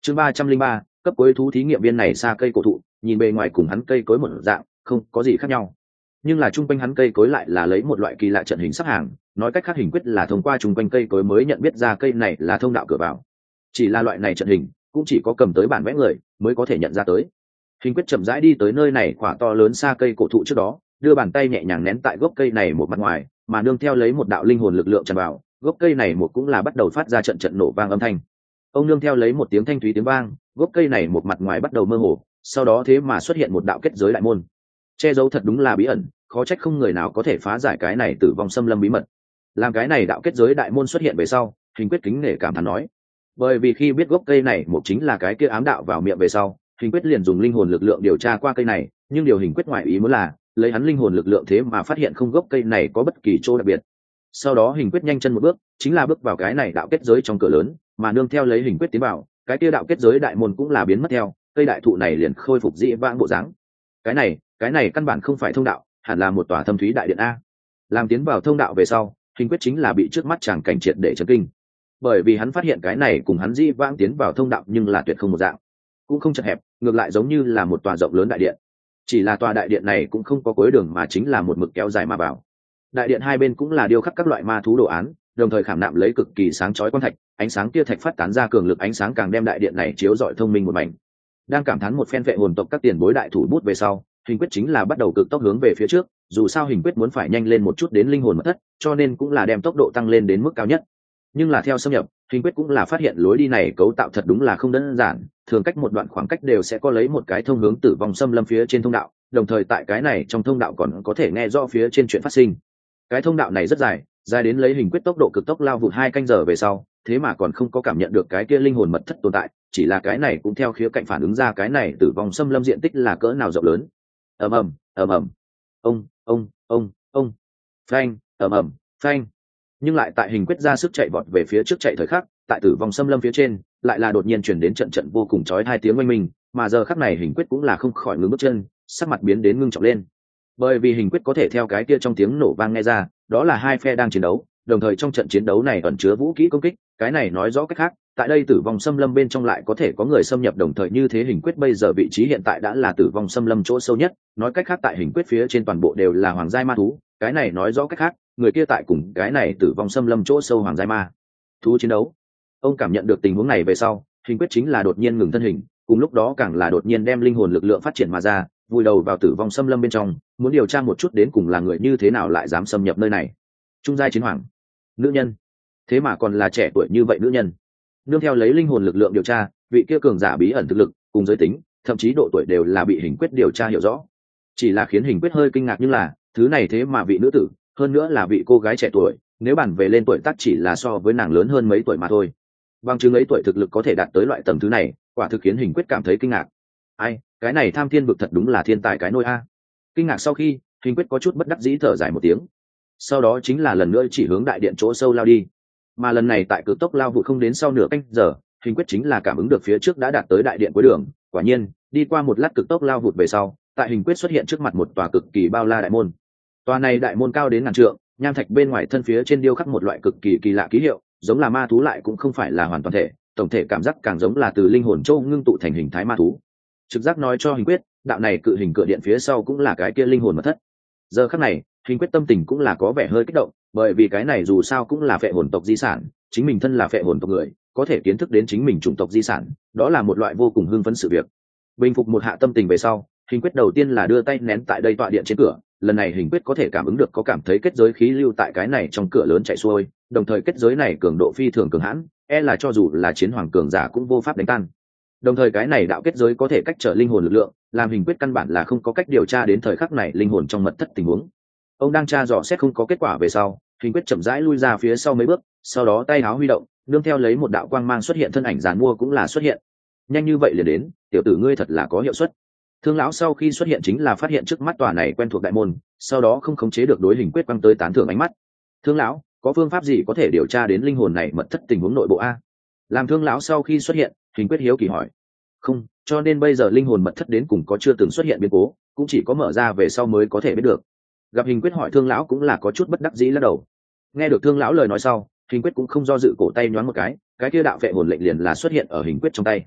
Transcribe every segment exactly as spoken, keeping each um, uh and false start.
chương ba trăm linh ba, cấp cuối thú thí nghiệm viên này xa cây cổ thụ, nhìn bề ngoài cùng hắn cây cối một dạng không có gì khác nhau, nhưng là chung quanh hắn cây cối lại là lấy một loại kỳ lạ trận hình sắp hàng, nói cách khác hình quyết là thông qua chung quanh cây cối mới nhận biết ra cây này là thông đạo cửa vào. Chỉ là loại này trận hình cũng chỉ có cầm tới bản vẽ người mới có thể nhận ra tới. Hình quyết chậm rãi đi tới nơi này quả to lớn xa cây cổ thụ trước đó, đưa bàn tay nhẹ nhàng nén tại gốc cây này một mặt ngoài, mà nương theo lấy một đạo linh hồn lực lượng tràn vào, gốc cây này một cũng là bắt đầu phát ra trận trận nổ vang âm thanh. Ông nương theo lấy một tiếng thanh thúy tiếng vang, gốc cây này một mặt ngoài bắt đầu mơ hồ, sau đó thế mà xuất hiện một đạo kết giới đại môn. Che giấu thật đúng là bí ẩn, khó trách không người nào có thể phá giải cái này tử vong xâm lâm bí mật. Làm cái này đạo kết giới đại môn xuất hiện về sau, Hình quyết kính nể cảm thán nói, bởi vì khi biết gốc cây này một chính là cái kia ám đạo vào miệng về sau, Hình quyết liền dùng linh hồn lực lượng điều tra qua cây này, nhưng điều Hình quyết ngoại ý muốn là lấy hắn linh hồn lực lượng thế mà phát hiện không gốc cây này có bất kỳ chỗ đặc biệt. Sau đó Hình quyết nhanh chân một bước, chính là bước vào cái này đạo kết giới trong cửa lớn, mà nương theo lấy Hình quyết tiến vào, cái kia đạo kết giới đại môn cũng là biến mất theo, cây đại thụ này liền khôi phục dị vãng bộ dáng. Cái này, cái này căn bản không phải thông đạo, hẳn là một tòa thâm thúy đại điện a. Làm tiến vào thông đạo về sau, Hình quyết chính là bị trước mắt chàng cảnh triệt để chấn kinh, bởi vì hắn phát hiện cái này cùng hắn dị vãng tiến vào thông đạo nhưng là tuyệt không một dạng, cũng không chật hẹp, ngược lại giống như là một tòa rộng lớn đại điện. Chỉ là tòa đại điện này cũng không có cuối đường mà chính là một mực kéo dài mà vào. Đại điện hai bên cũng là điêu khắc các loại ma thú đồ án, đồng thời khảm nạm lấy cực kỳ sáng chói quang thạch, ánh sáng kia thạch phát tán ra cường lực ánh sáng càng đem đại điện này chiếu rọi thông minh một mảnh. Đang cảm thán một phen vệ hồn tộc các tiền bối đại thủ bút về sau, Hình quyết chính là bắt đầu cực tốc hướng về phía trước, dù sao Hình quyết muốn phải nhanh lên một chút đến linh hồn mật thất, cho nên cũng là đem tốc độ tăng lên đến mức cao nhất. Nhưng là theo xâm nhập, Hình quyết cũng là phát hiện lối đi này cấu tạo thật đúng là không đơn giản, thường cách một đoạn khoảng cách đều sẽ có lấy một cái thông hướng tử vong xâm lâm phía trên thông đạo, đồng thời tại cái này trong thông đạo còn có thể nghe rõ phía trên chuyện phát sinh. Cái thông đạo này rất dài, dài đến lấy Hình quyết tốc độ cực tốc lao vụt hai canh giờ về sau, thế mà còn không có cảm nhận được cái kia linh hồn mật thất tồn tại, chỉ là cái này cũng theo khía cạnh phản ứng ra cái này tử vong xâm lâm diện tích là cỡ nào rộng lớn. Ầm ầm, ầm ầm. Ông, ông, ông, ông. Phanh, ầm ầm, phanh. Nhưng lại tại Hình quyết ra sức chạy vọt về phía trước chạy thời khắc, tại tử vong xâm lâm phía trên, lại là đột nhiên chuyển đến trận trận vô cùng chói hai tiếng oanh minh, mà giờ khắc này Hình quyết cũng là không khỏi ngừng bước chân, sắc mặt biến đến ngưng trọng lên. Bởi vì Hình quyết có thể theo cái kia trong tiếng nổ vang nghe ra, đó là hai phe đang chiến đấu, đồng thời trong trận chiến đấu này ẩn chứa vũ khí công kích, cái này nói rõ cách khác, tại đây tử vong xâm lâm bên trong lại có thể có người xâm nhập, đồng thời như thế Hình quyết bây giờ vị trí hiện tại đã là tử vong xâm lâm chỗ sâu nhất, nói cách khác tại Hình quyết phía trên toàn bộ đều là hoàng giai ma thú, cái này nói rõ cách khác, người kia tại cùng cái này tử vong xâm lâm chỗ sâu hoàng giai ma thú chiến đấu. Ông cảm nhận được tình huống này về sau, Hình quyết chính là đột nhiên ngừng thân hình, cùng lúc đó càng là đột nhiên đem linh hồn lực lượng phát triển mà ra, vùi đầu vào tử vong xâm lâm bên trong, muốn điều tra một chút đến cùng là người như thế nào lại dám xâm nhập nơi này. Trung giai chiến hoàng, nữ nhân, thế mà còn là trẻ tuổi như vậy nữ nhân. Nương theo lấy linh hồn lực lượng điều tra, vị kia cường giả bí ẩn thực lực cùng giới tính, thậm chí độ tuổi đều là bị Hình quyết điều tra hiểu rõ. Chỉ là khiến Hình quyết hơi kinh ngạc, nhưng là thứ này thế mà vị nữ tử, hơn nữa là vị cô gái trẻ tuổi, nếu bàn về lên tuổi tác chỉ là so với nàng lớn hơn mấy tuổi mà thôi. Bằng chứng ấy tuổi thực lực có thể đạt tới loại tầng thứ này, quả thực khiến Hình quyết cảm thấy kinh ngạc. Ai, cái này tham thiên vực thật đúng là thiên tài cái nôi a. Kinh ngạc sau khi, Hình quyết có chút bất đắc dĩ thở dài một tiếng, sau đó chính là lần nữa chỉ hướng đại điện chỗ sâu lao đi. Mà lần này tại cực tốc lao vụ không đến sau nửa canh giờ, Hình quyết chính là cảm ứng được phía trước đã đạt tới đại điện cuối đường. Quả nhiên, đi qua một lát cực tốc lao vụt về sau, tại Hình quyết xuất hiện trước mặt một tòa cực kỳ bao la đại môn. Tòa này đại môn cao đến ngàn trượng, nham thạch bên ngoài thân phía trên điêu khắc một loại cực kỳ kỳ lạ ký hiệu, giống là ma thú lại cũng không phải là hoàn toàn thể, tổng thể cảm giác càng giống là từ linh hồn châu ngưng tụ thành hình thái ma thú. Trực giác nói cho Hình quyết, đạo này cự hình cửa điện phía sau cũng là cái kia linh hồn mật thất. Giờ khắc này, Hình quyết tâm tình cũng là có vẻ hơi kích động, bởi vì cái này dù sao cũng là phệ hồn tộc di sản, chính mình thân là phệ hồn tộc người, có thể kiến thức đến chính mình chủng tộc di sản, đó là một loại vô cùng hưng phấn sự việc. Bình phục một hạ tâm tình về sau, Hình quyết đầu tiên là đưa tay nén tại đây tọa điện trên cửa, lần này Hình quyết có thể cảm ứng được có cảm thấy kết giới khí lưu tại cái này trong cửa lớn chạy xuôi, đồng thời kết giới này cường độ phi thường cường hãn, e là cho dù là chiến hoàng cường giả cũng vô pháp đánh tan. Đồng thời cái này đạo kết giới có thể cách trở linh hồn lực lượng, làm Hình quyết căn bản là không có cách điều tra đến thời khắc này linh hồn trong mật thất tình huống. Ông đang tra dò xét không có kết quả về sau, Hình quyết chậm rãi lui ra phía sau mấy bước, sau đó tay áo huy động, nương theo lấy một đạo quang mang xuất hiện, thân ảnh giàn mua cũng là xuất hiện. Nhanh như vậy liền đến, tiểu tử ngươi thật là có hiệu suất. Thương lão sau khi xuất hiện chính là phát hiện trước mắt tòa này quen thuộc đại môn, sau đó không khống chế được đối Hình quyết quăng tới tán thưởng ánh mắt. Thương lão, có phương pháp gì có thể điều tra đến linh hồn này mật thất tình huống nội bộ a? Làm Thương lão sau khi xuất hiện, Hình quyết hiếu kỳ hỏi. Không, cho nên bây giờ linh hồn mật thất đến cùng có chưa từng xuất hiện biến cố, cũng chỉ có mở ra về sau mới có thể biết được. Gặp Hình quyết hỏi, Thương lão cũng là có chút bất đắc dĩ lắc đầu. Nghe được Thương lão lời nói sau, Hình quyết cũng không do dự, cổ tay nhoáng một cái, cái kia đạo vệ hồn lệnh liền là xuất hiện ở Hình quyết trong tay.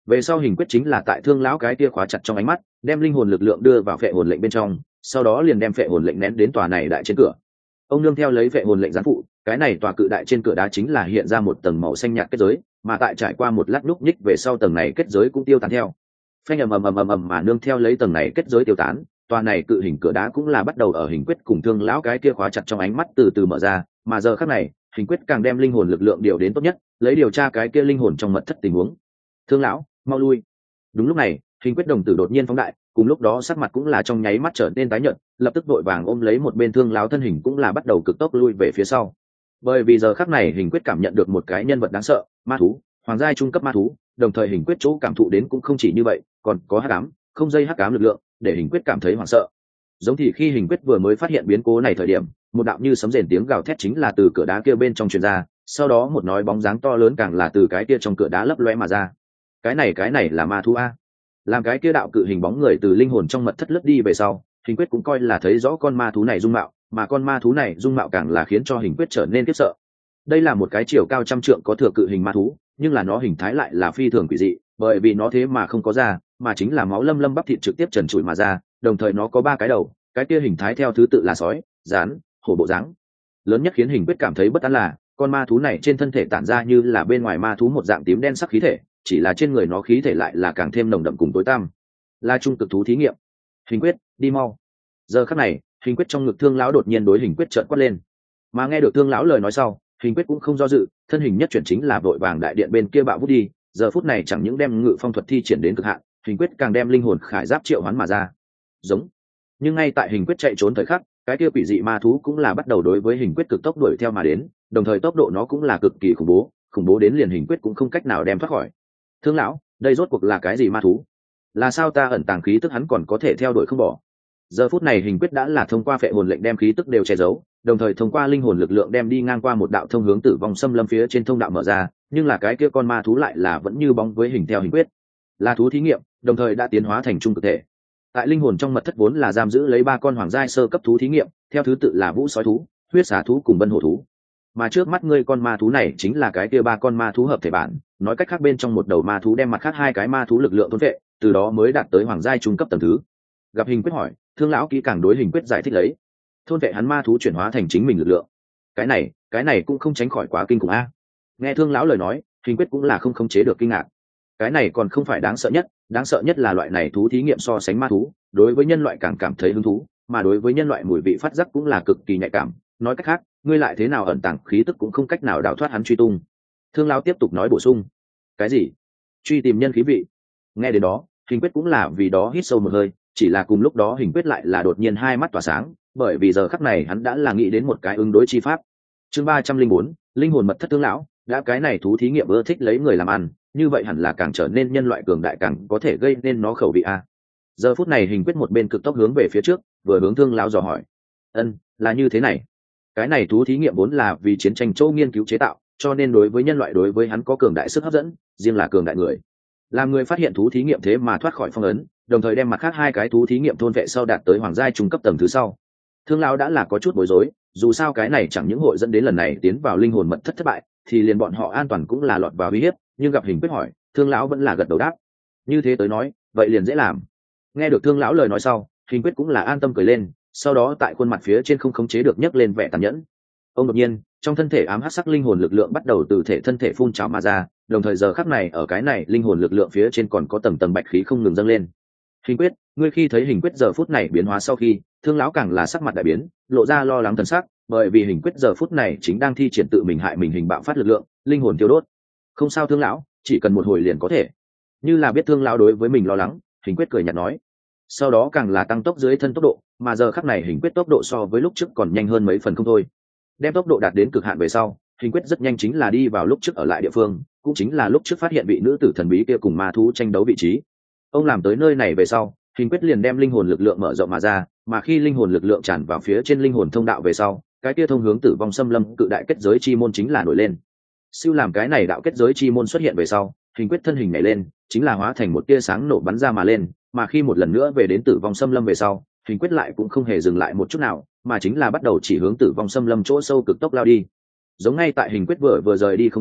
Về sau hình quyết chính là tại thương lão cái kia khóa chặt trong ánh mắt, đem linh hồn lực lượng đưa vào phệ hồn lệnh bên trong, sau đó liền đem phệ hồn lệnh nén đến tòa này đại trên cửa. Ông nương theo lấy phệ hồn lệnh gián phụ, cái này tòa cự đại trên cửa đá chính là hiện ra một tầng màu xanh nhạt kết giới, mà tại trải qua một lát lúc nhích về sau tầng này kết giới cũng tiêu tán theo. Phanh ầm ầm ầm ầm ầm mà nương theo lấy tầng này kết giới tiêu tán, tòa này cự hình cửa đá cũng là bắt đầu ở hình quyết cùng thương lão cái kia khóa chặt trong ánh mắt từ từ mở ra, mà giờ khắc này, hình quyết càng đem linh hồn lực lượng điều đến tốt nhất, lấy điều tra cái kia linh hồn trong mật thất tình huống. Thương lão, mau lui. Đúng lúc này, hình quyết đồng tử đột nhiên phóng đại, cùng lúc đó sắc mặt cũng là trong nháy mắt trở nên tái nhợt, lập tức vội vàng ôm lấy một bên thương lão thân hình cũng là bắt đầu cực tốc lui về phía sau. Bởi vì giờ khắc này hình quyết cảm nhận được một cái nhân vật đáng sợ, ma thú, hoàng giai trung cấp ma thú, đồng thời hình quyết chỗ cảm thụ đến cũng không chỉ như vậy, còn có hắc ám, không dây hắc ám lực lượng, để hình quyết cảm thấy hoảng sợ. Giống thì khi hình quyết vừa mới phát hiện biến cố này thời điểm, một đạo như sấm rền tiếng gào thét chính là từ cửa đá kia bên trong truyền ra, sau đó một nói bóng dáng to lớn càng là từ cái kia trong cửa đá lấp lóe mà ra. Cái này cái này là ma thú a. Làm cái kia đạo cự hình bóng người từ linh hồn trong mật thất lướt đi về sau, hình quyết cũng coi là thấy rõ con ma thú này dung mạo, mà con ma thú này dung mạo càng là khiến cho hình quyết trở nên khiếp sợ. Đây là một cái chiều cao trăm trượng có thừa cự hình ma thú, nhưng là nó hình thái lại là phi thường quỷ dị, bởi vì nó thế mà không có da, mà chính là máu lâm lâm bắp thịt trực tiếp trần trụi mà ra, đồng thời nó có ba cái đầu, cái kia hình thái theo thứ tự là sói, rắn, hổ bộ dáng. Lớn nhất khiến hình quyết cảm thấy bất an là con ma thú này trên thân thể tản ra như là bên ngoài ma thú một dạng tím đen sắc khí thể, chỉ là trên người nó khí thể lại là càng thêm nồng đậm cùng tối tăm. Là trung cực thú thí nghiệm. Hình quyết, đi mau. Giờ khắc này, hình quyết trong ngực thương lão đột nhiên đối hình quyết trợn quát lên. Mà nghe được thương lão lời nói sau, hình quyết cũng không do dự, thân hình nhất chuyển chính là vội vàng đại điện bên kia bạo vút đi. Giờ phút này chẳng những đem ngự phong thuật thi triển đến cực hạn, hình quyết càng đem linh hồn khải giáp triệu hoán mà ra. Giống. Nhưng ngay tại hình quyết chạy trốn thời khắc, cái kia quỷ dị ma thú cũng là bắt đầu đối với hình quyết cực tốc đuổi theo mà đến, đồng thời tốc độ nó cũng là cực kỳ khủng bố, khủng bố đến liền hình quyết cũng không cách nào đem thoát khỏi. Thương lão, đây rốt cuộc là cái gì ma thú? Là sao ta ẩn tàng khí tức hắn còn có thể theo đuổi không bỏ? Giờ phút này hình quyết đã là thông qua phệ hồn lệnh đem khí tức đều che giấu, đồng thời thông qua linh hồn lực lượng đem đi ngang qua một đạo thông hướng tử vong xâm lâm phía trên thông đạo mở ra, nhưng là cái kia con ma thú lại là vẫn như bóng với hình theo hình quyết, là thú thí nghiệm, đồng thời đã tiến hóa thành trung cực thể. Tại linh hồn trong mật thất vốn là giam giữ lấy ba con hoàng giai sơ cấp thú thí nghiệm, theo thứ tự là vũ sói thú, huyết xà thú cùng vân hổ thú. Mà trước mắt ngươi con ma thú này chính là cái kia ba con ma thú hợp thể bản, nói cách khác bên trong một đầu ma thú đem mặt khác hai cái ma thú lực lượng thôn vệ, từ đó mới đạt tới hoàng giai trung cấp tầng thứ. Gặp hình quyết hỏi, thương lão kỹ càng đối hình quyết giải thích lấy, thôn vệ hắn ma thú chuyển hóa thành chính mình lực lượng. Cái này, cái này cũng không tránh khỏi quá kinh khủng a. Nghe thương lão lời nói, hình quyết cũng là không khống chế được kinh ngạc. Cái này còn không phải đáng sợ nhất, đáng sợ nhất là loại này thú thí nghiệm so sánh ma thú, đối với nhân loại càng cảm thấy hứng thú, mà đối với nhân loại mùi vị phát giác cũng là cực kỳ nhạy cảm. Nói cách khác, ngươi lại thế nào ẩn tàng khí tức cũng không cách nào đào thoát hắn truy tung. Thương lão tiếp tục nói bổ sung, cái gì? Truy tìm nhân khí vị? Nghe đến đó, hình quyết cũng là vì đó hít sâu một hơi, chỉ là cùng lúc đó hình quyết lại là đột nhiên hai mắt tỏa sáng, bởi vì giờ khắc này hắn đã là nghĩ đến một cái ứng đối chi pháp. Chương ba trăm linh bốn, linh hồn mật thất thương lão, đã cái này thú thí nghiệm ưa thích lấy người làm ăn, như vậy hẳn là càng trở nên nhân loại cường đại càng có thể gây nên nó khẩu vị a. Giờ phút này hình quyết một bên cực tốc hướng về phía trước, vừa hướng thương lão dò hỏi, ân, là như thế này. Cái này thú thí nghiệm vốn là vì chiến tranh châu nghiên cứu chế tạo, cho nên đối với nhân loại đối với hắn có cường đại sức hấp dẫn, riêng là cường đại người. Làm người phát hiện thú thí nghiệm thế mà thoát khỏi phong ấn, đồng thời đem mặt khác hai cái thú thí nghiệm thôn vệ sau đạt tới hoàng giai trung cấp tầng thứ sau. Thương lão đã là có chút bối rối, dù sao cái này chẳng những hội dẫn đến lần này tiến vào linh hồn mật thất thất bại, thì liền bọn họ an toàn cũng là lọt vào uy hiếp, nhưng gặp hình quyết hỏi, thương lão vẫn là gật đầu đáp. Như thế tới nói, vậy liền dễ làm. Nghe được thương lão lời nói sau, hình quyết cũng là an tâm cười lên, sau đó tại khuôn mặt phía trên không khống chế được nhấc lên vẻ tàn nhẫn. Ông đột nhiên, trong thân thể ám hắc sắc linh hồn lực lượng bắt đầu từ thể thân thể phun trào mà ra, đồng thời giờ khắc này ở cái này linh hồn lực lượng phía trên còn có tầng tầng bạch khí không ngừng dâng lên. Hình quyết, ngươi khi thấy hình quyết giờ phút này biến hóa sau khi, thương lão càng là sắc mặt đại biến, lộ ra lo lắng thần sắc, bởi vì hình quyết giờ phút này chính đang thi triển tự mình hại mình hình bạo phát lực lượng, linh hồn tiêu đốt. Không sao thương lão, chỉ cần một hồi liền có thể. Như là biết thương lão đối với mình lo lắng, hình quyết cười nhạt nói. Sau đó càng là tăng tốc dưới thân tốc độ, mà giờ khắc này hình quyết tốc độ so với lúc trước còn nhanh hơn mấy phần không thôi. Đem tốc độ đạt đến cực hạn về sau, hình quyết rất nhanh chính là đi vào lúc trước ở lại địa phương, cũng chính là lúc trước phát hiện vị nữ tử thần bí kia cùng ma thú tranh đấu vị trí. Ông làm tới nơi này về sau, hình quyết liền đem linh hồn lực lượng mở rộng mà ra, mà khi linh hồn lực lượng tràn vào phía trên linh hồn thông đạo về sau, cái kia thông hướng tử vong xâm lâm cự đại kết giới chi môn chính là nổi lên. Siêu làm cái này đạo kết giới chi môn xuất hiện về sau, hình quyết thân hình nhảy lên, chính là hóa thành một tia sáng nổ bắn ra mà lên, mà khi một lần nữa về đến tử vong xâm lâm về sau, hình quyết lại cũng không hề dừng lại một chút nào, mà chính là bắt đầu chỉ hướng tử vong xâm lâm chỗ sâu cực tốc lao đi. Giống ngay tại hình quyết vừa vừa rời đi không lâu,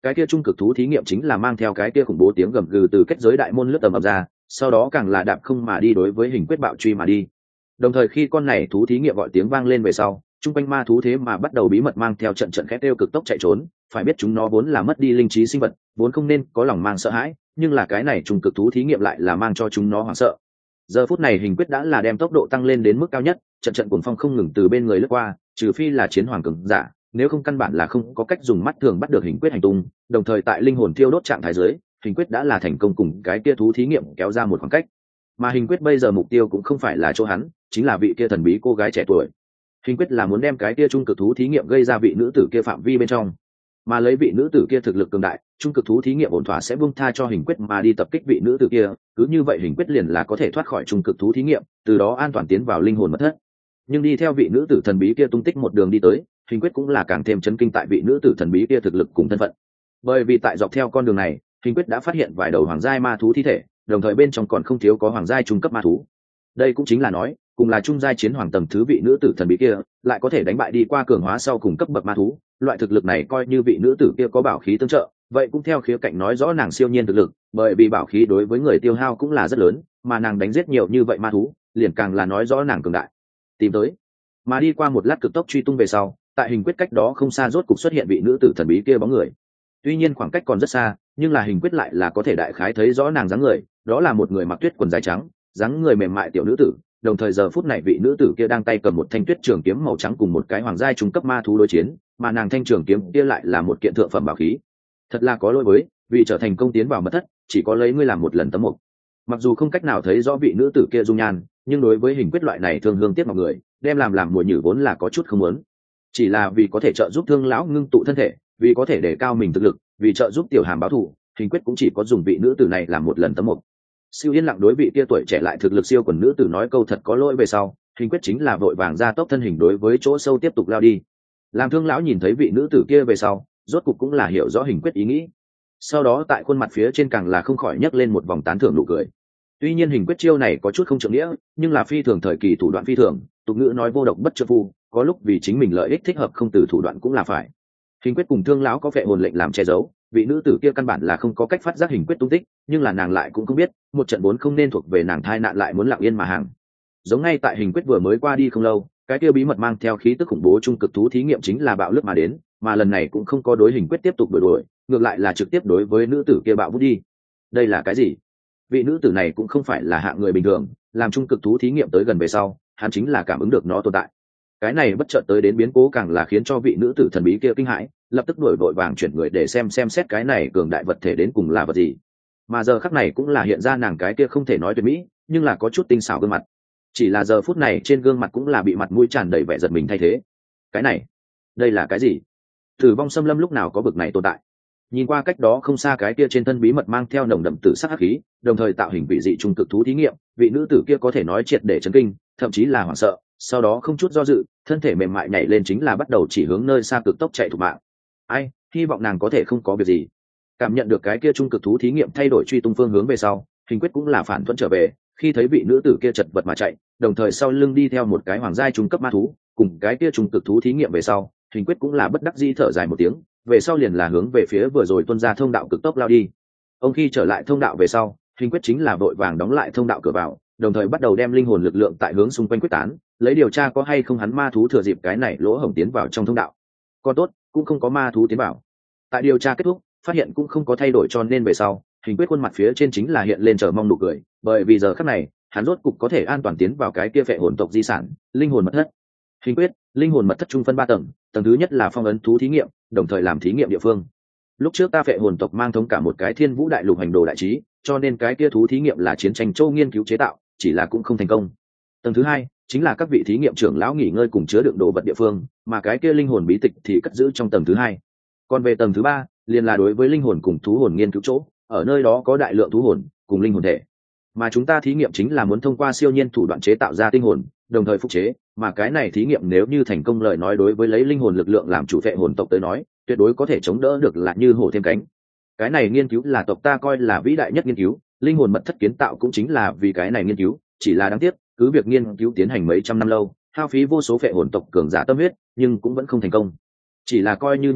cái kia trung cực thú thí nghiệm chính là mang theo cái kia khủng bố tiếng gầm gừ từ kết giới đại môn lướt tầm ập ra, sau đó càng là đạp không mà đi đối với hình quyết bạo truy mà đi. Đồng thời khi con này thú thí nghiệm gọi tiếng vang lên về sau, trung quanh ma thú thế mà bắt đầu bí mật mang theo trận trận khét kêu cực tốc chạy trốn, phải biết chúng nó vốn là mất đi linh trí sinh vật, vốn không nên có lòng mang sợ hãi, nhưng là cái này trung cực thú thí nghiệm lại là mang cho chúng nó hoảng sợ. Giờ phút này hình quyết đã là đem tốc độ tăng lên đến mức cao nhất, trận trận cuồng phong không ngừng từ bên người lướt qua, trừ phi là chiến hoàng cường giả, nếu không căn bản là không có cách dùng mắt thường bắt được hình quyết hành tung. Đồng thời tại linh hồn thiêu đốt trạng thái dưới, hình quyết đã là thành công cùng cái kia thú thí nghiệm kéo ra một khoảng cách. Mà hình quyết bây giờ mục tiêu cũng không phải là chỗ hắn, chính là vị kia thần bí cô gái trẻ tuổi. Hình quyết là muốn đem cái kia trung cực thú thí nghiệm gây ra vị nữ tử kia phạm vi bên trong, mà lấy vị nữ tử kia thực lực cường đại, trung cực thú thí nghiệm ổn thỏa sẽ buông tha cho hình quyết mà đi tập kích vị nữ tử kia, cứ như vậy hình quyết liền là có thể thoát khỏi trung cực thú thí nghiệm, từ đó an toàn tiến vào linh hồn mật thất. Nhưng đi theo vị nữ tử thần bí kia tung tích một đường đi tới, hình quyết cũng là càng thêm chấn kinh tại vị nữ tử thần bí kia thực lực cùng thân phận. Bởi vì tại dọc theo con đường này, hình quyết đã phát hiện vài đầu hoàng giai ma thú thi thể, đồng thời bên trong còn không thiếu có hoàng giai trung cấp ma thú. Đây cũng chính là nói, cùng là trung giai chiến hoàng tầng thứ vị nữ tử thần bí kia, lại có thể đánh bại đi qua cường hóa sau cùng cấp bậc ma thú, loại thực lực này coi như vị nữ tử kia có bảo khí tương trợ, vậy cũng theo khía cạnh nói rõ nàng siêu nhiên thực lực, bởi vì bảo khí đối với người tiêu hao cũng là rất lớn, mà nàng đánh giết nhiều như vậy ma thú, liền càng là nói rõ nàng cường đại. Tìm tới, mà đi qua một lát cực tốc truy tung về sau, tại hình quyết cách đó không xa rốt cục xuất hiện vị nữ tử thần bí kia bóng người. Tuy nhiên khoảng cách còn rất xa, nhưng là hình quyết lại là có thể đại khái thấy rõ nàng dáng người, đó là một người mặc tuyết quần dài trắng, dáng người mềm mại tiểu nữ tử. Đồng thời giờ phút này vị nữ tử kia đang tay cầm một thanh tuyết trường kiếm màu trắng cùng một cái hoàng giai trung cấp ma thú đối chiến, mà nàng thanh trường kiếm kia lại là một kiện thượng phẩm bảo khí. Thật là có lỗi với, vì trở thành công tiến vào mật thất, chỉ có lấy ngươi làm một lần tấm mục. Mặc dù không cách nào thấy rõ vị nữ tử kia dung nhan, nhưng đối với hình quyết loại này thương hương tiếc mọi người, đem làm làm mùi nhử vốn là có chút không muốn. Chỉ là vì có thể trợ giúp thương lão ngưng tụ thân thể, vì có thể đề cao mình thực lực, vì trợ giúp tiểu hàm báo thù, hình quyết cũng chỉ có dùng vị nữ tử này làm một lần tấm mục. Siêu yên lặng đối vị kia tuổi trẻ lại thực lực siêu quần nữ tử nói câu thật có lỗi về sau, hình quyết chính là vội vàng ra tốc thân hình đối với chỗ sâu tiếp tục lao đi. Làm thương lão nhìn thấy vị nữ tử kia về sau, rốt cục cũng là hiểu rõ hình quyết ý nghĩ. Sau đó tại khuôn mặt phía trên càng là không khỏi nhấc lên một vòng tán thưởng nụ cười. Tuy nhiên hình quyết chiêu này có chút không trượng nghĩa, nhưng là phi thường thời kỳ thủ đoạn phi thường, tục ngữ nói vô độc bất trợ phu, có lúc vì chính mình lợi ích thích hợp không từ thủ đoạn cũng là phải. Hình quyết cùng thương lão có phệ hồn lệnh làm che giấu, vị nữ tử kia căn bản là không có cách phát giác hình quyết tung tích, nhưng là nàng lại cũng không biết, một trận vốn không nên thuộc về nàng thai nạn lại muốn lặng yên mà hàng. Giống ngay tại hình quyết vừa mới qua đi không lâu, cái kia bí mật mang theo khí tức khủng bố trung cực thú thí nghiệm chính là bạo lướt mà đến, mà lần này cũng không có đối hình quyết tiếp tục đuổi đuổi, ngược lại là trực tiếp đối với nữ tử kia bạo vút đi. Đây là cái gì? Vị nữ tử này cũng không phải là hạng người bình thường, làm trung cực thú thí nghiệm tới gần về sau, hắn chính là cảm ứng được nó tồn tại. Cái này bất chợt tới đến biến cố càng là khiến cho vị nữ tử thần bí kia kinh hãi, lập tức đuổi vội vàng chuyển người để xem xem xét cái này cường đại vật thể đến cùng là vật gì. Mà giờ khắc này cũng là hiện ra nàng cái kia không thể nói tuyệt mỹ, nhưng là có chút tinh xảo gương mặt. Chỉ là giờ phút này trên gương mặt cũng là bị mặt mũi tràn đầy vẻ giật mình thay thế. Cái này, đây là cái gì? Tử vong xâm lâm lúc nào có bực này tồn tại? Nhìn qua cách đó không xa cái kia trên thân bí mật mang theo nồng đậm tử sắc hắc khí, đồng thời tạo hình vị dị trung cực thú thí nghiệm, vị nữ tử kia có thể nói triệt để chấn kinh, thậm chí là hoảng sợ, sau đó không chút do dự, thân thể mềm mại nhảy lên chính là bắt đầu chỉ hướng nơi xa cực tốc chạy thục mạng. Ai, hy vọng nàng có thể không có việc gì. Cảm nhận được cái kia trung cực thú thí nghiệm thay đổi truy tung phương hướng về sau, hình quyết cũng là phản thuận trở về, khi thấy vị nữ tử kia chật vật mà chạy, đồng thời sau lưng đi theo một cái hoàng giai trung cấp ma thú, cùng cái kia trung cực thú thí nghiệm về sau, hình quyết cũng là bất đắc dĩ thở dài một tiếng, về sau liền là hướng về phía vừa rồi tuôn ra thông đạo cực tốc lao đi. Ông khi trở lại thông đạo về sau, hình quyết chính là vội vàng đóng lại thông đạo cửa vào, đồng thời bắt đầu đem linh hồn lực lượng tại hướng xung quanh quyết tán, lấy điều tra có hay không hắn ma thú thừa dịp cái này lỗ hổng tiến vào trong thông đạo. Còn tốt, cũng không có ma thú tiến vào. Tại điều tra kết thúc, phát hiện cũng không có thay đổi cho nên về sau, hình quyết khuôn mặt phía trên chính là hiện lên chờ mong nụ cười, bởi vì giờ khắc này, hắn rốt cục có thể an toàn tiến vào cái kia phệ hồn tộc di sản, linh hồn mật thất. Hình quyết, linh hồn mật thất trung phân ba tầng, tầng thứ nhất là phong ấn thú thí nghiệm, đồng thời làm thí nghiệm địa phương. Lúc trước ta phệ hồn tộc mang thống cả một cái thiên vũ đại lục hành đồ đại trí, cho nên cái kia thú thí nghiệm là chiến tranh châu nghiên cứu chế tạo, chỉ là cũng không thành công. Tầng thứ hai chính là các vị thí nghiệm trưởng lão nghỉ ngơi cùng chứa đựng đồ vật địa phương, mà cái kia linh hồn bí tịch thì cất giữ trong tầng thứ hai. Còn về tầng thứ ba, liền là đối với linh hồn cùng thú hồn nghiên cứu chỗ, ở nơi đó có đại lượng thú hồn cùng linh hồn thể, mà chúng ta thí nghiệm chính là muốn thông qua siêu nhiên thủ đoạn chế tạo ra tinh hồn, đồng thời phục chế, mà cái này thí nghiệm nếu như thành công lời nói đối với lấy linh hồn lực lượng làm chủ phệ hồn tộc tới nói, tuyệt đối có thể chống đỡ được là như hổ thêm cánh. Cái này nghiên cứu là tộc ta coi là vĩ đại nhất nghiên cứu, linh hồn mật thất kiến tạo cũng chính là vì cái này nghiên cứu, chỉ là đáng tiếc, cứ việc nghiên cứu tiến hành mấy trăm năm lâu, hao phí vô số phệ hồn tộc cường giả tâm huyết, nhưng cũng vẫn không thành công. Chỉ là coi như như thế,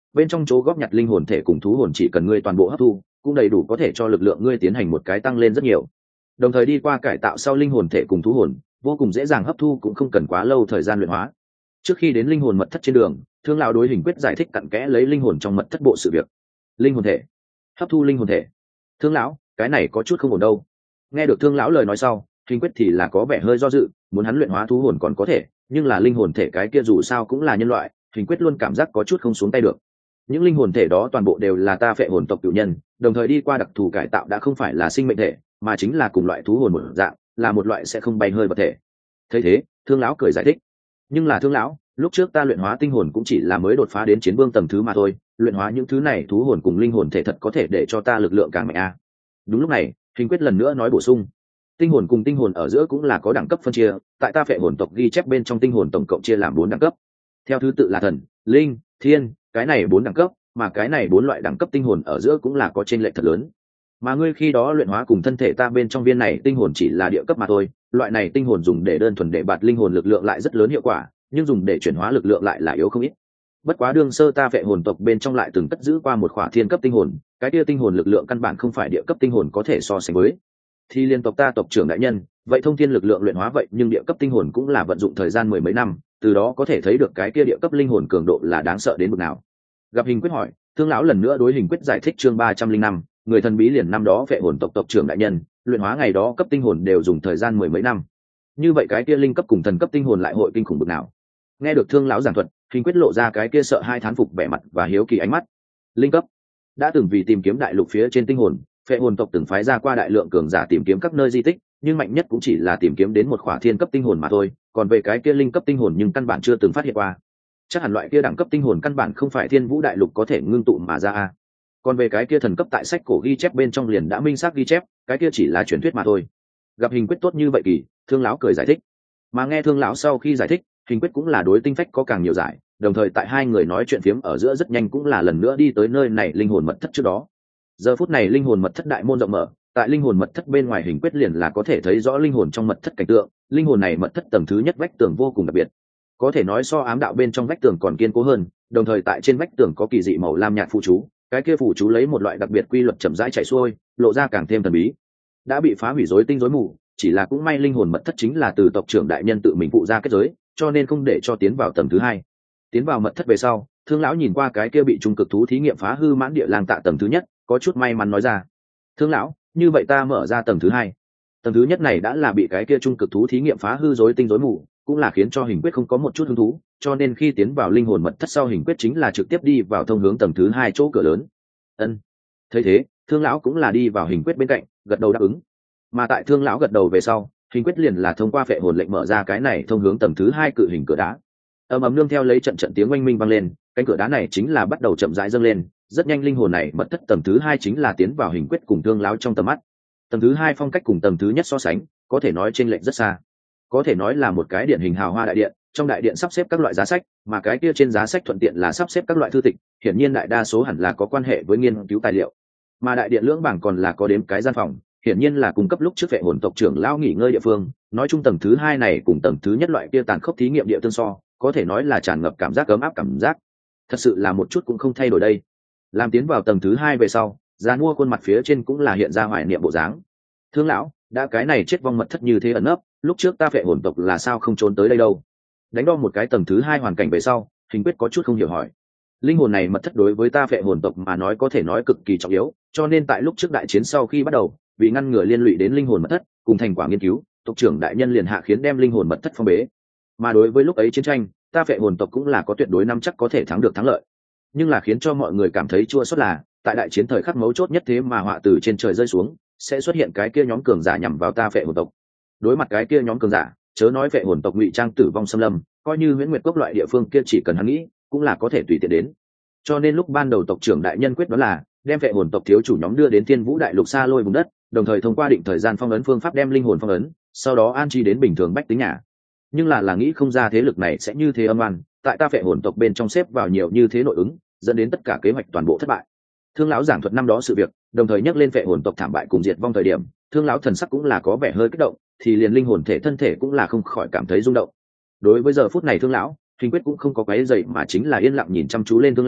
bên trong chỗ góp nhặt linh hồn thể cùng thú hồn chỉ cần ngươi toàn bộ hấp thu cũng đầy đủ có thể cho lực lượng ngươi tiến hành một cái tăng lên rất nhiều. Đồng thời đi qua cải tạo sau linh hồn thể cùng thú hồn vô cùng dễ dàng hấp thu, cũng không cần quá lâu thời gian luyện hóa. Trước khi đến linh hồn mật thất trên đường, Thương lão đối Hình Quyết giải thích cặn kẽ lấy linh hồn trong mật thất bộ sự việc. Linh hồn thể, hấp thu linh hồn thể. Thương lão, cái này có chút không ổn đâu. Nghe được Thương lão lời nói sau, Hình Quyết thì là có vẻ hơi do dự, muốn hắn luyện hóa thú hồn còn có thể, nhưng là linh hồn thể cái kia dù sao cũng là nhân loại, Hình Quyết luôn cảm giác có chút không xuống tay được. Những linh hồn thể đó toàn bộ đều là ta phệ hồn tộc cửu nhân, đồng thời đi qua đặc thù cải tạo đã không phải là sinh mệnh thể, mà chính là cùng loại thú hồn một dạng, là một loại sẽ không bay hơi vật thể. Thấy thế, Thương lão cười giải thích. Nhưng là Thương lão, lúc trước ta luyện hóa tinh hồn cũng chỉ là mới đột phá đến chiến vương tầng thứ mà thôi, luyện hóa những thứ này thú hồn cùng linh hồn thể thật có thể để cho ta lực lượng càng mạnh a. À. Đúng lúc này, Hình Quyết lần nữa nói bổ sung, tinh hồn cùng tinh hồn ở giữa cũng là có đẳng cấp phân chia, tại ta phệ hồn tộc ghi chép bên trong tinh hồn tổng cộng chia làm bốn đẳng cấp, theo thứ tự là thần, linh, thiên, cái này bốn đẳng cấp, mà cái này bốn loại đẳng cấp tinh hồn ở giữa cũng là có chênh lệch thật lớn. Mà ngươi khi đó luyện hóa cùng thân thể ta bên trong viên này tinh hồn chỉ là địa cấp mà thôi, loại này tinh hồn dùng để đơn thuần để bạt linh hồn lực lượng lại rất lớn hiệu quả, nhưng dùng để chuyển hóa lực lượng lại là yếu không ít. Bất quá đương sơ ta phệ hồn tộc bên trong lại từng cất giữ qua một khỏa thiên cấp tinh hồn, cái kia tinh hồn lực lượng căn bản không phải địa cấp tinh hồn có thể so sánh với. Thì liên tộc ta tộc trưởng đại nhân, vậy thông thiên lực lượng luyện hóa vậy nhưng địa cấp tinh hồn cũng là vận dụng thời gian mười mấy năm, từ đó có thể thấy được cái kia địa cấp linh hồn cường độ là đáng sợ đến mức nào. Gặp Hình Quyết hỏi, Thương lão lần nữa đối Hình Quyết giải thích chương ba trăm linh năm, người thần bí liền năm đó phệ hồn tộc tộc trưởng đại nhân, luyện hóa ngày đó cấp tinh hồn đều dùng thời gian mười mấy năm. Như vậy cái kia linh cấp cùng thần cấp tinh hồn lại hội kinh khủng bực nào? Nghe được Thương lão giảng thuật, Hình Quyết lộ ra cái kia sợ hai thán phục vẻ mặt và hiếu kỳ ánh mắt. Linh cấp, đã từng vì tìm kiếm đại lục phía trên tinh hồn, phệ hồn tộc từng phái ra qua đại lượng cường giả tìm kiếm các nơi di tích, nhưng mạnh nhất cũng chỉ là tìm kiếm đến một khỏa thiên cấp tinh hồn mà thôi, còn về cái kia linh cấp tinh hồn nhưng căn bản chưa từng phát hiện qua. Chắc hẳn loại kia đẳng cấp tinh hồn căn bản không phải thiên vũ đại lục có thể ngưng tụ mà ra a. Còn về cái kia thần cấp tại sách cổ ghi chép bên trong liền đã minh xác ghi chép, cái kia chỉ là truyền thuyết mà thôi. Gặp Hình Quyết tốt như vậy kỳ, Thương lão cười giải thích. Mà nghe Thương lão sau khi giải thích, Hình Quyết cũng là đối tinh phách có càng nhiều giải, đồng thời tại hai người nói chuyện phiếm ở giữa rất nhanh cũng là lần nữa đi tới nơi này linh hồn mật thất trước đó. Giờ phút này linh hồn mật thất đại môn rộng mở, tại linh hồn mật thất bên ngoài Hình Quyết liền là có thể thấy rõ linh hồn trong mật thất cảnh tượng. Linh hồn này mật thất tầng thứ nhất vách tường vô cùng đặc biệt, có thể nói so ám đạo bên trong vách tường còn kiên cố hơn, đồng thời tại trên vách tường có kỳ dị màu lam nhạt phụ chú, cái kia phụ chú lấy một loại đặc biệt quy luật chậm rãi chạy xuôi, lộ ra càng thêm thần bí. Đã bị phá hủy rối tinh rối mù, chỉ là cũng may linh hồn mật thất chính là từ tộc trưởng đại nhân tự mình phụ ra kết giới, cho nên không để cho tiến vào tầng thứ hai. Tiến vào mật thất về sau, Thương lão nhìn qua cái kia bị trung cực thú thí nghiệm phá hư mãn địa lang tạ tầng thứ nhất, có chút may mắn nói ra, Thương lão, như vậy ta mở ra tầng thứ hai. Tầng thứ nhất này đã là bị cái kia trung cực thú thí nghiệm phá hư rối tinh rối mù, cũng là khiến cho Hình Quyết không có một chút hứng thú, cho nên khi tiến vào linh hồn mật thất sau, Hình Quyết chính là trực tiếp đi vào thông hướng tầng thứ hai chỗ cửa lớn. Ân. Thấy thế, Thương lão cũng là đi vào Hình Quyết bên cạnh, gật đầu đáp ứng. Mà tại Thương lão gật đầu về sau, Hình Quyết liền là thông qua phệ hồn lệnh mở ra cái này thông hướng tầng thứ hai cự hình cửa đá. Ầm ầm nương theo lấy trận trận tiếng oanh minh vang lên, cánh cửa đá này chính là bắt đầu chậm rãi dâng lên, rất nhanh linh hồn này mật thất tầng thứ hai chính là tiến vào Hình Quyết cùng Thương lão trong tầm mắt. Tầng thứ hai phong cách cùng tầng thứ nhất so sánh, có thể nói chênh lệch rất xa. Có thể nói là một cái điển hình hào hoa đại điện, trong đại điện sắp xếp các loại giá sách, mà cái kia trên giá sách thuận tiện là sắp xếp các loại thư tịch, hiển nhiên đại đa số hẳn là có quan hệ với nghiên cứu tài liệu. Mà đại điện lưỡng bảng còn là có đếm cái gian phòng, hiển nhiên là cung cấp lúc trước phệ hồn tộc trưởng lão nghỉ ngơi địa phương. Nói chung tầng thứ hai này cùng tầng thứ nhất loại kia tàn khốc thí nghiệm địa tương so, có thể nói là tràn ngập cảm giác ấm áp cảm giác. Thật sự là một chút cũng không thay đổi đây. Làm tiến vào tầng thứ hai về sau, già mua khuôn mặt phía trên cũng là hiện ra hoài niệm bộ dáng. Thương lão, đã cái này chết vong mật thất như thế ẩn nấp, lúc trước ta phệ hồn tộc là sao không trốn tới đây đâu? Đánh đo một cái tầng thứ hai hoàn cảnh về sau, Hình Quyết có chút không hiểu hỏi. Linh hồn này mật thất đối với ta phệ hồn tộc mà nói có thể nói cực kỳ trọng yếu, cho nên tại lúc trước đại chiến sau khi bắt đầu, vì ngăn ngừa liên lụy đến linh hồn mật thất, cùng thành quả nghiên cứu, tộc trưởng đại nhân liền hạ khiến đem linh hồn mật thất phong bế. Mà đối với lúc ấy chiến tranh, ta phệ hồn tộc cũng là có tuyệt đối nắm chắc có thể thắng được thắng lợi. Nhưng là khiến cho mọi người cảm thấy chua xót là, tại đại chiến thời khắc mấu chốt nhất thế mà họa từ trên trời rơi xuống, sẽ xuất hiện cái kia nhóm cường giả nhằm vào ta phệ hồn tộc. Đối mặt cái kia nhóm cường giả, chớ nói phệ hồn tộc ngụy trang tử vong xâm lâm, coi như Huyễn Nguyệt Cốc loại địa phương kia chỉ cần hắn nghĩ, cũng là có thể tùy tiện đến. Cho nên lúc ban đầu tộc trưởng đại nhân quyết đó là đem phệ hồn tộc thiếu chủ nhóm đưa đến Thiên Vũ đại lục xa lôi vùng đất, đồng thời thông qua định thời gian phong ấn phương pháp đem linh hồn phong ấn, sau đó an chi đến bình thường bách tính nhà. Nhưng là là nghĩ không ra thế lực này sẽ như thế âm oan, tại ta phệ hồn tộc bên trong xếp vào nhiều như thế nội ứng, dẫn đến tất cả kế hoạch toàn bộ thất bại. Thương lão giảng thuật năm đó sự việc, đồng thời nhắc lên phệ hồn tộc thảm bại cùng diệt vong thời điểm, Thương lão thần sắc cũng là có vẻ hơi kích động, thì liền linh hồn thể thân thể cũng là không khỏi cảm thấy rung động. Đối với giờ phút này Thương lão, Hình Quyết cũng không có quấy dậy mà chính là yên lặng nhìn chăm chú lên Thương lão,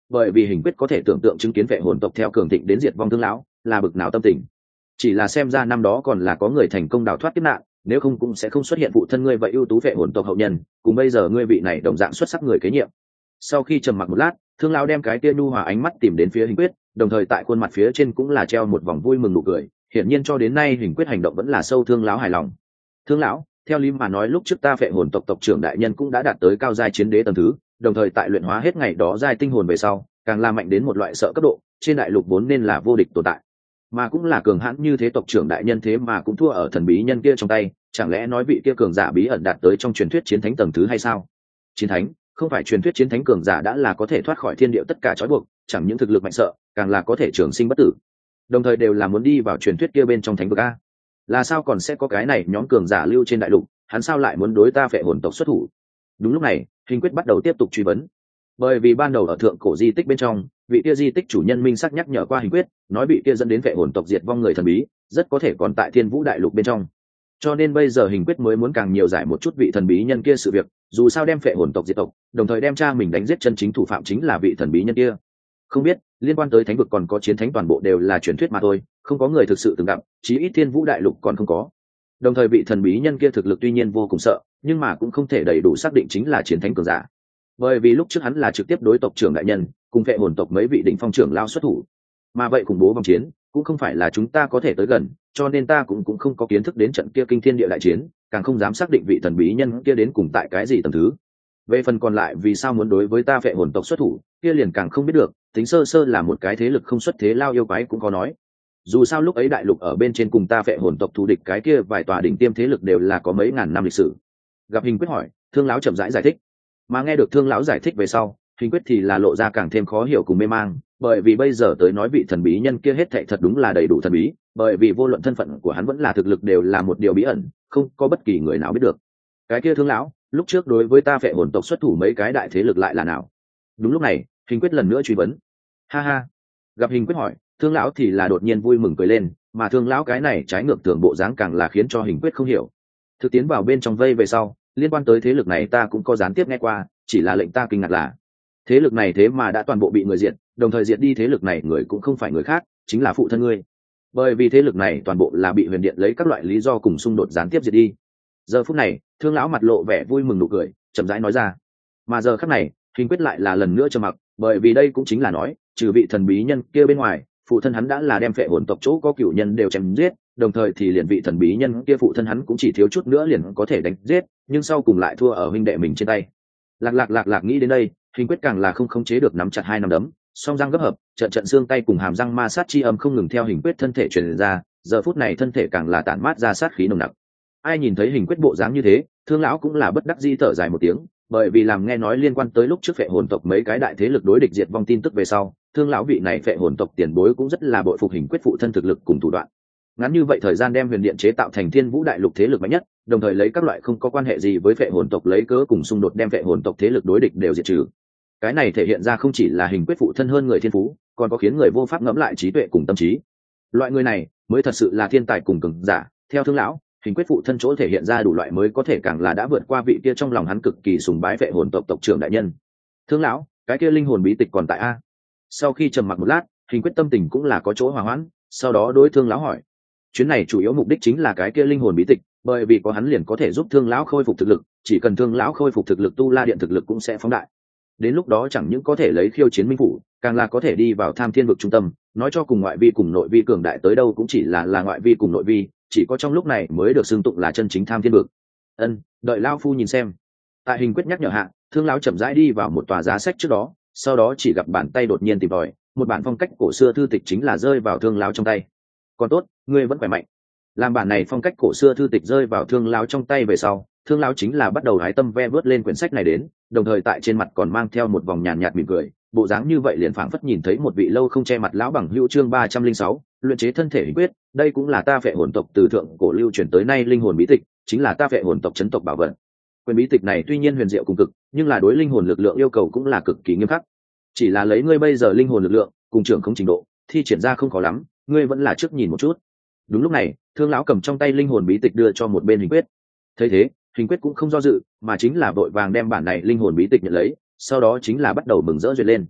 bởi vì hình quyết có thể tưởng tượng chứng kiến vệ hồn tộc theo cường thịnh đến diệt vong thương lão là bực nào tâm tình. Chỉ là xem ra năm đó còn là có người thành công đào thoát kiếp nạn, nếu không cũng sẽ không xuất hiện phụ thân ngươi vậy ưu tú vệ hồn tộc hậu nhân, cùng bây giờ ngươi vị này đồng dạng xuất sắc người kế nhiệm. Sau khi trầm mặc một lát, thương lão đem cái tia nhu hòa ánh mắt tìm đến phía hình quyết, đồng thời tại khuôn mặt phía trên cũng là treo một vòng vui mừng nụ cười, hiển nhiên cho đến nay hình quyết hành động vẫn là sâu thương lão hài lòng. Thương lão, theo lý mà nói lúc trước ta vệ hồn tộc tộc trưởng đại nhân cũng đã đạt tới cao giai chiến đế tầng thứ, đồng thời tại luyện hóa hết ngày đó giai tinh hồn về sau càng là mạnh đến một loại sợ cấp độ, trên đại lục vốn nên là vô địch tồn tại, mà cũng là cường hãn như thế tộc trưởng đại nhân thế mà cũng thua ở thần bí nhân kia trong tay, chẳng lẽ nói vị kia cường giả bí ẩn đạt tới trong truyền thuyết chiến thánh tầng thứ hay sao? Chiến thánh? Không phải truyền thuyết chiến thánh cường giả đã là có thể thoát khỏi thiên địa tất cả trói buộc, chẳng những thực lực mạnh sợ, càng là có thể trường sinh bất tử, đồng thời đều là muốn đi vào truyền thuyết kia bên trong thánh vực a. Là sao còn sẽ có cái này nhóm cường giả lưu trên đại lục, hắn sao lại muốn đối ta vệ hồn tộc xuất thủ? Đúng lúc này, hình quyết bắt đầu tiếp tục truy vấn, bởi vì ban đầu ở thượng cổ di tích bên trong, vị kia di tích chủ nhân minh sắc nhắc nhở qua hình quyết, nói vị kia dẫn đến vệ hồn tộc diệt vong người thần bí rất có thể còn tại thiên vũ đại lục bên trong, cho nên bây giờ hình quyết mới muốn càng nhiều giải một chút vị thần bí nhân kia sự việc, dù sao đem vệ hồn tộc diệt tộc, đồng thời đem cha mình đánh giết chân chính thủ phạm chính là vị thần bí nhân kia. Không biết liên quan tới thánh vực còn có chiến thánh toàn bộ đều là truyền thuyết mà thôi, không có người thực sự từng gặp, chí ít thiên vũ đại lục còn không có. Đồng thời vị thần bí nhân kia thực lực tuy nhiên vô cùng sợ, nhưng mà cũng không thể đầy đủ xác định chính là chiến thánh cường giả, bởi vì lúc trước hắn là trực tiếp đối tộc trưởng đại nhân cùng vệ hồn tộc mấy vị đỉnh phong trưởng lao xuất thủ, mà vậy khủng bố vòng chiến cũng không phải là chúng ta có thể tới gần, cho nên ta cũng cũng không có kiến thức đến trận kia kinh thiên địa đại chiến, càng không dám xác định vị thần bí nhân kia đến cùng tại cái gì tầng thứ. Về phần còn lại vì sao muốn đối với ta vệ hồn tộc xuất thủ, kia liền càng không biết được, tính sơ sơ là một cái thế lực không xuất thế lao yêu quái cũng có nói. Dù sao lúc ấy đại lục ở bên trên cùng ta vệ hồn tộc thù địch cái kia vài tòa đỉnh tiêm thế lực đều là có mấy ngàn năm lịch sử. Gặp hình quyết hỏi, thương lão chậm rãi giải, giải thích, mà nghe được thương lão giải thích về sau, hình quyết thì là lộ ra càng thêm khó hiểu cùng mê mang, bởi vì bây giờ tới nói vị thần bí nhân kia hết thảy thật đúng là đầy đủ thần bí, bởi vì vô luận thân phận của hắn vẫn là thực lực đều là một điều bí ẩn, không có bất kỳ người nào biết được. Cái kia thương lão lúc trước đối với ta vệ hồn tộc xuất thủ mấy cái đại thế lực lại là nào? Đúng lúc này hình quyết lần nữa truy vấn. Ha ha. Gặp hình quyết hỏi, thương lão thì là đột nhiên vui mừng cười lên, mà thương lão cái này trái ngược tưởng bộ dáng càng là khiến cho hình quyết không hiểu. Thực tiến vào bên trong vây về sau, liên quan tới thế lực này ta cũng có gián tiếp nghe qua, chỉ là lệnh ta kinh ngạc là thế lực này thế mà đã toàn bộ bị người diệt, đồng thời diệt đi thế lực này người cũng không phải người khác, chính là phụ thân ngươi. Bởi vì thế lực này toàn bộ là bị huyền điện lấy các loại lý do cùng xung đột gián tiếp diệt đi. Giờ phút này thương lão mặt lộ vẻ vui mừng nụ cười, chậm rãi nói ra. Mà giờ khắc này hình quyết lại là lần nữa trầm mặc, bởi vì đây cũng chính là nói trừ vị thần bí nhân kia bên ngoài, phụ thân hắn đã là đem phệ hồn tộc chỗ có cửu nhân đều chém giết, đồng thời thì liền vị thần bí nhân kia phụ thân hắn cũng chỉ thiếu chút nữa liền có thể đánh giết, nhưng sau cùng lại thua ở huynh đệ mình trên tay. Lạc lạc lạc lạc nghĩ đến đây, hình quyết càng là không khống chế được nắm chặt hai nắm đấm, song răng gấp hợp, trận trận xương tay cùng hàm răng ma sát chi âm không ngừng theo hình quyết thân thể truyền ra, giờ phút này thân thể càng là tản mát ra sát khí nồng nặc. Ai nhìn thấy hình quyết bộ dáng như thế, thương lão cũng là bất đắc dĩ thở dài một tiếng, bởi vì làm nghe nói liên quan tới lúc trước phệ hồn tộc mấy cái đại thế lực đối địch diệt vong tin tức về sau, thương lão vị này phệ hồn tộc tiền bối cũng rất là bội phục hình quyết phụ thân thực lực cùng thủ đoạn. Ngắn như vậy thời gian đem huyền điện chế tạo thành thiên vũ đại lục thế lực mạnh nhất, đồng thời lấy các loại không có quan hệ gì với phệ hồn tộc lấy cớ cùng xung đột đem phệ hồn tộc thế lực đối địch đều diệt trừ. Cái này thể hiện ra không chỉ là hình quyết phụ thân hơn người thiên phú, còn có khiến người vô pháp ngẫm lại trí tuệ cùng tâm trí. Loại người này mới thật sự là thiên tài cùng cường giả. Theo thương lão, hình quyết phụ thân chỗ thể hiện ra đủ loại mới có thể càng là đã vượt qua vị kia trong lòng hắn cực kỳ sùng bái phệ hồn tộc tộc trưởng đại nhân. Thương lão, cái kia linh hồn bí tịch còn tại a? Sau khi trầm mặc một lát, hình quyết tâm tình cũng là có chỗ hòa hoãn, sau đó đối thương lão hỏi, chuyến này chủ yếu mục đích chính là cái kia linh hồn bí tịch, bởi vì có hắn liền có thể giúp thương lão khôi phục thực lực, chỉ cần thương lão khôi phục thực lực tu la điện thực lực cũng sẽ phóng đại. Đến lúc đó chẳng những có thể lấy khiêu chiến minh phủ, càng là có thể đi vào tham thiên vực trung tâm, nói cho cùng ngoại vi cùng nội vi cường đại tới đâu cũng chỉ là là ngoại vi cùng nội vi, chỉ có trong lúc này mới được xưng tụng là chân chính tham thiên vực. Ân, đợi lão phu nhìn xem. Tại hình quyết nhắc nhở hạ, thương lão chậm rãi đi vào một tòa giá sách trước đó, sau đó chỉ gặp bàn tay đột nhiên tìm tòi, một bản phong cách cổ xưa thư tịch chính là rơi vào thương lão trong tay. Còn tốt, ngươi vẫn khỏe mạnh. Làm bản này phong cách cổ xưa thư tịch rơi vào thương lão trong tay về sau, thương lão chính là bắt đầu hái tâm ve vớt lên quyển sách này đến, đồng thời tại trên mặt còn mang theo một vòng nhàn nhạt mỉm cười, bộ dáng như vậy liền phảng phất nhìn thấy một vị lâu không che mặt lão bằng hữu. Chương ba trăm linh sáu, luyện chế thân thể hình quyết, đây cũng là ta phệ hồn tộc từ thượng cổ lưu truyền tới nay linh hồn bí tịch, chính là ta phệ hồn tộc chấn tộc bảo vật. Quyển bí tịch này tuy nhiên huyền diệu cùng cực, nhưng là đối linh hồn lực lượng yêu cầu cũng là cực kỳ nghiêm khắc. Chỉ là lấy ngươi bây giờ linh hồn lực lượng cùng trưởng không trình độ, thi triển ra không khó lắm, ngươi vẫn là trước nhìn một chút. Đúng lúc này, thương lão cầm trong tay linh hồn bí tịch đưa cho một bên hình quyết. Thấy thế, hình quyết cũng không do dự, mà chính là vội vàng đem bản này linh hồn bí tịch nhận lấy, sau đó chính là bắt đầu mừng rỡ duyệt lên.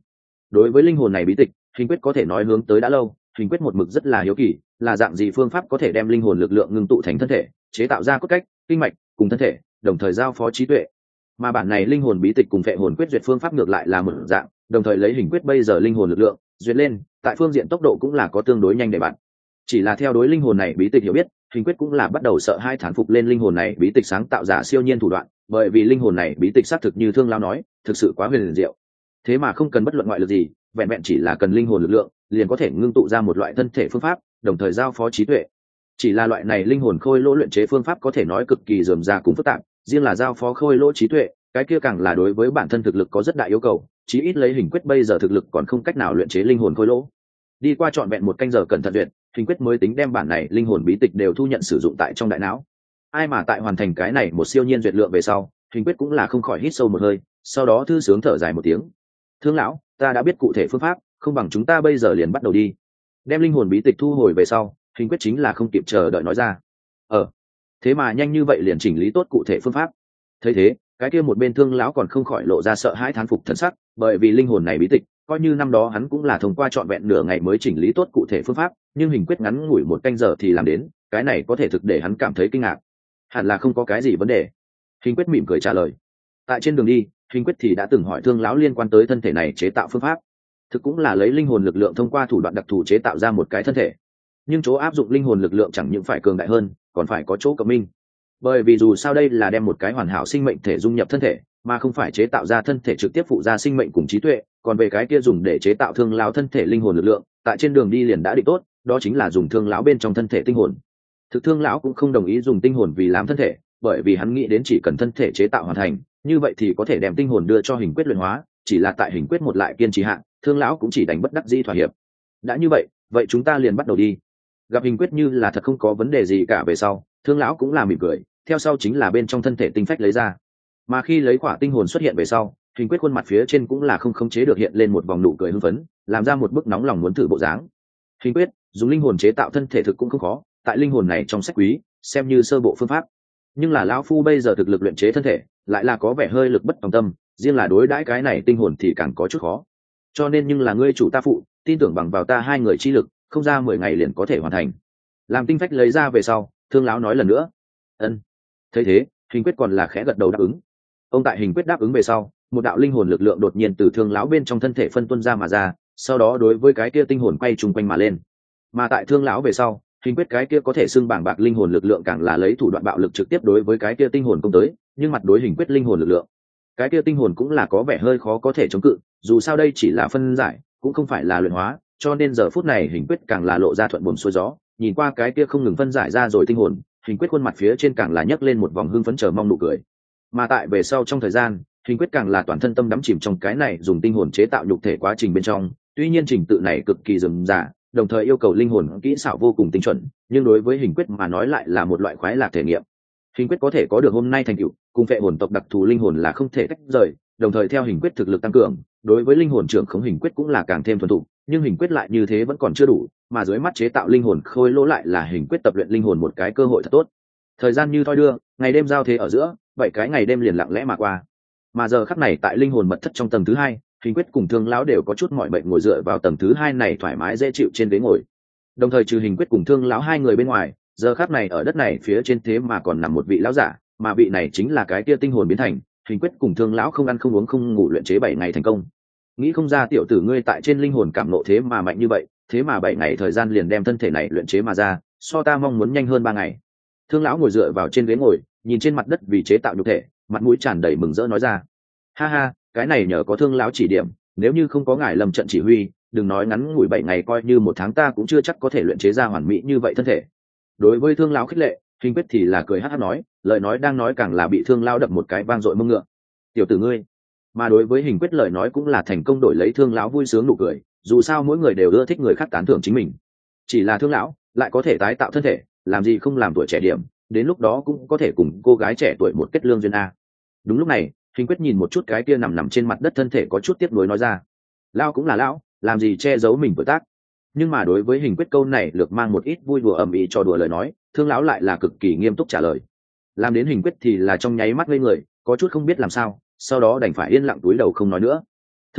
đối với linh hồn này bí tịch, hình quyết có thể nói hướng tới đã lâu. Hình quyết một mực rất là hiếu kỳ, là dạng gì phương pháp có thể đem linh hồn lực lượng ngưng tụ thành thân thể, chế tạo ra cốt cách, kinh mạch cùng thân thể, đồng thời giao phó trí tuệ. Mà bản này linh hồn bí tịch cùng phệ hồn quyết duyệt phương pháp ngược lại là một dạng, đồng thời lấy hình quyết bây giờ linh hồn lực lượng duyệt lên, tại phương diện tốc độ cũng là có tương đối nhanh để bạn. Chỉ là theo đối linh hồn này bí tịch hiểu biết, hình quyết cũng là bắt đầu sợ hai thán phục lên linh hồn này bí tịch sáng tạo giả siêu nhiên thủ đoạn, bởi vì linh hồn này bí tịch xác thực như Thương Lão nói, thực sự quá huyền diệu. Thế mà không cần bất luận ngoại lực gì, vẹn vẹn chỉ là cần linh hồn lực lượng, liền có thể ngưng tụ ra một loại thân thể phương pháp, đồng thời giao phó trí tuệ. Chỉ là loại này linh hồn khôi lỗ luyện chế phương pháp có thể nói cực kỳ rườm rà cùng phức tạp, riêng là giao phó khôi lỗ trí tuệ, cái kia càng là đối với bản thân thực lực có rất đại yêu cầu, chí ít lấy hình quyết bây giờ thực lực còn không cách nào luyện chế linh hồn khôi lỗ. Đi qua trọn vẹn một canh giờ cẩn thận luyện, hình quyết mới tính đem bản này linh hồn bí tịch đều thu nhận sử dụng tại trong đại não. Ai mà tại hoàn thành cái này một siêu nhiên duyệt lượng về sau, hình quyết cũng là không khỏi hít sâu một hơi, sau đó thư sướng thở dài một tiếng. Thương lão, ta đã biết cụ thể phương pháp, không bằng chúng ta bây giờ liền bắt đầu đi. Đem linh hồn bí tịch thu hồi về sau, hình quyết chính là không kịp chờ đợi nói ra. Ờ, thế mà nhanh như vậy liền chỉnh lý tốt cụ thể phương pháp. Thấy thế, cái kia một bên Thương lão còn không khỏi lộ ra sợ hãi thán phục thần sắc, bởi vì linh hồn này bí tịch, coi như năm đó hắn cũng là thông qua trọn vẹn nửa ngày mới chỉnh lý tốt cụ thể phương pháp, nhưng hình quyết ngắn ngủi một canh giờ thì làm đến, cái này có thể thực để hắn cảm thấy kinh ngạc. Hẳn là không có cái gì vấn đề. Hình quyết mỉm cười trả lời. Tại trên đường đi, hình quyết thì đã từng hỏi Thương lão liên quan tới thân thể này chế tạo phương pháp, thực cũng là lấy linh hồn lực lượng thông qua thủ đoạn đặc thù chế tạo ra một cái thân thể. Nhưng chỗ áp dụng linh hồn lực lượng chẳng những phải cường đại hơn, còn phải có chỗ cộng minh. Bởi vì dù sao đây là đem một cái hoàn hảo sinh mệnh thể dung nhập thân thể, mà không phải chế tạo ra thân thể trực tiếp phụ ra sinh mệnh cùng trí tuệ, còn về cái kia dùng để chế tạo Thương lão thân thể linh hồn lực lượng, tại trên đường đi liền đã định tốt, đó chính là dùng Thương lão bên trong thân thể tinh hồn. Thực Thương lão cũng không đồng ý dùng tinh hồn vì làm thân thể, bởi vì hắn nghĩ đến chỉ cần thân thể chế tạo hoàn thành, như vậy thì có thể đem tinh hồn đưa cho hình quyết luyện hóa, chỉ là tại hình quyết một lại kiên trì hạn, Thương lão cũng chỉ đánh bất đắc dĩ thỏa hiệp. Đã như vậy, vậy chúng ta liền bắt đầu đi. Gặp hình quyết như là thật không có vấn đề gì cả về sau, Thương lão cũng là mỉm cười, theo sau chính là bên trong thân thể tinh phách lấy ra. Mà khi lấy quả tinh hồn xuất hiện về sau, hình quyết khuôn mặt phía trên cũng là không khống chế được hiện lên một vòng nụ cười hưng phấn, làm ra một bức nóng lòng muốn thử bộ dáng. Hình quyết dùng linh hồn chế tạo thân thể thực cũng không khó, tại linh hồn này trong sách quý xem như sơ bộ phương pháp, nhưng là lão phu bây giờ thực lực luyện chế thân thể lại là có vẻ hơi lực bất tòng tâm, riêng là đối đãi cái này tinh hồn thì càng có chút khó, cho nên nhưng là ngươi chủ ta phụ, tin tưởng bằng vào ta hai người chi lực, không ra mười ngày liền có thể hoàn thành. Làm tinh phách lấy ra về sau, Thương lão nói lần nữa. Ân. Thấy thế, hình quyết còn là khẽ gật đầu đáp ứng. Ông tại hình quyết đáp ứng về sau, một đạo linh hồn lực lượng đột nhiên từ Thương lão bên trong thân thể phân tuôn ra mà ra, sau đó đối với cái kia tinh hồn quay trùng quanh mà lên. Mà tại Thương lão về sau, hình quyết cái kia có thể xưng bảng bạc linh hồn lực lượng càng là lấy thủ đoạn bạo lực trực tiếp đối với cái kia tinh hồn công tới, nhưng mặt đối hình quyết linh hồn lực lượng, cái kia tinh hồn cũng là có vẻ hơi khó có thể chống cự, dù sao đây chỉ là phân giải, cũng không phải là luyện hóa, cho nên giờ phút này hình quyết càng là lộ ra thuận buồm xuôi gió, nhìn qua cái kia không ngừng phân giải ra rồi tinh hồn, hình quyết khuôn mặt phía trên càng là nhấc lên một vòng hưng phấn chờ mong nụ cười. Mà tại về sau trong thời gian, hình quyết càng là toàn thân tâm đắm chìm trong cái này dùng tinh hồn chế tạo nhục thể quá trình bên trong, tuy nhiên trình tự này cực kỳ rườm rà, đồng thời yêu cầu linh hồn kỹ xảo vô cùng tinh chuẩn, nhưng đối với hình quyết mà nói lại là một loại khoái lạc thể nghiệm. Hình quyết có thể có được hôm nay thành tựu, cùng phệ hồn tộc đặc thù linh hồn là không thể tách rời, đồng thời theo hình quyết thực lực tăng cường, đối với linh hồn trưởng khống hình quyết cũng là càng thêm thuần thục, nhưng hình quyết lại như thế vẫn còn chưa đủ, mà dưới mắt chế tạo linh hồn khôi lỗ lại là hình quyết tập luyện linh hồn một cái cơ hội thật tốt. Thời gian như thoi đưa, ngày đêm giao thế ở giữa, vậy cái ngày đêm liền lặng lẽ mà qua. Mà giờ khắc này tại linh hồn mật thất trong tầng thứ hai, hình quyết cùng Thương lão đều có chút mỏi mệt ngồi dựa vào tầng thứ hai này thoải mái dễ chịu trên ghế ngồi. Đồng thời trừ hình quyết cùng Thương lão hai người bên ngoài, giờ khắc này ở đất này phía trên thế mà còn nằm một vị lão giả, mà vị này chính là cái kia tinh hồn biến thành, hình quyết cùng Thương lão không ăn không uống không ngủ luyện chế bảy ngày thành công. Nghĩ không ra tiểu tử ngươi tại trên linh hồn cảm nộ thế mà mạnh như vậy, thế mà bảy ngày thời gian liền đem thân thể này luyện chế mà ra, so ta mong muốn nhanh hơn ba ngày. Thương lão ngồi dựa vào trên ghế ngồi, nhìn trên mặt đất vì chế tạo nhục thể, mặt mũi tràn đầy mừng rỡ nói ra. Ha ha, cái này nhờ có Thương lão chỉ điểm, nếu như không có ngài lâm trận chỉ huy, đừng nói ngắn ngủi bảy ngày, coi như một tháng ta cũng chưa chắc có thể luyện chế ra hoàn mỹ như vậy thân thể. Đối với Thương lão khích lệ, hình quyết thì là cười hắt hắt nói, lời nói đang nói càng là bị Thương lão đập một cái vang dội mông ngựa. Tiểu tử ngươi. Mà đối với hình quyết lời nói cũng là thành công đổi lấy Thương lão vui sướng nụ cười, dù sao mỗi người đều ưa thích người khác tán thưởng chính mình. Chỉ là Thương lão lại có thể tái tạo thân thể, làm gì không làm tuổi trẻ điểm, đến lúc đó cũng có thể cùng cô gái trẻ tuổi một kết lương duyên a. Đúng lúc này, hình quyết nhìn một chút cái kia nằm nằm trên mặt đất thân thể có chút tiếc nuối nói ra. Lão cũng là lão, làm gì che giấu mình tuổi tác. Nhưng mà đối với hình quyết câu này lược mang một ít vui đùa ầm ĩ trò đùa lời nói, Thương lão lại là cực kỳ nghiêm túc trả lời. Làm đến hình quyết thì là trong nháy mắt ngây người, có chút không biết làm sao, sau đó đành phải yên lặng túi đầu không nói nữa. Thương lão,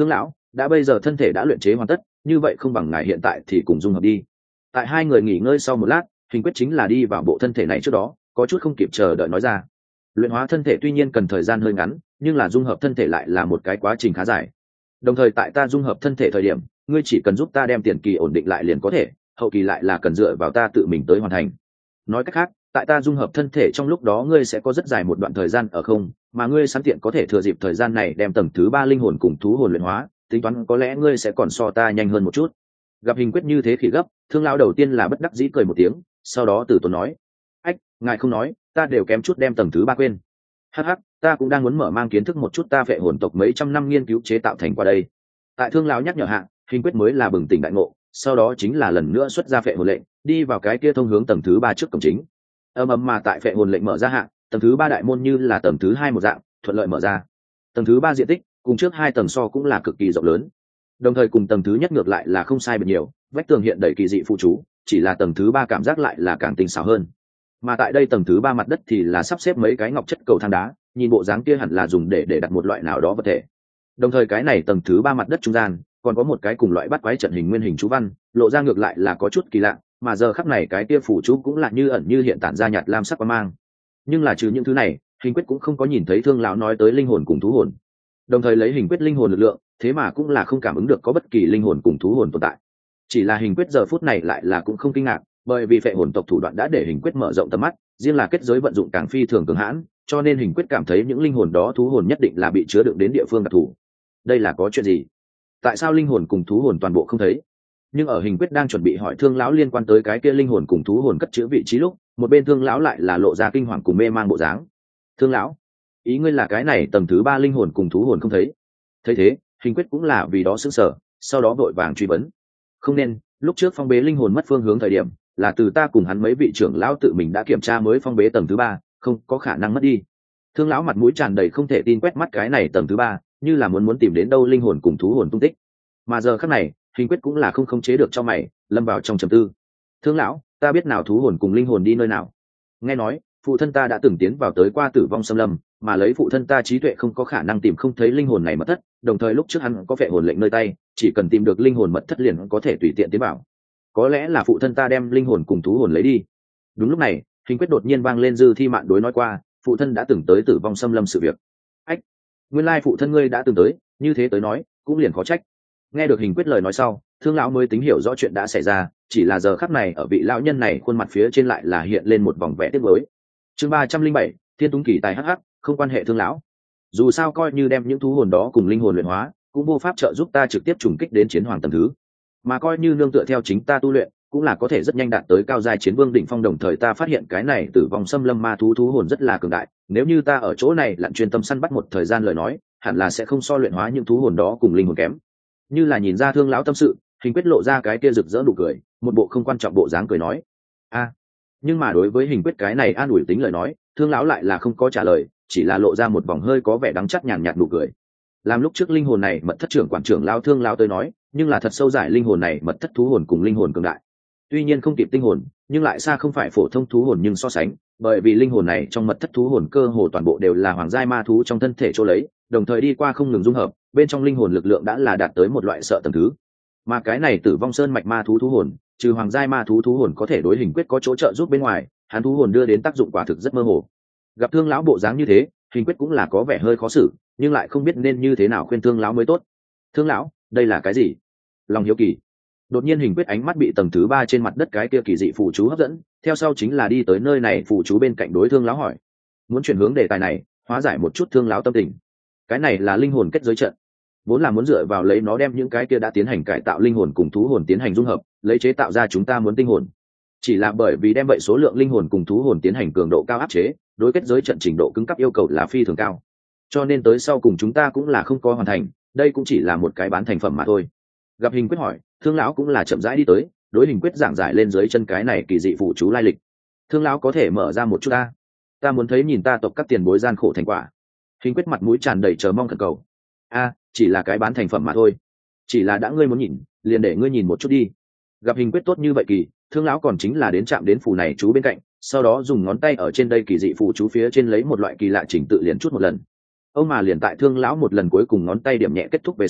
đã bây giờ thân thể đã luyện chế hoàn tất, như vậy không bằng ngài hiện tại thì cùng dung hợp đi. Tại hai người nghỉ ngơi sau một lát, Hình Quyết chính là đi vào bộ thân thể này trước đó, có chút không kịp chờ đợi nói ra. Luyện hóa thân thể tuy nhiên cần thời gian hơi ngắn, nhưng là dung hợp thân thể lại là một cái quá trình khá dài. Đồng thời tại ta dung hợp thân thể thời điểm, ngươi chỉ cần giúp ta đem tiền kỳ ổn định lại liền có thể, hậu kỳ lại là cần dựa vào ta tự mình tới hoàn thành. Nói cách khác, tại ta dung hợp thân thể trong lúc đó ngươi sẽ có rất dài một đoạn thời gian ở không, mà ngươi sẵn tiện có thể thừa dịp thời gian này đem tầng thứ ba linh hồn cùng thú hồn luyện hóa, tính toán có lẽ ngươi sẽ còn so ta nhanh hơn một chút. Gặp Hình Quyết như thế khỉ gấp, Thương lão đầu tiên là bất đắc dĩ cười một tiếng, sau đó từ tốn nói: ách, ngài không nói, ta đều kém chút đem tầng thứ ba quên. Hắc hắc, ta cũng đang muốn mở mang kiến thức một chút ta phệ hồn tộc mấy trăm năm nghiên cứu chế tạo thành qua đây. Tại Thương lão nhắc nhở hạ, Hình Quyết mới là bừng tỉnh đại ngộ, sau đó chính là lần nữa xuất ra phệ hồn lệnh, đi vào cái kia thông hướng tầng thứ ba trước cổng chính. Ầm ầm mà tại phệ hồn lệnh mở ra hạ, tầng thứ ba đại môn như là tầng thứ hai một dạng, thuận lợi mở ra. Tầng thứ ba diện tích cùng trước hai tầng so cũng là cực kỳ rộng lớn, đồng thời cùng tầng thứ nhất ngược lại là không sai biệt nhiều, vách tường hiện đầy kỳ dị phụ chú, chỉ là tầng thứ ba cảm giác lại là càng tinh xảo hơn. Mà tại đây tầng thứ ba mặt đất thì là sắp xếp mấy cái ngọc chất cầu thang đá, nhìn bộ dáng kia hẳn là dùng để để đặt một loại nào đó vật thể. Đồng thời cái này tầng thứ ba mặt đất trung gian còn có một cái cùng loại bắt quái trận hình nguyên hình chú văn, lộ ra ngược lại là có chút kỳ lạ, mà giờ khắc này cái kia phủ chú cũng là như ẩn như hiện tản ra nhạt lam sắc quang mang. Nhưng là trừ những thứ này, Hình Quyết cũng không có nhìn thấy Thương lão nói tới linh hồn cùng thú hồn. Đồng thời lấy Hình Quyết linh hồn lực lượng, thế mà cũng là không cảm ứng được có bất kỳ linh hồn cùng thú hồn tồn tại. Chỉ là Hình Quyết giờ phút này lại là cũng không kinh ngạc, bởi vì phệ hồn tộc thủ đoạn đã để Hình Quyết mở rộng tầm mắt, riêng là kết giới vận dụng càng phi thường cường hãn, cho nên Hình Quyết cảm thấy những linh hồn đó thú hồn nhất định là bị chứa đựng đến địa phương đặc thù. Đây là có chuyện gì? Tại sao linh hồn cùng thú hồn toàn bộ không thấy? Nhưng ở Hình Quyết đang chuẩn bị hỏi Thương lão liên quan tới cái kia linh hồn cùng thú hồn cất chứa vị trí lúc, một bên Thương lão lại là lộ ra kinh hoàng cùng mê mang bộ dáng. Thương lão, ý ngươi là cái này tầng thứ ba linh hồn cùng thú hồn không thấy? Thấy thế, Hình Quyết cũng là vì đó sững sờ, sau đó vội vàng truy vấn. Không nên, lúc trước phong bế linh hồn mất phương hướng thời điểm, là từ ta cùng hắn mấy vị trưởng lão tự mình đã kiểm tra mới phong bế tầng thứ ba, không có khả năng mất đi. Thương lão mặt mũi tràn đầy không thể tin quét mắt cái này tầng thứ ba, như là muốn muốn tìm đến đâu linh hồn cùng thú hồn tung tích. Mà giờ khắc này, Hình Quyết cũng là không khống chế được cho mày, lâm vào trong trầm tư. Thương lão, ta biết nào thú hồn cùng linh hồn đi nơi nào. Nghe nói, phụ thân ta đã từng tiến vào tới qua tử vong xâm lâm, mà lấy phụ thân ta trí tuệ không có khả năng tìm không thấy linh hồn này mật thất, đồng thời lúc trước hắn có phệ hồn lệnh nơi tay, chỉ cần tìm được linh hồn mật thất liền có thể tùy tiện tiến vào. Có lẽ là phụ thân ta đem linh hồn cùng thú hồn lấy đi. Đúng lúc này, Hình Quyết đột nhiên vang lên Dư Thi Mạn đối nói qua, phụ thân đã từng tới tử vong xâm lâm sự việc. Ách, nguyên lai phụ thân ngươi đã từng tới, như thế tới nói, cũng liền khó trách. Nghe được Hình Quyết lời nói sau, Thương lão mới tính hiểu rõ chuyện đã xảy ra, chỉ là giờ khắc này ở vị lão nhân này khuôn mặt phía trên lại là hiện lên một vòng vẻ tiếc nuối. Chương ba trăm linh bảy, Thiên Túng Kỳ tài hắc hắc, không quan hệ Thương lão. Dù sao coi như đem những thú hồn đó cùng linh hồn luyện hóa, cũng vô pháp trợ giúp ta trực tiếp trùng kích đến chiến hoàng tầng thứ. Mà coi như nương tựa theo chính ta tu luyện, cũng là có thể rất nhanh đạt tới cao giai chiến vương đỉnh phong, đồng thời ta phát hiện cái này tử vong xâm lâm ma thú thú hồn rất là cường đại, nếu như ta ở chỗ này lặn chuyên tâm săn bắt một thời gian lời nói, hẳn là sẽ không so luyện hóa những thú hồn đó cùng linh hồn kém. Như là nhìn ra Thương lão tâm sự, Hình Quyết lộ ra cái kia rực rỡ nụ cười, một bộ không quan trọng bộ dáng cười nói: "A." Nhưng mà đối với Hình Quyết cái này an ủi tính lời nói, Thương lão lại là không có trả lời, chỉ là lộ ra một vòng hơi có vẻ đắng chát nhàn nhạt nụ cười. Làm lúc trước linh hồn này mật thất trưởng quản trưởng lão Thương lão tới nói, nhưng là thật sâu giải linh hồn này mật thất thú hồn cùng linh hồn cường đại. Tuy nhiên không kịp tinh hồn, nhưng lại xa không phải phổ thông thú hồn nhưng so sánh, bởi vì linh hồn này trong mật thất thú hồn cơ hồ toàn bộ đều là hoàng giai ma thú trong thân thể chỗ lấy, đồng thời đi qua không ngừng dung hợp, bên trong linh hồn lực lượng đã là đạt tới một loại sợ tầng thứ. Mà cái này Tử Vong Sơn mạch ma thú thú hồn, trừ hoàng giai ma thú thú hồn có thể đối Hình Quyết có chỗ trợ giúp bên ngoài, hắn thú hồn đưa đến tác dụng quả thực rất mơ hồ. Gặp Thương lão bộ dáng như thế, Hình Quyết cũng là có vẻ hơi khó xử, nhưng lại không biết nên như thế nào khuyên Thương lão mới tốt. Thương lão, đây là cái gì? Lòng hiếu kỳ. Đột nhiên Hình Quyết ánh mắt bị tầng thứ ba trên mặt đất cái kia kỳ dị phù chú hấp dẫn, theo sau chính là đi tới nơi này phù chú bên cạnh đối Thương lão hỏi. Muốn chuyển hướng đề tài này, hóa giải một chút Thương lão tâm tình. Cái này là linh hồn kết giới trận, vốn là muốn dựa vào lấy nó đem những cái kia đã tiến hành cải tạo linh hồn cùng thú hồn tiến hành dung hợp, lấy chế tạo ra chúng ta muốn tinh hồn. Chỉ là bởi vì đem vậy số lượng linh hồn cùng thú hồn tiến hành cường độ cao áp chế, đối kết giới trận trình độ cứng cấp yêu cầu là phi thường cao, cho nên tới sau cùng chúng ta cũng là không có hoàn thành, đây cũng chỉ là một cái bán thành phẩm mà thôi. Gặp Hình Quyết hỏi, Thương lão cũng là chậm rãi đi tới, đối Hình Quyết giảng giải lên dưới chân cái này kỳ dị phụ chú lai lịch. Thương lão có thể mở ra một chút ta, ta muốn thấy nhìn ta tộc các tiền bối gian khổ thành quả. Hình Quyết mặt mũi tràn đầy chờ mong khẩn cầu. A, chỉ là cái bán thành phẩm mà thôi, chỉ là đã ngươi muốn nhìn, liền để ngươi nhìn một chút đi. Gặp Hình Quyết tốt như vậy kỳ, Thương lão còn chính là đến chạm đến phù này chú bên cạnh, sau đó dùng ngón tay ở trên đây kỳ dị phù chú phía trên lấy một loại kỳ lạ chỉnh tự liền chút một lần. Ông mà liền tại Thương lão một lần cuối cùng ngón tay điểm nhẹ kết thúc về sau,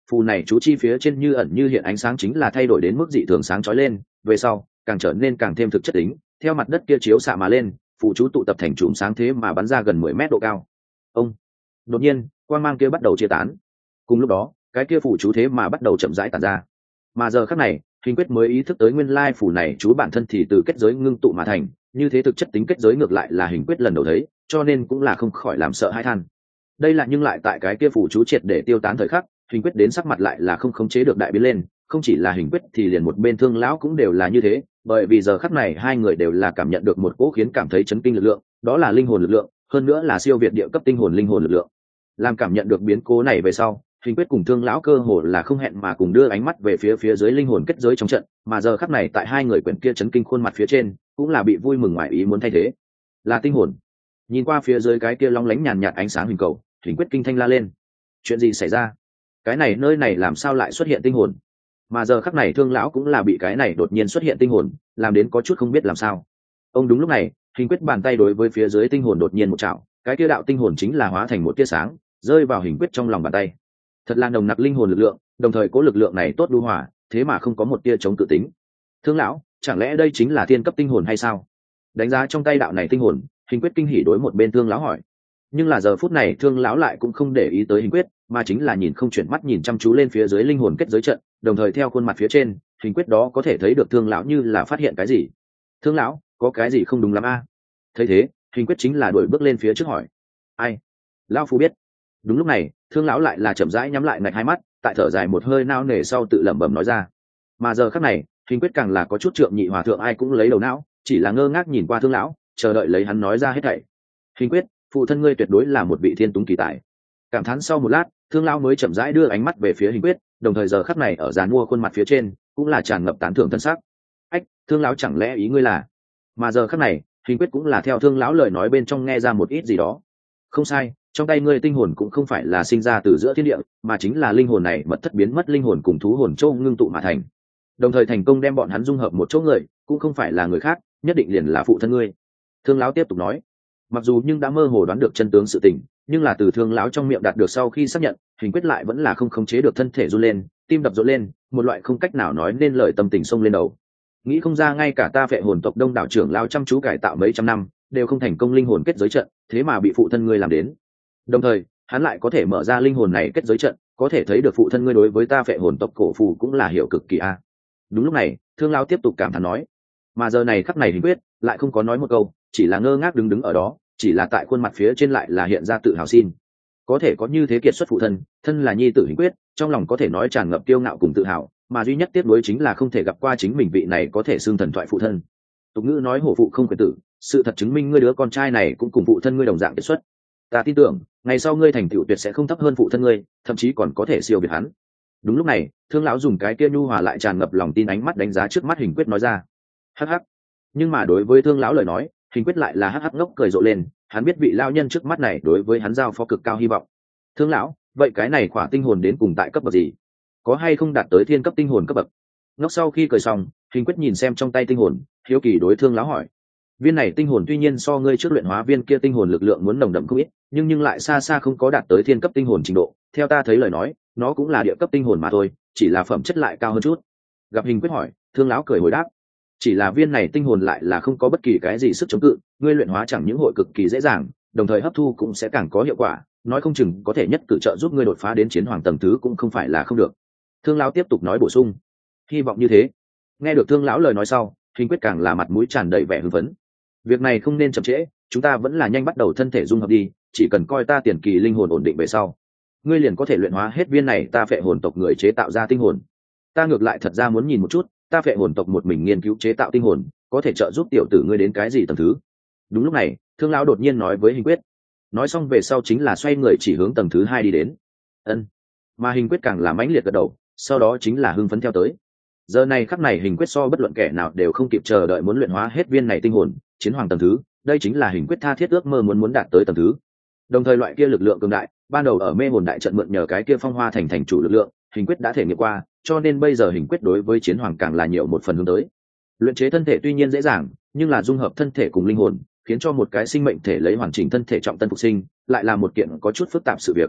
phù này chú chi phía trên như ẩn như hiện ánh sáng chính là thay đổi đến mức dị thường sáng chói lên, về sau càng trở nên càng thêm thực chất tính, theo mặt đất kia chiếu xạ mà lên, phù chú tụ tập thành chùm sáng thế mà bắn ra gần mười mét độ cao. Ông đột nhiên quang mang kia bắt đầu chia tán, cùng lúc đó cái kia phù chú thế mà bắt đầu chậm rãi tản ra. Mà giờ khắc này Hình Quyết mới ý thức tới nguyên lai phù này chú bản thân thì từ kết giới ngưng tụ mà thành, như thế thực chất tính kết giới ngược lại là Hình Quyết lần đầu thấy, cho nên cũng là không khỏi làm sợ hãi than. Đây là nhưng lại tại cái kia phù chú triệt để tiêu tán thời khắc, Hình Quyết đến sắc mặt lại là không khống chế được đại biến lên, không chỉ là Hình Quyết thì liền một bên Thương lão cũng đều là như thế, bởi vì giờ khắc này hai người đều là cảm nhận được một cỗ khiến cảm thấy chấn kinh lực lượng, đó là linh hồn lực lượng, hơn nữa là siêu việt địa cấp tinh hồn linh hồn lực lượng. Làm cảm nhận được biến cố này về sau, Hình Quyết cùng Thương lão cơ hồ là không hẹn mà cùng đưa ánh mắt về phía phía dưới linh hồn kết giới trong trận, mà giờ khắc này tại hai người quyển kia chấn kinh khuôn mặt phía trên, cũng là bị vui mừng ngoài ý muốn thay thế. Là tinh hồn. Nhìn qua phía dưới cái kia long lánh nhàn nhạt ánh sáng hình cầu, Hình Quyết kinh thanh la lên. Chuyện gì xảy ra? Cái này nơi này làm sao lại xuất hiện tinh hồn? Mà giờ khắc này Thương lão cũng là bị cái này đột nhiên xuất hiện tinh hồn làm đến có chút không biết làm sao. Ông đúng lúc này, Hình Quyết bàn tay đối với phía dưới tinh hồn đột nhiên một chảo, cái kia đạo tinh hồn chính là hóa thành một tia sáng, rơi vào Hình Quyết trong lòng bàn tay. Thật là nồng nặc linh hồn lực lượng, đồng thời cố lực lượng này tốt lưu hòa, thế mà không có một tia chống cự tính. Thương lão, chẳng lẽ đây chính là thiên cấp tinh hồn hay sao? Đánh giá trong tay đạo này tinh hồn, Hình Quyết kinh hỉ đối một bên Thương lão hỏi. Nhưng là giờ phút này Thương lão lại cũng không để ý tới Hình Quyết, mà chính là nhìn không chuyển mắt nhìn chăm chú lên phía dưới linh hồn kết giới trận, đồng thời theo khuôn mặt phía trên, Hình Quyết đó có thể thấy được Thương lão như là phát hiện cái gì. Thương lão, có cái gì không đúng lắm a? À? Thấy thế, Hình Quyết chính là đuổi bước lên phía trước hỏi. Ai? Lão phu biết. Đúng lúc này, Thương lão lại là chậm rãi nhắm lại ngạch hai mắt, tại thở dài một hơi nao nề sau tự lẩm bẩm nói ra. Mà giờ khắc này, Hình Quyết càng là có chút trượng nhị hòa thượng ai cũng lấy đầu não, chỉ là ngơ ngác nhìn qua Thương lão, chờ đợi lấy hắn nói ra hết thảy. Hình Quyết, phụ thân ngươi tuyệt đối là một vị thiên túng kỳ tài. Cảm thán sau một lát, Thương lão mới chậm rãi đưa ánh mắt về phía Hình Quyết, đồng thời giờ khắc này ở dàn mua khuôn mặt phía trên cũng là tràn ngập tán thưởng thân sắc. Ách, Thương lão chẳng lẽ ý ngươi là? Mà giờ khắc này, Hình Quyết cũng là theo Thương lão lời nói bên trong nghe ra một ít gì đó. Không sai, trong tay ngươi tinh hồn cũng không phải là sinh ra từ giữa thiên địa, mà chính là linh hồn này mật thất biến mất linh hồn cùng thú hồn châu ngưng tụ mà thành. Đồng thời thành công đem bọn hắn dung hợp một chỗ người, cũng không phải là người khác, nhất định liền là phụ thân ngươi. Thương lão tiếp tục nói. Mặc dù nhưng đã mơ hồ đoán được chân tướng sự tình, nhưng là từ Thương lão trong miệng đạt được sau khi xác nhận, Hình Quyết lại vẫn là không khống chế được thân thể run lên, tim đập rộn lên, một loại không cách nào nói nên lời tâm tình xông lên đầu. Nghĩ không ra ngay cả ta Phệ hồn tộc đông đảo trưởng lao chăm chú cải tạo mấy trăm năm, đều không thành công linh hồn kết giới trận, thế mà bị phụ thân ngươi làm đến. Đồng thời, hắn lại có thể mở ra linh hồn này kết giới trận, có thể thấy được phụ thân ngươi đối với ta Phệ hồn tộc cổ phù cũng là hiểu cực kỳ a. Đúng lúc này, Thương lão tiếp tục cảm thán nói, mà giờ này khắc này Hình Quyết lại không có nói một câu, chỉ là ngơ ngác đứng đứng ở đó, chỉ là tại khuôn mặt phía trên lại là hiện ra tự hào xin. Có thể có như thế kiệt xuất phụ thân, thân là nhi tử Hình Quyết, trong lòng có thể nói tràn ngập kiêu ngạo cùng tự hào, mà duy nhất tiếc nuối chính là không thể gặp qua chính mình vị này có thể xưng thần thoại phụ thân. Tục ngữ nói hổ phụ không quyền tử, sự thật chứng minh ngươi đứa con trai này cũng cùng phụ thân ngươi đồng dạng kiệt xuất. Ta tin tưởng, ngày sau ngươi thành tựu tuyệt sẽ không thấp hơn phụ thân ngươi, thậm chí còn có thể siêu việt hắn. Đúng lúc này, Thương lão dùng cái kia nhu hòa lại tràn ngập lòng tin ánh mắt đánh giá trước mắt Hình Quyết nói ra. Hắc hắc. Nhưng mà đối với Thương lão lời nói, Hình Quyết lại là hắc hắc ngốc cười rộ lên, hắn biết vị lao nhân trước mắt này đối với hắn giao phó cực cao hy vọng. Thương lão, vậy cái này khỏa tinh hồn đến cùng tại cấp bậc gì? Có hay không đạt tới thiên cấp tinh hồn cấp bậc? Ngốc sau khi cười xong, Hình Quyết nhìn xem trong tay tinh hồn, hiếu kỳ đối Thương lão hỏi. Viên này tinh hồn tuy nhiên so ngươi trước luyện hóa viên kia tinh hồn lực lượng muốn nồng đậm không ít, nhưng nhưng lại xa xa không có đạt tới thiên cấp tinh hồn trình độ. Theo ta thấy lời nói, nó cũng là địa cấp tinh hồn mà thôi, chỉ là phẩm chất lại cao hơn chút. Gặp Hình Quyết hỏi, Thương lão cười hồi đáp, chỉ là viên này tinh hồn lại là không có bất kỳ cái gì sức chống cự, ngươi luyện hóa chẳng những hội cực kỳ dễ dàng, đồng thời hấp thu cũng sẽ càng có hiệu quả, nói không chừng có thể nhất cử trợ giúp ngươi đột phá đến chiến hoàng tầng thứ cũng không phải là không được. Thương lão tiếp tục nói bổ sung, hy vọng như thế. Nghe được Thương lão lời nói sau, Hình Quyết càng là mặt mũi tràn đầy vẻ hưng phấn. Việc này không nên chậm trễ, chúng ta vẫn là nhanh bắt đầu thân thể dung hợp đi, chỉ cần coi ta tiền kỳ linh hồn ổn định về sau, ngươi liền có thể luyện hóa hết viên này ta Phệ hồn tộc người chế tạo ra tinh hồn. Ta ngược lại thật ra muốn nhìn một chút, ta Phệ hồn tộc một mình nghiên cứu chế tạo tinh hồn, có thể trợ giúp tiểu tử ngươi đến cái gì tầng thứ. Đúng lúc này, Thương lão đột nhiên nói với Hình Quyết. Nói xong về sau chính là xoay người chỉ hướng tầng thứ hai đi đến. Ân. Mà Hình Quyết càng là mãnh liệt gật đầu, sau đó chính là hưng phấn theo tới. Giờ này khắc này Hình Quyết so bất luận kẻ nào đều không kịp chờ đợi muốn luyện hóa hết viên này tinh hồn, chiến hoàng tầng thứ, đây chính là Hình Quyết tha thiết ước mơ muốn muốn đạt tới tầng thứ. Đồng thời loại kia lực lượng cường đại, ban đầu ở mê hồn đại trận mượn nhờ cái kia phong hoa thành thành chủ lực lượng, Hình Quyết đã thể nghiệm qua, cho nên bây giờ Hình Quyết đối với chiến hoàng càng là nhiều một phần hướng tới. Luyện chế thân thể tuy nhiên dễ dàng, nhưng là dung hợp thân thể cùng linh hồn, khiến cho một cái sinh mệnh thể lấy hoàn chỉnh thân thể trọng tân phục sinh, lại là một kiện có chút phức tạp sự việc.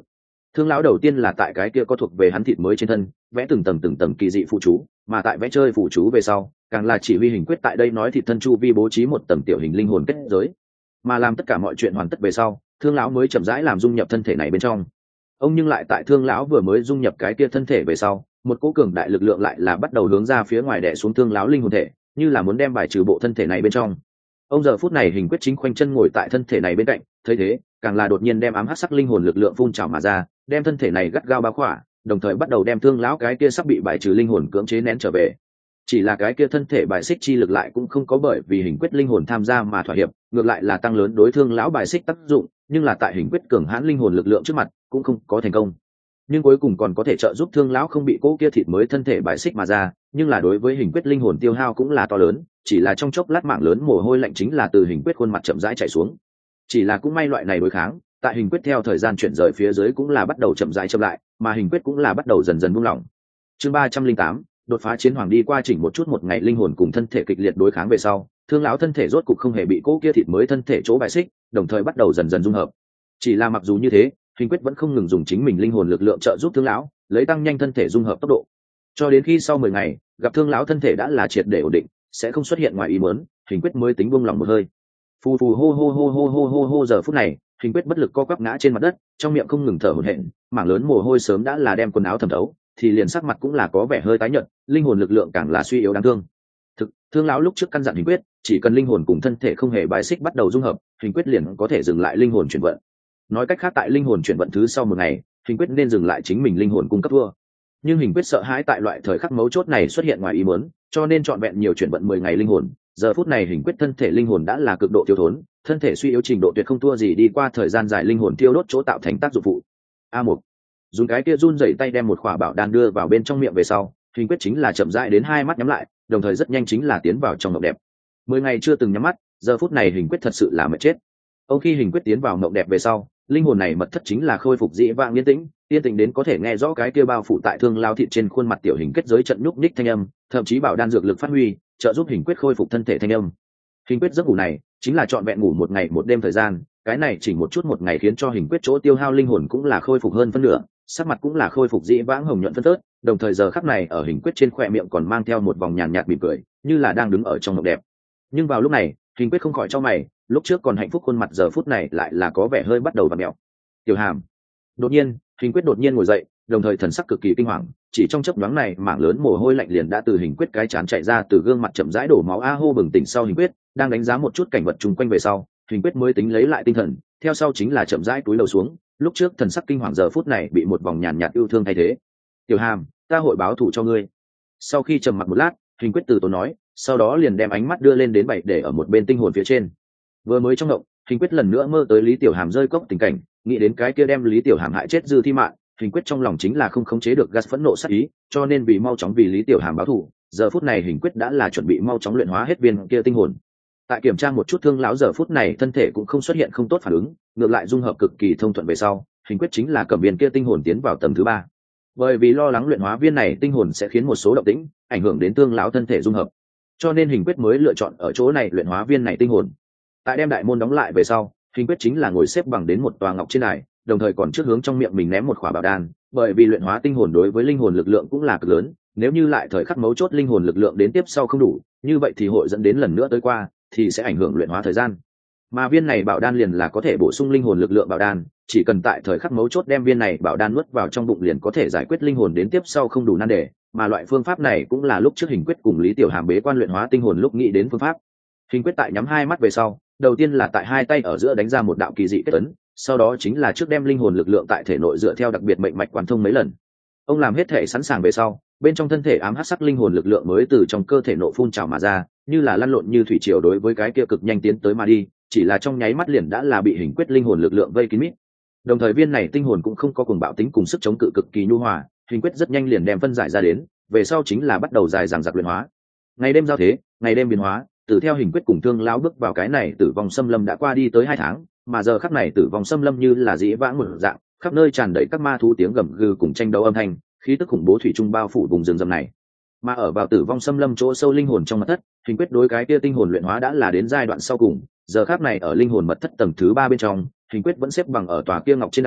Thương lão đầu tiên là tại cái kia có thuộc về hắn thịt mới trên thân vẽ từng tầng từng tầng kỳ dị phụ chú, mà tại vẽ chơi phụ chú về sau càng là chỉ huy hình quyết tại đây nói thịt thân chu vi bố trí một tầng tiểu hình linh hồn kết giới. Mà làm tất cả mọi chuyện hoàn tất về sau, thương lão mới chậm rãi làm dung nhập thân thể này bên trong. Ông nhưng lại tại thương lão vừa mới dung nhập cái kia thân thể về sau, một cỗ cường đại lực lượng lại là bắt đầu hướng ra phía ngoài đè xuống thương lão linh hồn thể, như là muốn đem bài trừ bộ thân thể này bên trong. Ông giờ phút này hình quyết chính khoanh chân ngồi tại thân thể này bên cạnh, thấy thế càng là đột nhiên đem ám hắc sắc linh hồn lực lượng phun trào mà ra, đem thân thể này gắt gao bao khỏa, đồng thời bắt đầu đem thương lão cái kia sắp bị bài trừ linh hồn cưỡng chế nén trở về. Chỉ là cái kia thân thể bài xích chi lực lại cũng không có bởi vì hình quyết linh hồn tham gia mà thỏa hiệp, ngược lại là tăng lớn đối thương lão bài xích tác dụng, nhưng là tại hình quyết cường hãn linh hồn lực lượng trước mặt cũng không có thành công. Nhưng cuối cùng còn có thể trợ giúp thương lão không bị cỗ kia thịt mới thân thể bài xích mà ra, nhưng là đối với hình quyết linh hồn tiêu hao cũng là to lớn, chỉ là trong chốc lát mạng lớn mồ hôi lạnh chính là từ hình quyết khuôn mặt chậm rãi chảy xuống. Chỉ là cũng may loại này đối kháng, tại hình quyết theo thời gian chuyển rời phía dưới cũng là bắt đầu chậm rãi chậm lại, mà hình quyết cũng là bắt đầu dần dần buông lỏng. Chương ba trăm linh tám, đột phá chiến hoàng. Đi qua chỉnh một chút một ngày linh hồn cùng thân thể kịch liệt đối kháng về sau, thương lão thân thể rốt cục không hề bị cỗ kia thịt mới thân thể chỗ bài xích, đồng thời bắt đầu dần dần dung hợp. Chỉ là mặc dù như thế, hình quyết vẫn không ngừng dùng chính mình linh hồn lực lượng trợ giúp thương lão, lấy tăng nhanh thân thể dung hợp tốc độ. Cho đến khi sau mười ngày, gặp thương lão thân thể đã là triệt để ổn định, sẽ không xuất hiện ngoài ý muốn, hình quyết mới tính buông lòng một hơi. Phù phù hô hô hô hô hô hô hô giờ phút này, hình quyết bất lực co quắp ngã trên mặt đất, trong miệng không ngừng thở hổn hển, mảng lớn mồ hôi sớm đã là đem quần áo thấm thấu, thì liền sắc mặt cũng là có vẻ hơi tái nhợt, linh hồn lực lượng càng là suy yếu đáng thương. Thực, thương lão lúc trước căn dặn hình quyết, chỉ cần linh hồn cùng thân thể không hề bài xích bắt đầu dung hợp, hình quyết liền có thể dừng lại linh hồn chuyển vận. Nói cách khác tại linh hồn chuyển vận thứ sau một ngày, hình quyết nên dừng lại chính mình linh hồn cung cấp thua. Nhưng hình quyết sợ hãi tại loại thời khắc mấu chốt này xuất hiện ngoài ý muốn, cho nên chọn vẹn nhiều chuyển vận mười ngày linh hồn. Giờ phút này hình quyết thân thể linh hồn đã là cực độ thiếu thốn, thân thể suy yếu trình độ tuyệt không thua gì đi qua thời gian dài linh hồn tiêu đốt chỗ tạo thành tác dụng phụ. A một dùng cái kia run rẩy tay đem một khỏa bảo đan đưa vào bên trong miệng về sau, hình quyết chính là chậm rãi đến hai mắt nhắm lại, đồng thời rất nhanh chính là tiến vào trong mộng đẹp. Mười ngày chưa từng nhắm mắt, giờ phút này hình quyết thật sự là mệt chết. Ông khi hình quyết tiến vào mộng đẹp về sau, linh hồn này mật thất chính là khôi phục dị vãng yên tĩnh, yên tĩnh đến có thể nghe rõ cái kia bao phủ tại thương lao thịt trên khuôn mặt tiểu hình kết giới trận nhúc nhích thanh âm, thậm chí bảo đan dược lực phát huy, trợ giúp hình quyết khôi phục thân thể thanh âm. Hình quyết giấc ngủ này chính là trọn vẹn ngủ một ngày một đêm thời gian, cái này chỉnh một chút một ngày khiến cho hình quyết chỗ tiêu hao linh hồn cũng là khôi phục hơn phân nửa, sắc mặt cũng là khôi phục dĩ vãng hồng nhuận phân tớt, đồng thời giờ khắc này ở hình quyết trên khóe miệng còn mang theo một vòng nhàn nhạt mỉm cười, như là đang đứng ở trong mộng đẹp. Nhưng vào lúc này, hình quyết không khỏi chau mày, lúc trước còn hạnh phúc khuôn mặt giờ phút này lại là có vẻ hơi bắt đầu vặn mèo. Tiểu Hàm. Đột nhiên, hình quyết đột nhiên ngồi dậy, đồng thời thần sắc cực kỳ kinh hoàng, chỉ trong chớp nhoáng này, mảng lớn mồ hôi lạnh liền đã từ hình quyết cái chán chạy ra, từ gương mặt chậm rãi đổ máu a hô bừng tỉnh sau hình quyết, đang đánh giá một chút cảnh vật chung quanh về sau, hình quyết mới tính lấy lại tinh thần, theo sau chính là chậm rãi cúi đầu xuống, lúc trước thần sắc kinh hoàng giờ phút này bị một vòng nhàn nhạt yêu thương thay thế. Tiểu Hàm, ta hội báo thù cho ngươi. Sau khi trầm mặc một lát, hình quyết từ tốn nói, sau đó liền đem ánh mắt đưa lên đến bảy để ở một bên tinh hồn phía trên. Vừa mới trong động, hình quyết lần nữa mơ tới Lý Tiểu Hàm rơi cốc tình cảnh, nghĩ đến cái kia đem Lý Tiểu Hàm hại chết dư thi mạng, hình quyết trong lòng chính là không khống chế được gas phẫn nộ sát ý, cho nên vì mau chóng vì Lý Tiểu Hàm báo thù, giờ phút này hình quyết đã là chuẩn bị mau chóng luyện hóa hết viên kia tinh hồn. Tại kiểm tra một chút thương lão giờ phút này thân thể cũng không xuất hiện không tốt phản ứng, ngược lại dung hợp cực kỳ thông thuận về sau, hình quyết chính là cầm viên kia tinh hồn tiến vào tầng thứ ba. Bởi vì lo lắng luyện hóa viên này tinh hồn sẽ khiến một số động tĩnh ảnh hưởng đến thương lão thân thể dung hợp, cho nên hình quyết mới lựa chọn ở chỗ này luyện hóa viên này tinh hồn. Tại đem đại môn đóng lại về sau, hình quyết chính là ngồi xếp bằng đến một tòa ngọc trên đài, đồng thời còn trước hướng trong miệng mình ném một khỏa bảo đan, bởi vì luyện hóa tinh hồn đối với linh hồn lực lượng cũng là cực lớn, nếu như lại thời khắc mấu chốt linh hồn lực lượng đến tiếp sau không đủ, như vậy thì hội dẫn đến lần nữa tới qua thì sẽ ảnh hưởng luyện hóa thời gian. Mà viên này bảo đan liền là có thể bổ sung linh hồn lực lượng bảo đan, chỉ cần tại thời khắc mấu chốt đem viên này bảo đan nuốt vào trong bụng liền có thể giải quyết linh hồn đến tiếp sau không đủ nan đề, mà loại phương pháp này cũng là lúc trước hình quyết cùng Lý Tiểu Hàm bế quan luyện hóa tinh hồn lúc nghĩ đến phương pháp. Hình quyết tại nhắm hai mắt về sau, đầu tiên là tại hai tay ở giữa đánh ra một đạo kỳ dị kết ấn, sau đó chính là trước đem linh hồn lực lượng tại thể nội dựa theo đặc biệt mệnh mạch quán thông mấy lần. Ông làm hết thể sẵn sàng về sau, bên trong thân thể ám hắc sắc linh hồn lực lượng mới từ trong cơ thể nộ phun trào mà ra, như là lăn lộn như thủy triều đối với cái kia cực nhanh tiến tới mà đi, chỉ là trong nháy mắt liền đã là bị hình quyết linh hồn lực lượng vây kín mít. Đồng thời viên này tinh hồn cũng không có cuồng bạo tính cùng sức chống cự cực kỳ nhu hòa, hình quyết rất nhanh liền đem phân giải ra đến, về sau chính là bắt đầu dài dằng dặc luyện hóa. Ngày đêm giao thế, ngày đêm biến hóa, từ theo hình quyết cùng thương lão bước vào cái này tử vong xâm lâm đã qua đi tới hai tháng, mà giờ khắc này tử vong xâm lâm như là dĩ vãng một dạng, khắp nơi tràn đầy các ma thú tiếng gầm gừ cùng tranh đấu âm thanh, khí tức khủng bố thủy chung bao phủ vùng rừng rậm này. Mà ở vào tử vong xâm lâm chỗ sâu linh hồn trong mật thất, hình quyết đối cái kia tinh hồn luyện hóa đã là đến giai đoạn sau cùng, giờ khắc này ở linh hồn mật thất tầng thứ ba bên trong, hình quyết vẫn xếp bằng ở tòa kia ngọc trên đài,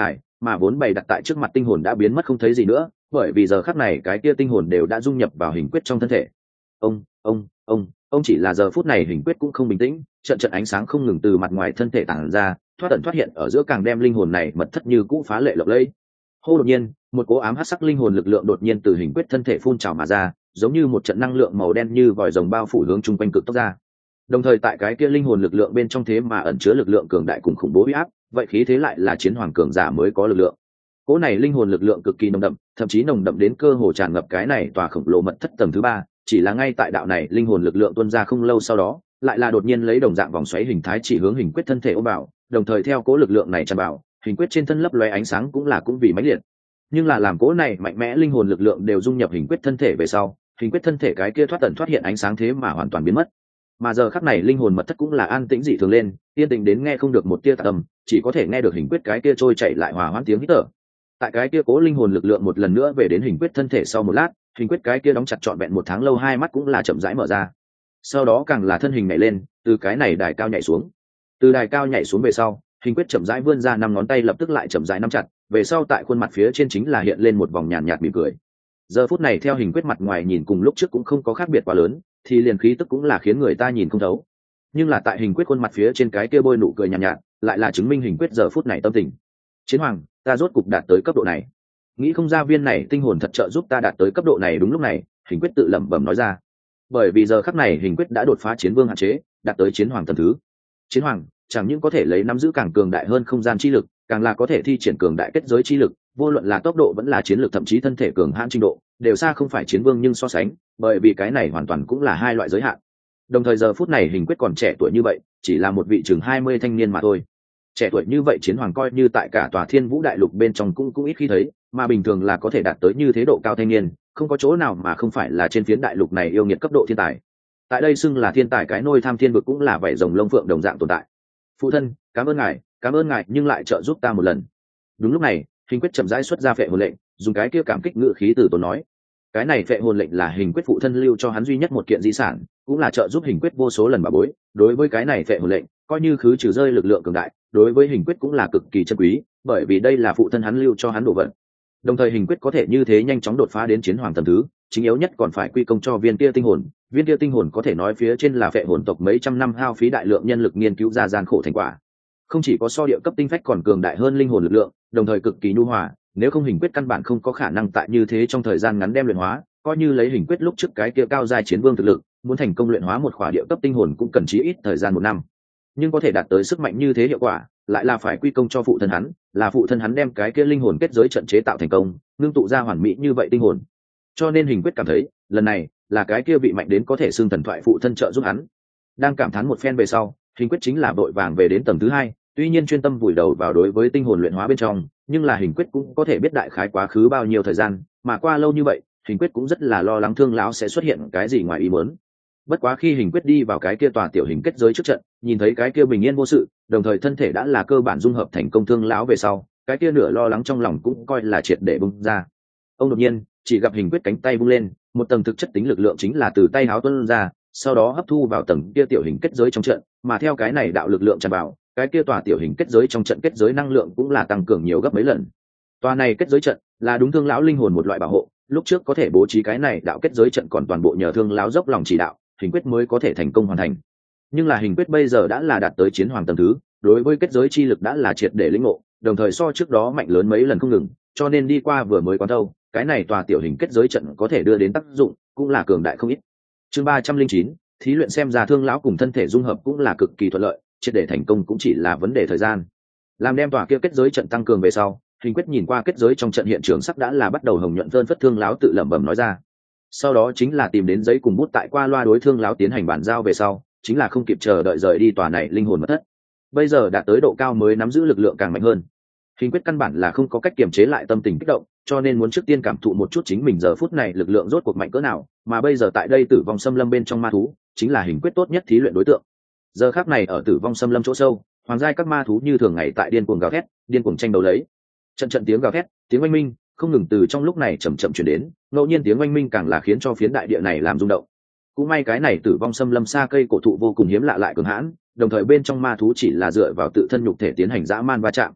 mà vốn bày đặt tại trước mặt tinh hồn đã biến mất không thấy gì nữa, bởi vì giờ khắc này cái kia tinh hồn đều đã dung nhập vào hình quyết trong thân thể. Ông, ông, ông, ông chỉ là giờ phút này hình quyết cũng không bình tĩnh, trận trận ánh sáng không ngừng từ mặt ngoài thân thể tản ra, thoát ẩn thoát hiện ở giữa càng đem linh hồn này mật thất như cũ phá lệ lộng lẫy. Hô, đột nhiên, một cỗ ám hắc sắc linh hồn lực lượng đột nhiên từ hình quyết thân thể phun trào mà ra, giống như một trận năng lượng màu đen như vòi rồng bao phủ hướng trung quanh cực tốc ra. Đồng thời tại cái kia linh hồn lực lượng bên trong thế mà ẩn chứa lực lượng cường đại cùng khủng bố uy áp, vậy khí thế lại là chiến hoàng cường giả mới có lực lượng. Cỗ này linh hồn lực lượng cực kỳ nồng đậm, thậm chí nồng đậm đến cơ hồ tràn ngập cái này tòa khổng lồ mật thất tầng thứ ba, chỉ là ngay tại đạo này linh hồn lực lượng tuôn ra không lâu sau đó, lại là đột nhiên lấy đồng dạng vòng xoáy hình thái chỉ hướng hình quyết thân thể ôm vào, đồng thời theo cỗ lực lượng này tràn vào, hình quyết trên thân lấp lóe ánh sáng cũng là cũng vì mãnh liệt. Nhưng là làm cỗ này mạnh mẽ linh hồn lực lượng đều dung nhập hình quyết thân thể về sau, hình quyết thân thể cái kia thoát tận thoát hiện ánh sáng thế mà hoàn toàn biến mất. Mà giờ khắc này linh hồn mật thất cũng là an tĩnh dị thường lên, yên tĩnh đến nghe không được một tia tạp âm, chỉ có thể nghe được hình quyết cái kia trôi chảy lại hòa hoãn tiếng hít thở. Tại cái kia cố linh hồn lực lượng một lần nữa về đến hình quyết thân thể sau một lát, hình quyết cái kia đóng chặt trọn vẹn một tháng lâu hai mắt cũng là chậm rãi mở ra. Sau đó càng là thân hình nhảy lên, từ cái này đài cao nhảy xuống. Từ đài cao nhảy xuống về sau, hình quyết chậm rãi vươn ra năm ngón tay lập tức lại chậm rãi nắm chặt, về sau tại khuôn mặt phía trên chính là hiện lên một vòng nhàn nhạt mỉm cười. Giờ phút này theo hình quyết mặt ngoài nhìn cùng lúc trước cũng không có khác biệt quá lớn, thì liền khí tức cũng là khiến người ta nhìn không thấu. Nhưng là tại hình quyết khuôn mặt phía trên cái kia bôi nụ cười nhàn nhạt, nhạt, lại là chứng minh hình quyết giờ phút này tâm tình. Chiến hoàng, ta rốt cục đạt tới cấp độ này. Nghĩ không ra viên này tinh hồn thật trợ giúp ta đạt tới cấp độ này đúng lúc này, hình quyết tự lẩm bẩm nói ra. Bởi vì giờ khắc này hình quyết đã đột phá chiến vương hạn chế, đạt tới chiến hoàng tầng thứ. Chiến hoàng chẳng những có thể lấy nắm giữ càng cường đại hơn không gian chi lực, càng là có thể thi triển cường đại kết giới chi lực, vô luận là tốc độ vẫn là chiến lược thậm chí thân thể cường hãn trình độ, đều xa không phải chiến vương nhưng so sánh, bởi vì cái này hoàn toàn cũng là hai loại giới hạn. Đồng thời giờ phút này hình quyết còn trẻ tuổi như vậy, chỉ là một vị chừng hai mươi thanh niên mà thôi. Trẻ tuổi như vậy chiến hoàng coi như tại cả tòa Thiên Vũ đại lục bên trong cũng cũng ít khi thấy, mà bình thường là có thể đạt tới như thế độ cao thanh niên, không có chỗ nào mà không phải là trên phiến đại lục này yêu nghiệt cấp độ thiên tài. Tại đây xưng là thiên tài cái nôi tham thiên vực cũng là vảy rồng lông phượng đồng dạng tồn tại. Phụ thân, cảm ơn ngài, cảm ơn ngài nhưng lại trợ giúp ta một lần. Đúng lúc này, hình quyết chậm rãi xuất ra phệ hồn lệnh, dùng cái kia cảm kích ngữ khí từ tốn nói. Cái này phệ hồn lệnh là hình quyết phụ thân lưu cho hắn duy nhất một kiện di sản, cũng là trợ giúp hình quyết vô số lần bà bối. Đối với cái này phệ hồn lệnh, coi như khứ trừ rơi lực lượng cường đại, đối với hình quyết cũng là cực kỳ chân quý, bởi vì đây là phụ thân hắn lưu cho hắn đồ vật. Đồng thời hình quyết có thể như thế nhanh chóng đột phá đến chiến hoàng tầng thứ, chính yếu nhất còn phải quy công cho viên kia tinh hồn. Viên kia tinh hồn có thể nói phía trên là phệ hồn tộc mấy trăm năm hao phí đại lượng nhân lực nghiên cứu ra gian khổ thành quả. Không chỉ có so địa cấp tinh phách còn cường đại hơn linh hồn lực lượng, đồng thời cực kỳ nhu hòa, nếu không hình quyết căn bản không có khả năng tại như thế trong thời gian ngắn đem luyện hóa, coi như lấy hình quyết lúc trước cái kia cao giai chiến vương thực lực, muốn thành công luyện hóa một khỏa địa cấp tinh hồn cũng cần chí ít thời gian một năm. Nhưng có thể đạt tới sức mạnh như thế hiệu quả, lại là phải quy công cho phụ thân hắn, là phụ thân hắn đem cái kia linh hồn kết giới trận chế tạo thành công, ngưng tụ ra hoàn mỹ như vậy tinh hồn. Cho nên hình quyết cảm thấy, lần này là cái kia vị mạnh đến có thể xưng thần thoại phụ thân trợ giúp hắn. Đang cảm thán một phen về sau, hình quyết chính là vội vàng về đến tầng thứ hai, tuy nhiên chuyên tâm vùi đầu vào đối với tinh hồn luyện hóa bên trong, nhưng là hình quyết cũng có thể biết đại khái quá khứ bao nhiêu thời gian, mà qua lâu như vậy, hình quyết cũng rất là lo lắng thương lão sẽ xuất hiện cái gì ngoài ý muốn. Bất quá khi hình quyết đi vào cái kia tòa tiểu hình kết giới trước trận, nhìn thấy cái kia bình yên vô sự, đồng thời thân thể đã là cơ bản dung hợp thành công thương lão về sau, cái kia nửa lo lắng trong lòng cũng coi là triệt để bung ra. Ông đột nhiên chỉ gặp hình quyết cánh tay bung lên, một tầng thực chất tính lực lượng chính là từ tay háo tuôn ra, sau đó hấp thu vào tầng kia tiểu hình kết giới trong trận, mà theo cái này đạo lực lượng tràn vào, cái kia tòa tiểu hình kết giới trong trận kết giới năng lượng cũng là tăng cường nhiều gấp mấy lần. Tòa này kết giới trận là đúng thương lão linh hồn một loại bảo hộ, lúc trước có thể bố trí cái này đạo kết giới trận còn toàn bộ nhờ thương lão dốc lòng chỉ đạo, hình quyết mới có thể thành công hoàn thành. Nhưng là hình quyết bây giờ đã là đạt tới chiến hoàng tầng thứ, đối với kết giới chi lực đã là triệt để lĩnh ngộ, đồng thời so trước đó mạnh lớn mấy lần không ngừng, cho nên đi qua vừa mới quán thâu, cái này tòa tiểu hình kết giới trận có thể đưa đến tác dụng, cũng là cường đại không ít. Chương ba trăm linh chín, thí luyện xem ra thương lão cùng thân thể dung hợp cũng là cực kỳ thuận lợi, triệt để thành công cũng chỉ là vấn đề thời gian. Làm đem tòa kia kết giới trận tăng cường về sau, hình quyết nhìn qua kết giới trong trận hiện trường sắp đã là bắt đầu hồng nhuận phơn phất, thương lão tự lẩm bẩm nói ra. Sau đó chính là tìm đến giấy cùng bút tại qua loa đối thương lão tiến hành bàn giao về sau, chính là không kịp chờ đợi rời đi tòa này linh hồn mật thất. Bây giờ đạt tới độ cao mới nắm giữ lực lượng càng mạnh hơn. Hình quyết căn bản là không có cách kiềm chế lại tâm tình kích động, cho nên muốn trước tiên cảm thụ một chút chính mình giờ phút này lực lượng rốt cuộc mạnh cỡ nào, mà bây giờ tại đây tử vong xâm lâm bên trong ma thú, chính là hình quyết tốt nhất thí luyện đối tượng. Giờ khắc này ở tử vong xâm lâm chỗ sâu, hoàng giai các ma thú như thường ngày tại điên cuồng gào thét, điên cuồng tranh đấu lấy. Trận trận tiếng gào thét, tiếng oanh minh không ngừng từ trong lúc này chậm chậm truyền đến, ngẫu nhiên tiếng oanh minh càng là khiến cho phiến đại địa này làm rung động. Cũng may cái này tử vong xâm lâm xa cây cổ thụ vô cùng hiếm lạ lại cường hãn, đồng thời bên trong ma thú chỉ là dựa vào tự thân nhục thể tiến hành dã man va chạm.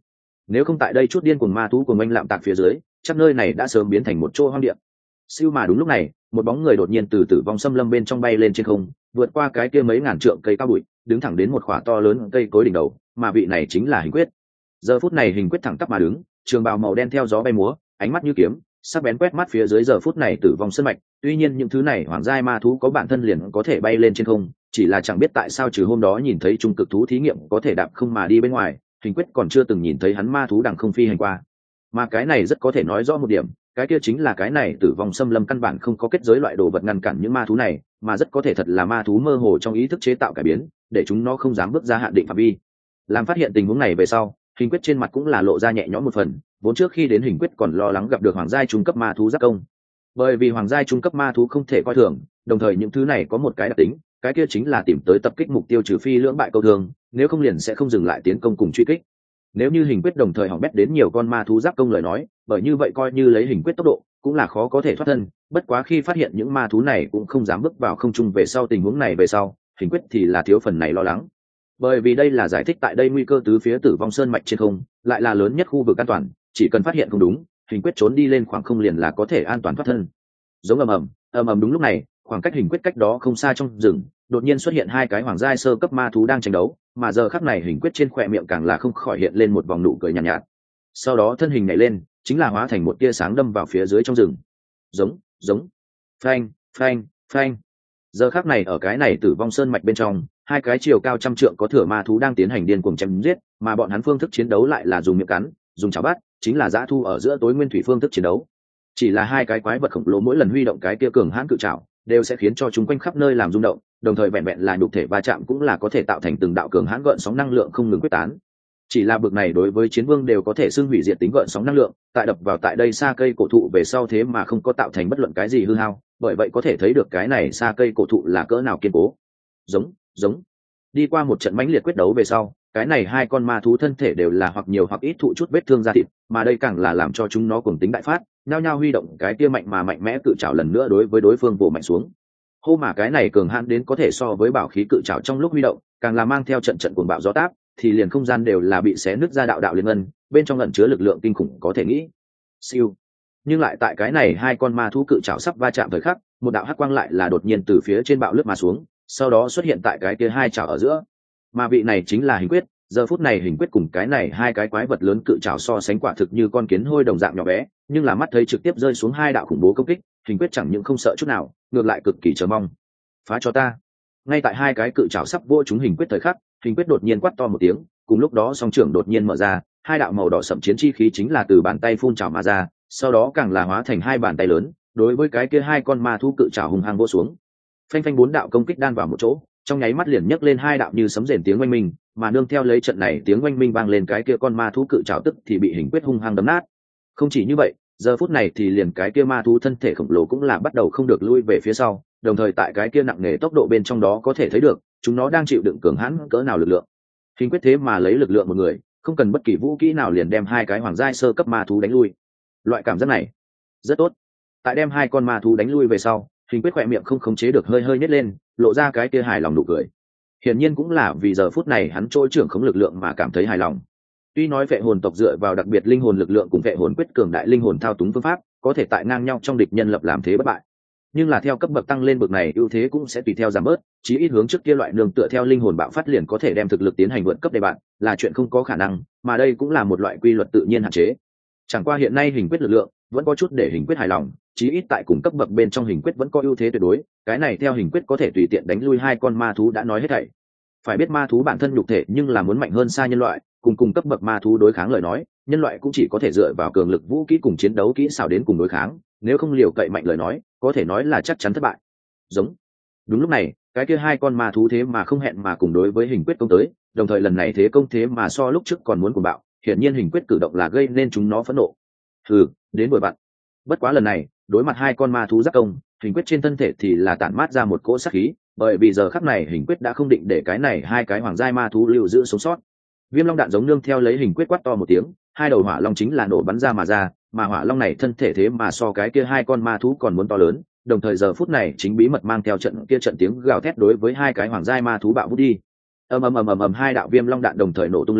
nếu không tại đây chút điên cuồng ma thú cùng oanh lạm tạc phía dưới, chắc nơi này đã sớm biến thành một chỗ hoang địa. Siêu mà đúng lúc này, một bóng người đột nhiên từ tử vong xâm lâm bên trong bay lên trên không, vượt qua cái kia mấy ngàn trượng cây cao bụi, đứng thẳng đến một khỏa to lớn cây cối đỉnh đầu, mà vị này chính là Hình Quyết. Giờ phút này Hình Quyết thẳng tắp mà đứng, trường bào màu đen theo gió bay múa, ánh mắt như kiếm, sắc bén quét mắt phía dưới giờ phút này tử vong sơn mạch. Tuy nhiên những thứ này hoàng giai ma thú có bản thân liền có thể bay lên trên không, chỉ là chẳng biết tại sao trừ hôm đó nhìn thấy trung cực thú thí nghiệm có thể đạp không mà đi bên ngoài, Hình Quyết còn chưa từng nhìn thấy hắn ma thú đằng không phi hành qua. Mà cái này rất có thể nói rõ một điểm, cái kia chính là cái này tử vong xâm lâm căn bản không có kết giới loại đồ vật ngăn cản những ma thú này, mà rất có thể thật là ma thú mơ hồ trong ý thức chế tạo cải biến, để chúng nó không dám bước ra hạn định phạm vi. Làm phát hiện tình huống này về sau, Hình Quyết trên mặt cũng là lộ ra nhẹ nhõm một phần, vốn trước khi đến Hình Quyết còn lo lắng gặp được hoàng giai trung cấp ma thú giác công. Bởi vì hoàng giai trung cấp ma thú không thể coi thường, đồng thời những thứ này có một cái đặc tính, cái kia chính là tìm tới tập kích mục tiêu trừ phi lưỡng bại câu thương, nếu không liền sẽ không dừng lại tiến công cùng truy kích. Nếu như Hình Quyết đồng thời hỏng bét đến nhiều con ma thú giáp công lời nói, bởi như vậy coi như lấy Hình Quyết tốc độ cũng là khó có thể thoát thân. Bất quá khi phát hiện những ma thú này cũng không dám bước vào không trung về sau tình huống này về sau, Hình Quyết thì là thiếu phần này lo lắng. Bởi vì đây là giải thích tại đây nguy cơ tứ phía tử vong sơn mạch trên không lại là lớn nhất khu vực an toàn, chỉ cần phát hiện không đúng, Hình Quyết trốn đi lên khoảng không liền là có thể an toàn thoát thân. Giống ầm ầm, ầm ầm đúng lúc này, khoảng cách Hình Quyết cách đó không xa trong rừng, đột nhiên xuất hiện hai cái hoàng giai sơ cấp ma thú đang tranh đấu, mà giờ khắc này Hình Quyết trên khóe miệng càng là không khỏi hiện lên một vòng nụ cười nhàn nhạt, nhạt. Sau đó thân hình nhảy lên, chính là hóa thành một tia sáng đâm vào phía dưới trong rừng. Giống, giống, phanh, phanh, phanh. Giờ khắc này ở cái này tử vong sơn mạch bên trong, hai cái chiều cao trăm trượng có thừa ma thú đang tiến hành điên cuồng chém giết, mà bọn hắn phương thức chiến đấu lại là dùng miệng cắn, dùng chảo bắt, chính là dã thu ở giữa tối nguyên thủy phương thức chiến đấu. Chỉ là hai cái quái vật khổng lồ mỗi lần huy động cái tia cường hãn cự trảo, đều sẽ khiến cho chúng quanh khắp nơi làm rung động, đồng thời vẹn vẹn là nhục thể va chạm cũng là có thể tạo thành từng đạo cường hãn gợn sóng năng lượng không ngừng quyết tán. Chỉ là bực này đối với chiến vương đều có thể xưng hủy diệt tính gợn sóng năng lượng, tại đập vào tại đây xa cây cổ thụ về sau thế mà không có tạo thành bất luận cái gì hư hao, bởi vậy có thể thấy được cái này xa cây cổ thụ là cỡ nào kiên cố. Giống, giống. Đi qua một trận mãnh liệt quyết đấu về sau, cái này hai con ma thú thân thể đều là hoặc nhiều hoặc ít thụ chút vết thương da thịt, mà đây càng là làm cho chúng nó cùng tính đại phát, nhao nhao huy động cái kia mạnh mà mạnh mẽ cự trảo lần nữa đối với đối phương vồ mạnh xuống. Hô mà cái này cường hãn đến có thể so với bảo khí cự trảo trong lúc huy động, càng là mang theo trận trận cuồng bạo gió táp, thì liền không gian đều là bị xé nứt ra đạo đạo liên ngân, bên trong ẩn chứa lực lượng kinh khủng có thể nghĩ. Siêu. Nhưng lại tại cái này hai con ma thú cự trảo sắp va chạm thời khắc, một đạo hắc quang lại là đột nhiên từ phía trên bạo lướt mà xuống, sau đó xuất hiện tại cái kia hai trảo ở giữa. Mà vị này chính là Hình Quyết. Giờ phút này Hình Quyết cùng cái này hai cái quái vật lớn cự trảo so sánh quả thực như con kiến hôi đồng dạng nhỏ bé, nhưng là mắt thấy trực tiếp rơi xuống hai đạo khủng bố công kích, Hình Quyết chẳng những không sợ chút nào, ngược lại cực kỳ chờ mong. Phá cho ta. Ngay tại hai cái cự trảo sắp vô chúng Hình Quyết thời khắc, Hình Quyết đột nhiên quát to một tiếng, cùng lúc đó song trưởng đột nhiên mở ra, hai đạo màu đỏ sẫm chiến chi khí chính là từ bàn tay phun trào mà ra, sau đó càng là hóa thành hai bàn tay lớn, đối với cái kia hai con ma thú cự trảo hung hăng vỗ xuống. Phanh phanh bốn đạo công kích đan vào một chỗ, trong nháy mắt liền nhấc lên hai đạo như sấm rền tiếng oanh minh, mà nương theo lấy trận này tiếng oanh minh vang lên cái kia con ma thú cự trảo tức thì bị Hình Quyết hung hăng đấm nát. Không chỉ như vậy, giờ phút này thì liền cái kia ma thú thân thể khổng lồ cũng là bắt đầu không được lui về phía sau, đồng thời tại cái kia nặng nề tốc độ bên trong đó có thể thấy được, chúng nó đang chịu đựng cường hãn cỡ nào lực lượng. Hình Quyết thế mà lấy lực lượng một người, không cần bất kỳ vũ kỹ nào liền đem hai cái hoàng giai sơ cấp ma thú đánh lui. Loại cảm giác này rất tốt. Tại đem hai con ma thú đánh lui về sau, Hình Quyết khỏe miệng không khống chế được hơi hơi nhếch lên, lộ ra cái kia hài lòng nụ cười. Hiển nhiên cũng là vì giờ phút này hắn trôi trưởng khống lực lượng mà cảm thấy hài lòng. Tuy nói vệ hồn tộc dựa vào đặc biệt linh hồn lực lượng cùng vệ hồn quyết cường đại linh hồn thao túng phương pháp, có thể tại ngang nhau trong địch nhân lập làm thế bất bại. Nhưng là theo cấp bậc tăng lên bậc này, ưu thế cũng sẽ tùy theo giảm bớt, chí ít hướng trước kia loại nương tựa theo linh hồn bạo phát liền có thể đem thực lực tiến hành vượt cấp đề bạn, là chuyện không có khả năng, mà đây cũng là một loại quy luật tự nhiên hạn chế. Chẳng qua hiện nay Hình Quyết lực lượng vẫn có chút để Hình Quyết hài lòng, chí ít tại cùng cấp bậc bên trong Hình Quyết vẫn có ưu thế tuyệt đối, cái này theo Hình Quyết có thể tùy tiện đánh lui hai con ma thú đã nói hết thảy. Phải biết ma thú bản thân nhục thể nhưng là muốn mạnh hơn xa nhân loại, cùng cùng cấp bậc ma thú đối kháng lời nói, nhân loại cũng chỉ có thể dựa vào cường lực vũ kỹ cùng chiến đấu kỹ xảo đến cùng đối kháng, nếu không liều cậy mạnh lời nói, có thể nói là chắc chắn thất bại. Giống. Đúng lúc này, cái kia hai con ma thú thế mà không hẹn mà cùng đối với Hình Quyết công tới, đồng thời lần này thế công thế mà so lúc trước còn muốn cuồng bạo, hiển nhiên Hình Quyết cử động là gây nên chúng nó phẫn nộ. Hừ, đến bồi bạn. Bất quá lần này, đối mặt hai con ma thú giáp công, Hình Quyết trên thân thể thì là tản mát ra một cỗ sát khí, bởi vì giờ khắc này Hình Quyết đã không định để cái này hai cái hoàng giai ma thú lưu giữ sống sót. Viêm long đạn giống nương theo lấy Hình Quyết quát to một tiếng, hai đầu hỏa long chính là nổ bắn ra mà ra, mà hỏa long này thân thể thế mà so cái kia hai con ma thú còn muốn to lớn, đồng thời giờ phút này chính bí mật mang theo trận kia trận tiếng gào thét đối với hai cái hoàng giai ma thú bạo vút đi. Ầm ầm ầm ầm ầm hai đạo viêm long đạn đồng thời nổ tung lên,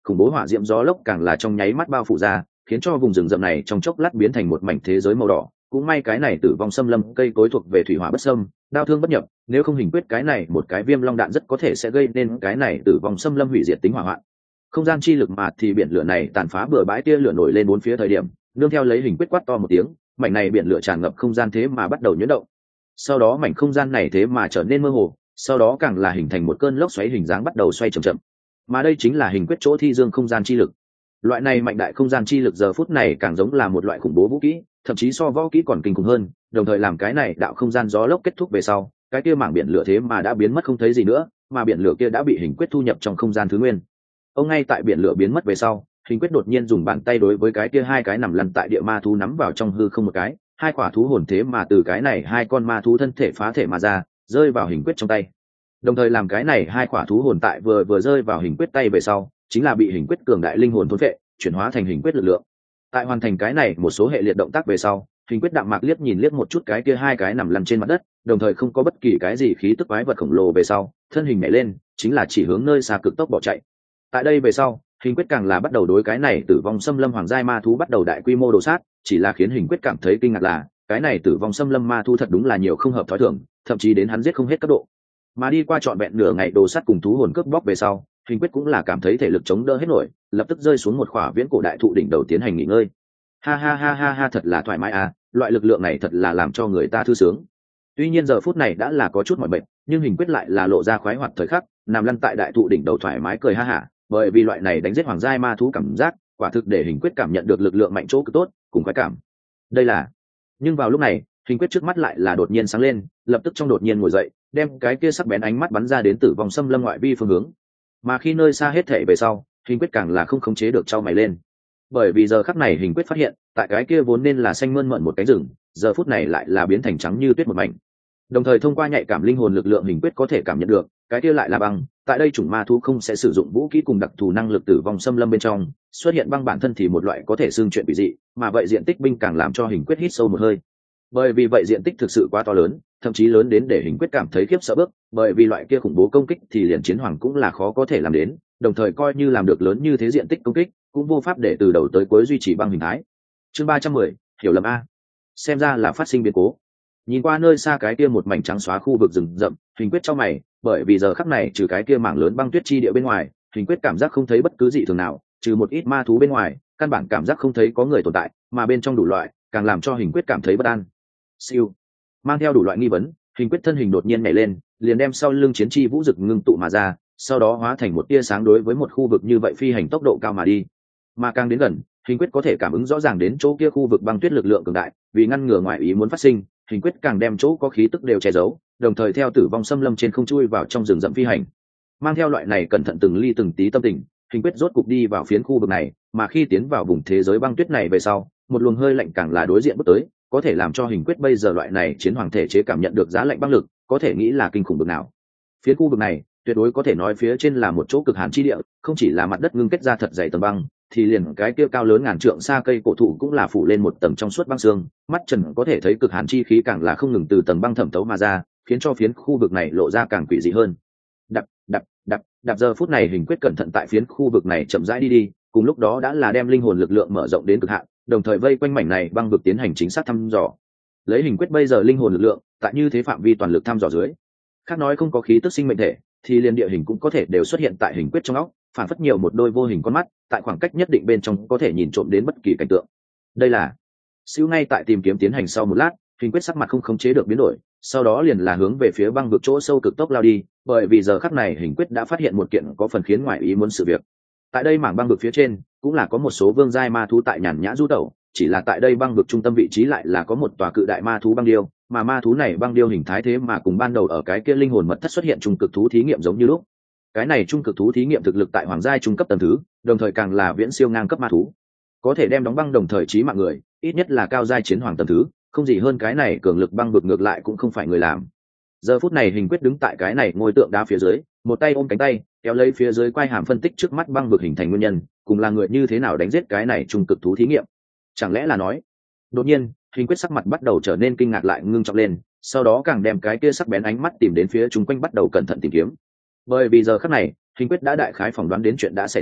khủng bố hỏa diễm gió lốc càng là trong nháy mắt bao phủ ra, khiến cho vùng rừng rậm này trong chốc lát biến thành một mảnh thế giới màu đỏ. Cũng may cái này tử vong xâm lâm cây cối thuộc về thủy hỏa bất xâm, đao thương bất nhập, nếu không hình quyết cái này một cái viêm long đạn rất có thể sẽ gây nên cái này tử vong xâm lâm hủy diệt tính hỏa hoạn. Không gian chi lực mà thì biển lửa này tàn phá bừa bãi, tia lửa nổi lên bốn phía thời điểm, nương theo lấy hình quyết quát to một tiếng, mảnh này biển lửa tràn ngập không gian thế mà bắt đầu nhuyễn động. Sau đó mảnh không gian này thế mà trở nên mơ hồ, sau đó càng là hình thành một cơn lốc xoáy hình dáng bắt đầu xoay chậm chậm. Mà đây chính là hình quyết chỗ thi dương không gian chi lực. Loại này mạnh đại không gian chi lực giờ phút này càng giống là một loại khủng bố vũ kỹ, thậm chí so võ kỹ còn kinh khủng hơn, đồng thời làm cái này đạo không gian gió lốc kết thúc về sau, cái kia mảng biển lửa thế mà đã biến mất không thấy gì nữa, mà biển lửa kia đã bị hình quyết thu nhập trong không gian thứ nguyên. Ông ngay tại biển lửa biến mất về sau, hình quyết đột nhiên dùng bàn tay đối với cái kia hai cái nằm lăn tại địa ma thú nắm vào trong hư không một cái, hai quả thú hồn thế mà từ cái này hai con ma thú thân thể phá thể mà ra, rơi vào hình quyết trong tay. Đồng thời làm cái này hai quả thú hồn tại vừa vừa rơi vào hình quyết tay về sau, chính là bị hình quyết cường đại linh hồn thôn phệ, chuyển hóa thành hình quyết lực lượng. Tại hoàn thành cái này một số hệ liệt động tác về sau, hình quyết đạm mạc liếc nhìn liếc một chút cái kia hai cái nằm lăn trên mặt đất, đồng thời không có bất kỳ cái gì khí tức quái vật khổng lồ về sau, thân hình nhảy lên, chính là chỉ hướng nơi xa cực tốc bỏ chạy. Tại đây về sau, hình quyết càng là bắt đầu đối cái này tử vong xâm lâm hoàng giai ma thú bắt đầu đại quy mô đồ sát, chỉ là khiến hình quyết cảm thấy kinh ngạc là cái này tử vong xâm lâm ma thú thật đúng là nhiều không hợp thói thường, thậm chí đến hắn giết không hết cấp độ. Mà đi qua trọn vẹn nửa ngày đồ sát cùng thú hồn cướp bóc về sau, hình quyết cũng là cảm thấy thể lực chống đỡ hết nổi, lập tức rơi xuống một khỏa viễn cổ đại thụ đỉnh đầu tiến hành nghỉ ngơi. Ha ha ha ha ha, thật là thoải mái à, loại lực lượng này thật là làm cho người ta thư sướng. Tuy nhiên giờ phút này đã là có chút mỏi mệt, nhưng hình quyết lại là lộ ra khoái hoạt thời khắc, nằm lăn tại đại thụ đỉnh đầu thoải mái cười ha hả, bởi vì loại này đánh giết hoàng giai ma thú cảm giác, quả thực để hình quyết cảm nhận được lực lượng mạnh chỗ cực tốt, cùng khoái cảm. Đây là. Nhưng vào lúc này, hình quyết trước mắt lại là đột nhiên sáng lên, lập tức trong đột nhiên ngồi dậy, đem cái kia sắc bén ánh mắt bắn ra đến tử vong xâm lâm ngoại vi phương hướng. Mà khi nơi xa hết thảy về sau, hình quyết càng là không khống chế được trao mày lên, bởi vì giờ khắc này hình quyết phát hiện, tại cái kia vốn nên là xanh mơn mởn một cánh rừng, giờ phút này lại là biến thành trắng như tuyết một mảnh. Đồng thời thông qua nhạy cảm linh hồn lực lượng, hình quyết có thể cảm nhận được cái kia lại là băng. Tại đây chủng ma thú không sẽ sử dụng vũ khí cùng đặc thù năng lực tử vong xâm lâm bên trong xuất hiện băng bản thân thì một loại có thể xương chuyện bị dị, mà vậy diện tích binh càng làm cho hình quyết hít sâu một hơi. Bởi vì vậy diện tích thực sự quá to lớn, thậm chí lớn đến để hình quyết cảm thấy khiếp sợ bước, bởi vì loại kia khủng bố công kích thì liền chiến hoàng cũng là khó có thể làm đến, đồng thời coi như làm được lớn như thế diện tích công kích cũng vô pháp để từ đầu tới cuối duy trì băng hình thái. Chương ba trăm mười, hiểu lầm a. Xem ra là phát sinh biến cố. Nhìn qua nơi xa cái kia một mảnh trắng xóa khu vực rừng rậm, hình quyết trong mày, bởi vì giờ khắc này trừ cái kia mảng lớn băng tuyết chi địa bên ngoài, hình quyết cảm giác không thấy bất cứ dị thường nào, trừ một ít ma thú bên ngoài, căn bản cảm giác không thấy có người tồn tại, mà bên trong đủ loại, càng làm cho hình quyết cảm thấy bất an. Siêu, mang theo đủ loại nghi vấn, hình quyết thân hình đột nhiên nhảy lên, liền đem sau lưng chiến chi vũ dực ngưng tụ mà ra, sau đó hóa thành một tia sáng đối với một khu vực như vậy phi hành tốc độ cao mà đi. Mà càng đến gần, hình quyết có thể cảm ứng rõ ràng đến chỗ kia khu vực băng tuyết lực lượng cường đại, vì ngăn ngừa ngoại ý muốn phát sinh, hình quyết càng đem chỗ có khí tức đều che giấu, đồng thời theo tử vong xâm lâm trên không chui vào trong rừng rậm phi hành. Mang theo loại này cẩn thận từng ly từng tí tâm tình, hình quyết rốt cục đi vào phiến khu vực này, mà khi tiến vào vùng thế giới băng tuyết này về sau, một luồng hơi lạnh càng là đối diện bước tới, có thể làm cho hình quyết bây giờ loại này chiến hoàng thể chế cảm nhận được giá lạnh băng lực, có thể nghĩ là kinh khủng bực nào. Phiến khu vực này tuyệt đối có thể nói phía trên là một chỗ cực hàn chi địa, không chỉ là mặt đất ngưng kết ra thật dày tầng băng, thì liền cái kia cao lớn ngàn trượng xa cây cổ thụ cũng là phủ lên một tầng trong suốt băng xương, mắt trần có thể thấy cực hàn chi khí càng là không ngừng từ tầng băng thẩm thấu mà ra, khiến cho phiến khu vực này lộ ra càng quỷ dị hơn. Đập, đập, đập, đập giờ phút này hình quyết cẩn thận tại phiến khu vực này chậm rãi đi đi, cùng lúc đó đã là đem linh hồn lực lượng mở rộng đến cực hạn, đồng thời vây quanh mảnh này băng vực tiến hành chính xác thăm dò. Lấy hình quyết bây giờ linh hồn lực lượng, tại như thế phạm vi toàn lực thăm dò dưới, khác nói không có khí tức sinh mệnh thể, thì liền địa hình cũng có thể đều xuất hiện tại hình quyết trong óc, phản phất nhiều một đôi vô hình con mắt, tại khoảng cách nhất định bên trong có thể nhìn trộm đến bất kỳ cảnh tượng. Đây là siêu ngay tại tìm kiếm tiến hành sau một lát, hình quyết sắc mặt không khống chế được biến đổi, sau đó liền là hướng về phía băng vực chỗ sâu cực tốc lao đi, bởi vì giờ khắc này hình quyết đã phát hiện một kiện có phần khiến ngoại ý muốn sự việc. Tại đây mảng băng vực phía trên cũng là có một số vương giai ma thú tại nhàn nhã du tẩu, chỉ là tại đây băng vực trung tâm vị trí lại là có một tòa cự đại ma thú băng điêu, mà ma thú này băng điêu hình thái thế mà cùng ban đầu ở cái kia linh hồn mật thất xuất hiện trung cực thú thí nghiệm giống như lúc. Cái này trung cực thú thí nghiệm thực lực tại hoàng giai trung cấp tầng thứ, đồng thời càng là viễn siêu ngang cấp ma thú, có thể đem đóng băng đồng thời chí mạng người, ít nhất là cao giai chiến hoàng tầng thứ, không gì hơn cái này cường lực băng vực ngược lại cũng không phải người làm. Giờ phút này hình quyết đứng tại cái này ngôi tượng đá phía dưới, một tay ôm cánh tay, kéo lấy phía dưới quay hàm phân tích trước mắt băng vực hình thành nguyên nhân, cùng là người như thế nào đánh giết cái này trung cực thú thí nghiệm. Chẳng lẽ là nói? Đột nhiên, hình quyết sắc mặt bắt đầu trở nên kinh ngạc lại ngưng trọng lên, sau đó càng đem cái kia sắc bén ánh mắt tìm đến phía chúng quanh bắt đầu cẩn thận tìm kiếm. Bởi vì giờ khắc này, hình quyết đã đại khái phỏng đoán đến chuyện đã xảy ra,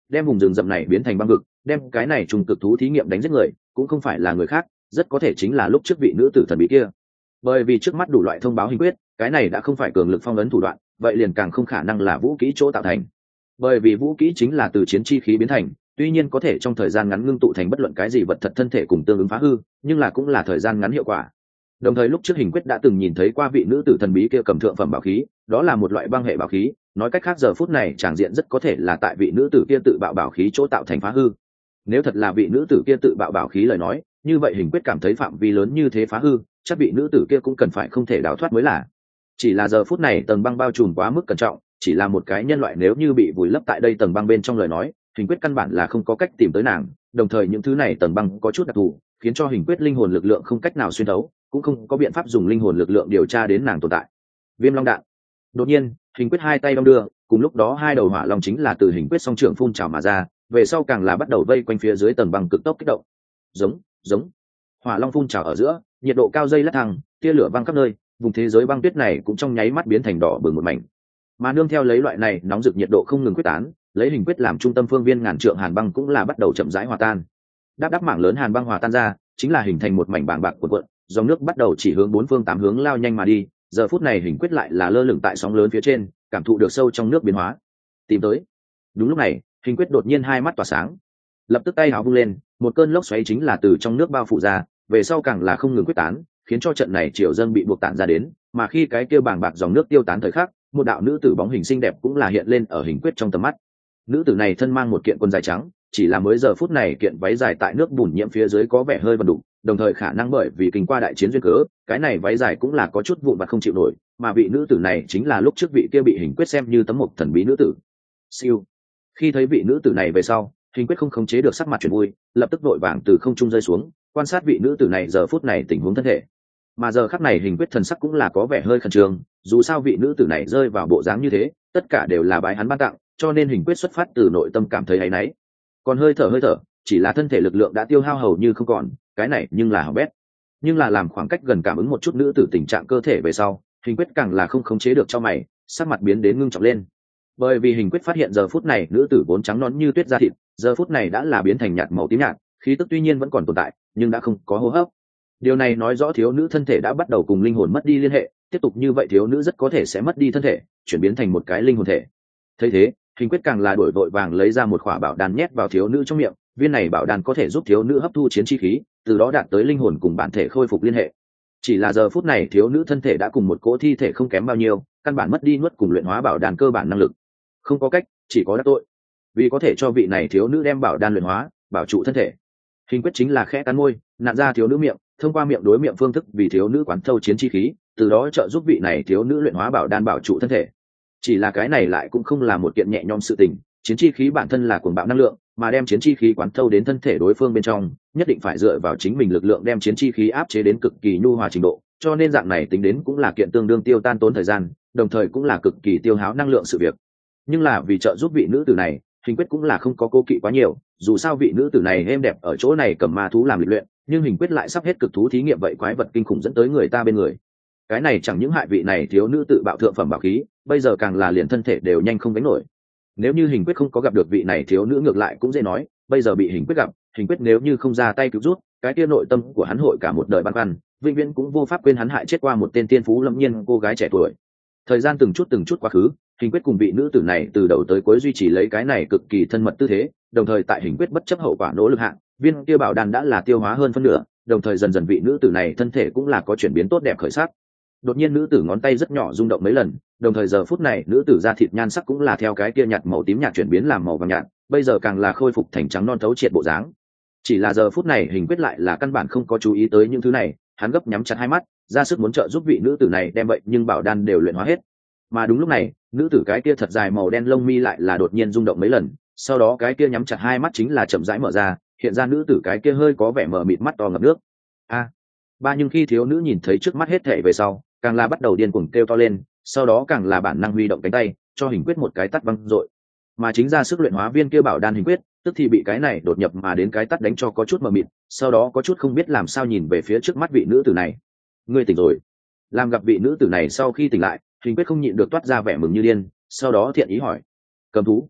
đem vùng rừng rậm này biến thành băng vực, đem cái này trùng cực thú thí nghiệm đánh giết người, cũng không phải là người khác, rất có thể chính là lúc trước vị nữ tử thần bí kia. Bởi vì trước mắt đủ loại thông báo hình quyết, cái này đã không phải cường lực phong ấn thủ đoạn, vậy liền càng không khả năng là vũ kỹ chỗ tạo thành. Bởi vì vũ kỹ chính là từ chiến chi khí biến thành, tuy nhiên có thể trong thời gian ngắn ngưng tụ thành bất luận cái gì vật thật thân thể cùng tương ứng phá hư, nhưng là cũng là thời gian ngắn hiệu quả. Đồng thời lúc trước hình quyết đã từng nhìn thấy qua vị nữ tử thần bí kia cầm thượng phẩm bảo khí, đó là một loại băng hệ bảo khí, nói cách khác giờ phút này tràng diện rất có thể là tại vị nữ tử kia tự bạo bảo khí chỗ tạo thành phá hư. Nếu thật là vị nữ tử kia tự bạo bảo khí lời nói, như vậy hình quyết cảm thấy phạm vi lớn như thế phá hư, chắc vị nữ tử kia cũng cần phải không thể đào thoát mới là. Chỉ là giờ phút này tầng băng bao trùm quá mức cẩn trọng, chỉ là một cái nhân loại nếu như bị vùi lấp tại đây tầng băng bên trong lời nói, hình quyết căn bản là không có cách tìm tới nàng, đồng thời những thứ này tầng băng có chút đặc thù, khiến cho hình quyết linh hồn lực lượng không cách nào xuyên thấu, cũng không có biện pháp dùng linh hồn lực lượng điều tra đến nàng tồn tại. Viêm long đạn. Đột nhiên, hình quyết hai tay đong đưa, cùng lúc đó hai đầu hỏa long chính là từ hình quyết song trưởng phun trào mà ra, về sau càng là bắt đầu vây quanh phía dưới tầng băng cực tốc kích động. Giống, giống. Hỏa long phun trào ở giữa, nhiệt độ cao dây lát thăng, tia lửa văng khắp nơi, vùng thế giới băng tuyết này cũng trong nháy mắt biến thành đỏ bừng một mảnh. Mà nương theo lấy loại này nóng rực nhiệt độ không ngừng quyết tán, lấy hình quyết làm trung tâm phương viên ngàn trượng hàn băng cũng là bắt đầu chậm rãi hòa tan. Đáp đáp mảng lớn hàn băng hòa tan ra, chính là hình thành một mảnh bàng bạc cuộn cuộn, dòng nước bắt đầu chỉ hướng bốn phương tám hướng lao nhanh mà đi. Giờ phút này hình quyết lại là lơ lửng tại sóng lớn phía trên, cảm thụ được sâu trong nước biến hóa. Tìm tới. Đúng lúc này, hình quyết đột nhiên hai mắt tỏa sáng, lập tức tay áo vung lên, một cơn lốc xoáy chính là từ trong nước bao phủ ra, về sau càng là không ngừng quyết tán, khiến cho trận này triều dâng bị buộc tản ra đến. Mà khi cái kia bàng bạc dòng nước tiêu tán thời khắc, một đạo nữ tử bóng hình xinh đẹp cũng là hiện lên ở hình quyết trong tầm mắt. Nữ tử này thân mang một kiện quần dài trắng, chỉ là mới giờ phút này kiện váy dài tại nước bùn nhiễm phía dưới có vẻ hơi vần đục, đồng thời khả năng bởi vì kinh qua đại chiến duyên cớ, cái này váy dài cũng là có chút vụn vặt không chịu nổi, mà vị nữ tử này chính là lúc trước vị kia bị hình quyết xem như tấm mộc thần bí nữ tử. Siêu. Khi thấy vị nữ tử này về sau, hình quyết không khống chế được sắc mặt chuyển vui, lập tức vội vàng từ không trung rơi xuống, quan sát vị nữ tử này giờ phút này tình huống thân thể. Mà giờ khắc này hình quyết thần sắc cũng là có vẻ hơi khẩn trương, dù sao vị nữ tử này rơi vào bộ dáng như thế, tất cả đều là bái hắn ban tặng, cho nên hình quyết xuất phát từ nội tâm cảm thấy áy náy. Còn hơi thở hơi thở, chỉ là thân thể lực lượng đã tiêu hao hầu như không còn, cái này nhưng là hỏng bét. Nhưng là làm khoảng cách gần cảm ứng một chút nữ tử tình trạng cơ thể về sau, hình quyết càng là không khống chế được cho mày, sắc mặt biến đến ngưng trọng lên. Bởi vì hình quyết phát hiện giờ phút này nữ tử vốn trắng nõn như tuyết da thịt, giờ phút này đã là biến thành nhạt màu tím nhạt, khí tức tuy nhiên vẫn còn tồn tại, nhưng đã không có hô hấp. Điều này nói rõ thiếu nữ thân thể đã bắt đầu cùng linh hồn mất đi liên hệ, tiếp tục như vậy thiếu nữ rất có thể sẽ mất đi thân thể, chuyển biến thành một cái linh hồn thể. Thấy thế, hình quyết càng là đổi vội vàng lấy ra một khỏa bảo đan nhét vào thiếu nữ trong miệng, viên này bảo đan có thể giúp thiếu nữ hấp thu chiến chi khí, từ đó đạt tới linh hồn cùng bản thể khôi phục liên hệ. Chỉ là giờ phút này thiếu nữ thân thể đã cùng một cỗ thi thể không kém bao nhiêu, căn bản mất đi nuốt cùng luyện hóa bảo đan cơ bản năng lực. Không có cách, chỉ có đắc tội. Vì có thể cho vị này thiếu nữ đem bảo đan luyện hóa, bảo trụ thân thể, hình quyết chính là khẽ cắn môi, nặn ra thiếu nữ miệng, thông qua miệng đối miệng phương thức vì thiếu nữ quán thâu chiến chi khí, từ đó trợ giúp vị này thiếu nữ luyện hóa bảo đan bảo trụ thân thể. Chỉ là cái này lại cũng không là một kiện nhẹ nhõm sự tình, chiến chi khí bản thân là cuồng bạo năng lượng, mà đem chiến chi khí quán thâu đến thân thể đối phương bên trong, nhất định phải dựa vào chính mình lực lượng đem chiến chi khí áp chế đến cực kỳ nhu hòa trình độ, cho nên dạng này tính đến cũng là kiện tương đương tiêu tan tốn thời gian, đồng thời cũng là cực kỳ tiêu hao năng lượng sự việc. Nhưng là vì trợ giúp vị nữ tử này, hình quyết cũng là không có cố kỵ quá nhiều, dù sao vị nữ tử này êm đẹp ở chỗ này cầm ma thú làm lịch luyện, nhưng hình quyết lại sắp hết cực thú thí nghiệm vậy quái vật kinh khủng dẫn tới người ta bên người. Cái này chẳng những hại vị này thiếu nữ tự bạo thượng phẩm bảo khí, bây giờ càng là liền thân thể đều nhanh không gánh nổi. Nếu như hình quyết không có gặp được vị này thiếu nữ ngược lại cũng dễ nói, bây giờ bị hình quyết gặp, hình quyết nếu như không ra tay cứu rút, cái kia nội tâm của hắn hội cả một đời băn khoăn, vĩnh viễn cũng vô pháp quên hắn hại chết qua một tên tiên phú lâm nhiên cô gái trẻ tuổi. Thời gian từng chút từng chút quá khứ, hình quyết cùng vị nữ tử này từ đầu tới cuối duy trì lấy cái này cực kỳ thân mật tư thế, đồng thời tại hình quyết bất chấp hậu quả nỗ lực hạng, viên kia bảo đan đã là tiêu hóa hơn phân nửa, đồng thời dần dần vị nữ tử này thân thể cũng là có chuyển biến tốt đẹp khởi sắc. Đột nhiên nữ tử ngón tay rất nhỏ rung động mấy lần, đồng thời giờ phút này nữ tử da thịt nhan sắc cũng là theo cái kia nhạt màu tím nhạt chuyển biến làm màu vàng nhạt, bây giờ càng là khôi phục thành trắng non thấu triệt bộ dáng. Chỉ là giờ phút này hình quyết lại là căn bản không có chú ý tới những thứ này, hắn gấp nhắm chặt hai mắt, ra sức muốn trợ giúp vị nữ tử này đem vậy nhưng bảo đan đều luyện hóa hết. Mà đúng lúc này, nữ tử cái kia thật dài màu đen lông mi lại là đột nhiên rung động mấy lần, sau đó cái kia nhắm chặt hai mắt chính là chậm rãi mở ra, hiện ra nữ tử cái kia hơi có vẻ mờ mịt mắt to ngập nước. A, à, ba nhưng khi thiếu nữ nhìn thấy trước mắt hết thảy về sau, càng là bắt đầu điên cuồng kêu to lên, sau đó càng là bản năng huy động cánh tay, cho hình quyết một cái tát văng dội. Mà chính ra sức luyện hóa viên kia bảo đan hình quyết, tức thì bị cái này đột nhập mà đến cái tát đánh cho có chút mờ mịt, sau đó có chút không biết làm sao nhìn về phía trước mắt vị nữ tử này. Ngươi tỉnh rồi. Làm gặp vị nữ tử này sau khi tỉnh lại, hình quyết không nhịn được toát ra vẻ mừng như điên, sau đó thiện ý hỏi: cầm thú?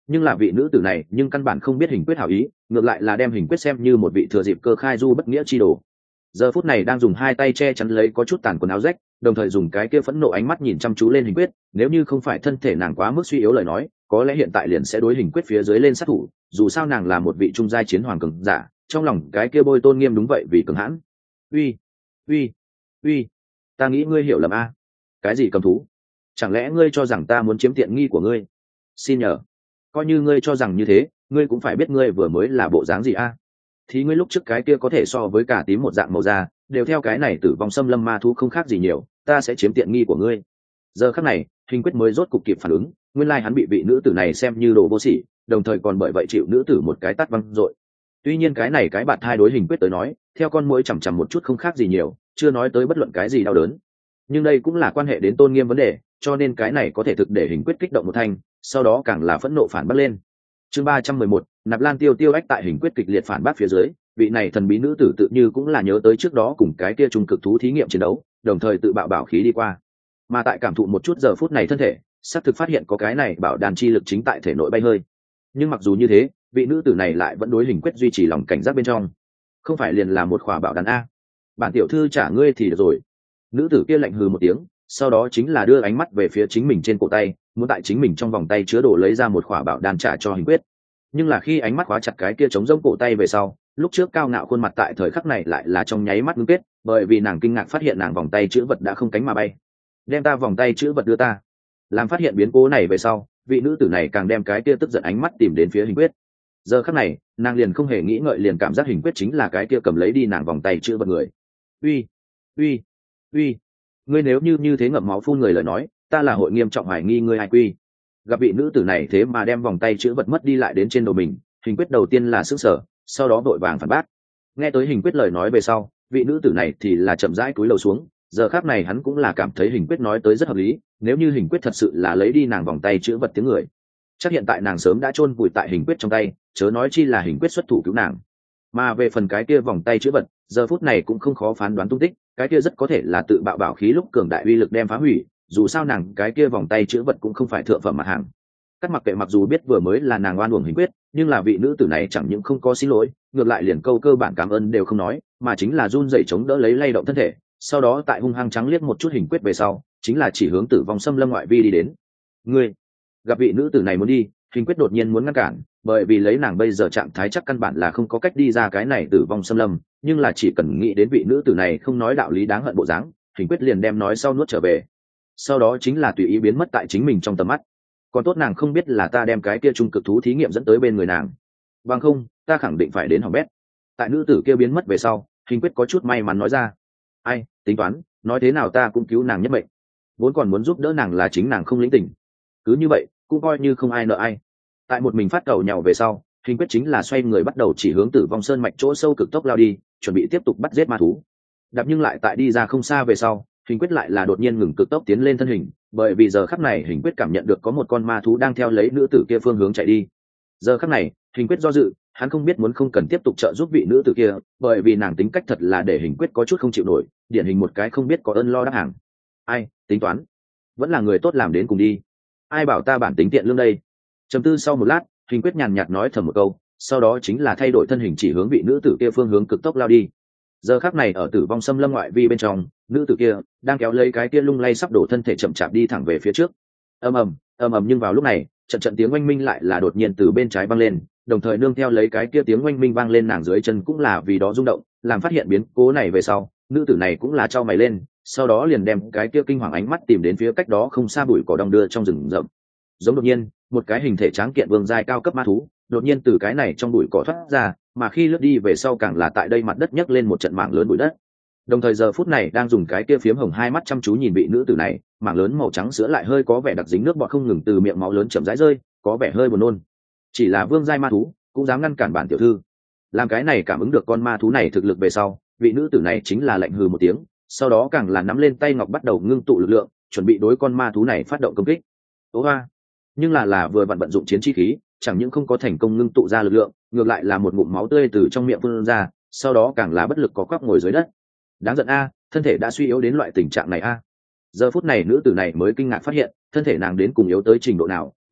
nhưng là vị nữ tử này nhưng căn bản không biết Hình Quyết hảo ý, ngược lại là đem Hình Quyết xem như một vị thừa dịp cơ khai du bất nghĩa chi đồ. Giờ phút này đang dùng hai tay che chắn lấy có chút tàn quần áo rách, đồng thời dùng cái kia phẫn nộ ánh mắt nhìn chăm chú lên Hình Quyết, nếu như không phải thân thể nàng quá mức suy yếu lời nói, có lẽ hiện tại liền sẽ đối Hình Quyết phía dưới lên sát thủ, dù sao nàng là một vị trung giai chiến hoàng cường giả, trong lòng cái kia bôi tôn nghiêm đúng vậy vì cường hãn. Uy, uy, uy, ta nghĩ ngươi hiểu lầm a. Cái gì cầm thú? Chẳng lẽ ngươi cho rằng ta muốn chiếm tiện nghi của ngươi? Xin nhờ, coi như ngươi cho rằng như thế, ngươi cũng phải biết ngươi vừa mới là bộ dáng gì a. Thì ngươi lúc trước cái kia có thể so với cả tím một dạng màu da, đều theo cái này tử vong xâm lâm ma thú không khác gì nhiều, ta sẽ chiếm tiện nghi của ngươi. Giờ khắc này, Hình Quyết mới rốt cục kịp phản ứng, nguyên lai hắn bị vị nữ tử này xem như đồ vô sỉ, đồng thời còn bởi vậy chịu nữ tử một cái tát văng dội. Tuy nhiên cái này cái bạn thai đối Hình Quyết tới nói, theo con muỗi chằm chằm một chút không khác gì nhiều, chưa nói tới bất luận cái gì đau đớn. Nhưng đây cũng là quan hệ đến tôn nghiêm vấn đề, cho nên cái này có thể thực để Hình Quyết kích động một thanh, sau đó càng là phẫn nộ phản bác lên. Chương ba trăm mười một, Nạp Lan Tiêu Tiêu ách tại Hình Quyết kịch liệt phản bác phía dưới, vị này thần bí nữ tử tự như cũng là nhớ tới trước đó cùng cái kia trung cực thú thí nghiệm chiến đấu, đồng thời tự bạo bảo khí đi qua. Mà tại cảm thụ một chút giờ phút này thân thể, xác thực phát hiện có cái này bảo đàn chi lực chính tại thể nội bay hơi. Nhưng mặc dù như thế, vị nữ tử này lại vẫn đối Hình Quyết duy trì lòng cảnh giác bên trong. Không phải liền là một khỏa bảo đàn a? Bản tiểu thư trả ngươi thì được rồi. Nữ tử kia lạnh hừ một tiếng, sau đó chính là đưa ánh mắt về phía chính mình trên cổ tay, muốn tại chính mình trong vòng tay chứa đồ lấy ra một khỏa bảo đan trả cho Hình Quyết. Nhưng là khi ánh mắt khóa chặt cái kia chống rỗng cổ tay về sau, lúc trước cao ngạo khuôn mặt tại thời khắc này lại là trong nháy mắt ngưng kết, bởi vì nàng kinh ngạc phát hiện nàng vòng tay chữ vật đã không cánh mà bay. Đem ta vòng tay chữ vật đưa ta. Làm phát hiện biến cố này về sau, vị nữ tử này càng đem cái kia tức giận ánh mắt tìm đến phía Hình Quyết. Giờ khắc này, nàng liền không hề nghĩ ngợi liền cảm giác Hình Quyết chính là cái kia cầm lấy đi nàng vòng tay chữ vật người. Uy, uy, uy, ngươi nếu như như thế ngậm máu phun người lời nói, ta là hội nghiêm trọng hoài nghi ngươi ai quy. Gặp vị nữ tử này thế mà đem vòng tay chữ vật mất đi lại đến trên đầu mình, Hình Quyết đầu tiên là sững sờ, sau đó vội vàng phản bác. Nghe tới Hình Quyết lời nói về sau, vị nữ tử này thì là chậm rãi cúi đầu xuống, giờ khắc này hắn cũng là cảm thấy Hình Quyết nói tới rất hợp lý, nếu như Hình Quyết thật sự là lấy đi nàng vòng tay chữ vật tiếng người, chắc hiện tại nàng sớm đã chôn vùi tại Hình Quyết trong tay, chớ nói chi là Hình Quyết xuất thủ cứu nàng. Mà về phần cái kia vòng tay chữ vật, giờ phút này cũng không khó phán đoán tung tích, cái kia rất có thể là tự bạo bảo khí lúc cường đại uy lực đem phá hủy, dù sao nàng cái kia vòng tay chữ vật cũng không phải thượng phẩm mặt hàng. Cắt mặc kệ mặc dù biết vừa mới là nàng oan uổng Hình Quyết, nhưng là vị nữ tử này chẳng những không có xin lỗi, ngược lại liền câu cơ bản cảm ơn đều không nói, mà chính là run rẩy chống đỡ lấy lay động thân thể, sau đó tại hung hăng trắng liếc một chút Hình Quyết về sau, chính là chỉ hướng tử vong xâm lâm ngoại vi đi đến. Ngươi, gặp vị nữ tử này muốn đi, Hình Quyết đột nhiên muốn ngăn cản, bởi vì lấy nàng bây giờ trạng thái chắc căn bản là không có cách đi ra cái này tử vong xâm lâm, nhưng là chỉ cần nghĩ đến vị nữ tử này không nói đạo lý đáng hận bộ dáng, Hình Quyết liền đem nói sau nuốt trở về. Sau đó chính là tùy ý biến mất tại chính mình trong tầm mắt. Còn tốt nàng không biết là ta đem cái kia trung cực thú thí nghiệm dẫn tới bên người nàng, bằng không ta khẳng định phải đến hỏng bét. Tại nữ tử kia biến mất về sau, Hình Quyết có chút may mắn nói ra, ai tính toán nói thế nào ta cũng cứu nàng nhất mệnh, vốn còn muốn giúp đỡ nàng là chính nàng không lĩnh tình, cứ như vậy cũng coi như không ai nợ ai. Tại một mình phát cầu nhào về sau, Hình Quyết chính là xoay người bắt đầu chỉ hướng tử vong sơn mạch chỗ sâu cực tốc lao đi, chuẩn bị tiếp tục bắt giết ma thú. Đạp nhưng lại tại đi ra không xa về sau, Hình Quyết lại là đột nhiên ngừng cực tốc tiến lên thân hình, bởi vì giờ khắc này Hình Quyết cảm nhận được có một con ma thú đang theo lấy nữ tử kia phương hướng chạy đi. Giờ khắc này, Hình Quyết do dự, hắn không biết muốn không cần tiếp tục trợ giúp vị nữ tử kia, bởi vì nàng tính cách thật là để Hình Quyết có chút không chịu nổi, điển hình một cái không biết có ơn lo đáp hàng. Ai, tính toán, vẫn là người tốt làm đến cùng đi. Ai bảo ta bản tính tiện lương đây. Trầm tư sau một lát, Hình Quyết nhàn nhạt nói thầm một câu, sau đó chính là thay đổi thân hình chỉ hướng vị nữ tử kia phương hướng cực tốc lao đi. Giờ khắc này ở tử vong xâm lâm ngoại vi bên trong, nữ tử kia đang kéo lấy cái kia lung lay sắp đổ thân thể chậm chạp đi thẳng về phía trước. Ầm ầm, ầm ầm, nhưng vào lúc này, trận trận tiếng oanh minh lại là đột nhiên từ bên trái vang lên, đồng thời nương theo lấy cái kia tiếng oanh minh vang lên, nàng dưới chân cũng là vì đó rung động, làm phát hiện biến cố này về sau, nữ tử này cũng là chau mày lên, sau đó liền đem cái kia kinh hoàng ánh mắt tìm đến phía cách đó không xa bụi cỏ đong đưa trong rừng rậm. Giống đột nhiên, một cái hình thể tráng kiện vương giai cao cấp ma thú, đột nhiên từ cái này trong bụi cỏ thoát ra, mà khi lướt đi về sau càng là tại đây mặt đất nhấc lên một trận mảng lớn bụi đất. Đồng thời giờ phút này đang dùng cái kia phiếm hồng hai mắt chăm chú nhìn vị nữ tử này, mảng lớn màu trắng sữa lại hơi có vẻ đặc dính nước bọt không ngừng từ miệng máu lớn chậm rãi rơi, có vẻ hơi buồn nôn. Chỉ là vương giai ma thú cũng dám ngăn cản bản tiểu thư. Làm cái này cảm ứng được con ma thú này thực lực về sau, vị nữ tử này chính là lạnh hừ một tiếng, sau đó càng là nắm lên tay ngọc bắt đầu ngưng tụ lực lượng, chuẩn bị đối con ma thú này phát động công kích. Ố hoa! Nhưng là là vừa vặn vận dụng chiến chi khí, chẳng những không có thành công ngưng tụ ra lực lượng, ngược lại là một ngụm máu tươi từ trong miệng phun ra, sau đó càng là bất lực có quắp ngồi dưới đất. Đáng giận a, thân thể đã suy yếu đến loại tình trạng này a. Giờ phút này nữ tử này mới kinh ngạc phát hiện, thân thể nàng đến cùng yếu tới trình độ nào,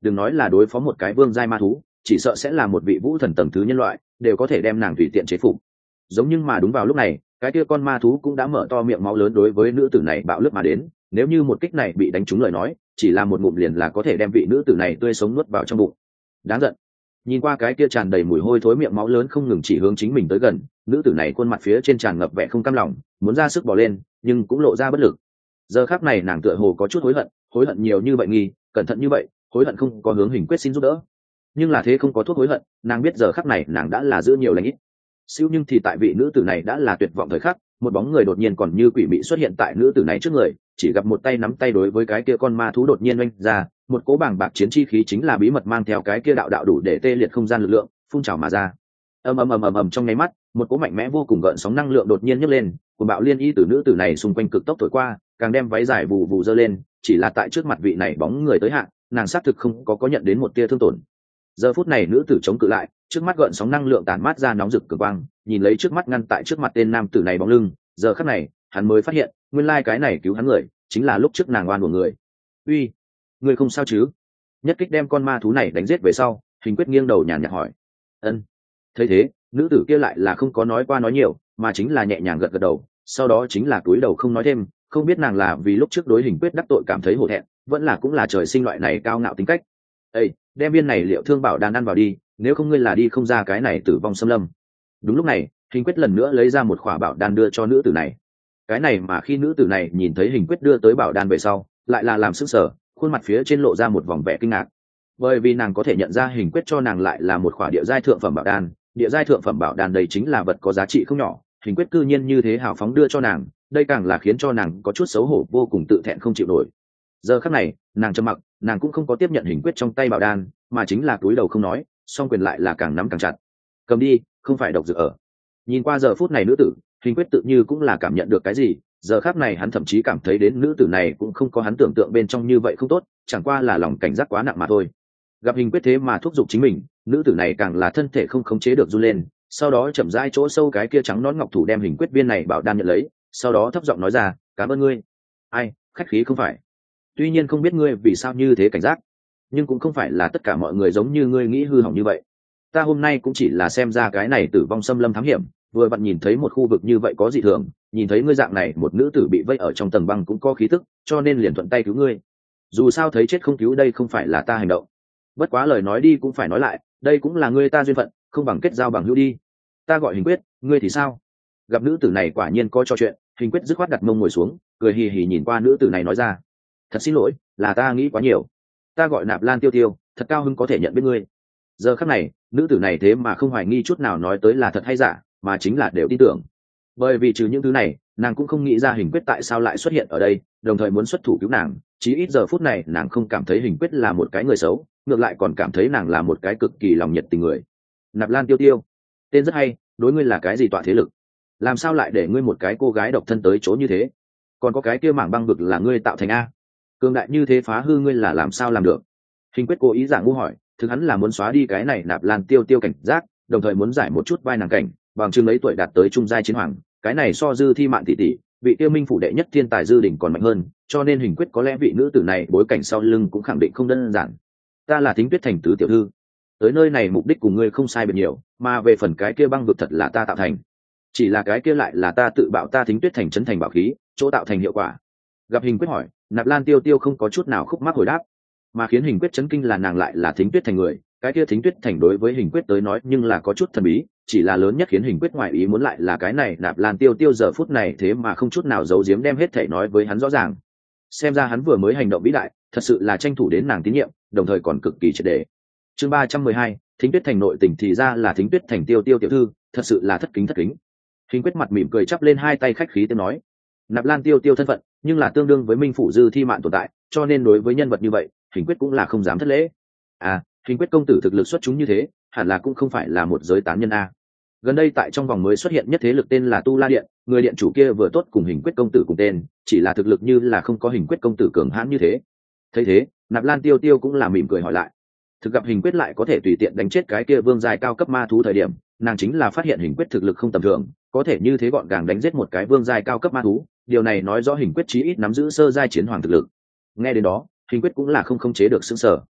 đừng nói là đối phó một cái vương giai ma thú, chỉ sợ sẽ là một vị vũ thần tầng thứ nhân loại đều có thể đem nàng tùy tiện chế phục. Giống nhưng mà đúng vào lúc này, cái kia con ma thú cũng đã mở to miệng máu lớn đối với nữ tử này bạo lướt mà đến. Nếu như một kích này bị đánh trúng lời nói, chỉ là một ngụm liền là có thể đem vị nữ tử này tươi sống nuốt vào trong bụng. Đáng giận. Nhìn qua cái kia tràn đầy mùi hôi thối miệng máu lớn không ngừng chỉ hướng chính mình tới gần, nữ tử này khuôn mặt phía trên tràn ngập vẻ không cam lòng, muốn ra sức bỏ lên nhưng cũng lộ ra bất lực. Giờ khắc này nàng tựa hồ có chút hối hận, hối hận nhiều như vậy nghi cẩn thận như vậy, hối hận không có hướng Hình Quyết xin giúp đỡ. Nhưng là thế không có thuốc hối hận, nàng biết giờ khắc này nàng đã là giữ nhiều lành ít. Siêu nhưng thì tại vị nữ tử này đã là tuyệt vọng thời khắc, một bóng người đột nhiên còn như quỷ mị xuất hiện tại nữ tử này trước người, chỉ gặp một tay nắm tay đối với cái kia con ma thú đột nhiên oanh ra, một cỗ bàng bạc chiến chi khí chính là bí mật mang theo cái kia đạo đạo đủ để tê liệt không gian lực lượng phun trào mà ra. Ầm ầm ầm ầm ầm trong nháy mắt, một cỗ mạnh mẽ vô cùng gợn sóng năng lượng đột nhiên nhấc lên, cuồng bạo liên y từ nữ tử này xung quanh cực tốc thổi qua, càng đem váy dài vù vù giơ lên, chỉ là tại trước mặt vị này bóng người tới hạn, nàng xác thực không có có nhận đến một tia thương tổn. Giờ phút này nữ tử chống cự lại, trước mắt gợn sóng năng lượng tàn mát ra nóng rực cực quang, nhìn lấy trước mắt ngăn tại trước mặt tên nam tử này bóng lưng, giờ khắc này hắn mới phát hiện nguyên lai cái này cứu hắn người chính là lúc trước nàng oan của người. Uy, người không sao chứ? Nhất kích đem con ma thú này đánh giết về sau, Hình Quyết nghiêng đầu nhàn nhạt hỏi. Ân. Thấy thế, nữ tử kia lại là không có nói qua nói nhiều, mà chính là nhẹ nhàng gật gật đầu, sau đó chính là cúi đầu không nói thêm, không biết nàng là vì lúc trước đối Hình Quyết đắc tội cảm thấy hổ thẹn, vẫn là cũng là trời sinh loại này cao ngạo tính cách. Ê, đem viên này liệu thương bảo đan ăn vào đi, nếu không ngươi là đi không ra cái này tử vong xâm lâm. Đúng lúc này, Hình Quyết lần nữa lấy ra một khỏa bảo đan đưa cho nữ tử này. Cái này mà khi nữ tử này nhìn thấy Hình Quyết đưa tới bảo đan về sau, lại là làm sững sờ, khuôn mặt phía trên lộ ra một vòng vẻ kinh ngạc, bởi vì nàng có thể nhận ra Hình Quyết cho nàng lại là một khỏa địa giai thượng phẩm bảo đan. Địa giai thượng phẩm bảo đan đây chính là vật có giá trị không nhỏ, Hình Quyết cư nhiên như thế hào phóng đưa cho nàng, đây càng là khiến cho nàng có chút xấu hổ vô cùng, tự thẹn không chịu nổi. Giờ khắc này, nàng trầm mặc, nàng cũng không có tiếp nhận Hình Quyết trong tay bảo đan, mà chính là cúi đầu không nói, song quyền lại là càng nắm càng chặt. Cầm đi, không phải độc dược ở. Nhìn qua giờ phút này nữ tử, Hình Quyết tự như cũng là cảm nhận được cái gì, giờ khắc này hắn thậm chí cảm thấy đến nữ tử này cũng không có hắn tưởng tượng bên trong như vậy không tốt, chẳng qua là lòng cảnh giác quá nặng mà thôi. Gặp Hình Quyết thế mà thúc giục chính mình, nữ tử này càng là thân thể không khống chế được run lên, sau đó chậm rãi chỗ sâu cái kia trắng nõn ngọc thủ đem Hình Quyết viên này bảo đan nhận lấy, sau đó thấp giọng nói ra, cảm ơn ngươi. Ai, khách khí không phải. Tuy nhiên không biết ngươi vì sao như thế cảnh giác, nhưng cũng không phải là tất cả mọi người giống như ngươi nghĩ hư hỏng như vậy. Ta hôm nay cũng chỉ là xem ra cái này tử vong xâm lâm thám hiểm, vừa vặn nhìn thấy một khu vực như vậy có dị thường, nhìn thấy ngươi dạng này một nữ tử bị vây ở trong tầng băng cũng có khí tức, cho nên liền thuận tay cứu ngươi. Dù sao thấy chết không cứu đây không phải là ta hành động. Bất quá lời nói đi cũng phải nói lại, đây cũng là ngươi ta duyên phận, không bằng kết giao bằng hữu đi. Ta gọi Hình Quyết, ngươi thì sao? Gặp nữ tử này quả nhiên có trò chuyện, Hình Quyết dứt khoát đặt mông ngồi xuống, cười hì hì nhìn qua nữ tử này nói ra, thật xin lỗi, là ta nghĩ quá nhiều. Ta gọi Nạp Lan Tiêu Tiêu, thật cao hứng có thể nhận biết ngươi. Giờ khắc này, nữ tử này thế mà không hoài nghi chút nào nói tới là thật hay giả, mà chính là đều tin tưởng. Bởi vì trừ những thứ này, nàng cũng không nghĩ ra Hình Quyết tại sao lại xuất hiện ở đây, đồng thời muốn xuất thủ cứu nàng. Chí ít giờ phút này nàng không cảm thấy Hình Quyết là một cái người xấu, ngược lại còn cảm thấy nàng là một cái cực kỳ lòng nhiệt tình người. Nạp Lan Tiêu Tiêu, tên rất hay, đối ngươi là cái gì tọa thế lực? Làm sao lại để ngươi một cái cô gái độc thân tới chỗ như thế? Còn có cái kia mảng băng vực là ngươi tạo thành a? Cường đại như thế phá hư ngươi là làm sao làm được? Hình Quyết cố ý giả ngu hỏi, thực hắn là muốn xóa đi cái này Nạp Lan Tiêu Tiêu cảnh giác, đồng thời muốn giải một chút vai nàng cảnh, bằng chứng lấy tuổi đạt tới trung giai chiến hoàng, cái này so Dư Thi Mạn tỷ tỷ, vị Tiêu Minh phủ đệ nhất thiên tài Dư đỉnh còn mạnh hơn, cho nên Hình Quyết có lẽ vị nữ tử này bối cảnh sau lưng cũng khẳng định không đơn giản. Ta là Thính Tuyết Thành tứ tiểu thư, tới nơi này mục đích cùng ngươi không sai biệt nhiều, mà về phần cái kia băng vực thật là ta tạo thành, chỉ là cái kia lại là ta tự bạo ta Thính Tuyết Thành trấn thành bảo khí, chỗ tạo thành hiệu quả. Gặp Hình Quyết hỏi, Nạp Lan Tiêu Tiêu không có chút nào khúc mắc hồi đáp, mà khiến Hình Quyết chấn kinh là nàng lại là Thính Tuyết Thành người. Cái kia Thính Tuyết Thành đối với Hình Quyết tới nói nhưng là có chút thần bí, chỉ là lớn nhất khiến Hình Quyết ngoại ý muốn lại là cái này Nạp Lan Tiêu Tiêu giờ phút này thế mà không chút nào giấu giếm đem hết thảy nói với hắn rõ ràng. Xem ra hắn vừa mới hành động vĩ đại, thật sự là tranh thủ đến nàng tín nhiệm, đồng thời còn cực kỳ triệt để. Chương ba trăm mười hai, Thính Tuyết Thành nội tình thì ra là Thính Tuyết Thành Tiêu Tiêu tiểu thư, thật sự là thất kính thất kính. Hình Quyết mặt mỉm cười chắp lên hai tay khách khí tiếng nói, Nạp Lan Tiêu Tiêu thân phận, nhưng là tương đương với Minh phủ Dư Thi Mạn tồn tại, cho nên đối với nhân vật như vậy, Hình Quyết cũng là không dám thất lễ. À, Hình Quyết công tử thực lực xuất chúng như thế, hẳn là cũng không phải là một giới tán nhân a. Gần đây tại trong vòng mới xuất hiện nhất thế lực tên là Tu La Điện, người điện chủ kia vừa tốt cùng Hình Quyết công tử cùng tên, chỉ là thực lực như là không có Hình Quyết công tử cường hãn như thế. Thấy thế, Nạp Lan Tiêu Tiêu cũng là mỉm cười hỏi lại. Thực gặp Hình Quyết lại có thể tùy tiện đánh chết cái kia vương giai cao cấp ma thú thời điểm, nàng chính là phát hiện Hình Quyết thực lực không tầm thường, có thể như thế gọn gàng đánh giết một cái vương giai cao cấp ma thú, điều này nói rõ Hình Quyết chí ít nắm giữ sơ giai chiến hoàng thực lực. Nghe đến đó, Hình Quyết cũng là không khống chế được sững sờ.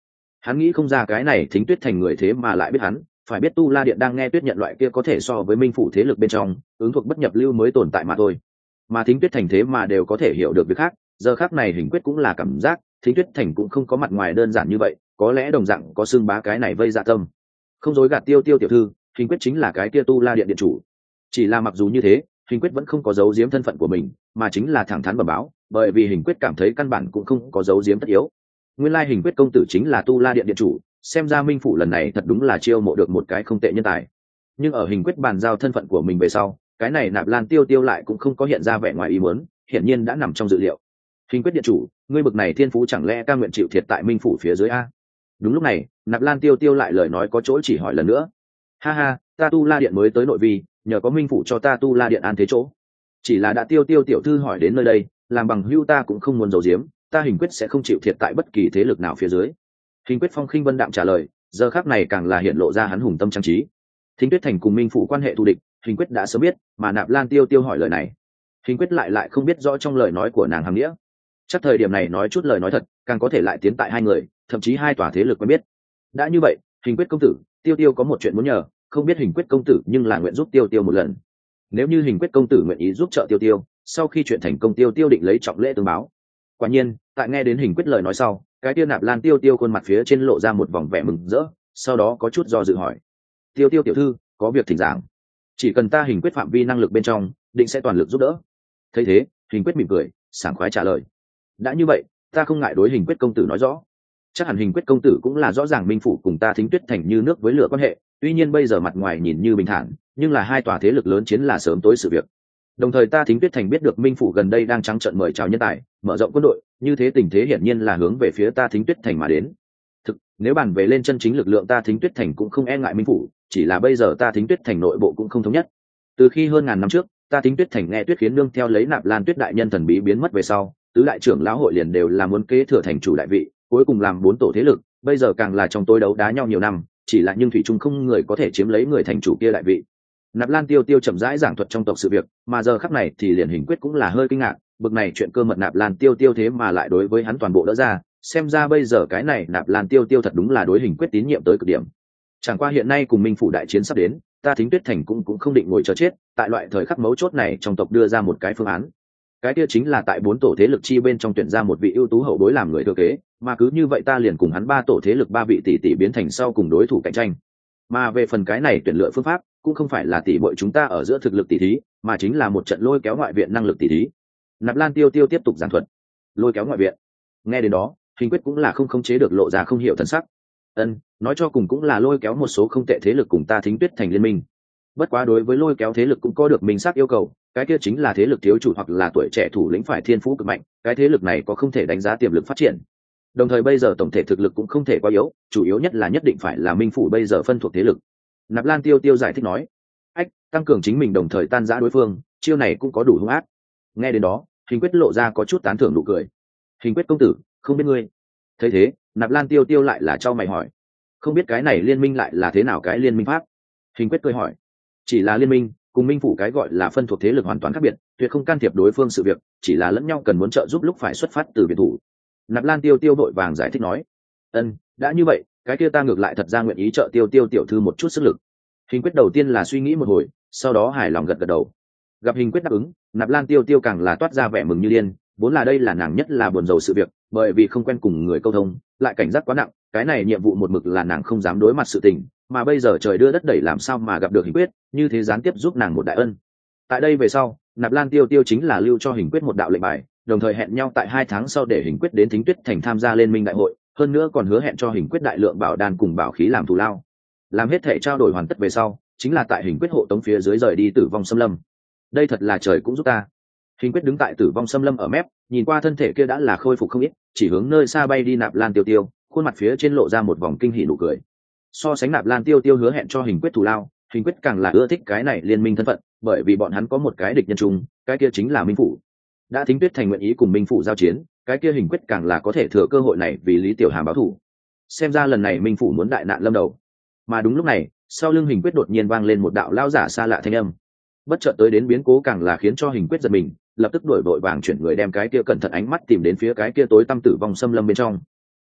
Hắn nghĩ không ra cái này Thính Tuyết Thành người thế mà lại biết hắn, phải biết Tu La Điện đang nghe Tuyết Nhận loại kia có thể so với minh phủ thế lực bên trong ứng thuộc bất nhập lưu mới tồn tại mà thôi, mà Thính Tuyết Thành thế mà đều có thể hiểu được việc khác. Giờ khác này Hình Quyết cũng là cảm giác Thính Tuyết Thành cũng không có mặt ngoài đơn giản như vậy, có lẽ đồng dạng có xương bá cái này vây dạ tâm. Không dối gạt Tiêu Tiêu tiểu thư, Hình Quyết chính là cái kia Tu La Điện điện chủ. Chỉ là mặc dù như thế, Hình Quyết vẫn không có giấu giếm thân phận của mình, mà chính là thẳng thắn bẩm báo, bởi vì Hình Quyết cảm thấy căn bản cũng không có giấu giếm tất yếu. Nguyên lai Hình Quyết công tử chính là Tu La Điện điện chủ, xem ra minh phủ lần này thật đúng là chiêu mộ được một cái không tệ nhân tài. Nhưng ở Hình Quyết bàn giao thân phận của mình về sau, cái này Nạp Lan Tiêu Tiêu lại cũng không có hiện ra vẻ ngoài ý muốn, hiển nhiên đã nằm trong dự liệu. Hình Quyết điện chủ, ngươi bực này thiên phú chẳng lẽ ca nguyện chịu thiệt tại minh phủ phía dưới a? Đúng lúc này, Nạp Lan Tiêu Tiêu lại lời nói có chỗ chỉ hỏi lần nữa. Ha ha, ta Tu La Điện mới tới nội vi, nhờ có minh phủ cho ta Tu La Điện an thế chỗ. Chỉ là đã Tiêu Tiêu tiểu thư hỏi đến nơi đây, làm bằng hữu ta cũng không muốn giấu giếm, ta Hình Quyết sẽ không chịu thiệt tại bất kỳ thế lực nào phía dưới. Hình Quyết phong khinh vân đạm trả lời, giờ khắc này càng là hiện lộ ra hắn hùng tâm trang trí. Thính Tuyết Thành cùng minh phủ quan hệ thù địch, Hình Quyết đã sớm biết, mà Nạp Lan Tiêu Tiêu hỏi lời này, Hình Quyết lại lại không biết rõ trong lời nói của nàng hàm nghĩa. Chắc thời điểm này nói chút lời nói thật, càng có thể lại tiến tại hai người, thậm chí hai tòa thế lực quen biết. Đã như vậy, Hình Quyết công tử, Tiêu Tiêu có một chuyện muốn nhờ, không biết Hình Quyết công tử nhưng là nguyện giúp Tiêu Tiêu một lần. Nếu như Hình Quyết công tử nguyện ý giúp trợ Tiêu Tiêu, sau khi chuyện thành công Tiêu Tiêu định lấy trọng lễ tương báo. Quả nhiên, tại nghe đến Hình Quyết lời nói sau, cái Tiêu Nạp Lan Tiêu Tiêu khuôn mặt phía trên lộ ra một vòng vẻ mừng rỡ, sau đó có chút do dự hỏi: Tiêu Tiêu tiểu thư, có việc thỉnh giảng. Chỉ cần ta Hình Quyết phạm vi năng lực bên trong, định sẽ toàn lực giúp đỡ. Thấy thế, Hình Quyết mỉm cười, sảng khoái trả lời: đã như vậy, ta không ngại đối Hình Quyết công tử nói rõ. Chắc hẳn Hình Quyết công tử cũng là rõ ràng minh phủ cùng ta Thính Tuyết Thành như nước với lửa quan hệ, tuy nhiên bây giờ mặt ngoài nhìn như bình thản, nhưng là hai tòa thế lực lớn chiến là sớm tối sự việc. Đồng thời ta Thính Tuyết Thành biết được minh phủ gần đây đang trắng trợn mời chào nhân tài, mở rộng quân đội, như thế tình thế hiển nhiên là hướng về phía ta Thính Tuyết Thành mà đến. Thực, nếu bàn về lên chân chính lực lượng ta Thính Tuyết Thành cũng không e ngại minh phủ, chỉ là bây giờ ta Thính Tuyết Thành nội bộ cũng không thống nhất. Từ khi hơn ngàn năm trước, ta Thính Tuyết Thành nghe Tuyết Khiến nương theo lấy Nạp Lan Tuyết đại nhân thần bí biến mất về sau, tứ đại trưởng lão hội liền đều là muốn kế thừa thành chủ đại vị, cuối cùng làm bốn tổ thế lực, bây giờ càng là trong tối đấu đá nhau nhiều năm, chỉ là nhưng thủy chung không người có thể chiếm lấy người thành chủ kia đại vị. Nạp Lan Tiêu Tiêu chậm rãi giảng thuật trong tộc sự việc, mà giờ khắc này thì liền Hình Quyết cũng là hơi kinh ngạc, bực này chuyện cơ mật Nạp Lan Tiêu Tiêu thế mà lại đối với hắn toàn bộ đỡ ra, xem ra bây giờ cái này Nạp Lan Tiêu Tiêu thật đúng là đối Hình Quyết tín nhiệm tới cực điểm. Chẳng qua hiện nay cùng minh phủ đại chiến sắp đến, ta Thính Tuyết Thành cũng cũng không định ngồi chờ chết, tại loại thời khắc mấu chốt này trong tộc đưa ra một cái phương án. Cái kia chính là tại bốn tổ thế lực chi bên trong tuyển ra một vị ưu tú hậu bối làm người thừa kế, mà cứ như vậy ta liền cùng hắn ba tổ thế lực ba vị tỷ tỷ biến thành sau cùng đối thủ cạnh tranh. Mà về phần cái này tuyển lựa phương pháp cũng không phải là tỷ muội chúng ta ở giữa thực lực tỷ thí, mà chính là một trận lôi kéo ngoại viện năng lực tỷ thí. Nạp Lan Tiêu Tiêu tiếp tục giảng thuật. Lôi kéo ngoại viện. Nghe đến đó, Hình Quyết cũng là không khống chế được lộ ra không hiểu thần sắc. Ân, nói cho cùng cũng là lôi kéo một số không tệ thế lực cùng ta Thính Tuyết Thành liên minh. Bất quá đối với lôi kéo thế lực cũng có được minh xác yêu cầu, cái kia chính là thế lực thiếu chủ hoặc là tuổi trẻ thủ lĩnh phải thiên phú cực mạnh, cái thế lực này có không thể đánh giá tiềm lực phát triển. Đồng thời bây giờ tổng thể thực lực cũng không thể quá yếu, chủ yếu nhất là nhất định phải là minh phủ bây giờ phân thuộc thế lực. Nạp Lan Tiêu Tiêu giải thích nói: ách, tăng cường chính mình đồng thời tan rã đối phương, chiêu này cũng có đủ hung ác. Nghe đến đó, Hình Quyết lộ ra có chút tán thưởng nụ cười. Hình Quyết công tử, không biết ngươi. Thấy thế, Nạp Lan Tiêu Tiêu lại là trao mày hỏi: không biết cái này liên minh lại là thế nào cái liên minh pháp? Hình Quyết cười hỏi: chỉ là liên minh, cùng minh phủ cái gọi là phân thuộc thế lực hoàn toàn khác biệt, tuyệt không can thiệp đối phương sự việc, chỉ là lẫn nhau cần muốn trợ giúp lúc phải xuất phát từ biệt thủ. Nạp Lan Tiêu Tiêu vội vàng giải thích nói: ân, đã như vậy, cái kia ta ngược lại thật ra nguyện ý trợ Tiêu Tiêu tiểu thư một chút sức lực. Hình Quyết đầu tiên là suy nghĩ một hồi, sau đó hài lòng gật gật đầu. Gặp Hình Quyết đáp ứng, Nạp Lan Tiêu Tiêu càng là toát ra vẻ mừng như điên, vốn là đây là nàng nhất là buồn rầu sự việc, bởi vì không quen cùng người câu thông, lại cảnh giác quá nặng, cái này nhiệm vụ một mực là nàng không dám đối mặt sự tình, mà bây giờ trời đưa đất đẩy làm sao mà gặp được Hình Quyết, như thế gián tiếp giúp nàng một đại ân. Tại đây về sau, Nạp Lan Tiêu Tiêu chính là lưu cho Hình Quyết một đạo lệnh bài, đồng thời hẹn nhau tại hai tháng sau để Hình Quyết đến Thính Tuyết Thành tham gia liên minh đại hội, hơn nữa còn hứa hẹn cho Hình Quyết đại lượng bảo đan cùng bảo khí làm thù lao. Làm hết thể trao đổi hoàn tất về sau, chính là tại Hình Quyết hộ tống phía dưới rời đi Tử Vong Xâm Lâm. Đây thật là trời cũng giúp ta. Hình Quyết đứng tại Tử Vong Xâm Lâm ở mép, nhìn qua thân thể kia đã là khôi phục không ít, chỉ hướng nơi xa bay đi Nạp Lan Tiêu Tiêu, khuôn mặt phía trên lộ ra một vòng kinh hỉ nụ cười. So sánh Nạp Lan Tiêu Tiêu hứa hẹn cho Hình Quyết thù lao, Hình Quyết càng là ưa thích cái này liên minh thân phận, bởi vì bọn hắn có một cái địch nhân chung, cái kia chính là minh phủ. Đã Thính Tuyết Thành nguyện ý cùng minh phủ giao chiến, cái kia Hình Quyết càng là có thể thừa cơ hội này vì Lý Tiểu Hàm báo thù. Xem ra lần này minh phủ muốn đại nạn lâm đầu. Mà đúng lúc này, sau lưng Hình Quyết đột nhiên vang lên một đạo lao giả xa lạ thanh âm. Bất chợt tới đến biến cố càng là khiến cho Hình Quyết giật mình, lập tức đổi vội vàng chuyển người đem cái kia cẩn thận ánh mắt tìm đến phía cái kia tối tăm Tử Vong Xâm Lâm bên trong.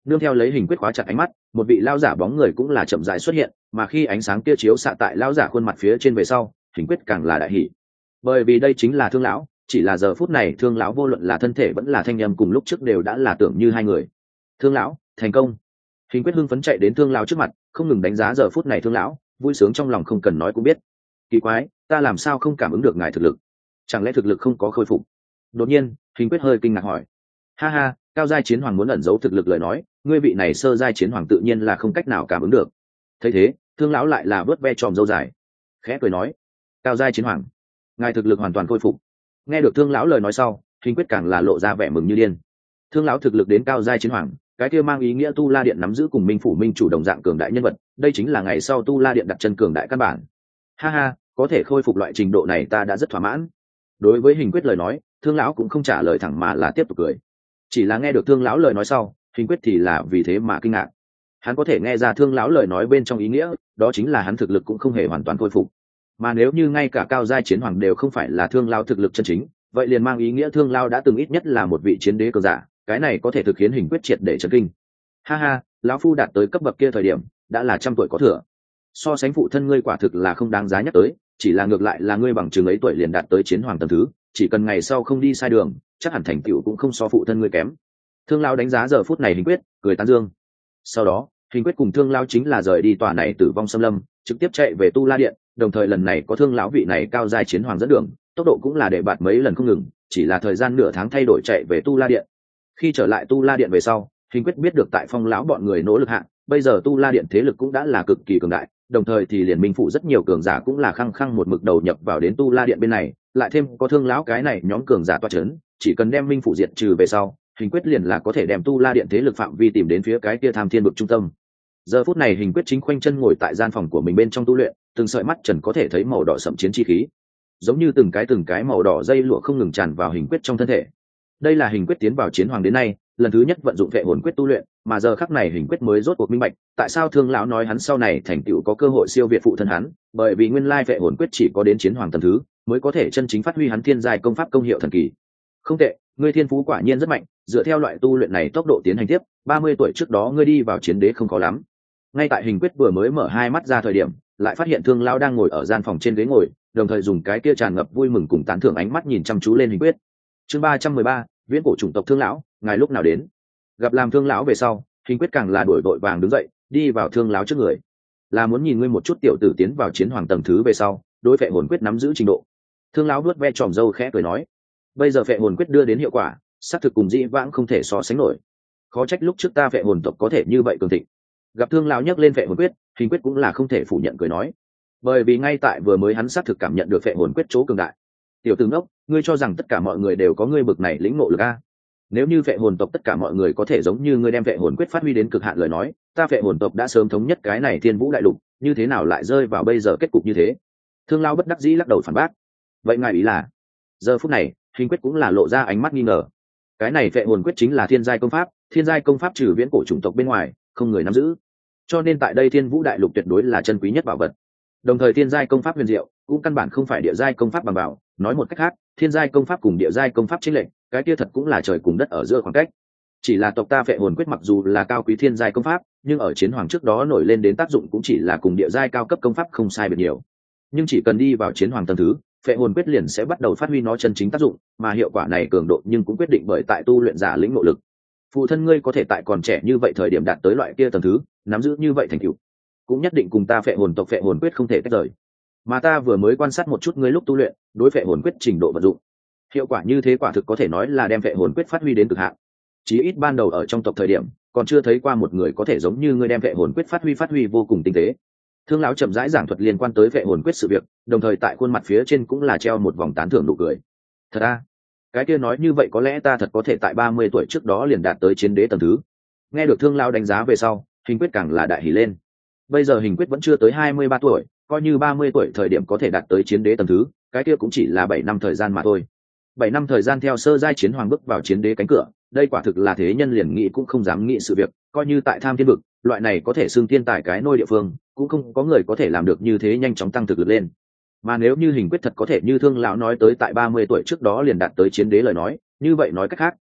nương theo lấy hình quyết khóa chặt ánh mắt, một vị lao giả bóng người cũng là chậm rãi xuất hiện, mà khi ánh sáng kia chiếu xạ tại lao giả khuôn mặt phía trên về sau, hình quyết càng là đại hỉ, bởi vì đây chính là thương lão. Chỉ là giờ phút này thương lão vô luận là thân thể vẫn là thanh âm cùng lúc trước đều đã là tưởng như hai người. Thương lão thành công. Hình quyết hưng phấn chạy đến thương lão trước mặt, không ngừng đánh giá giờ phút này thương lão, vui sướng trong lòng không cần nói cũng biết. Kỳ quái, ta làm sao không cảm ứng được ngài thực lực? Chẳng lẽ thực lực không có khôi phục? Đột nhiên hình quyết hơi kinh ngạc hỏi. Ha ha, cao giai chiến hoàng muốn ẩn giấu thực lực lời nói, ngươi vị này sơ giai chiến hoàng tự nhiên là không cách nào cảm ứng được. Thấy thế thương lão lại là vớt ve tròm râu dài, khẽ cười nói, cao giai chiến hoàng, ngài thực lực hoàn toàn khôi phục. Nghe được thương lão lời nói sau, hình quyết càng là lộ ra vẻ mừng như điên. Thương lão thực lực đến cao giai chiến hoàng, cái kia mang ý nghĩa tu la điện nắm giữ cùng minh phủ minh chủ đồng dạng cường đại nhân vật, đây chính là ngày sau tu la điện đặt chân cường đại căn bản. Ha ha, có thể khôi phục loại trình độ này ta đã rất thỏa mãn. Đối với hình quyết lời nói, thương lão cũng không trả lời thẳng mà là tiếp tục cười. Chỉ là nghe được thương lão lời nói sau, hình quyết thì là vì thế mà kinh ngạc. Hắn có thể nghe ra thương lão lời nói bên trong ý nghĩa, đó chính là hắn thực lực cũng không hề hoàn toàn khôi phục. Mà nếu như ngay cả cao giai chiến hoàng đều không phải là thương lão thực lực chân chính, vậy liền mang ý nghĩa thương lão đã từng ít nhất là một vị chiến đế cường giả, cái này có thể thực khiến hình quyết triệt để chấn kinh. Ha ha, lão phu đạt tới cấp bậc kia thời điểm đã là trăm tuổi có thừa, so sánh phụ thân ngươi quả thực là không đáng giá nhắc tới, chỉ là ngược lại là ngươi bằng chừng ấy tuổi liền đạt tới chiến hoàng tầng thứ, chỉ cần ngày sau không đi sai đường, chắc hẳn thành tựu cũng không so phụ thân ngươi kém. Thương lão đánh giá giờ phút này hình quyết, cười tán dương. Sau đó hình quyết cùng thương lão chính là rời đi tòa này tử vong xâm lâm, trực tiếp chạy về tu la điện, đồng thời lần này có thương lão vị này cao giai chiến hoàng dẫn đường, tốc độ cũng là để bạt mấy lần không ngừng, chỉ là thời gian nửa tháng thay đổi chạy về tu la điện. Khi trở lại tu la điện về sau, hình quyết biết được tại phong lão bọn người nỗ lực hạ, bây giờ tu la điện thế lực cũng đã là cực kỳ cường đại, đồng thời thì liền minh phụ rất nhiều cường giả cũng là khăng khăng một mực đầu nhập vào đến tu la điện bên này, lại thêm có thương lão cái này nhóm cường giả toa chấn, chỉ cần đem minh phụ diệt trừ về sau, hình quyết liền là có thể đem tu la điện thế lực phạm vi tìm đến phía cái kia tham thiên vực trung tâm. Giờ phút này hình quyết chính khoanh chân ngồi tại gian phòng của mình bên trong tu luyện, từng sợi mắt trần có thể thấy màu đỏ sậm chiến chi khí, giống như từng cái từng cái màu đỏ dây lụa không ngừng tràn vào hình quyết trong thân thể. Đây là hình quyết tiến vào chiến hoàng đến nay lần thứ nhất vận dụng vệ hồn quyết tu luyện, mà giờ khắc này hình quyết mới rốt cuộc minh bạch tại sao thương lão nói hắn sau này thành tựu có cơ hội siêu việt phụ thân hắn, bởi vì nguyên lai vệ hồn quyết chỉ có đến chiến hoàng tầng thứ mới có thể chân chính phát huy hắn thiên giai công pháp công hiệu thần kỳ. Không tệ, ngươi thiên phú quả nhiên rất mạnh, dựa theo loại tu luyện này tốc độ tiến hành tiếp, ba mươi tuổi trước đó ngươi đi vào chiến đế không khó lắm. Ngay tại hình quyết vừa mới mở hai mắt ra thời điểm, lại phát hiện thương lão đang ngồi ở gian phòng trên ghế ngồi, đồng thời dùng cái kia tràn ngập vui mừng cùng tán thưởng ánh mắt nhìn chăm chú lên hình quyết. Chương ba trăm mười ba, viễn cổ chủng tộc thương lão, ngài lúc nào đến? Gặp làm thương lão về sau, hình quyết càng là đuổi vội vàng đứng dậy, đi vào thương lão trước người, là muốn nhìn ngươi một chút tiểu tử tiến vào chiến hoàng tầng thứ về sau đối phệ hồn quyết nắm giữ trình độ. Thương lão vuốt ve tròm râu khẽ cười nói, bây giờ phệ hồn quyết đưa đến hiệu quả xác thực cùng dĩ vãng không thể so sánh nổi, khó trách lúc trước ta phệ hồn tộc có thể như vậy cường thịnh. Gặp thương lão nhắc lên phệ hồn quyết, hình quyết cũng là không thể phủ nhận cười nói, bởi vì ngay tại vừa mới hắn xác thực cảm nhận được phệ hồn quyết chỗ cường đại. Tiểu tử ngốc, ngươi cho rằng tất cả mọi người đều có ngươi bực này lĩnh ngộ lực a? Nếu như phệ hồn tộc tất cả mọi người có thể giống như ngươi đem phệ hồn quyết phát huy đến cực hạn lời nói, ta phệ hồn tộc đã sớm thống nhất cái này thiên vũ đại lục, như thế nào lại rơi vào bây giờ kết cục như thế? Thương lão bất đắc dĩ lắc đầu phản bác. Vậy ngài ý là? Giờ phút này hình quyết cũng là lộ ra ánh mắt nghi ngờ. Cái này phệ hồn quyết chính là thiên giai công pháp, thiên giai công pháp trừ viễn cổ chủng tộc bên ngoài không người nắm giữ, cho nên tại đây thiên vũ đại lục tuyệt đối là chân quý nhất bảo vật. Đồng thời thiên giai công pháp huyền diệu cũng căn bản không phải địa giai công pháp bằng bảo, nói một cách khác, thiên giai công pháp cùng địa giai công pháp chênh lệch, cái kia thật cũng là trời cùng đất ở giữa khoảng cách. Chỉ là tộc ta phệ hồn quyết mặc dù là cao quý thiên giai công pháp, nhưng ở chiến hoàng trước đó nổi lên đến tác dụng cũng chỉ là cùng địa giai cao cấp công pháp không sai biệt nhiều. Nhưng chỉ cần đi vào chiến hoàng tầng thứ, phệ hồn quyết liền sẽ bắt đầu phát huy nó chân chính tác dụng, mà hiệu quả này cường độ nhưng cũng quyết định bởi tại tu luyện giả lĩnh ngộ lực. Phụ thân ngươi có thể tại còn trẻ như vậy thời điểm đạt tới loại kia tầng thứ, nắm giữ như vậy thành tựu, cũng nhất định cùng ta phệ hồn tộc phệ hồn quyết không thể tách rời. Mà ta vừa mới quan sát một chút ngươi lúc tu luyện, đối phệ hồn quyết trình độ vận dụng, hiệu quả như thế quả thực có thể nói là đem phệ hồn quyết phát huy đến cực hạn. Chí ít ban đầu ở trong tộc thời điểm, còn chưa thấy qua một người có thể giống như ngươi đem phệ hồn quyết phát huy phát huy vô cùng tinh tế. Thương lão chậm rãi giảng thuật liên quan tới phệ hồn quyết sự việc, đồng thời tại khuôn mặt phía trên cũng là treo một vòng tán thưởng nụ cười. Thật à? Cái kia nói như vậy có lẽ ta thật có thể tại ba mươi tuổi trước đó liền đạt tới chiến đế tầng thứ. Nghe được thương lão đánh giá về sau, hình quyết càng là đại hỉ lên. Bây giờ hình quyết vẫn chưa tới hai mươi ba tuổi, coi như ba mươi tuổi thời điểm có thể đạt tới chiến đế tầng thứ, cái kia cũng chỉ là bảy năm thời gian mà thôi. Bảy năm thời gian theo sơ giai chiến hoàng bước vào chiến đế cánh cửa, đây quả thực là thế nhân liền nghĩ cũng không dám nghĩ sự việc, coi như tại tham thiên vực, loại này có thể xưng thiên tài cái nôi địa phương, cũng không có người có thể làm được như thế nhanh chóng tăng thực lực lên. Mà nếu như hình quyết thật có thể như thương lão nói tới tại ba mươi tuổi trước đó liền đạt tới chiến đế lời nói, như vậy nói cách khác,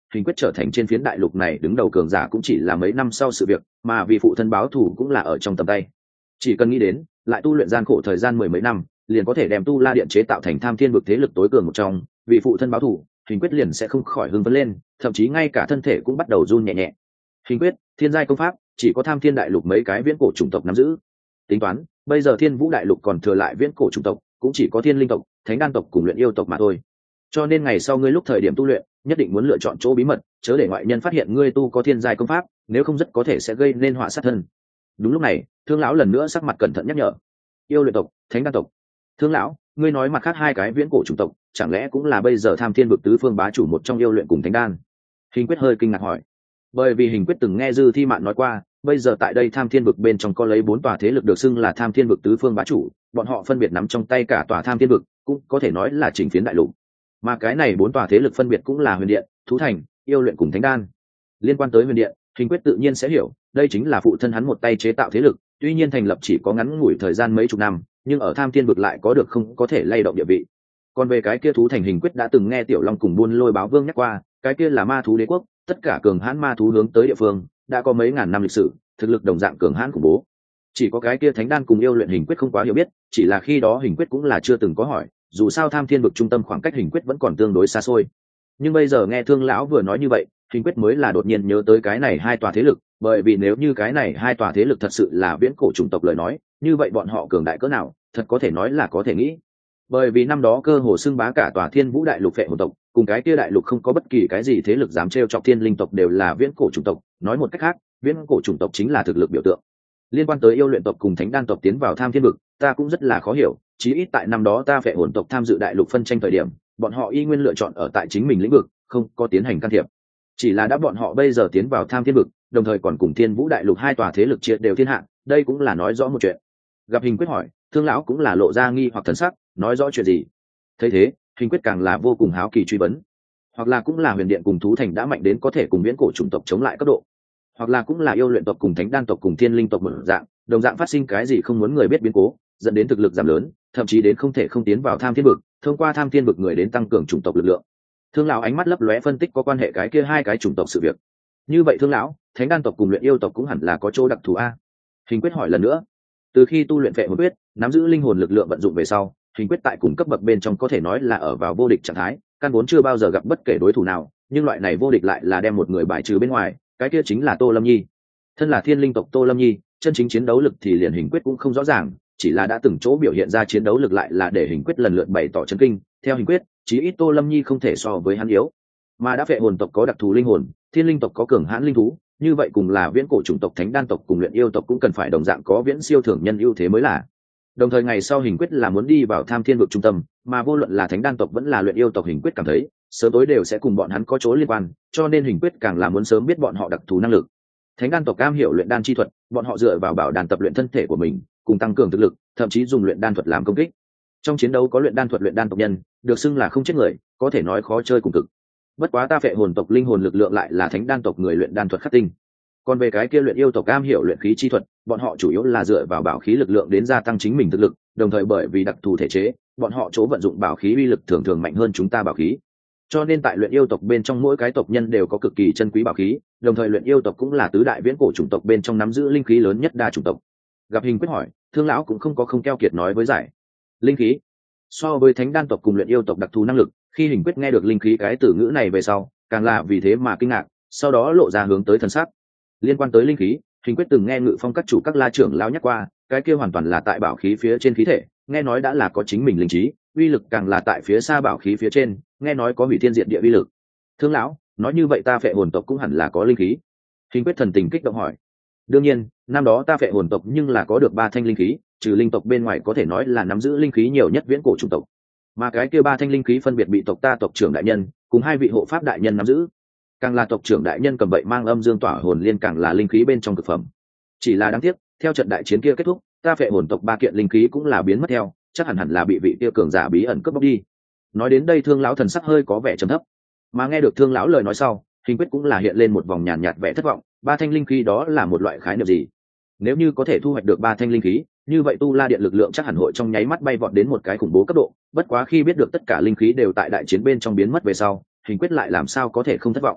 hình quyết trở thành trên phiến đại lục này đứng đầu cường giả cũng chỉ là mấy năm sau sự việc, mà vì phụ thân báo thù cũng là ở trong tầm tay. Chỉ cần nghĩ đến lại tu luyện gian khổ thời gian mười mấy năm, liền có thể đem tu la điện chế tạo thành tham thiên vực thế lực tối cường một trong, vì phụ thân báo thù, hình quyết liền sẽ không khỏi hưng phấn lên, thậm chí ngay cả thân thể cũng bắt đầu run nhẹ nhẹ. Hình quyết, thiên giai công pháp, chỉ có tham thiên đại lục mấy cái viễn cổ chủng tộc nắm giữ. Tính toán, bây giờ thiên vũ đại lục còn thừa lại viễn cổ chủng tộc, cũng chỉ có thiên linh tộc, thánh đan tộc cùng luyện yêu tộc mà thôi. Cho nên ngày sau ngươi lúc thời điểm tu luyện, nhất định muốn lựa chọn chỗ bí mật, chớ để ngoại nhân phát hiện ngươi tu có thiên giai công pháp, nếu không rất có thể sẽ gây nên họa sát thân. Đúng lúc này, Thương lão lần nữa sắc mặt cẩn thận nhắc nhở. Yêu luyện tộc, thánh đan tộc. Thương lão, ngươi nói mặt khác hai cái viễn cổ chủng tộc, chẳng lẽ cũng là bây giờ tham thiên vực tứ phương bá chủ một trong yêu luyện cùng thánh đan? Hình quyết hơi kinh ngạc hỏi. Bởi vì hình quyết từng nghe Dư Thi Mạn nói qua, bây giờ tại đây tham thiên vực bên trong có lấy bốn tòa thế lực được xưng là tham thiên vực tứ phương bá chủ, bọn họ phân biệt nắm trong tay cả tòa tham thiên vực, cũng có thể nói là chỉnh phiến đại lục. Mà cái này bốn tòa thế lực phân biệt cũng là Huyền Điện, Thú Thành, Yêu Luyện cùng Thánh Đan. Liên quan tới Huyền Điện, hình quyết tự nhiên sẽ hiểu, đây chính là phụ thân hắn một tay chế tạo thế lực, tuy nhiên thành lập chỉ có ngắn ngủi thời gian mấy chục năm, nhưng ở tham thiên vực lại có được không có thể lay động địa vị. Còn về cái kia Thú Thành, hình quyết đã từng nghe Tiểu Long cùng Buôn Lôi Báo Vương nhắc qua, cái kia là ma thú đế quốc, tất cả cường hãn ma thú hướng tới địa phương, đã có mấy ngàn năm lịch sử, thực lực đồng dạng cường hãn khủng bố. Chỉ có cái kia Thánh Đan cùng Yêu Luyện hình quyết không quá hiểu biết, chỉ là khi đó hình quyết cũng là chưa từng có hỏi, dù sao tham thiên vực trung tâm khoảng cách hình quyết vẫn còn tương đối xa xôi. Nhưng bây giờ nghe Thương lão vừa nói như vậy, hình quyết mới là đột nhiên nhớ tới cái này hai tòa thế lực, bởi vì nếu như cái này hai tòa thế lực thật sự là viễn cổ chủng tộc lời nói, như vậy bọn họ cường đại cỡ nào, thật có thể nói là có thể nghĩ. Bởi vì năm đó cơ hồ xưng bá cả tòa thiên vũ đại lục phệ hồn tộc, cùng cái kia đại lục không có bất kỳ cái gì thế lực dám trêu chọc thiên linh tộc đều là viễn cổ chủng tộc, nói một cách khác, viễn cổ chủng tộc chính là thực lực biểu tượng. Liên quan tới yêu luyện tộc cùng thánh đan tộc tiến vào tham thiên vực, ta cũng rất là khó hiểu, chí ít tại năm đó ta phệ hồn tộc tham dự đại lục phân tranh thời điểm, bọn họ y nguyên lựa chọn ở tại chính mình lĩnh vực, không có tiến hành can thiệp. Chỉ là đã bọn họ bây giờ tiến vào tham thiên vực, đồng thời còn cùng thiên vũ đại lục hai tòa thế lực triệt đều thiên hạ, đây cũng là nói rõ một chuyện. Gặp hình quyết hỏi, Thương lão cũng là lộ ra nghi hoặc thần sắc, nói rõ chuyện gì? Thấy thế, hình quyết càng là vô cùng háo kỳ truy vấn. Hoặc là cũng là Huyền Điện cùng Thú Thành đã mạnh đến có thể cùng viễn cổ chủng tộc chống lại cấp độ, hoặc là cũng là yêu luyện tộc cùng thánh đan tộc cùng thiên linh tộc một dạng, đồng dạng phát sinh cái gì không muốn người biết biến cố, dẫn đến thực lực giảm lớn, thậm chí đến không thể không tiến vào tham thiên vực, thông qua tham thiên vực người đến tăng cường chủng tộc lực lượng. Thương lão ánh mắt lấp lóe phân tích có quan hệ cái kia hai cái chủng tộc sự việc. Như vậy Thương lão, thánh đan tộc cùng luyện yêu tộc cũng hẳn là có chỗ đặc thù a? Hình quyết hỏi lần nữa. Từ khi tu luyện phệ hồn quyết, nắm giữ linh hồn lực lượng vận dụng về sau, hình quyết tại cùng cấp bậc bên trong có thể nói là ở vào vô địch trạng thái, căn vốn chưa bao giờ gặp bất kể đối thủ nào, nhưng loại này vô địch lại là đem một người bài trừ bên ngoài, cái kia chính là Tô Lâm Nhi. Thân là thiên linh tộc Tô Lâm Nhi, chân chính chiến đấu lực thì liền hình quyết cũng không rõ ràng, chỉ là đã từng chỗ biểu hiện ra chiến đấu lực lại là để hình quyết lần lượt bày tỏ chấn kinh. Theo hình quyết, chí ít Tô Lâm Nhi không thể so với hắn yếu, mà đã phệ hồn tộc có đặc thù linh hồn, thiên linh tộc có cường hãn linh thú, như vậy cùng là viễn cổ chủng tộc thánh đan tộc cùng luyện yêu tộc cũng cần phải đồng dạng có viễn siêu thường nhân ưu thế mới là. Đồng thời ngày sau hình quyết là muốn đi vào tham thiên vực trung tâm, mà vô luận là thánh đan tộc vẫn là luyện yêu tộc hình quyết cảm thấy sớm tối đều sẽ cùng bọn hắn có chỗ liên quan, cho nên hình quyết càng là muốn sớm biết bọn họ đặc thù năng lực. Thánh đan tộc cam hiểu luyện đan chi thuật, bọn họ dựa vào bảo đàn tập luyện thân thể của mình, cùng tăng cường thực lực, thậm chí dùng luyện đan thuật làm công kích. Trong chiến đấu có luyện đan thuật luyện đan tộc nhân, được xưng là không chết người, có thể nói khó chơi cùng cực. Bất quá ta phệ hồn tộc linh hồn lực lượng lại là thánh đan tộc người luyện đan thuật khắc tinh. Còn về cái kia luyện yêu tộc cam hiểu luyện khí chi thuật, bọn họ chủ yếu là dựa vào bảo khí lực lượng đến gia tăng chính mình thực lực, đồng thời bởi vì đặc thù thể chế, bọn họ chỗ vận dụng bảo khí uy lực thường thường mạnh hơn chúng ta bảo khí. Cho nên tại luyện yêu tộc bên trong mỗi cái tộc nhân đều có cực kỳ chân quý bảo khí, đồng thời luyện yêu tộc cũng là tứ đại viễn cổ chủng tộc bên trong nắm giữ linh khí lớn nhất đa chủng tộc. Gặp hình quyết hỏi, Thương lão cũng không có không keo kiệt nói với giải. Linh khí. So với thánh đan tộc cùng luyện yêu tộc đặc thù năng lực, khi hình quyết nghe được linh khí cái từ ngữ này về sau, càng là vì thế mà kinh ngạc, sau đó lộ ra hướng tới thần sắc. Liên quan tới linh khí, hình quyết từng nghe Ngự Phong các chủ các la trưởng lão nhắc qua, cái kia hoàn toàn là tại bảo khí phía trên khí thể, nghe nói đã là có chính mình linh trí, uy lực càng là tại phía xa bảo khí phía trên, nghe nói có hủy thiên diệt địa uy lực. Thương lão, nói như vậy ta phệ hồn tộc cũng hẳn là có linh khí. Hình quyết thần tình kích động hỏi. Đương nhiên, năm đó ta phệ hồn tộc nhưng là có được ba thanh linh khí, trừ linh tộc bên ngoài có thể nói là nắm giữ linh khí nhiều nhất viễn cổ chủng tộc. Mà cái kia ba thanh linh khí phân biệt bị tộc ta tộc trưởng đại nhân cùng hai vị hộ pháp đại nhân nắm giữ. Càng là tộc trưởng đại nhân cầm vậy mang âm dương tỏa hồn liên càng là linh khí bên trong thực phẩm. Chỉ là đáng tiếc, theo trận đại chiến kia kết thúc, ta phệ hồn tộc ba kiện linh khí cũng là biến mất theo, chắc hẳn hẳn là bị vị kia cường giả bí ẩn cướp bóc đi. Nói đến đây Thương lão thần sắc hơi có vẻ trầm thấp, mà nghe được Thương lão lời nói sau, hình quyết cũng là hiện lên một vòng nhàn nhạt vẻ thất vọng. Ba thanh linh khí đó là một loại khái niệm gì? Nếu như có thể thu hoạch được ba thanh linh khí, như vậy tu la điện lực lượng chắc hẳn hội trong nháy mắt bay vọt đến một cái khủng bố cấp độ. Bất quá khi biết được tất cả linh khí đều tại đại chiến bên trong biến mất về sau, hình quyết lại làm sao có thể không thất vọng.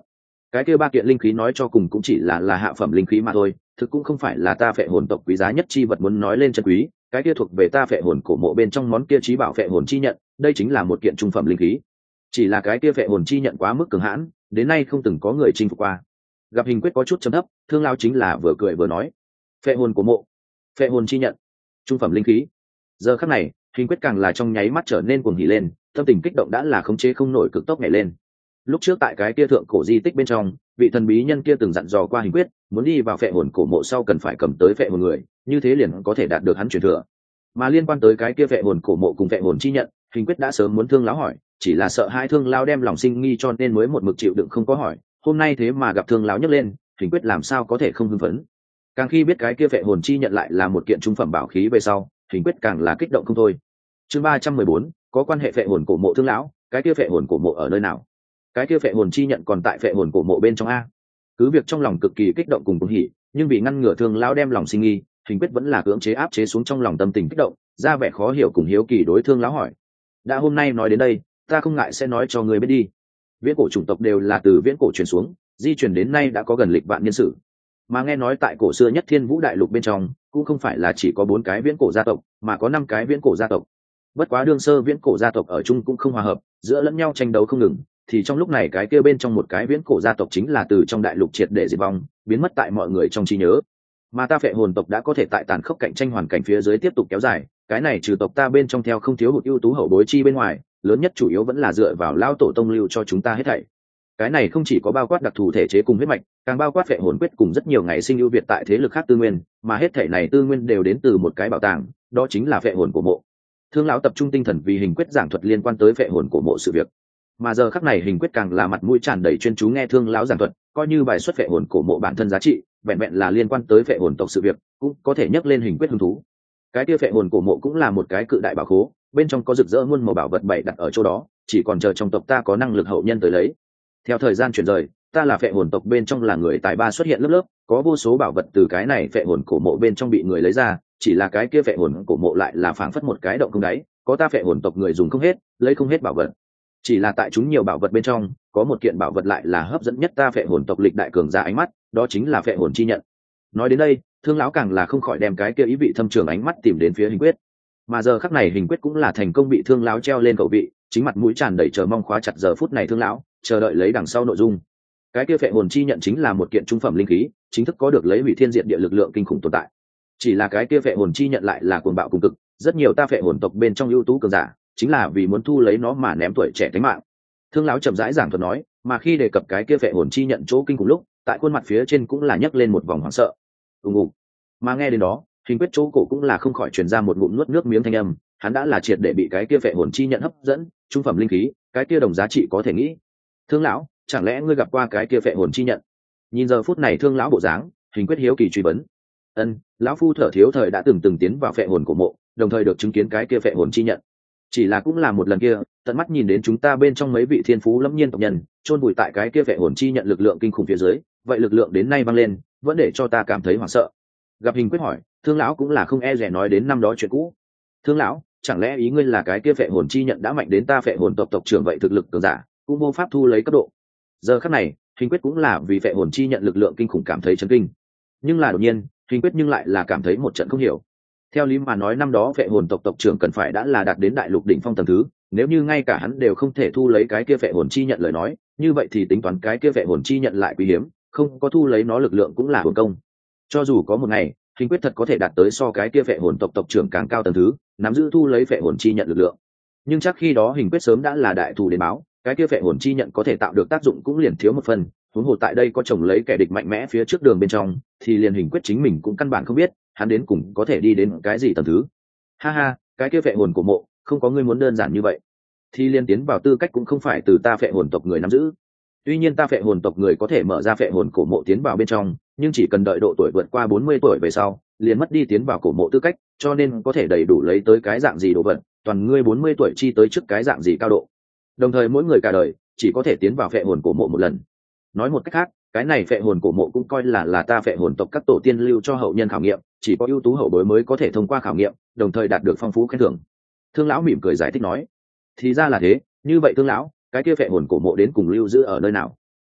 cái kia ba kiện linh khí nói cho cùng cũng chỉ là là hạ phẩm linh khí mà thôi, thực cũng không phải là ta phệ hồn tộc quý giá nhất chi vật. Muốn nói lên chân quý, cái kia thuộc về ta phệ hồn cổ mộ bên trong món kia trí bảo phệ hồn chi nhận, đây chính là một kiện trung phẩm linh khí. Chỉ là cái kia phệ hồn chi nhận quá mức cường hãn, đến nay không từng có người chinh phục qua. Gặp Hình Quyết có chút trầm thấp, Thương lão chính là vừa cười vừa nói, phệ hồn cổ mộ, phệ hồn chi nhận, trung phẩm linh khí. Giờ khắc này, Hình Quyết càng là trong nháy mắt trở nên cuồng hỉ lên, tâm tình kích động đã là khống chế không nổi, cực tốc nhảy lên. Lúc trước tại cái kia thượng cổ di tích bên trong, vị thần bí nhân kia từng dặn dò qua Hình Quyết, muốn đi vào phệ hồn cổ mộ sau cần phải cầm tới phệ hồn người, như thế liền có thể đạt được hắn truyền thừa. Mà liên quan tới cái kia phệ hồn cổ mộ cùng phệ hồn chi nhận, Hình Quyết đã sớm muốn Thương lão hỏi, chỉ là sợ hai Thương lão đem lòng sinh nghi cho nên mới một mực chịu đựng không có hỏi. Hôm nay thế mà gặp Thương lão nhấc lên, Hình Quyết làm sao có thể không hưng phấn. Càng khi biết cái kia phệ hồn chi nhận lại là một kiện trung phẩm bảo khí về sau, Hình Quyết càng là kích động không thôi. Chương ba trăm mười bốn, có quan hệ phệ hồn cổ mộ Thương lão, cái kia phệ hồn cổ mộ ở nơi nào? Cái kia phệ hồn chi nhận còn tại phệ hồn cổ mộ bên trong a? Cứ việc trong lòng cực kỳ kích động cùng cuồng hỉ, nhưng vì ngăn ngừa Thương lão đem lòng sinh nghi, Hình Quyết vẫn là cưỡng chế áp chế xuống trong lòng tâm tình kích động, ra vẻ khó hiểu cùng hiếu kỳ đối Thương lão hỏi. Đã hôm nay nói đến đây, ta không ngại sẽ nói cho người biết đi. Viễn cổ chủng tộc đều là từ viễn cổ truyền xuống, di truyền đến nay đã có gần lịch vạn niên sử. Mà nghe nói tại cổ xưa nhất Thiên Vũ đại lục bên trong, cũng không phải là chỉ có bốn cái viễn cổ gia tộc, mà có năm cái viễn cổ gia tộc. Bất quá đương sơ viễn cổ gia tộc ở chung cũng không hòa hợp, giữa lẫn nhau tranh đấu không ngừng, thì trong lúc này cái kia bên trong một cái viễn cổ gia tộc chính là từ trong đại lục triệt để diệt vong, biến mất tại mọi người trong trí nhớ. Mà ta phệ hồn tộc đã có thể tại tàn khốc cạnh tranh hoàn cảnh phía dưới tiếp tục kéo dài, cái này trừ tộc ta bên trong theo không thiếu hụt ưu tú hậu bối chi bên ngoài, lớn nhất chủ yếu vẫn là dựa vào lao tổ tông lưu cho chúng ta hết thảy. Cái này không chỉ có bao quát đặc thù thể chế cùng huyết mạch, càng bao quát phệ hồn quyết cùng rất nhiều ngày sinh ưu việt tại thế lực khác tư nguyên, mà hết thảy này tư nguyên đều đến từ một cái bảo tàng, đó chính là phệ hồn cổ mộ. Thương lão tập trung tinh thần vì Hình Quyết giảng thuật liên quan tới phệ hồn cổ mộ sự việc. Mà giờ khắc này Hình Quyết càng là mặt mũi tràn đầy chuyên chú nghe Thương lão giảng thuật, coi như bài xuất phệ hồn cổ mộ bản thân giá trị, vẹn vẹn là liên quan tới phệ hồn tộc sự việc, cũng có thể nhắc lên Hình Quyết hứng thú. Cái kia phệ hồn cổ mộ cũng là một cái cự đại bảo khố, bên trong có rực rỡ muôn màu bảo vật bày đặt ở chỗ đó, chỉ còn chờ trong tộc ta có năng lực hậu nhân tới lấy. Theo thời gian chuyển rời, ta là phệ hồn tộc bên trong là người tài ba xuất hiện lớp lớp, có vô số bảo vật từ cái này phệ hồn cổ mộ bên trong bị người lấy ra, chỉ là cái kia phệ hồn cổ mộ lại là phảng phất một cái động không đáy, có ta phệ hồn tộc người dùng không hết, lấy không hết bảo vật. Chỉ là tại chúng nhiều bảo vật bên trong, có một kiện bảo vật lại là hấp dẫn nhất ta phệ hồn tộc lịch đại cường giả ánh mắt, đó chính là phệ hồn chi nhận. Nói đến đây, Thương lão càng là không khỏi đem cái kia ý vị thâm trường ánh mắt tìm đến phía Hình Quyết. Mà giờ khắc này Hình Quyết cũng là thành công bị Thương lão treo lên cầu vị, chính mặt mũi tràn đầy chờ mong khóa chặt giờ phút này Thương lão, chờ đợi lấy đằng sau nội dung. Cái kia phệ hồn chi nhận chính là một kiện trung phẩm linh khí, chính thức có được lấy hủy thiên diệt địa lực lượng kinh khủng tồn tại. Chỉ là cái kia phệ hồn chi nhận lại là cuồng bạo cùng cực, rất nhiều ta phệ hồn tộc bên trong ưu tú cường giả, chính là vì muốn thu lấy nó mà ném tuổi trẻ tính mạng. Thương lão chậm rãi giảng thuật nói, mà khi đề cập cái kia phệ hồn chi nhận chỗ kinh khủng lúc, tại khuôn mặt phía trên cũng là nhấc lên một vòng hoảng sợ. Ùng ùng. Mà nghe đến đó, Hình Quyết chỗ cổ cũng là không khỏi truyền ra một ngụm nuốt nước miếng thanh âm, hắn đã là triệt để bị cái kia phệ hồn chi nhận hấp dẫn, trung phẩm linh khí, cái kia đồng giá trị có thể nghĩ. Thương lão, chẳng lẽ ngươi gặp qua cái kia phệ hồn chi nhận? Nhìn giờ phút này Thương lão bộ dáng, Hình Quyết hiếu kỳ truy vấn. Ân, lão phu thở thiếu thời đã từng từng tiến vào phệ hồn cổ mộ, đồng thời được chứng kiến cái kia phệ hồn chi nhận. Chỉ là cũng là một lần kia, tận mắt nhìn đến chúng ta bên trong mấy vị thiên phú lâm nhiên tộc nhân, chôn vùi tại cái kia phệ hồn chi nhận lực lượng kinh khủng phía dưới, vậy lực lượng đến nay vang lên, vẫn để cho ta cảm thấy hoảng sợ. Gặp Hình Quyết hỏi, Thương lão cũng là không e dè nói đến năm đó chuyện cũ. Thương lão, chẳng lẽ ý ngươi là cái kia phệ hồn chi nhận đã mạnh đến ta phệ hồn tộc tộc trưởng vậy thực lực cường giả, cũng vô pháp thu lấy cấp độ. Giờ khắc này, Hình Quyết cũng là vì phệ hồn chi nhận lực lượng kinh khủng cảm thấy chấn kinh. Nhưng là đột nhiên, Hình Quyết nhưng lại là cảm thấy một trận không hiểu. Theo lý mà nói năm đó phệ hồn tộc tộc trưởng cần phải đã là đạt đến đại lục đỉnh phong tầng thứ, nếu như ngay cả hắn đều không thể thu lấy cái kia phệ hồn chi nhận lời nói, như vậy thì tính toán cái kia phệ hồn chi nhận lại quý hiếm, không có thu lấy nó lực lượng cũng là hưởng công. Cho dù có một ngày, Hình Quyết thật có thể đạt tới so cái kia phệ hồn tộc tộc trưởng càng cao tầng thứ, nắm giữ thu lấy phệ hồn chi nhận lực lượng. Nhưng chắc khi đó Hình Quyết sớm đã là đại thù đến báo, cái kia phệ hồn chi nhận có thể tạo được tác dụng cũng liền thiếu một phần, huống hồ tại đây có chồng lấy kẻ địch mạnh mẽ phía trước đường bên trong, thì liền Hình Quyết chính mình cũng căn bản không biết, hắn đến cùng có thể đi đến cái gì tầng thứ. Ha ha, cái kia phệ hồn của mộ, không có ngươi muốn đơn giản như vậy. Thì liên tiến vào tư cách cũng không phải từ ta phệ hồn tộc người nắm giữ. Tuy nhiên ta phệ hồn tộc người có thể mở ra phệ hồn cổ mộ tiến vào bên trong, nhưng chỉ cần đợi độ tuổi vượt qua bốn mươi tuổi về sau, liền mất đi tiến vào cổ mộ tư cách, cho nên có thể đầy đủ lấy tới cái dạng gì đồ vật, toàn ngươi bốn mươi tuổi chi tới trước cái dạng gì cao độ. Đồng thời mỗi người cả đời chỉ có thể tiến vào phệ hồn cổ mộ một lần. Nói một cách khác, cái này phệ hồn cổ mộ cũng coi là là ta phệ hồn tộc các tổ tiên lưu cho hậu nhân khảo nghiệm, chỉ có ưu tú hậu bối mới có thể thông qua khảo nghiệm, đồng thời đạt được phong phú khen thưởng. Thương lão mỉm cười giải thích nói, thì ra là thế, như vậy Thương lão, cái kia phệ hồn cổ mộ đến cùng lưu giữ ở nơi nào?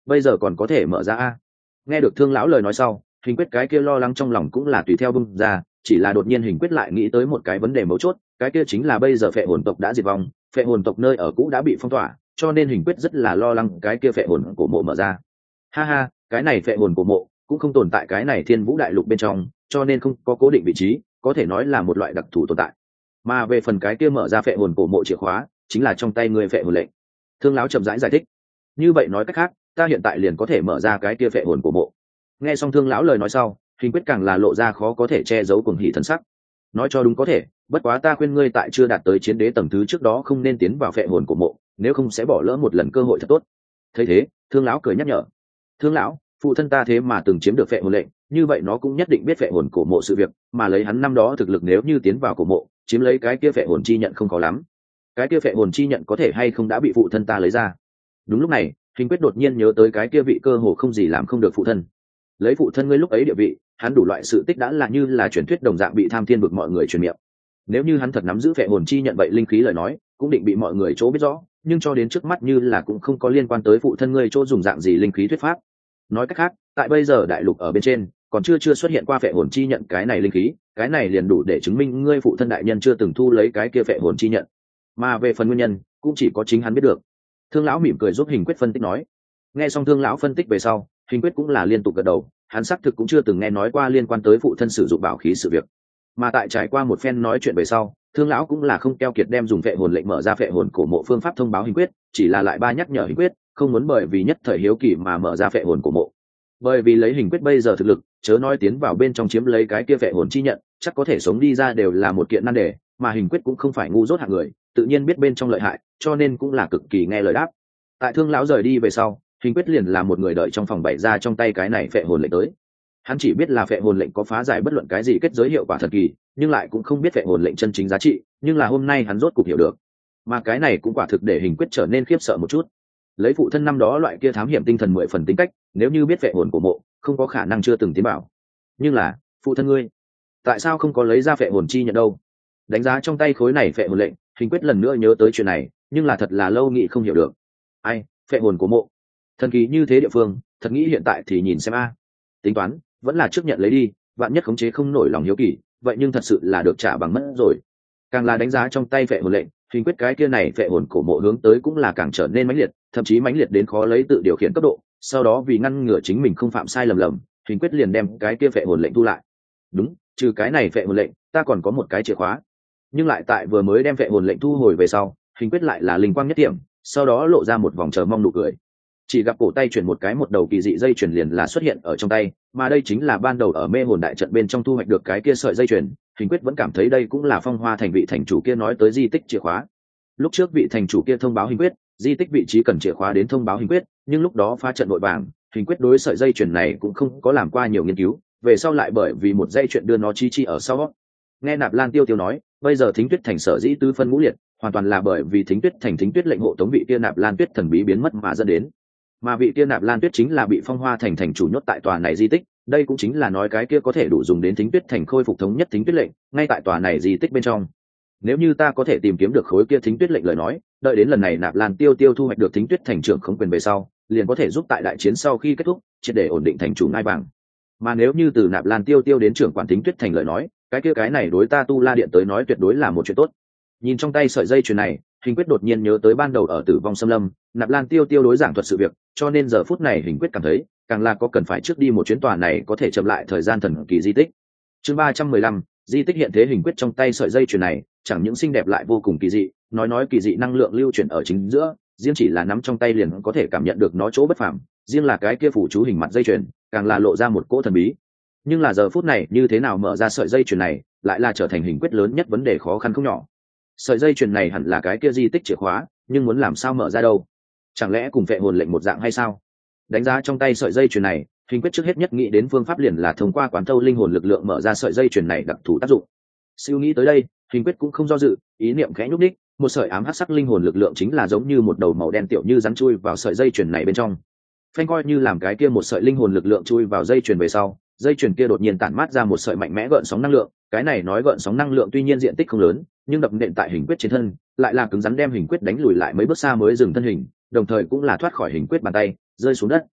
bây giờ còn có thể mở ra a. Nghe được thương lão lời nói sau, Hình Quyết cái kia lo lắng trong lòng cũng là tùy theo bung ra, chỉ là đột nhiên Hình Quyết lại nghĩ tới một cái vấn đề mấu chốt, cái kia chính là bây giờ phệ hồn tộc đã diệt vong, phệ hồn tộc nơi ở cũ đã bị phong tỏa, cho nên Hình Quyết rất là lo lắng cái kia phệ hồn cổ mộ mở ra. Ha ha, cái này phệ hồn cổ mộ cũng không tồn tại cái này Thiên Vũ đại lục bên trong, cho nên không có cố định vị trí, có thể nói là một loại đặc thù tồn tại. Mà về phần cái kia mở ra phệ hồn cổ mộ chìa khóa, chính là trong tay người phệ hồn lệnh. Thương lão chậm rãi giải thích. Như vậy nói cách khác, ta hiện tại liền có thể mở ra cái kia phệ hồn cổ mộ. Nghe xong Thương lão lời nói sau, Hình Quyết càng là lộ ra khó có thể che giấu cuồng hỉ thần sắc. Nói cho đúng có thể, bất quá ta khuyên ngươi tại chưa đạt tới chiến đế tầng thứ trước đó không nên tiến vào phệ hồn cổ mộ, nếu không sẽ bỏ lỡ một lần cơ hội thật tốt. Thấy thế, Thương lão cười nhắc nhở. Thương lão, phụ thân ta thế mà từng chiếm được phệ hồn lệnh, như vậy nó cũng nhất định biết phệ hồn cổ mộ sự việc, mà lấy hắn năm đó thực lực nếu như tiến vào cổ mộ, chiếm lấy cái kia phệ hồn chi nhận không khó lắm. Cái kia phệ hồn chi nhận có thể hay không đã bị phụ thân ta lấy ra. Đúng lúc này, Hình Quyết đột nhiên nhớ tới cái kia vị cơ hồ không gì làm không được phụ thân. Lấy phụ thân ngươi lúc ấy địa vị, hắn đủ loại sự tích đã là như là truyền thuyết đồng dạng bị Tham Thiên vực mọi người truyền miệng. Nếu như hắn thật nắm giữ phệ hồn chi nhận vậy linh khí lời nói, cũng định bị mọi người chỗ biết rõ, nhưng cho đến trước mắt như là cũng không có liên quan tới phụ thân ngươi chỗ dùng dạng gì linh khí thuyết pháp. Nói cách khác, tại bây giờ đại lục ở bên trên, còn chưa chưa xuất hiện qua phệ hồn chi nhận cái này linh khí, cái này liền đủ để chứng minh ngươi phụ thân đại nhân chưa từng thu lấy cái kia phệ hồn chi nhận. Mà về phần nguyên nhân, cũng chỉ có chính hắn biết được. Thương lão mỉm cười giúp Hình Quyết phân tích nói. Nghe xong Thương lão phân tích về sau, Hình Quyết cũng là liên tục gật đầu, hắn xác thực cũng chưa từng nghe nói qua liên quan tới phụ thân sử dụng bảo khí sự việc. Mà tại trải qua một phen nói chuyện về sau, Thương lão cũng là không keo kiệt đem dùng phệ hồn lệnh mở ra phệ hồn cổ mộ phương pháp thông báo Hình Quyết, chỉ là lại ba nhắc nhở Hình Quyết, không muốn bởi vì nhất thời hiếu kỳ mà mở ra phệ hồn cổ mộ. Bởi vì lấy Hình Quyết bây giờ thực lực, chớ nói tiến vào bên trong chiếm lấy cái kia phệ hồn chi nhận, chắc có thể sống đi ra đều là một kiện nan đề, mà Hình Quyết cũng không phải ngu dốt hạng người, tự nhiên biết bên trong lợi hại, cho nên cũng là cực kỳ nghe lời đáp. Tại Thương lão rời đi về sau, Hình Quyết liền là một người đợi trong phòng bày ra trong tay cái này phệ hồn lệnh tới. Hắn chỉ biết là phệ hồn lệnh có phá giải bất luận cái gì kết giới hiệu quả thần kỳ, nhưng lại cũng không biết phệ hồn lệnh chân chính giá trị, nhưng là hôm nay hắn rốt cục hiểu được. Mà cái này cũng quả thực để Hình Quyết trở nên khiếp sợ một chút. Lấy phụ thân năm đó loại kia thám hiểm tinh thần mười phần tính cách, nếu như biết phệ hồn của mộ, không có khả năng chưa từng tiến bảo. Nhưng là, phụ thân ngươi, tại sao không có lấy ra phệ hồn chi nhận đâu? Đánh giá trong tay khối này phệ hồn lệnh, Hình Quyết lần nữa nhớ tới chuyện này, nhưng là thật là lâu nghĩ không hiểu được. Ai, phệ hồn của mộ, thần kỳ như thế địa phương, thật nghĩ hiện tại thì nhìn xem a. Tính toán, vẫn là trước nhận lấy đi, vạn nhất khống chế không nổi lòng hiếu kỳ, vậy nhưng thật sự là được trả bằng mất rồi. Càng là đánh giá trong tay phệ hồn lệnh, Hình Quyết cái kia này phệ hồn cổ mộ hướng tới cũng là càng trở nên mãnh liệt, thậm chí mãnh liệt đến khó lấy tự điều khiển cấp độ. Sau đó vì ngăn ngừa chính mình không phạm sai lầm lầm, Hình Quyết liền đem cái kia phệ hồn lệnh thu lại. Đúng, trừ cái này phệ hồn lệnh, ta còn có một cái chìa khóa. Nhưng lại tại vừa mới đem phệ hồn lệnh thu hồi về sau, Hình Quyết lại là linh quang nhất điểm, sau đó lộ ra một vòng chờ mong nụ cười. Chỉ gặp cổ tay chuyển một cái một đầu kỳ dị dây chuyền liền là xuất hiện ở trong tay, mà đây chính là ban đầu ở mê hồn đại trận bên trong thu hoạch được cái kia sợi dây chuyền. Hình Quyết vẫn cảm thấy đây cũng là Phong Hoa thành vị thành chủ kia nói tới di tích chìa khóa. Lúc trước vị thành chủ kia thông báo Hình Quyết di tích vị trí cần chìa khóa đến thông báo Hình Quyết, nhưng lúc đó phá trận nội bảng, Hình Quyết đối sợi dây chuyền này cũng không có làm qua nhiều nghiên cứu, về sau lại bởi vì một dây chuyện đưa nó chi chi ở sau. Nghe Nạp Lan Tiêu Tiêu nói, bây giờ Thính Tuyết thành sở dĩ tứ phân ngũ liệt, hoàn toàn là bởi vì Thính Tuyết thành Thính Tuyết lệnh hộ tống vị kia Nạp Lan Tuyết thần bí biến mất mà dẫn đến. Mà vị kia Nạp Lan Tuyết chính là bị Phong Hoa thành thành chủ nhốt tại tòa này di tích, đây cũng chính là nói cái kia có thể đủ dùng đến Thính Tuyết thành khôi phục thống nhất Thính Tuyết lệnh, ngay tại tòa này di tích bên trong. Nếu như ta có thể tìm kiếm được khối kia Thính Tuyết lệnh lời nói, đợi đến lần này Nạp Lan Tiêu Tiêu thu hoạch được Thính Tuyết thành trưởng khống quyền về sau, liền có thể giúp tại đại chiến sau khi kết thúc, triệt để ổn định thành chủ ngai vàng. Mà nếu như từ Nạp Lan Tiêu Tiêu đến trưởng quản Thính Tuyết thành lời nói, cái kia cái này đối ta Tu La điện tới nói tuyệt đối là một chuyện tốt. Nhìn trong tay sợi dây chuyền này, Hình Quyết đột nhiên nhớ tới ban đầu ở Tử Vong Xâm Lâm, Nạp Lan Tiêu Tiêu đối giảng thuật sự việc, cho nên giờ phút này Hình Quyết cảm thấy, càng là có cần phải trước đi một chuyến tòa này có thể chậm lại thời gian thần kỳ di tích. Chương ba trăm mười lăm, di tích hiện thế. Hình Quyết trong tay sợi dây chuyền này, chẳng những xinh đẹp lại vô cùng kỳ dị, nói nói kỳ dị năng lượng lưu chuyển ở chính giữa, riêng chỉ là nắm trong tay liền có thể cảm nhận được nó chỗ bất phàm, riêng là cái kia phủ chú hình mặt dây chuyền, càng là lộ ra một cỗ thần bí. Nhưng là giờ phút này như thế nào mở ra sợi dây chuyền này, lại là trở thành Hình Quyết lớn nhất vấn đề khó khăn không nhỏ. Sợi dây chuyền này hẳn là cái kia di tích chìa khóa, nhưng muốn làm sao mở ra đâu? Chẳng lẽ cùng phệ hồn lệnh một dạng hay sao? Đánh giá trong tay sợi dây chuyền này, Hình Quyết trước hết nhất nghĩ đến phương pháp liền là thông qua quán thâu linh hồn lực lượng mở ra sợi dây chuyền này đặc thù tác dụng. Siêu nghĩ tới đây, Hình Quyết cũng không do dự, ý niệm khẽ nhúc nhích, một sợi ám hắc sắc linh hồn lực lượng chính là giống như một đầu màu đen tiểu như rắn chui vào sợi dây chuyền này bên trong. Phanh coi như làm cái kia một sợi linh hồn lực lượng chui vào dây chuyền về sau, dây chuyền kia đột nhiên tản mát ra một sợi mạnh mẽ gợn sóng năng lượng, cái này nói gợn sóng năng lượng tuy nhiên diện tích không lớn, nhưng đập nện tại Hình Quyết trên thân, lại là cứng rắn đem Hình Quyết đánh lùi lại mấy bước xa mới dừng thân hình, đồng thời cũng là thoát khỏi Hình Quyết bàn tay, rơi xuống đất.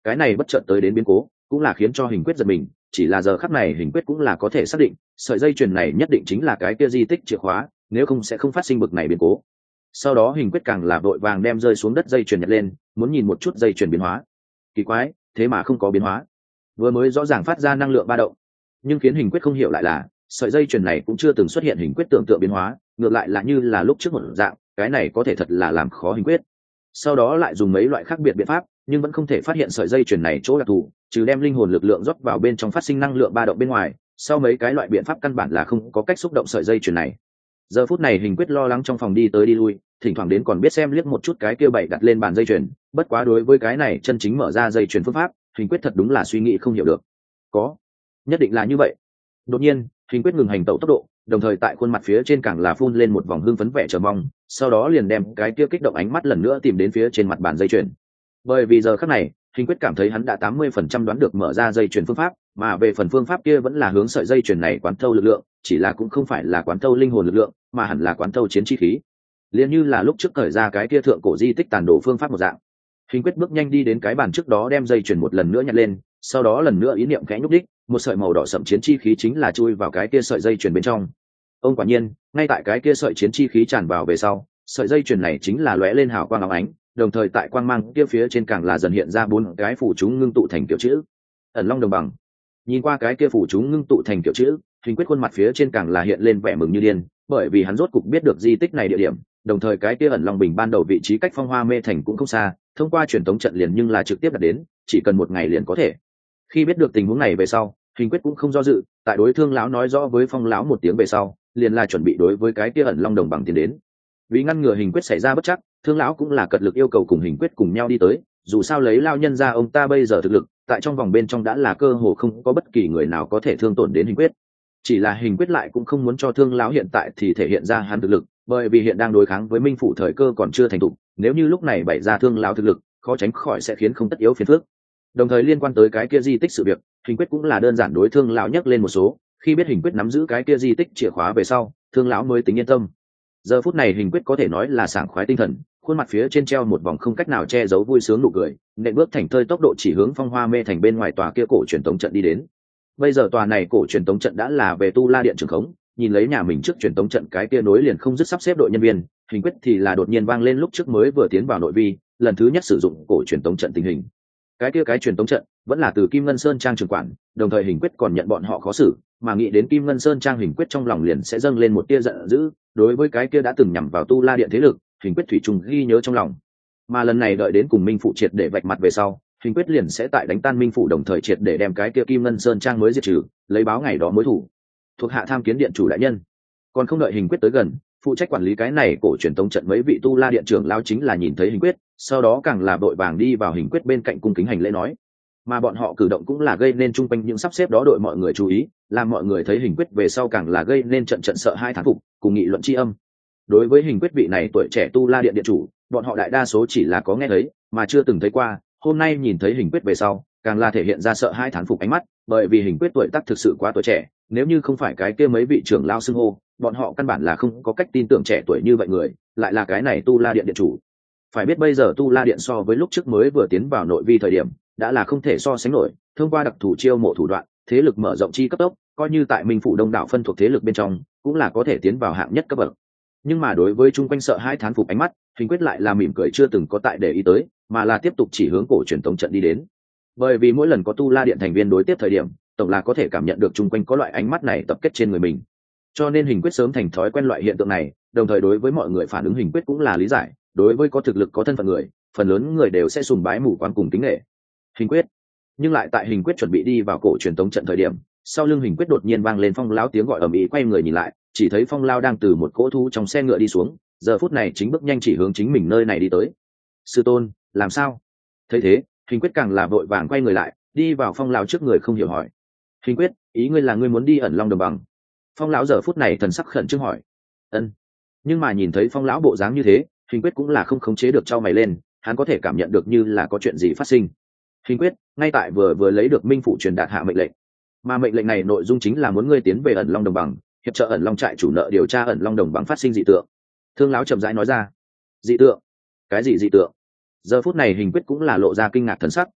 cái này bất chợt tới đến biến cố cũng là khiến cho Hình Quyết giật mình, chỉ là giờ khắc này Hình Quyết cũng là có thể xác định sợi dây chuyền này nhất định chính là cái kia di tích chìa khóa, nếu không sẽ không phát sinh bực này biến cố. Sau đó Hình Quyết càng là vội vàng đem rơi xuống đất dây chuyền nhặt lên, muốn nhìn một chút dây chuyền biến hóa. Kỳ quái, thế mà không có biến hóa, vừa mới rõ ràng phát ra năng lượng ba động. Nhưng khiến Hình Quyết không hiểu lại là sợi dây chuyền này cũng chưa từng xuất hiện Hình Quyết tưởng tượng biến hóa, ngược lại là như là lúc trước một dạng, cái này có thể thật là làm khó Hình Quyết. Sau đó lại dùng mấy loại khác biệt biện pháp, nhưng vẫn không thể phát hiện sợi dây chuyền này chỗ đặc thù, trừ đem linh hồn lực lượng rót vào bên trong phát sinh năng lượng ba động bên ngoài, sau mấy cái loại biện pháp căn bản là không có cách xúc động sợi dây chuyền này. Giờ phút này Hình Quyết lo lắng trong phòng đi tới đi lui, thỉnh thoảng đến còn biết xem liếc một chút cái kia bậy đặt lên bàn dây chuyền, bất quá đối với cái này chân chính mở ra dây chuyền phương pháp, Hình Quyết thật đúng là suy nghĩ không hiểu được. Có, nhất định là như vậy. Đột nhiên, Hình Quyết ngừng hành tẩu tốc độ, đồng thời tại khuôn mặt phía trên càng là phun lên một vòng hưng phấn vẻ chờ mong, sau đó liền đem cái kia kích động ánh mắt lần nữa tìm đến phía trên mặt bàn dây chuyền. Bởi vì giờ khắc này, Hình Quyết cảm thấy hắn đã tám mươi phần trăm đoán được mở ra dây chuyền phương pháp, mà về phần phương pháp kia vẫn là hướng sợi dây chuyền này quán thâu lực lượng, chỉ là cũng không phải là quán thâu linh hồn lực lượng, mà hẳn là quán thâu chiến chi khí. Liền như là lúc trước khởi ra cái kia thượng cổ di tích tàn đồ phương pháp một dạng. Hình Quyết bước nhanh đi đến cái bàn trước đó đem dây chuyền một lần nữa nhặt lên, sau đó lần nữa ý niệm khẽ nhúc đích, một sợi màu đỏ sẫm chiến chi khí chính là chui vào cái kia sợi dây chuyền bên trong. Ông quả nhiên, ngay tại cái kia sợi chiến chi khí tràn vào về sau, sợi dây chuyền này chính là lóe lên hào quang óng ánh, đồng thời tại quang mang kia phía trên càng là dần hiện ra bốn cái phù chú ngưng tụ thành kiểu chữ Ẩn Long Đồng Bằng. Nhìn qua cái kia phù chú ngưng tụ thành kiểu chữ, Hình Quyết khuôn mặt phía trên càng là hiện lên vẻ mừng như điên, bởi vì hắn rốt cục biết được di tích này địa điểm, đồng thời cái kia Ẩn Long Bình ban đầu vị trí cách Phong Hoa Mê Thành cũng không xa, thông qua truyền tống trận liền nhưng là trực tiếp đạt đến, chỉ cần một ngày liền có thể. Khi biết được tình huống này về sau, Hình Quyết cũng không do dự, tại đối Thương lão nói rõ với Phong lão một tiếng về sau, liền là chuẩn bị đối với cái kia Ẩn Long Đồng Bằng tiến đến. Vì ngăn ngừa Hình Quyết xảy ra bất chắc, Thương lão cũng là cật lực yêu cầu cùng Hình Quyết cùng nhau đi tới, dù sao lấy lao nhân ra ông ta bây giờ thực lực, tại trong vòng bên trong đã là cơ hồ không có bất kỳ người nào có thể thương tổn đến Hình Quyết. Chỉ là Hình Quyết lại cũng không muốn cho Thương lão hiện tại thì thể hiện ra hắn thực lực, bởi vì hiện đang đối kháng với Minh phủ thời cơ còn chưa thành thục, nếu như lúc này bày ra Thương lão thực lực, khó tránh khỏi sẽ khiến không tất yếu phiền phức. Đồng thời liên quan tới cái kia di tích sự việc, Hình Quyết cũng là đơn giản đối Thương lão nhắc lên một số, khi biết Hình Quyết nắm giữ cái kia di tích chìa khóa về sau, Thương lão mới tính yên tâm. Giờ phút này Hình Quyết có thể nói là sảng khoái tinh thần, khuôn mặt phía trên treo một vòng không cách nào che giấu vui sướng nụ cười, nện bước thành thơi tốc độ chỉ hướng Phong Hoa Mê Thành bên ngoài tòa kia cổ truyền tống trận đi đến. Bây giờ tòa này cổ truyền tống trận đã là về Tu La Điện trường khống, nhìn lấy nhà mình trước truyền tống trận cái kia nối liền không dứt sắp xếp đội nhân viên, Hình Quyết thì là đột nhiên vang lên lúc trước mới vừa tiến vào nội vi, lần thứ nhất sử dụng cổ truyền tống trận tình hình. Cái kia cái truyền tống trận vẫn là từ Kim Ngân Sơn Trang trưởng quản, đồng thời Hình Quyết còn nhận bọn họ khó xử, mà nghĩ đến Kim Ngân Sơn Trang, Hình Quyết trong lòng liền sẽ dâng lên một tia giận dữ, đối với cái kia đã từng nhằm vào Tu La Điện thế lực, Hình Quyết thủy chung ghi nhớ trong lòng. Mà lần này đợi đến cùng Minh phụ triệt để vạch mặt về sau, Hình Quyết liền sẽ tại đánh tan Minh phụ đồng thời triệt để đem cái kia Kim Ngân Sơn Trang mới diệt trừ, lấy báo ngày đó mối thủ. Thuộc hạ tham kiến điện chủ đại nhân. Còn không đợi Hình Quyết tới gần, phụ trách quản lý cái này cổ truyền tống trận mấy vị Tu La Điện trưởng lao chính là nhìn thấy Hình Quyết, sau đó càng là vội vàng đi vào Hình Quyết bên cạnh cung kính hành lễ nói. Mà bọn họ cử động cũng là gây nên chung quanh những sắp xếp đó đội mọi người chú ý, làm mọi người thấy Hình Quyết về sau càng là gây nên trận trận sợ hai thán phục, cùng nghị luận tri âm. Đối với Hình Quyết vị này tuổi trẻ Tu La Điện điện chủ, bọn họ đại đa số chỉ là có nghe thấy, mà chưa từng thấy qua, hôm nay nhìn thấy Hình Quyết về sau, càng là thể hiện ra sợ hai thán phục ánh mắt, bởi vì Hình Quyết tuổi tác thực sự quá tuổi trẻ, nếu như không phải cái kia mấy vị trưởng lao xưng hô, bọn họ căn bản là không có cách tin tưởng trẻ tuổi như vậy người, lại là cái này Tu La Điện điện chủ. Phải biết bây giờ Tu La Điện so với lúc trước mới vừa tiến vào nội vi thời điểm, đã là không thể so sánh nổi, thông qua đặc thù chiêu mộ thủ đoạn, thế lực mở rộng chi cấp tốc, coi như tại Minh phủ đông đảo phân thuộc thế lực bên trong, cũng là có thể tiến vào hạng nhất cấp bậc. Nhưng mà đối với chung quanh sợ hai thán phục ánh mắt, Hình Quyết lại là mỉm cười chưa từng có tại để ý tới, mà là tiếp tục chỉ hướng cổ truyền tống trận đi đến. Bởi vì mỗi lần có Tu La Điện thành viên đối tiếp thời điểm, tổng là có thể cảm nhận được chung quanh có loại ánh mắt này tập kết trên người mình. Cho nên Hình Quyết sớm thành thói quen loại hiện tượng này, đồng thời đối với mọi người phản ứng Hình Quyết cũng là lý giải, đối với có thực lực có thân phận người, phần lớn người đều sẽ sùng bái mù quáng cùng kính nể. Hình Quyết. Nhưng lại tại Hình Quyết chuẩn bị đi vào cổ truyền tống trận thời điểm, sau lưng Hình Quyết đột nhiên vang lên Phong lão tiếng gọi ầm ĩ, quay người nhìn lại, chỉ thấy Phong lão đang từ một cỗ thú trong xe ngựa đi xuống, giờ phút này chính bước nhanh chỉ hướng chính mình nơi này đi tới. Sư tôn, làm sao? Thấy thế, Hình Quyết càng là vội vàng quay người lại, đi vào Phong lão trước người không hiểu hỏi. Hình Quyết, ý ngươi là ngươi muốn đi Ẩn Long Đồng Bằng? Phong lão giờ phút này thần sắc khẩn trương hỏi. Ân. Nhưng mà nhìn thấy Phong lão bộ dáng như thế, Hình Quyết cũng là không khống chế được trao mày lên, hắn có thể cảm nhận được như là có chuyện gì phát sinh. Hình Quyết, ngay tại vừa vừa lấy được Minh phủ truyền đạt hạ mệnh lệnh, mà mệnh lệnh này nội dung chính là muốn ngươi tiến về Ẩn Long Đồng Bằng, hiệp trợ Ẩn Long trại chủ nợ điều tra Ẩn Long Đồng Bằng phát sinh dị tượng. Thương lão chậm rãi nói ra. Dị tượng? Cái gì dị tượng? Giờ phút này Hình Quyết cũng là lộ ra kinh ngạc thần sắc,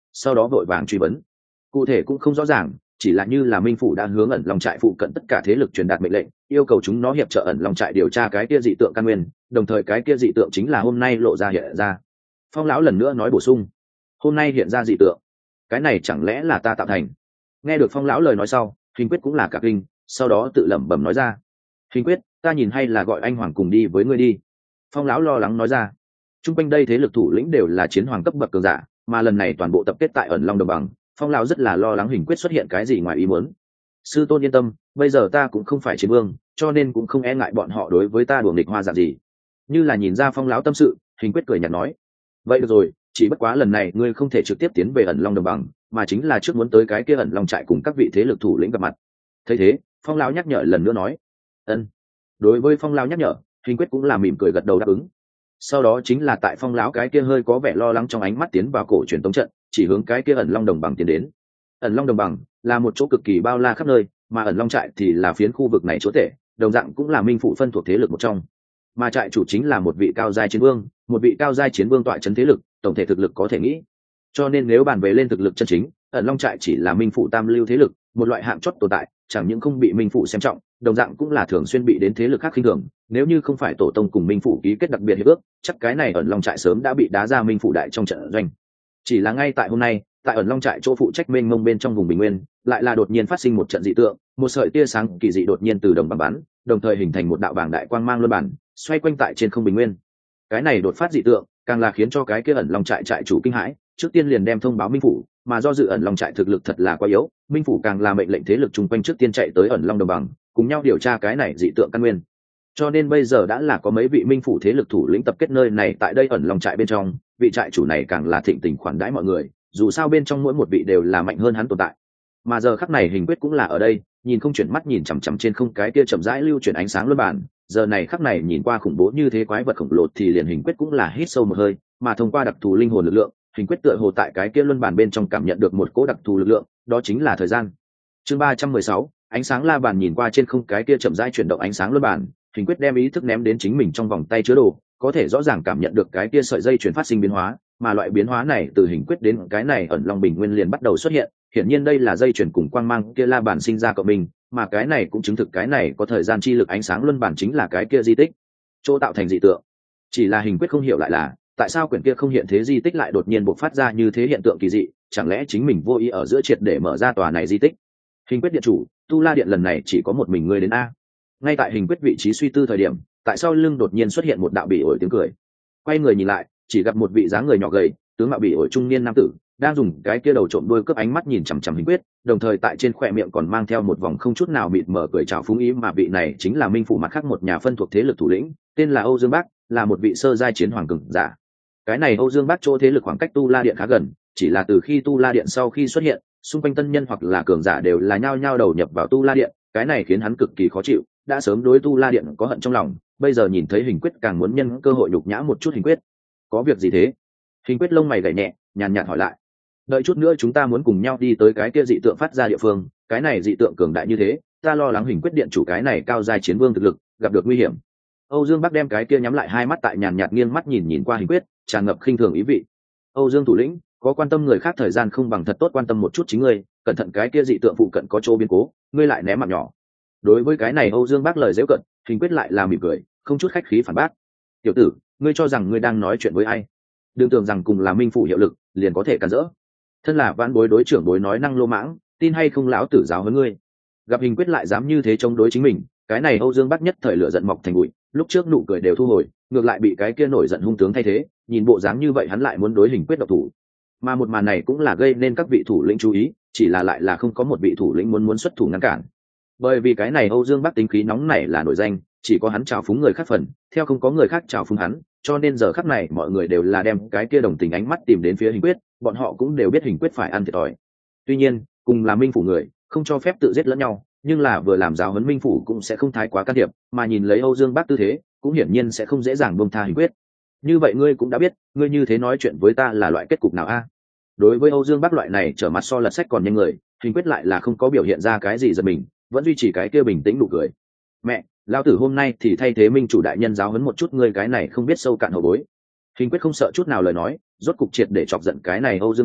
sau đó vội vàng truy vấn. Cụ thể cũng không rõ ràng, chỉ là như là minh phủ đã hướng ẩn long trại phụ cận tất cả thế lực truyền đạt mệnh lệnh, yêu cầu chúng nó hiệp trợ ẩn long trại điều tra cái kia dị tượng căn nguyên, đồng thời cái kia dị tượng chính là hôm nay lộ ra hiện ra. Phong lão lần nữa nói bổ sung, hôm nay hiện ra dị tượng, cái này chẳng lẽ là ta tạo thành? Nghe được Phong lão lời nói sau, Hình Quyết cũng là cả kinh, sau đó tự lẩm bẩm nói ra, Hình Quyết, ta nhìn hay là gọi anh hoàng cùng đi với ngươi đi. Phong lão lo lắng nói ra, chung quanh đây thế lực thủ lĩnh đều là chiến hoàng cấp bậc cường giả, mà lần này toàn bộ tập kết tại ẩn long đồng bằng, Phong lão rất là lo lắng Hình Quyết xuất hiện cái gì ngoài ý muốn. Sư tôn yên tâm, bây giờ ta cũng không phải chiến vương, cho nên cũng không e ngại bọn họ đối với ta đùa nghịch hoa dạng gì. Như là nhìn ra Phong lão tâm sự, Hình Quyết cười nhạt nói, vậy được rồi, chỉ bất quá lần này ngươi không thể trực tiếp tiến về ẩn long đồng bằng, mà chính là trước muốn tới cái kia ẩn long trại cùng các vị thế lực thủ lĩnh gặp mặt. Thấy thế, Phong lão nhắc nhở lần nữa nói, ân. Đối với Phong lão nhắc nhở, Hình Quyết cũng là mỉm cười gật đầu đáp ứng. Sau đó chính là tại Phong lão cái kia hơi có vẻ lo lắng trong ánh mắt tiến vào cổ truyền tống trận, chỉ hướng cái kia ẩn long đồng bằng tiến đến. Ẩn long đồng bằng là một chỗ cực kỳ bao la khắp nơi, mà ẩn long trại thì là phiến khu vực này chỗ tể, đồng dạng cũng là minh phụ phân thuộc thế lực một trong. Mà trại chủ chính là một vị cao giai chiến vương, một vị cao giai chiến vương tọa trấn thế lực, tổng thể thực lực có thể nghĩ. Cho nên nếu bàn về lên thực lực chân chính, ẩn long trại chỉ là minh phụ tam lưu thế lực, một loại hạng chót tồn tại, chẳng những không bị minh phụ xem trọng, đồng dạng cũng là thường xuyên bị đến thế lực khác khinh thường. Nếu như không phải tổ tông cùng minh phụ ký kết đặc biệt hiệp ước, chắc cái này ẩn long trại sớm đã bị đá ra minh phụ đại trong trận doanh. Chỉ là ngay tại hôm nay, tại ẩn long trại chỗ phụ trách mênh mông bên trong vùng bình nguyên, lại là đột nhiên phát sinh một trận dị tượng, một sợi tia sáng kỳ dị đột nhiên từ đồng bằng bắn, đồng thời hình thành một đạo bảng đại quang mang luân bản, xoay quanh tại trên không bình nguyên. Cái này đột phát dị tượng, càng là khiến cho cái kia ẩn long trại trại chủ kinh hãi, trước tiên liền đem thông báo minh phủ, mà do dự ẩn long trại thực lực thật là quá yếu, minh phủ càng là mệnh lệnh thế lực chung quanh trước tiên chạy tới ẩn long đồng bằng, cùng nhau điều tra cái này dị tượng căn nguyên. Cho nên bây giờ đã là có mấy vị minh phủ thế lực thủ lĩnh tập kết nơi này tại đây ẩn long trại bên trong, vị trại chủ này càng là thịnh tình khoản đãi mọi người, dù sao bên trong mỗi một vị đều là mạnh hơn hắn tồn tại. Mà giờ khắc này Hình Quyết cũng là ở đây, nhìn không chuyển mắt nhìn chằm chằm trên không cái kia chậm rãi lưu chuyển ánh sáng luân bản, giờ này khắc này nhìn qua khủng bố như thế quái vật khổng lồ thì liền Hình Quyết cũng là hít sâu một hơi, mà thông qua đặc thù linh hồn lực lượng, Hình Quyết tựa hồ tại cái kia luân bản bên trong cảm nhận được một cỗ đặc thù lực lượng, đó chính là thời gian. Chương ba trăm mười sáu, ánh sáng la bàn nhìn qua trên không cái kia chậm rãi chuyển động ánh sáng luân bản, Hình Quyết đem ý thức ném đến chính mình trong vòng tay chứa đồ, có thể rõ ràng cảm nhận được cái kia sợi dây chuyển phát sinh biến hóa, mà loại biến hóa này từ Hình Quyết đến cái này ẩn long bình nguyên liền bắt đầu xuất hiện, hiển nhiên đây là dây chuyển cùng quang mang kia la bàn sinh ra cộng mình, mà cái này cũng chứng thực cái này có thời gian chi lực ánh sáng luân bản chính là cái kia di tích chỗ tạo thành dị tượng. Chỉ là Hình Quyết không hiểu lại là tại sao quyển kia không hiện thế di tích lại đột nhiên bộc phát ra như thế hiện tượng kỳ dị, chẳng lẽ chính mình vô ý ở giữa triệt để mở ra tòa này di tích. Hình Quyết điện chủ, Tu La điện lần này chỉ có một mình ngươi đến a. Ngay tại Hình Quyết vị trí suy tư thời điểm, tại sau lưng đột nhiên xuất hiện một đạo bỉ ổi tiếng cười. Quay người nhìn lại, chỉ gặp một vị dáng người nhỏ gầy, tướng mạo bỉ ổi trung niên nam tử, đang dùng cái kia đầu trộm đuôi cướp ánh mắt nhìn chằm chằm Hình Quyết, đồng thời tại trên khóe miệng còn mang theo một vòng không chút nào mịt mờ cười chào phúng ý, mà vị này chính là minh phủ mặt khác một nhà phân thuộc thế lực thủ lĩnh, tên là Âu Dương Bác, là một vị sơ giai chiến hoàng cường giả. Cái này Âu Dương Bác chỗ thế lực khoảng cách Tu La điện khá gần, chỉ là từ khi Tu La điện sau khi xuất hiện, xung quanh tân nhân hoặc là cường giả đều là nhao nhao đầu nhập vào Tu La điện, cái này khiến hắn cực kỳ khó chịu, đã sớm đối Tu La điện có hận trong lòng, bây giờ nhìn thấy Hình Quyết càng muốn nhân cơ hội nhục nhã một chút Hình Quyết. Có việc gì thế? Hình Quyết lông mày gảy nhẹ, nhàn nhạt hỏi lại. Đợi chút nữa chúng ta muốn cùng nhau đi tới cái kia dị tượng phát ra địa phương, cái này dị tượng cường đại như thế, ta lo lắng Hình Quyết điện chủ cái này cao giai chiến vương thực lực gặp được nguy hiểm. Âu Dương Bắc đem cái kia nhắm lại hai mắt tại nhàn nhạt nghiêng mắt nhìn nhìn qua Hình Quyết, tràn ngập khinh thường ý vị. Âu Dương thủ lĩnh, có quan tâm người khác thời gian không bằng thật tốt quan tâm một chút chính ngươi, cẩn thận cái kia dị tượng phụ cận có chỗ biến cố, ngươi lại ném mặt nhỏ. Đối với cái này Âu Dương Bắc lời giễu cận, Hình Quyết lại là mỉm cười, không chút khách khí phản bác. Tiểu tử, ngươi cho rằng ngươi đang nói chuyện với ai? Đừng tưởng rằng cùng là minh phụ hiệu lực, liền có thể cản rỡ. Thân là vãn bối đối trưởng bối nói năng lô mãng, tin hay không lão tử giáo huấn ngươi. Gặp Hình Quyết lại dám như thế chống đối chính mình, cái này Âu Dương Bắc nhất thời lửa giận mọc thành bụi, lúc trước nụ cười đều thu hồi, ngược lại bị cái kia nổi giận hung tướng thay thế, nhìn bộ dáng như vậy hắn lại muốn đối Hình Quyết độc thủ. Mà một màn này cũng là gây nên các vị thủ lĩnh chú ý, chỉ là lại là không có một vị thủ lĩnh muốn muốn xuất thủ ngăn cản. Bởi vì cái này Âu Dương Bắc tính khí nóng nảy là nổi danh, chỉ có hắn trào phúng người khác phần, theo không có người khác trào phúng hắn, cho nên giờ khắc này mọi người đều là đem cái kia đồng tình ánh mắt tìm đến phía Hình Quyết, bọn họ cũng đều biết Hình Quyết phải ăn thiệt thòi. Tuy nhiên, cùng là minh phủ người, không cho phép tự giết lẫn nhau, nhưng là vừa làm giáo huấn minh phủ cũng sẽ không thái quá can thiệp, mà nhìn lấy Âu Dương Bắc tư thế, cũng hiển nhiên sẽ không dễ dàng buông tha Hình Quyết. Như vậy ngươi cũng đã biết, ngươi như thế nói chuyện với ta là loại kết cục nào a? Đối với Âu Dương Bắc loại này trở mặt so lật sách còn nhanh người, Hình Quyết lại là không có biểu hiện ra cái gì giật mình, vẫn duy trì cái kia bình tĩnh nụ cười. Mẹ, lão tử hôm nay thì thay thế minh chủ đại nhân giáo huấn một chút ngươi cái này không biết sâu cạn hậu bối. Hình Quyết không sợ chút nào lời nói, rốt cục triệt để chọc giận cái này Âu Dương Bác,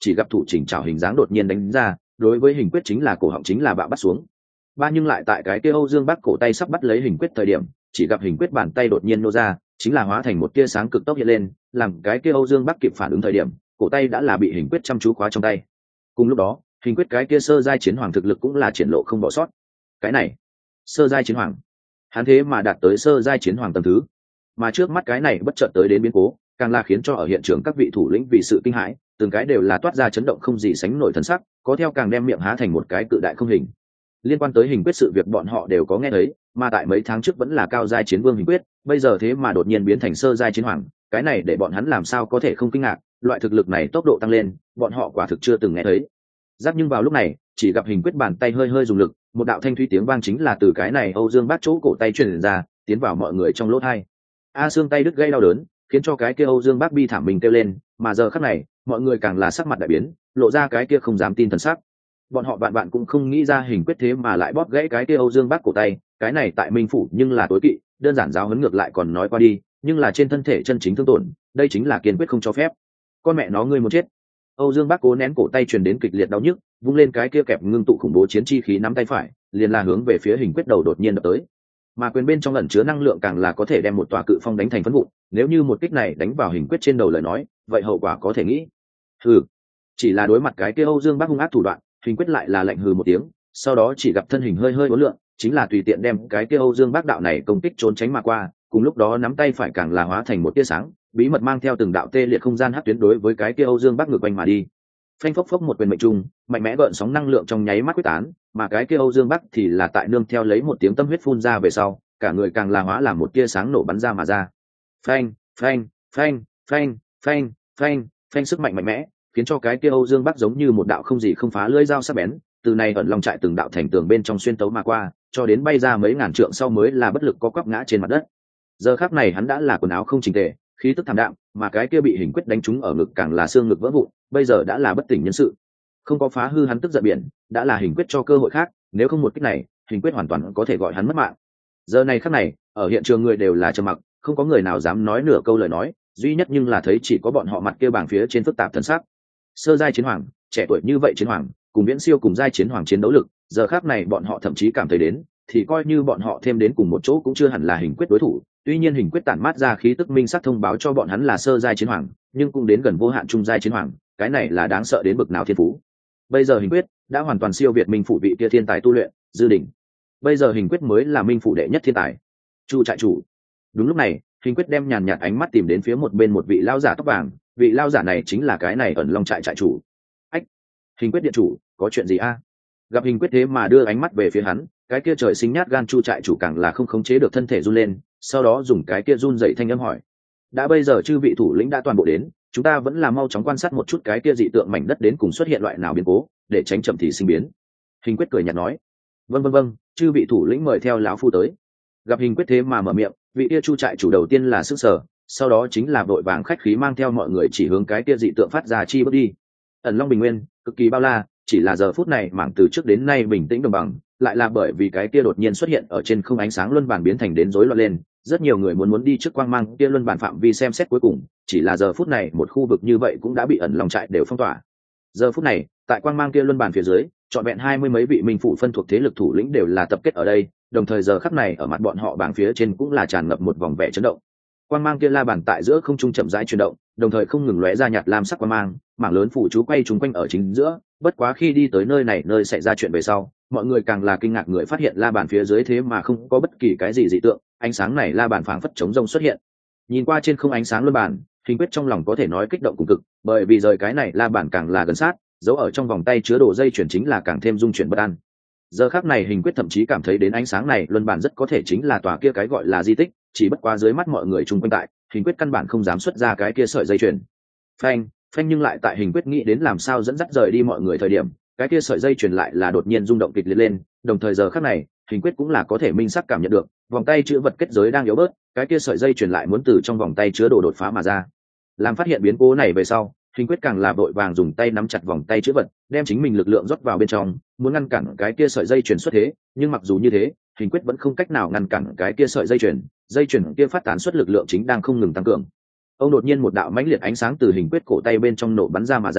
chỉ gặp thủ chỉnh trảo hình dáng đột nhiên đánh ra, đối với hình quyết chính là cổ họng chính là bạo bắt xuống. Ba nhưng lại tại cái kia Âu Dương Bắc cổ tay sắp bắt lấy hình quyết thời điểm, chỉ gặp hình quyết bàn tay đột nhiên nô ra, chính là hóa thành một tia sáng cực tốc hiện lên, làm cái kia Âu Dương Bắc kịp phản ứng thời điểm, cổ tay đã là bị hình quyết chăm chú khóa trong tay. Cùng lúc đó, hình quyết cái kia sơ giai chiến hoàng thực lực cũng là triển lộ không bỏ sót. Cái này, sơ giai chiến hoàng, hắn thế mà đạt tới sơ giai chiến hoàng tầng thứ, mà trước mắt cái này bất chợt tới đến biến cố, càng là khiến cho ở hiện trường các vị thủ lĩnh vì sự kinh hãi, từng cái đều là toát ra chấn động không gì sánh nổi thần sắc, có theo càng đem miệng há thành một cái cự đại không hình. Liên quan tới hình quyết sự việc bọn họ đều có nghe thấy, mà tại mấy tháng trước vẫn là cao giai chiến vương hình quyết, bây giờ thế mà đột nhiên biến thành sơ giai chiến hoàng, cái này để bọn hắn làm sao có thể không kinh ngạc, loại thực lực này tốc độ tăng lên, bọn họ quả thực chưa từng nghe thấy. Giáp nhưng vào lúc này, chỉ gặp hình quyết bàn tay hơi hơi dùng lực, một đạo thanh thúy tiếng vang chính là từ cái này Âu Dương Bác chỗ cổ tay truyền ra, tiến vào mọi người trong lỗ tai. A xương tay đứt gây đau đớn, khiến cho cái kia Âu Dương Bác bi thảm mình kêu lên, mà giờ khắc này, mọi người càng là sắc mặt đại biến, lộ ra cái kia không dám tin thần sắc. Bọn họ bạn bạn cũng không nghĩ ra hình quyết thế mà lại bóp gãy cái kia Âu Dương Bác cổ tay, cái này tại Minh phủ nhưng là tối kỵ, đơn giản giáo huấn ngược lại còn nói qua đi, nhưng là trên thân thể chân chính thương tổn, đây chính là kiên quyết không cho phép. Con mẹ nó ngươi muốn chết. Âu Dương Bác cố nén cổ tay truyền đến kịch liệt đau nhức, vung lên cái kia kẹp ngưng tụ khủng bố chiến chi khí nắm tay phải, liền là hướng về phía hình quyết đầu đột nhiên đập tới. Mà quyền bên trong ẩn chứa năng lượng càng là có thể đem một tòa cự phong đánh thành phấn vụn, nếu như một kích này đánh vào hình quyết trên đầu lời nói, vậy hậu quả có thể nghĩ. Hừ, chỉ là đối mặt cái kia Âu Dương Bác hung ác thủ đoạn, hình quyết lại là lạnh hừ một tiếng, sau đó chỉ gặp thân hình hơi hơi uốn lượn, chính là tùy tiện đem cái kia Âu Dương Bác đạo này công kích trốn tránh mà qua, cùng lúc đó nắm tay phải càng là hóa thành một tia sáng, bí mật mang theo từng đạo tê liệt không gian hắc tuyến đối với cái kia Âu Dương Bác ngược quanh mà đi. Phanh phốc phốc một quyền mệnh trung, mạnh mẽ gợn sóng năng lượng trong nháy mắt quyết tán, mà cái kia Âu Dương Bác thì là tại nương theo lấy một tiếng tâm huyết phun ra về sau, cả người càng là hóa làm một tia sáng nổ bắn ra mà ra. Phanh, phanh, phanh, phanh, phanh, phanh, phanh sức mạnh mạnh mẽ, khiến cho cái kia Âu Dương Bác giống như một đạo không gì không phá lưỡi dao sắc bén, từ này ẩn lòng trại từng đạo thành tường bên trong xuyên tấu mà qua, cho đến bay ra mấy ngàn trượng sau mới là bất lực co quắp ngã trên mặt đất. Giờ khắc này hắn đã là quần áo không chỉnh tề, khí tức thảm đạm, mà cái kia bị hình quyết đánh trúng ở ngực càng là xương ngực vỡ vụn, bây giờ đã là bất tỉnh nhân sự. Không có phá hư hắn tức giận biển, đã là hình quyết cho cơ hội khác, nếu không một kích này, hình quyết hoàn toàn có thể gọi hắn mất mạng. Giờ này khắc này, ở hiện trường người đều là trầm mặc, không có người nào dám nói nửa câu lời nói, duy nhất nhưng là thấy chỉ có bọn họ mặt kia bảng phía trên phức tạp thần sắc. Sơ giai chiến hoàng, trẻ tuổi như vậy chiến hoàng, cùng viễn siêu cùng giai chiến hoàng chiến đấu lực, giờ khắc này bọn họ thậm chí cảm thấy đến, thì coi như bọn họ thêm đến cùng một chỗ cũng chưa hẳn là hình quyết đối thủ. Tuy nhiên hình quyết tản mát ra khí tức minh sắc thông báo cho bọn hắn là sơ giai chiến hoàng, nhưng cũng đến gần vô hạn trung giai chiến hoàng, cái này là đáng sợ đến bực nào thiên phú. Bây giờ hình quyết đã hoàn toàn siêu việt Minh phủ vị kia thiên tài tu luyện, Dư Đỉnh. Bây giờ hình quyết mới là Minh phủ đệ nhất thiên tài. Chu trại chủ. Đúng lúc này, hình quyết đem nhàn nhạt ánh mắt tìm đến phía một bên một vị lao giả tóc vàng, vị lao giả này chính là cái này ẩn long trại trại chủ. Ách, hình quyết điện chủ, có chuyện gì a? Gặp hình quyết thế mà đưa ánh mắt về phía hắn, cái kia trời sinh nhát gan Chu trại chủ càng là không khống chế được thân thể run lên, sau đó dùng cái kia run dậy thanh âm hỏi: đã bây giờ chư vị thủ lĩnh đã toàn bộ đến, chúng ta vẫn là mau chóng quan sát một chút cái kia dị tượng mảnh đất đến cùng xuất hiện loại nào biến cố, để tránh chậm thì sinh biến. Hình quyết cười nhạt nói: vâng vâng vâng, chư vị thủ lĩnh mời theo lão phu tới. Gặp hình quyết thế mà mở miệng, vị kia Chu trại chủ đầu tiên là sức sở, sau đó chính là vội vàng khách khí mang theo mọi người chỉ hướng cái kia dị tượng phát ra chi bước đi. Ẩn Long Bình Nguyên cực kỳ bao la, chỉ là giờ phút này mảng từ trước đến nay bình tĩnh đồng bằng, lại là bởi vì cái kia đột nhiên xuất hiện ở trên không ánh sáng luân bản biến thành đến rối loạn lên, rất nhiều người muốn muốn đi trước quang mang kia luân bản phạm vi xem xét cuối cùng, chỉ là giờ phút này một khu vực như vậy cũng đã bị ẩn lòng trại đều phong tỏa. Giờ phút này, tại quang mang kia luân bản phía dưới, trọn vẹn hai mươi mấy vị minh phụ phân thuộc thế lực thủ lĩnh đều là tập kết ở đây, đồng thời giờ khắc này ở mặt bọn họ bảng phía trên cũng là tràn ngập một vòng vẻ chấn động. Quang mang kia la bàn tại giữa không trung chậm rãi chuyển động, đồng thời không ngừng lóe ra nhạt lam sắc quang mang, mảng lớn phủ chú quay trúng quanh ở chính giữa. Bất quá khi đi tới nơi này nơi xảy ra chuyện về sau, mọi người càng là kinh ngạc người phát hiện la bàn phía dưới thế mà không có bất kỳ cái gì dị tượng, ánh sáng này la bàn phảng phất chống rông xuất hiện. Nhìn qua trên không ánh sáng luân bàn, hình quyết trong lòng có thể nói kích động cùng cực, bởi vì rời cái này la bàn càng là gần sát, giấu ở trong vòng tay chứa đồ dây chuyển chính là càng thêm dung chuyển bất an. Giờ khắc này hình quyết thậm chí cảm thấy đến ánh sáng này luân bàn rất có thể chính là tòa kia cái gọi là di tích, chỉ bất quá dưới mắt mọi người chung quanh tại, hình quyết căn bản không dám xuất ra cái kia sợi dây chuyền. Phanh, phanh nhưng lại tại hình quyết nghĩ đến làm sao dẫn dắt rời đi mọi người thời điểm, cái kia sợi dây chuyền lại là đột nhiên rung động kịch liệt lên, đồng thời giờ khắc này, hình quyết cũng là có thể minh sắc cảm nhận được, vòng tay chứa vật kết giới đang yếu bớt, cái kia sợi dây chuyền lại muốn từ trong vòng tay chứa đồ đột phá mà ra. Làm phát hiện biến cố này về sau, hình quyết càng là vội vàng dùng tay nắm chặt vòng tay chứa vật, đem chính mình lực lượng rót vào bên trong, muốn ngăn cản cái kia sợi dây chuyền xuất thế, nhưng mặc dù như thế, hình quyết vẫn không cách nào ngăn cản cái kia sợi dây chuyền, dây chuyền kia phát tán xuất lực lượng chính đang không ngừng tăng cường. Ông đột nhiên một đạo mãnh liệt ánh sáng từ hình quyết cổ tay bên trong nổ bắn ra mà ra,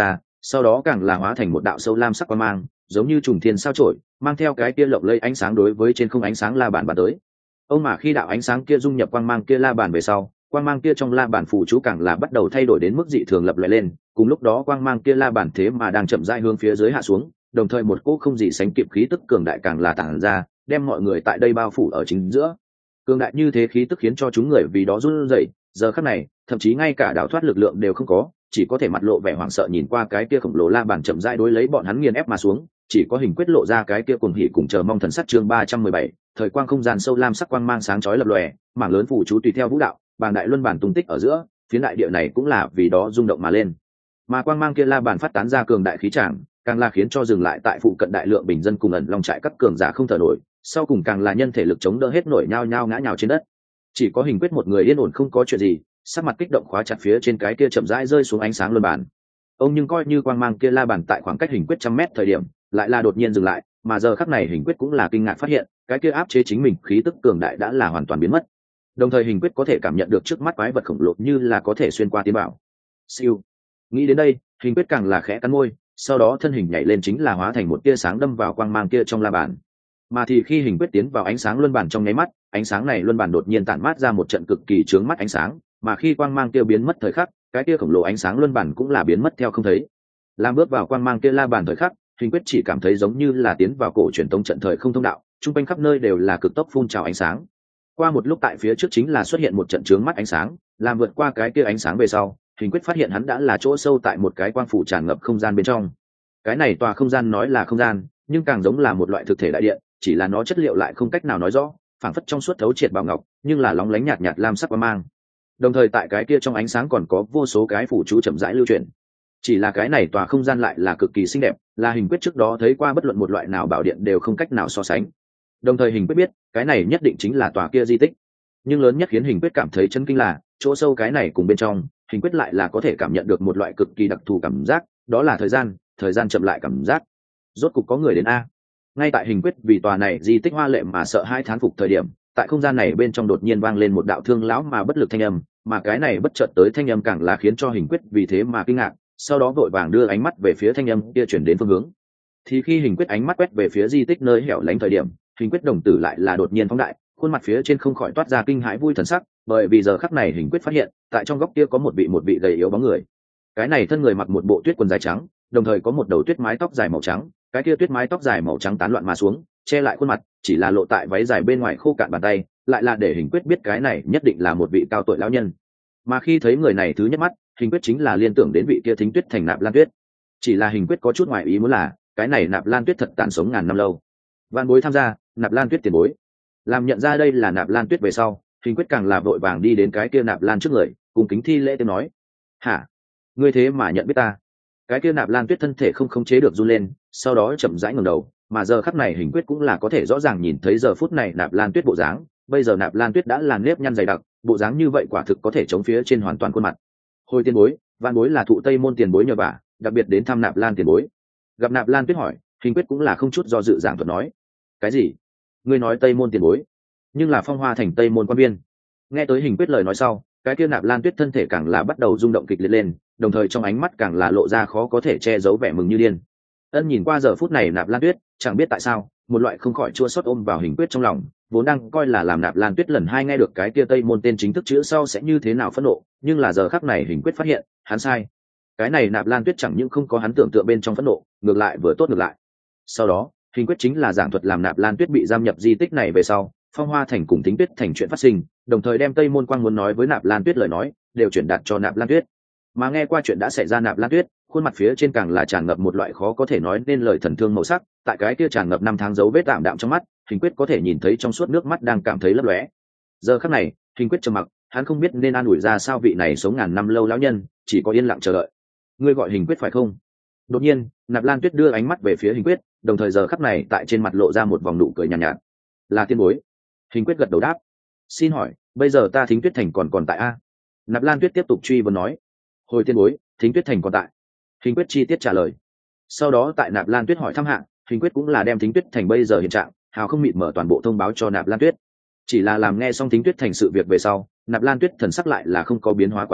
sau đó càng là hóa thành một đạo sâu lam sắc quang mang, giống như trùng thiên sao chổi, mang theo cái kia lộng lẫy ánh sáng đối với trên không ánh sáng la bàn bàn tới. Ông mà khi đạo ánh sáng kia dung nhập quang mang kia la bàn về sau, quang mang kia trong la bàn phù chú càng là bắt đầu thay đổi đến mức dị thường lập lại lên, cùng lúc đó quang mang kia la bàn thế mà đang chậm rãi hướng phía dưới hạ xuống, đồng thời một cỗ không gì sánh kịp khí tức cường đại càng là tản ra, đem mọi người tại đây bao phủ ở chính giữa. Cường đại như thế khí tức khiến cho chúng người vì đó run rẩy, giờ khắc này, thậm chí ngay cả đảo thoát lực lượng đều không có, chỉ có thể mặt lộ vẻ hoảng sợ nhìn qua cái kia khổng lồ la bàn chậm rãi đối lấy bọn hắn nghiền ép mà xuống, chỉ có hình quyết lộ ra cái kia cuồng hỉ cùng chờ mong thần sắc. Chương ba trăm mười bảy, thời quang không gian sâu lam sắc quang mang sáng chói lập lòe, mảng lớn phủ chú tùy theo vũ đạo, bàng đại luân bản tung tích ở giữa, phiến đại địa này cũng là vì đó rung động mà lên. Mà quang mang kia la bàn phát tán ra cường đại khí tràng, càng là khiến cho dừng lại tại phụ cận đại lượng bình dân cùng ẩn long trại các cường giả không thở nổi, sau cùng càng là nhân thể lực chống đỡ hết nổi nhao nhao ngã nhào trên đất. Chỉ có hình quyết một người yên ổn không có chuyện gì, sắc mặt kích động khóa chặt phía trên cái kia chậm rãi rơi xuống ánh sáng luân bàn. Ông nhưng coi như quang mang kia la bàn tại khoảng cách hình quyết trăm mét thời điểm, lại là đột nhiên dừng lại, mà giờ khắc này hình quyết cũng là kinh ngạc phát hiện, cái kia áp chế chính mình khí tức cường đại đã là hoàn toàn biến mất. Đồng thời hình quyết có thể cảm nhận được trước mắt quái vật khổng lồ như là có thể xuyên qua tiến bảo. Siêu. Nghĩ đến đây, hình quyết càng là khẽ cắn môi, sau đó thân hình nhảy lên chính là hóa thành một tia sáng đâm vào quang mang kia trong la bàn. Mà thì khi hình quyết tiến vào ánh sáng luân bàn trong nháy mắt, ánh sáng này luân bàn đột nhiên tản mát ra một trận cực kỳ chướng mắt ánh sáng, mà khi quang mang kia biến mất thời khắc, cái kia khổng lồ ánh sáng luân bàn cũng là biến mất theo không thấy. Làm bước vào quang mang kia la bàn thời khắc, hình quyết chỉ cảm thấy giống như là tiến vào cổ truyền tông trận thời không thông đạo, trung quanh khắp nơi đều là cực tốc phun trào ánh sáng. Qua một lúc tại phía trước chính là xuất hiện một trận chướng mắt ánh sáng, làm vượt qua cái kia ánh sáng về sau, hình quyết phát hiện hắn đã là chỗ sâu tại một cái quang phủ tràn ngập không gian bên trong. Cái này tòa không gian nói là không gian, nhưng càng giống là một loại thực thể đại điện, chỉ là nó chất liệu lại không cách nào nói rõ, phảng phất trong suốt thấu triệt bảo ngọc, nhưng là lóng lánh nhạt nhạt lam sắc quang mang. Đồng thời tại cái kia trong ánh sáng còn có vô số cái phủ chú chậm rãi lưu chuyển. Chỉ là cái này tòa không gian lại là cực kỳ xinh đẹp, là hình quyết trước đó thấy qua bất luận một loại nào bảo điện đều không cách nào so sánh. Đồng thời hình quyết biết, cái này nhất định chính là tòa kia di tích. Nhưng lớn nhất khiến hình quyết cảm thấy chấn kinh là, chỗ sâu cái này cùng bên trong, hình quyết lại là có thể cảm nhận được một loại cực kỳ đặc thù cảm giác, đó là thời gian, thời gian chậm lại cảm giác. Rốt cục có người đến a. Ngay tại hình quyết vì tòa này di tích hoa lệ mà sợ hai thán phục thời điểm, tại không gian này bên trong đột nhiên vang lên một đạo thương lão mà bất lực thanh âm, mà cái này bất chợt tới thanh âm càng là khiến cho hình quyết vì thế mà kinh ngạc, sau đó vội vàng đưa ánh mắt về phía thanh âm kia chuyển đến phương hướng. Thì khi hình quyết ánh mắt quét về phía di tích nơi hẻo lánh thời điểm, hình quyết đồng tử lại là đột nhiên phóng đại, khuôn mặt phía trên không khỏi toát ra kinh hãi vui thần sắc, bởi vì giờ khắc này hình quyết phát hiện, tại trong góc kia có một vị một vị gầy yếu bóng người. Cái này thân người mặc một bộ tuyết quần dài trắng, đồng thời có một đầu tuyết mái tóc dài màu trắng, cái kia tuyết mái tóc dài màu trắng tán loạn mà xuống, che lại khuôn mặt, chỉ là lộ tại váy dài bên ngoài khô cạn bàn tay, lại là để hình quyết biết cái này nhất định là một vị cao tuổi lão nhân. Mà khi thấy người này thứ nhất mắt, hình quyết chính là liên tưởng đến vị kia Thính Tuyết Thành Nạp Lan Tuyết. Chỉ là hình quyết có chút ngoài ý muốn là, cái này Nạp Lan Tuyết thật tàn sống ngàn năm lâu. Vạn bối tham gia, Nạp Lan Tuyết tiền bối. Làm nhận ra đây là Nạp Lan Tuyết về sau, hình quyết càng là vội vàng đi đến cái kia Nạp Lan trước người, cùng kính thi lễ tiếng nói: "Hả? Ngươi thế mà nhận biết ta?" Cái kia Nạp Lan Tuyết thân thể không khống chế được run lên, sau đó chậm rãi ngẩng đầu, mà giờ khắc này hình quyết cũng là có thể rõ ràng nhìn thấy giờ phút này Nạp Lan Tuyết bộ dáng, bây giờ Nạp Lan Tuyết đã là nếp nhăn dày đặc, bộ dáng như vậy quả thực có thể chống phía trên hoàn toàn khuôn mặt. "Hồi tiền bối, vạn bối là thụ Tây môn tiền bối nhờ vả, đặc biệt đến thăm Nạp Lan tiền bối." Gặp Nạp Lan Tuyết hỏi, hình quyết cũng là không chút do dự giảng thuật nói: "Cái gì? Ngươi nói Tây môn tiền bối? Nhưng là Phong Hoa thành Tây môn quan viên." Nghe tới hình quyết lời nói sau, cái kia Nạp Lan Tuyết thân thể càng là bắt đầu rung động kịch liệt lên, đồng thời trong ánh mắt càng là lộ ra khó có thể che giấu vẻ mừng như điên. Ân nhìn qua giờ phút này Nạp Lan Tuyết, chẳng biết tại sao, một loại không khỏi chua xót ôm vào hình quyết trong lòng, vốn đang coi là làm Nạp Lan Tuyết lần hai nghe được cái kia Tây môn tên chính thức chữ sau sẽ như thế nào phẫn nộ, nhưng là giờ khắc này hình quyết phát hiện, hắn sai. Cái này Nạp Lan Tuyết chẳng những không có hắn tưởng tượng bên trong phẫn nộ, ngược lại vừa tốt ngược lại. Sau đó, hình quyết chính là giảng thuật làm Nạp Lan Tuyết bị giam nhập di tích này về sau, Phong Hoa thành cùng Thính Tuyết thành chuyện phát sinh, đồng thời đem Tây môn quang muốn nói với Nạp Lan Tuyết lời nói, đều chuyển đạt cho Nạp Lan Tuyết. Mà nghe qua chuyện đã xảy ra Nạp Lan Tuyết, khuôn mặt phía trên càng là tràn ngập một loại khó có thể nói nên lời thần thương màu sắc, tại cái kia tràn ngập năm tháng dấu vết tạm đạm trong mắt, hình quyết có thể nhìn thấy trong suốt nước mắt đang cảm thấy lấp lóe. Giờ khắc này, hình quyết trầm mặc, hắn không biết nên an ủi ra sao vị này sống ngàn năm lâu lão nhân, chỉ có yên lặng chờ đợi. "Ngươi gọi hình quyết phải không?" Đột nhiên, Nạp Lan Tuyết đưa ánh mắt về phía hình quyết, đồng thời giờ khắc này tại trên mặt lộ ra một vòng nụ cười nhàn nhạt, nhạt. "Là tiên bối." Hình quyết gật đầu đáp. "Xin hỏi, bây giờ ta Thính Tuyết thành còn còn tại a?" Nạp Lan Tuyết tiếp tục truy vấn nói. "Hồi tiên bối, Thính Tuyết thành còn tại." Hình quyết chi tiết trả lời. Sau đó tại Nạp Lan Tuyết hỏi thăm hạng, hình quyết cũng là đem Thính Tuyết thành bây giờ hiện trạng, hào không mịt mở toàn bộ thông báo cho Nạp Lan Tuyết. Chỉ là làm nghe xong Thính Tuyết thành sự việc về sau, Nạp Lan Tuyết thần sắc lại là không có biến hóa quá lớn,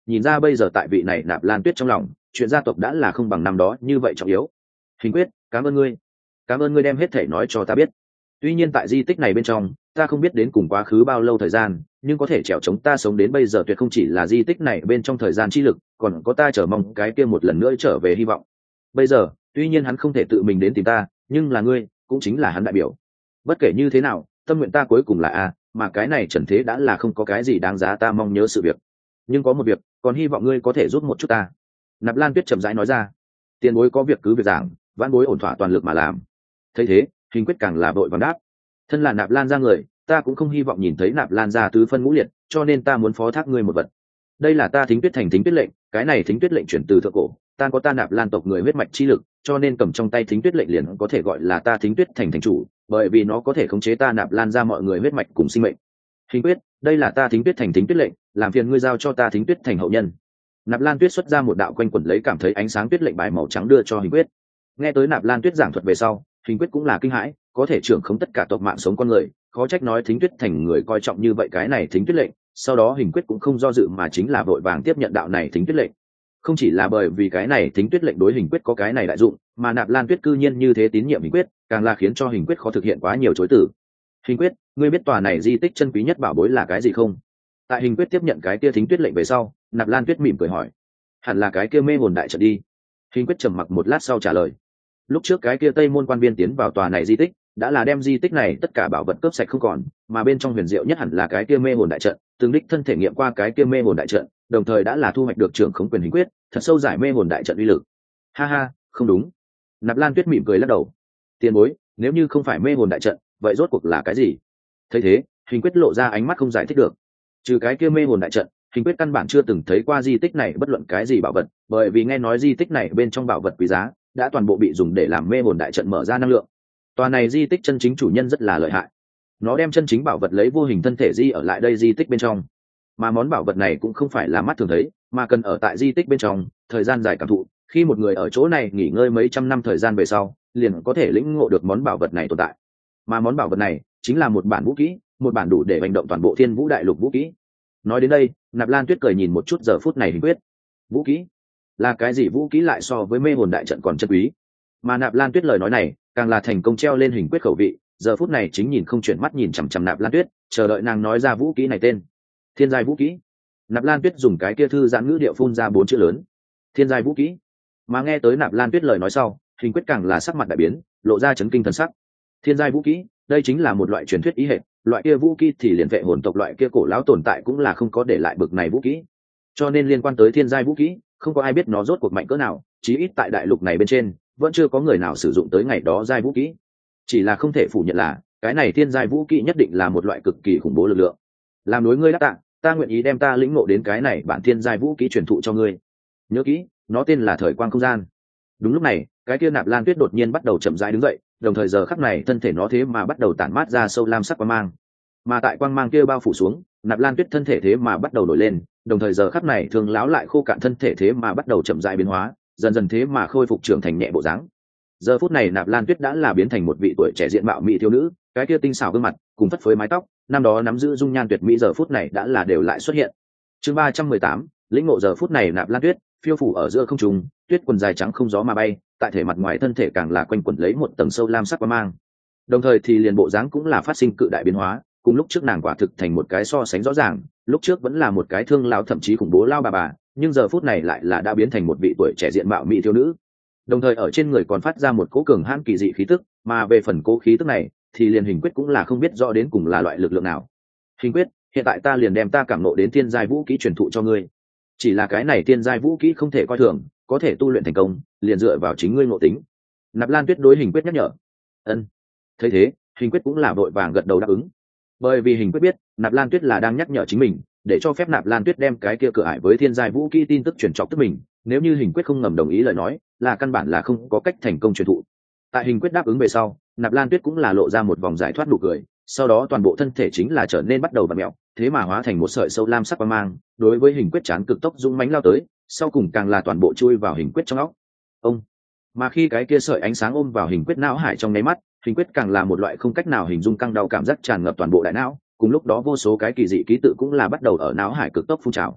nhìn ra bây giờ tại vị này Nạp Lan Tuyết trong lòng chuyện gia tộc đã là không bằng năm đó như vậy trọng yếu. Hình quyết, cảm ơn ngươi, cảm ơn ngươi đem hết thể nói cho ta biết. Tuy nhiên tại di tích này bên trong ta không biết đến cùng quá khứ bao lâu thời gian, nhưng có thể trèo chống ta sống đến bây giờ tuyệt không chỉ là di tích này bên trong thời gian chi lực, còn có ta chờ mong cái kia một lần nữa trở về hy vọng. Bây giờ tuy nhiên hắn không thể tự mình đến tìm ta, nhưng là ngươi cũng chính là hắn đại biểu. Bất kể như thế nào, tâm nguyện ta cuối cùng là a, mà cái này trần thế đã là không có cái gì đáng giá ta mong nhớ sự việc. Nhưng có một việc còn hy vọng ngươi có thể giúp một chút ta. Nạp Lan Tuyết chậm rãi nói ra. Tiền bối có việc cứ việc giảng, vãn bối ổn thỏa toàn lực mà làm. Thấy thế, Hình quyết càng là vội vàng đáp. Thân là Nạp Lan gia người, ta cũng không hy vọng nhìn thấy Nạp Lan gia tứ phân ngũ liệt, cho nên ta muốn phó thác ngươi một vật. Đây là ta Thính Tuyết thành Thính Tuyết lệnh, cái này Thính Tuyết lệnh chuyển từ thượng cổ, ta có ta Nạp Lan tộc người huyết mạch chi lực, cho nên cầm trong tay Thính Tuyết lệnh liền có thể gọi là ta Thính Tuyết thành thành chủ, bởi vì nó có thể khống chế ta Nạp Lan gia mọi người huyết mạch cùng sinh mệnh. Hình quyết, đây là ta Thính Tuyết thành Thính Tuyết lệnh, làm phiền ngươi giao cho ta Thính Tuyết thành hậu nhân. Nạp Lan Tuyết xuất ra một đạo quanh quẩn lấy cảm thấy ánh sáng tuyết lệnh bài màu trắng đưa cho Hình quyết. Nghe tới Nạp Lan Tuyết giảng thuật về sau, Hình quyết cũng là kinh hãi, có thể trưởng khống tất cả tộc mạng sống con người, khó trách nói Thính Tuyết thành người coi trọng như vậy cái này Thính Tuyết lệnh. Sau đó Hình quyết cũng không do dự mà chính là vội vàng tiếp nhận đạo này Thính Tuyết lệnh. Không chỉ là bởi vì cái này Thính Tuyết lệnh đối Hình quyết có cái này đại dụng, mà Nạp Lan Tuyết cư nhiên như thế tín nhiệm Hình quyết, càng là khiến cho Hình quyết khó thực hiện quá nhiều chối từ. Hình quyết, ngươi biết tòa này di tích chân quý nhất bảo bối là cái gì không? Tại Hình quyết tiếp nhận cái kia Thính Tuyết lệnh về sau, Nạp Lan Tuyết mỉm cười hỏi. Hẳn là cái kia mê hồn đại trận đi. Hình quyết trầm mặc một lát sau trả lời. Lúc trước cái kia Tây môn quan viên tiến vào tòa này di tích, đã là đem di tích này tất cả bảo vật cướp sạch không còn, mà bên trong huyền diệu nhất hẳn là cái kia mê hồn đại trận, từng đích thân thể nghiệm qua cái kia mê hồn đại trận, đồng thời đã là thu hoạch được trưởng khống quyền Hình quyết, thật sâu giải mê hồn đại trận uy lực. Ha ha, không đúng. Nạp Lan Tuyết mỉm cười lắc đầu. Tiền bối, nếu như không phải mê hồn đại trận, vậy rốt cuộc là cái gì? Thấy thế, Hình quyết lộ ra ánh mắt không giải thích được. Trừ cái kia mê hồn đại trận, Hình quyết căn bản chưa từng thấy qua di tích này bất luận cái gì bảo vật, bởi vì nghe nói di tích này bên trong bảo vật quý giá đã toàn bộ bị dùng để làm mê hồn đại trận mở ra năng lượng. Tòa này di tích chân chính chủ nhân rất là lợi hại, nó đem chân chính bảo vật lấy vô hình thân thể di ở lại đây di tích bên trong, mà món bảo vật này cũng không phải là mắt thường thấy, mà cần ở tại di tích bên trong thời gian dài cảm thụ, khi một người ở chỗ này nghỉ ngơi mấy trăm năm thời gian về sau liền có thể lĩnh ngộ được món bảo vật này tồn tại. Mà món bảo vật này chính là một bản vũ kỹ, một bản đủ để hành động toàn bộ Thiên Vũ Đại Lục vũ kỹ. Nói đến đây, Nạp Lan Tuyết cười nhìn một chút giờ phút này Hình quyết. Vũ kỹ? Là cái gì vũ kỹ lại so với mê hồn đại trận còn chân quý? Mà Nạp Lan Tuyết lời nói này càng là thành công treo lên Hình quyết khẩu vị, giờ phút này chính nhìn không chuyển mắt nhìn chằm chằm Nạp Lan Tuyết, chờ đợi nàng nói ra vũ kỹ này tên. Thiên giai vũ kỹ. Nạp Lan Tuyết dùng cái kia thư giãn ngữ điệu phun ra bốn chữ lớn. Thiên giai vũ kỹ. Mà nghe tới Nạp Lan Tuyết lời nói sau, Hình quyết càng là sắc mặt đại biến, lộ ra chấn kinh thần sắc. Thiên giai vũ kỹ, đây chính là một loại truyền thuyết ý hệ, loại kia vũ kỹ thì liền vệ hồn tộc loại kia cổ lão tồn tại cũng là không có để lại bực này vũ kỹ. Cho nên liên quan tới thiên giai vũ kỹ, không có ai biết nó rốt cuộc mạnh cỡ nào, chí ít tại đại lục này bên trên, vẫn chưa có người nào sử dụng tới ngày đó giai vũ kỹ. Chỉ là không thể phủ nhận là, cái này thiên giai vũ kỹ nhất định là một loại cực kỳ khủng bố lực lượng. Làm đối ngươi đáp tạ, ta nguyện ý đem ta lĩnh ngộ đến cái này bản thiên giai vũ kỹ truyền thụ cho ngươi. Nhớ kỹ, nó tên là thời quang không gian. Đúng lúc này, cái kia Nạp Lan Tuyết đột nhiên bắt đầu chậm rãi đứng dậy, đồng thời giờ khắc này thân thể nó thế mà bắt đầu tản mát ra sâu lam sắc quang mang. Mà tại quang mang kia bao phủ xuống, Nạp Lan Tuyết thân thể thế mà bắt đầu nổi lên, đồng thời giờ khắc này thường láo lại khô cạn thân thể thế mà bắt đầu chậm rãi biến hóa, dần dần thế mà khôi phục trưởng thành nhẹ bộ dáng. Giờ phút này Nạp Lan Tuyết đã là biến thành một vị tuổi trẻ diện mạo mỹ thiếu nữ, cái kia tinh xảo gương mặt cùng phất phới mái tóc, năm đó nắm giữ dung nhan tuyệt mỹ giờ phút này đã là đều lại xuất hiện. Chương ba trăm mười tám, lĩnh ngộ giờ phút này Nạp Lan Tuyết phiêu phủ ở giữa không trung, tuyết quần dài trắng không gió mà bay, tại thể mặt ngoài thân thể càng là quanh quẩn lấy một tầng sâu lam sắc quang mang. Đồng thời thì liền bộ dáng cũng là phát sinh cự đại biến hóa, cùng lúc trước nàng quả thực thành một cái so sánh rõ ràng, lúc trước vẫn là một cái thương lão thậm chí khủng bố lao bà bà, nhưng giờ phút này lại là đã biến thành một vị tuổi trẻ diện mạo mỹ thiếu nữ. Đồng thời ở trên người còn phát ra một cỗ cường hãn kỳ dị khí tức, mà về phần cỗ khí tức này thì liền Hình quyết cũng là không biết rõ đến cùng là loại lực lượng nào. Hình quyết, hiện tại ta liền đem ta cảm nộ đến thiên giai vũ kỹ truyền thụ cho ngươi. Chỉ là cái này thiên giai vũ kỹ không thể coi thường, có thể tu luyện thành công, liền dựa vào chính ngươi ngộ tính. Nạp Lan Tuyết đối Hình quyết nhắc nhở. Ân. Thấy thế, Hình quyết cũng là vội vàng gật đầu đáp ứng. Bởi vì Hình quyết biết, Nạp Lan Tuyết là đang nhắc nhở chính mình, để cho phép Nạp Lan Tuyết đem cái kia cửa ải với thiên giai vũ kỹ tin tức truyền chọc tức mình, nếu như Hình quyết không ngầm đồng ý lời nói, là căn bản là không có cách thành công truyền thụ. Tại Hình quyết đáp ứng về sau, Nạp Lan Tuyết cũng là lộ ra một vòng giải thoát nụ cười, sau đó toàn bộ thân thể chính là trở nên bắt đầu vặn mèo, thế mà hóa thành một sợi sâu lam sắc quang mang, đối với Hình quyết chán cực tốc dũng mãnh lao tới, sau cùng càng là toàn bộ chui vào Hình quyết trong óc. Ông. Mà khi cái kia sợi ánh sáng ôm vào Hình quyết não hải trong nháy mắt, Hình quyết càng là một loại không cách nào hình dung căng đau cảm giác tràn ngập toàn bộ đại não, cùng lúc đó vô số cái kỳ dị ký tự cũng là bắt đầu ở não hải cực tốc phun trào.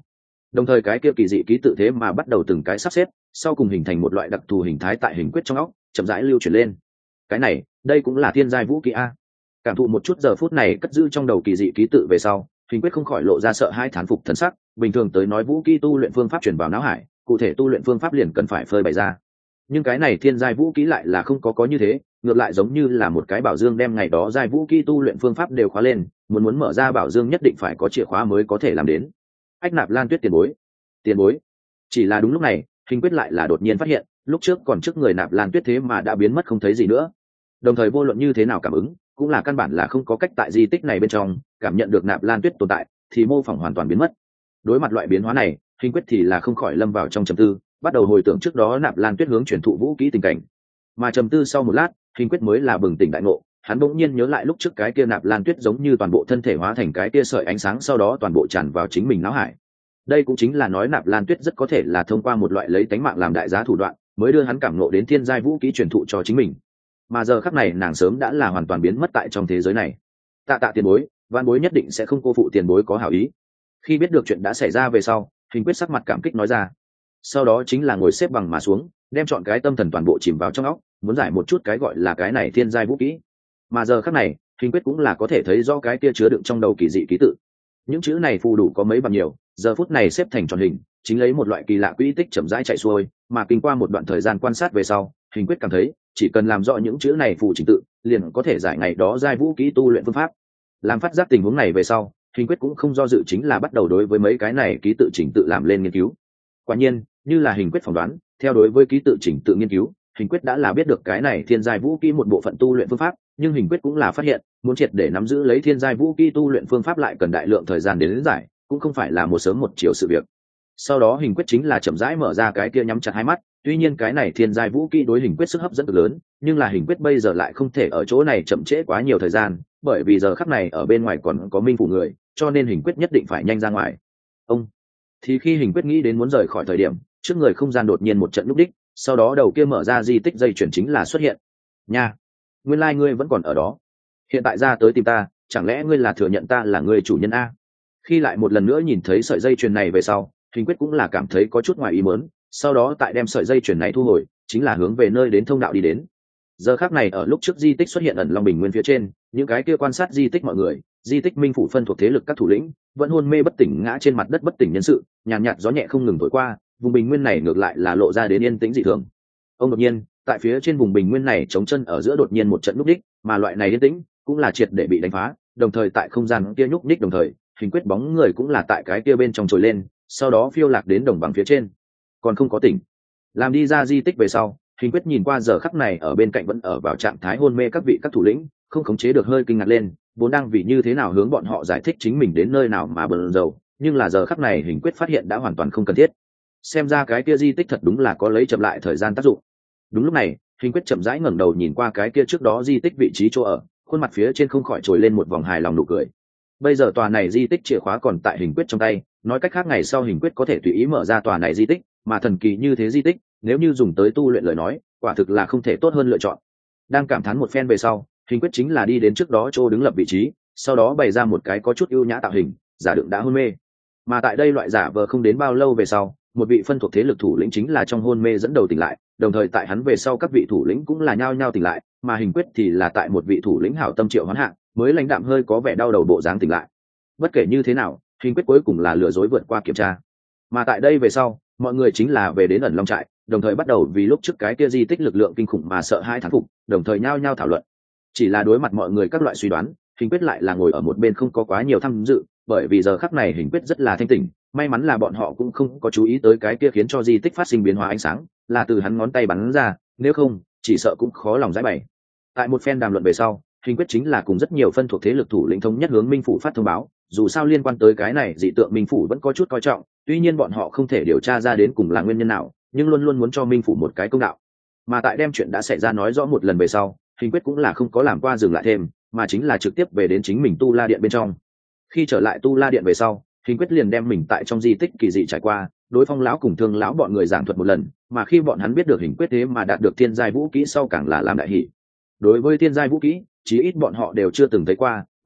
đồng thời cái kia kỳ dị ký tự thế mà bắt đầu từng cái sắp xếp, sau cùng hình thành một loại đặc thù hình thái tại hình quyết trong óc chậm rãi lưu chuyển lên. Cái này đây cũng là thiên giai vũ kỹ a. Cảm thụ một chút giờ phút này cất giữ trong đầu kỳ dị ký tự về sau, hình quyết không khỏi lộ ra sợ hai thán phục thần sắc. Bình thường tới nói vũ kỹ tu luyện phương pháp truyền vào não hải, cụ thể tu luyện phương pháp liền cần phải phơi bày ra, nhưng cái này thiên giai vũ kỹ lại là không có có như thế, ngược lại giống như là một cái bảo dương đem ngày đó giai vũ kỹ tu luyện phương pháp đều khóa lên, muốn muốn mở ra bảo dương nhất định phải có chìa khóa mới có thể làm đến. Ách Nạp Lan Tuyết tiền bối, tiền bối. Chỉ là đúng lúc này, hình quyết lại là đột nhiên phát hiện, lúc trước còn trước người Nạp Lan Tuyết thế mà đã biến mất không thấy gì nữa. Đồng thời vô luận như thế nào cảm ứng, cũng là căn bản là không có cách tại di tích này bên trong cảm nhận được Nạp Lan Tuyết tồn tại, thì mô phỏng hoàn toàn biến mất. Đối mặt loại biến hóa này, hình quyết thì là không khỏi lâm vào trong trầm tư, bắt đầu hồi tưởng trước đó Nạp Lan Tuyết hướng truyền thụ vũ kỹ tình cảnh. Mà trầm tư sau một lát, hình quyết mới là bừng tỉnh đại ngộ, hắn bỗng nhiên nhớ lại lúc trước cái kia Nạp Lan Tuyết giống như toàn bộ thân thể hóa thành cái kia sợi ánh sáng, sau đó toàn bộ tràn vào chính mình não hải. Đây cũng chính là nói Nạp Lan Tuyết rất có thể là thông qua một loại lấy tánh mạng làm đại giá thủ đoạn, mới đưa hắn cảm ngộ đến thiên giai vũ kỹ truyền thụ cho chính mình. Mà giờ khắc này nàng sớm đã là hoàn toàn biến mất tại trong thế giới này. Tạ tạ tiền bối, vạn bối nhất định sẽ không cô phụ tiền bối có hảo ý. Khi biết được chuyện đã xảy ra về sau, hình quyết sắc mặt cảm kích nói ra. Sau đó chính là ngồi xếp bằng mà xuống, đem chọn cái tâm thần toàn bộ chìm vào trong óc, muốn giải một chút cái gọi là cái này thiên giai vũ kỹ. Mà giờ khắc này, hình quyết cũng là có thể thấy do cái kia chứa đựng trong đầu kỳ dị ký tự. Những chữ này phù đủ có mấy bằng nhiều, giờ phút này xếp thành tròn hình, chính lấy một loại kỳ lạ quỹ tích chậm rãi chạy xuôi, mà kinh qua một đoạn thời gian quan sát về sau, hình quyết cảm thấy, chỉ cần làm rõ những chữ này phù trình tự, liền có thể giải ngày đó giai vũ kỹ tu luyện phương pháp. Làm phát giác tình huống này về sau, hình quyết cũng không do dự, chính là bắt đầu đối với mấy cái này ký tự trình tự làm lên nghiên cứu. Quả nhiên, như là hình quyết phỏng đoán, theo đối với ký tự trình tự nghiên cứu, hình quyết đã là biết được cái này thiên giai vũ kỹ một bộ phận tu luyện phương pháp, nhưng hình quyết cũng là phát hiện, muốn triệt để nắm giữ lấy thiên giai vũ kỹ tu luyện phương pháp lại cần đại lượng thời gian đến lý giải, cũng không phải là một sớm một chiều sự việc. Sau đó hình quyết chính là chậm rãi mở ra cái kia nhắm chặt hai mắt, tuy nhiên cái này thiên giai vũ kỹ đối hình quyết sức hấp dẫn cực lớn, nhưng là hình quyết bây giờ lại không thể ở chỗ này chậm trễ quá nhiều thời gian, bởi vì giờ khắc này ở bên ngoài còn có minh phủ người, cho nên hình quyết nhất định phải nhanh ra ngoài. Ông thì khi hình quyết nghĩ đến muốn rời khỏi thời điểm, trước người không gian đột nhiên một trận lúc đích, sau đó đầu kia mở ra di tích dây chuyển chính là xuất hiện. Nha, nguyên lai ngươi vẫn còn ở đó, hiện tại ra tới tìm ta, chẳng lẽ ngươi là thừa nhận ta là người chủ nhân a? Khi lại một lần nữa nhìn thấy sợi dây chuyền này về sau, hình quyết cũng là cảm thấy có chút ngoài ý muốn, sau đó tại đem sợi dây chuyền này thu hồi, chính là hướng về nơi đến thông đạo đi đến. Giờ khắc này ở lúc trước di tích xuất hiện ẩn Long Bình Nguyên phía trên, những cái kia quan sát di tích mọi người, di tích minh phủ phân thuộc thế lực các thủ lĩnh, vẫn hôn mê bất tỉnh ngã trên mặt đất bất tỉnh nhân sự, nhàn nhạt, nhạt gió nhẹ không ngừng thổi qua, vùng bình nguyên này ngược lại là lộ ra đến yên tĩnh dị thường. Ông đột nhiên, tại phía trên vùng bình nguyên này chống chân ở giữa đột nhiên một trận núp đích, mà loại này yên tĩnh cũng là triệt để bị đánh phá, đồng thời tại không gian kia nhúc nhích đồng thời, hình quyết bóng người cũng là tại cái kia bên trong trồi lên, sau đó phiêu lạc đến đồng bằng phía trên. Còn không có tỉnh. Làm đi ra di tích về sau, hình quyết nhìn qua giờ khắc này ở bên cạnh vẫn ở vào trạng thái hôn mê các vị các thủ lĩnh, không khống chế được hơi kinh ngạc lên, vốn đang vì như thế nào hướng bọn họ giải thích chính mình đến nơi nào mà bần dầu, nhưng là giờ khắc này hình quyết phát hiện đã hoàn toàn không cần thiết. Xem ra cái kia di tích thật đúng là có lấy chậm lại thời gian tác dụng. Đúng lúc này, hình quyết chậm rãi ngẩng đầu nhìn qua cái kia trước đó di tích vị trí chỗ ở, khuôn mặt phía trên không khỏi trồi lên một vòng hài lòng nụ cười. Bây giờ tòa này di tích chìa khóa còn tại hình quyết trong tay, nói cách khác ngày sau hình quyết có thể tùy ý mở ra tòa này di tích, mà thần kỳ như thế di tích, nếu như dùng tới tu luyện lời nói, quả thực là không thể tốt hơn lựa chọn. Đang cảm thán một phen về sau, hình quyết chính là đi đến trước đó chỗ đứng lập vị trí, sau đó bày ra một cái có chút ưu nhã tạo hình, giả đựng đã hôn mê. Mà tại đây loại giả vờ không đến bao lâu về sau, một vị phân thuộc thế lực thủ lĩnh chính là trong hôn mê dẫn đầu tỉnh lại, đồng thời tại hắn về sau các vị thủ lĩnh cũng là nhao nhao tỉnh lại, mà hình quyết thì là tại một vị thủ lĩnh hảo tâm triệu hoán hạng, mới lãnh đạm hơi có vẻ đau đầu bộ dáng tỉnh lại. Bất kể như thế nào, hình quyết cuối cùng là lừa dối vượt qua kiểm tra. Mà tại đây về sau, mọi người chính là về đến ẩn long trại, đồng thời bắt đầu vì lúc trước cái kia di tích lực lượng kinh khủng mà sợ hai thán phục, đồng thời nhao nhao thảo luận. Chỉ là đối mặt mọi người các loại suy đoán, hình quyết lại là ngồi ở một bên không có quá nhiều tham dự, bởi vì giờ khắc này hình quyết rất là thanh tỉnh, may mắn là bọn họ cũng không có chú ý tới cái kia khiến cho di tích phát sinh biến hóa ánh sáng, là từ hắn ngón tay bắn ra, nếu không, chỉ sợ cũng khó lòng giải bày. Tại một phen đàm luận về sau, hình quyết chính là cùng rất nhiều phân thuộc thế lực thủ lĩnh thống nhất hướng minh phủ phát thông báo, dù sao liên quan tới cái này dị tượng minh phủ vẫn có chút coi trọng, tuy nhiên bọn họ không thể điều tra ra đến cùng là nguyên nhân nào, nhưng luôn luôn muốn cho minh phủ một cái công đạo. Mà tại đem chuyện đã xảy ra nói rõ một lần về sau, hình quyết cũng là không có làm qua dừng lại thêm, mà chính là trực tiếp về đến chính mình tu la điện bên trong. Khi trở lại tu la điện về sau, hình quyết liền đem mình tại trong di tích kỳ dị trải qua đối Phong lão cùng Thương lão bọn người giảng thuật một lần, mà khi bọn hắn biết được hình quyết thế mà đạt được thiên giai vũ kỹ sau càng là làm đại hỷ. Đối với thiên giai vũ kỹ, chí ít bọn họ đều chưa từng thấy qua,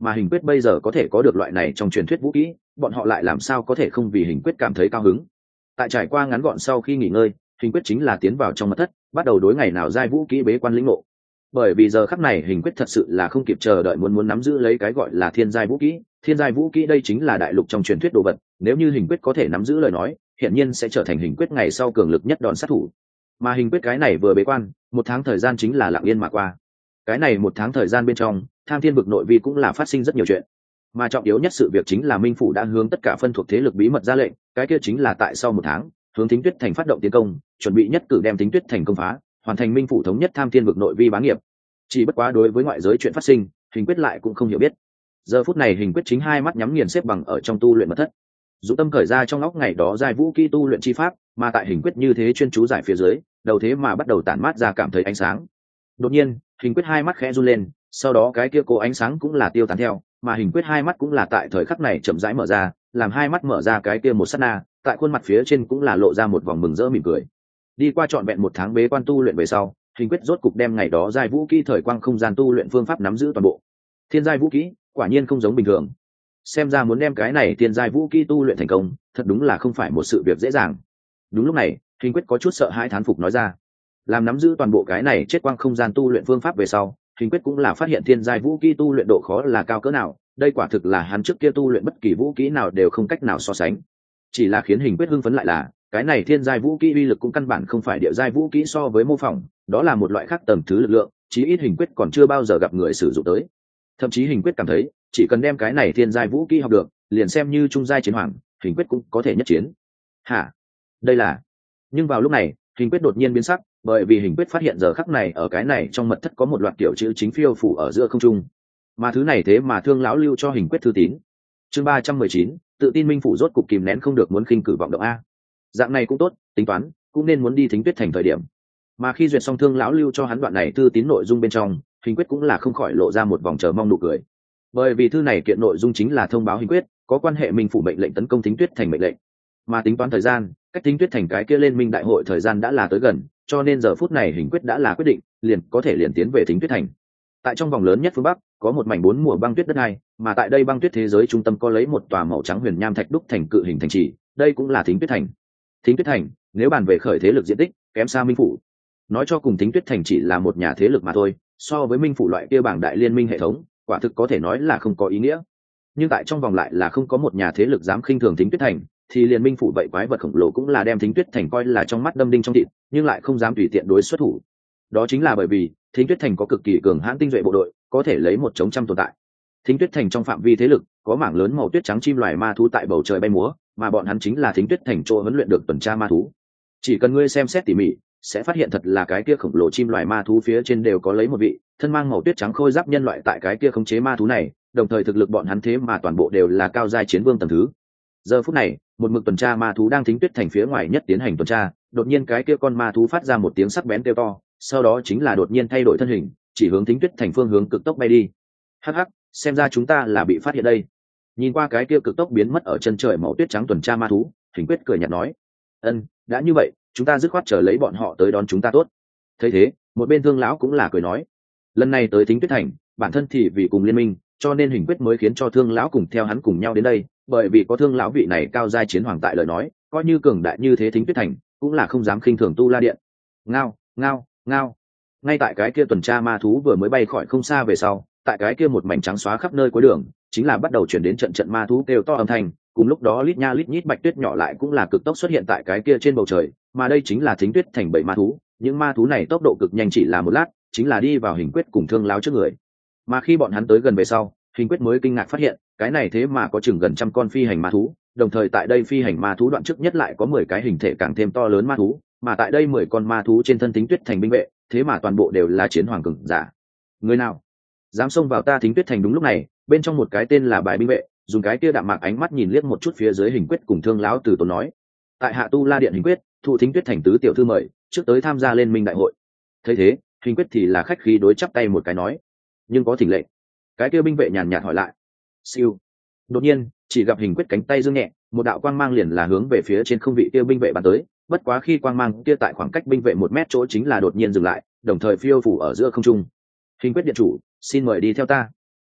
mà hình quyết bây giờ có thể có được loại này trong truyền thuyết vũ kỹ, bọn họ lại làm sao có thể không vì hình quyết cảm thấy cao hứng. Tại trải qua ngắn gọn sau khi nghỉ ngơi, hình quyết chính là tiến vào trong mật thất, bắt đầu đối ngày nào giai vũ kỹ bế quan lĩnh ngộ. Bởi vì giờ khắc này hình quyết thật sự là không kịp chờ đợi muốn muốn nắm giữ lấy cái gọi là thiên giai vũ kỹ. Thiên giai vũ kỹ đây chính là đại lục trong truyền thuyết đồ vật, nếu như hình quyết có thể nắm giữ lời nói, hiện nhiên sẽ trở thành hình quyết ngày sau cường lực nhất đòn sát thủ. Mà hình quyết cái này vừa bế quan, một tháng thời gian chính là lặng yên mà qua. Cái này một tháng thời gian bên trong, Tham Thiên vực nội vi cũng là phát sinh rất nhiều chuyện. Mà trọng yếu nhất sự việc chính là Minh phủ đã hướng tất cả phân thuộc thế lực bí mật ra lệnh, cái kia chính là tại sau một tháng, hướng Thính Tuyết Thành phát động tiến công, chuẩn bị nhất cử đem Thính Tuyết Thành công phá, hoàn thành Minh phủ thống nhất Tham Thiên vực nội vi bá nghiệp. Chỉ bất quá đối với ngoại giới chuyện phát sinh, hình quyết lại cũng không hiểu biết. Giờ phút này hình quyết chính hai mắt nhắm nghiền xếp bằng ở trong tu luyện mật thất, dũng tâm khởi ra trong óc ngày đó giai vũ kỹ tu luyện chi pháp, mà tại hình quyết như thế chuyên chú giải phía dưới, đầu thế mà bắt đầu tản mát ra cảm thấy ánh sáng. Đột nhiên, hình quyết hai mắt khẽ run lên, sau đó cái kia cố ánh sáng cũng là tiêu tán theo, mà hình quyết hai mắt cũng là tại thời khắc này chậm rãi mở ra, làm hai mắt mở ra cái kia một sát na, tại khuôn mặt phía trên cũng là lộ ra một vòng mừng rỡ mỉm cười. Đi qua trọn vẹn một tháng bế quan tu luyện về sau, hình quyết rốt cục đem ngày đó giai vũ kỹ thời quang không gian tu luyện phương pháp nắm giữ toàn bộ. Thiên giai vũ kỹ, quả nhiên không giống bình thường. Xem ra muốn đem cái này thiên giai vũ kỹ tu luyện thành công, thật đúng là không phải một sự việc dễ dàng. Đúng lúc này, hình quyết có chút sợ hãi thán phục nói ra. Làm nắm giữ toàn bộ cái này chết quang không gian tu luyện phương pháp về sau, hình quyết cũng là phát hiện thiên giai vũ kỹ tu luyện độ khó là cao cỡ nào, đây quả thực là hắn trước kia tu luyện bất kỳ vũ kỹ nào đều không cách nào so sánh. Chỉ là khiến hình quyết hưng phấn lại là, cái này thiên giai vũ kỹ uy lực cũng căn bản không phải địa giai vũ kỹ so với mô phỏng, đó là một loại khác tầm thứ lực lượng, chí ít hình quyết còn chưa bao giờ gặp người sử dụng tới. Thậm chí hình quyết cảm thấy, chỉ cần đem cái này thiên giai vũ kỹ học được, liền xem như trung giai chiến hoàng, hình quyết cũng có thể nhất chiến. Hả? Đây là... Nhưng vào lúc này, hình quyết đột nhiên biến sắc, bởi vì hình quyết phát hiện giờ khắc này ở cái này trong mật thất có một loạt kiểu chữ chính phiêu phủ ở giữa không trung, mà thứ này thế mà Thương lão lưu cho hình quyết thư tín. Chương ba trăm mười chín, tự tin Minh phủ rốt cục kìm nén không được muốn khinh cử vọng động a. Dạng này cũng tốt, tính toán cũng nên muốn đi Thính Tuyết Thành thời điểm. Mà khi duyệt xong Thương lão lưu cho hắn đoạn này thư tín nội dung bên trong, hình quyết cũng là không khỏi lộ ra một vòng chờ mong nụ cười, bởi vì thư này kiện nội dung chính là thông báo hình quyết có quan hệ Minh phủ mệnh lệnh tấn công Thính Tuyết Thành mệnh lệnh. Mà tính toán thời gian, cách Thính Tuyết Thành cái kia lên minh đại hội thời gian đã là tới gần, cho nên giờ phút này hình quyết đã là quyết định, liền có thể liền tiến về Thính Tuyết Thành. Tại trong vòng lớn nhất phương bắc có một mảnh bốn mùa băng tuyết đất này, mà tại đây băng tuyết thế giới trung tâm có lấy một tòa màu trắng huyền nham thạch đúc thành cự hình thành trì, đây cũng là Thính Tuyết Thành. Thính Tuyết Thành nếu bàn về khởi thế lực diện tích kém xa Minh phủ, nói cho cùng Thính Tuyết Thành chỉ là một nhà thế lực mà thôi, so với Minh phủ loại kia bảng đại liên minh hệ thống, quả thực có thể nói là không có ý nghĩa. Nhưng tại trong vòng lại là không có một nhà thế lực dám khinh thường Thính Tuyết Thành, thì liên minh phủ vậy quái vật khổng lồ cũng là đem Thính Tuyết Thành coi là trong mắt đâm đinh trong thịt, nhưng lại không dám tùy tiện đối xuất thủ. Đó chính là bởi vì Thính Tuyết Thành có cực kỳ cường hãn tinh duệ bộ đội, có thể lấy một chống trăm tồn tại. Thính Tuyết Thành trong phạm vi thế lực có mảng lớn màu tuyết trắng chim loài ma thú tại bầu trời bay múa, mà bọn hắn chính là Thính Tuyết Thành chỗ huấn luyện được tuần tra ma thú. Chỉ cần ngươi xem xét tỉ mỉ, sẽ phát hiện thật là cái kia khổng lồ chim loài ma thú phía trên đều có lấy một vị thân mang màu tuyết trắng khôi giáp nhân loại tại cái kia khống chế ma thú này, đồng thời thực lực bọn hắn thế mà toàn bộ đều là cao giai chiến vương tầng thứ. Giờ phút này, một mực tuần tra ma thú đang Thính Tuyết Thành phía ngoài nhất tiến hành tuần tra, đột nhiên cái kia con ma thú phát ra một tiếng sắc bén kêu to, sau đó chính là đột nhiên thay đổi thân hình, chỉ hướng Thính Tuyết Thành phương hướng cực tốc bay đi. Hắc hắc, xem ra chúng ta là bị phát hiện đây. Nhìn qua cái kia cực tốc biến mất ở chân trời màu tuyết trắng tuần tra ma thú, Hình Quyết cười nhạt nói: "Ân, đã như vậy, chúng ta dứt khoát chờ lấy bọn họ tới đón chúng ta tốt." Thấy thế, một bên Thương lão cũng là cười nói: "Lần này tới Thính Tuyết Thành, bản thân thì vì cùng liên minh, cho nên Hình Quyết mới khiến cho Thương lão cùng theo hắn cùng nhau đến đây, bởi vì có Thương lão vị này cao giai chiến hoàng tại lời nói, coi như cường đại như thế Thính Tuyết Thành, cũng là không dám khinh thường tu la điện." Ngao, ngao, ngao. Ngay tại cái kia tuần tra ma thú vừa mới bay khỏi không xa về sau, tại cái kia một mảnh trắng xóa khắp nơi cuối đường, chính là bắt đầu chuyển đến trận trận ma thú kêu to âm thanh, cùng lúc đó lít nha lít nhít bạch tuyết nhỏ lại cũng là cực tốc xuất hiện tại cái kia trên bầu trời, mà đây chính là Thính Tuyết Thành bảy ma thú, những ma thú này tốc độ cực nhanh, chỉ là một lát, chính là đi vào Hình Quyết cùng Thương lão trước người. Mà khi bọn hắn tới gần về sau, Hình Quyết mới kinh ngạc phát hiện, cái này thế mà có chừng gần trăm con phi hành ma thú, đồng thời tại đây phi hành ma thú đoạn trước nhất lại có mười cái hình thể càng thêm to lớn ma thú, mà tại đây mười con ma thú trên thân Thính Tuyết Thành binh vệ, thế mà toàn bộ đều là chiến hoàng cường giả. Người nào dám xông vào ta Thính Tuyết Thành? Đúng lúc này, bên trong một cái tên là Bài binh vệ, dùng cái kia đạm mạc ánh mắt nhìn liếc một chút phía dưới Hình Quyết cùng Thương lão từ tốn nói: "Tại hạ tu la điện Hình Quyết, thụ Thính Tuyết Thành tứ tiểu thư mời, trước tới tham gia lên minh đại hội." Thấy thế, Hình Quyết thì là khách khí đối chắp tay một cái nói: "Nhưng có thỉnh lệnh." Cái kia binh vệ nhàn nhạt hỏi lại. Siêu. Đột nhiên, chỉ gặp Hình Quyết cánh tay giương nhẹ, một đạo quang mang liền là hướng về phía trên không vị kia binh vệ bắn tới, bất quá khi quang mang kia tại khoảng cách binh vệ một mét chỗ chính là đột nhiên dừng lại, đồng thời phiêu phủ ở giữa không trung. "Hình Quyết điện chủ, xin mời đi theo ta."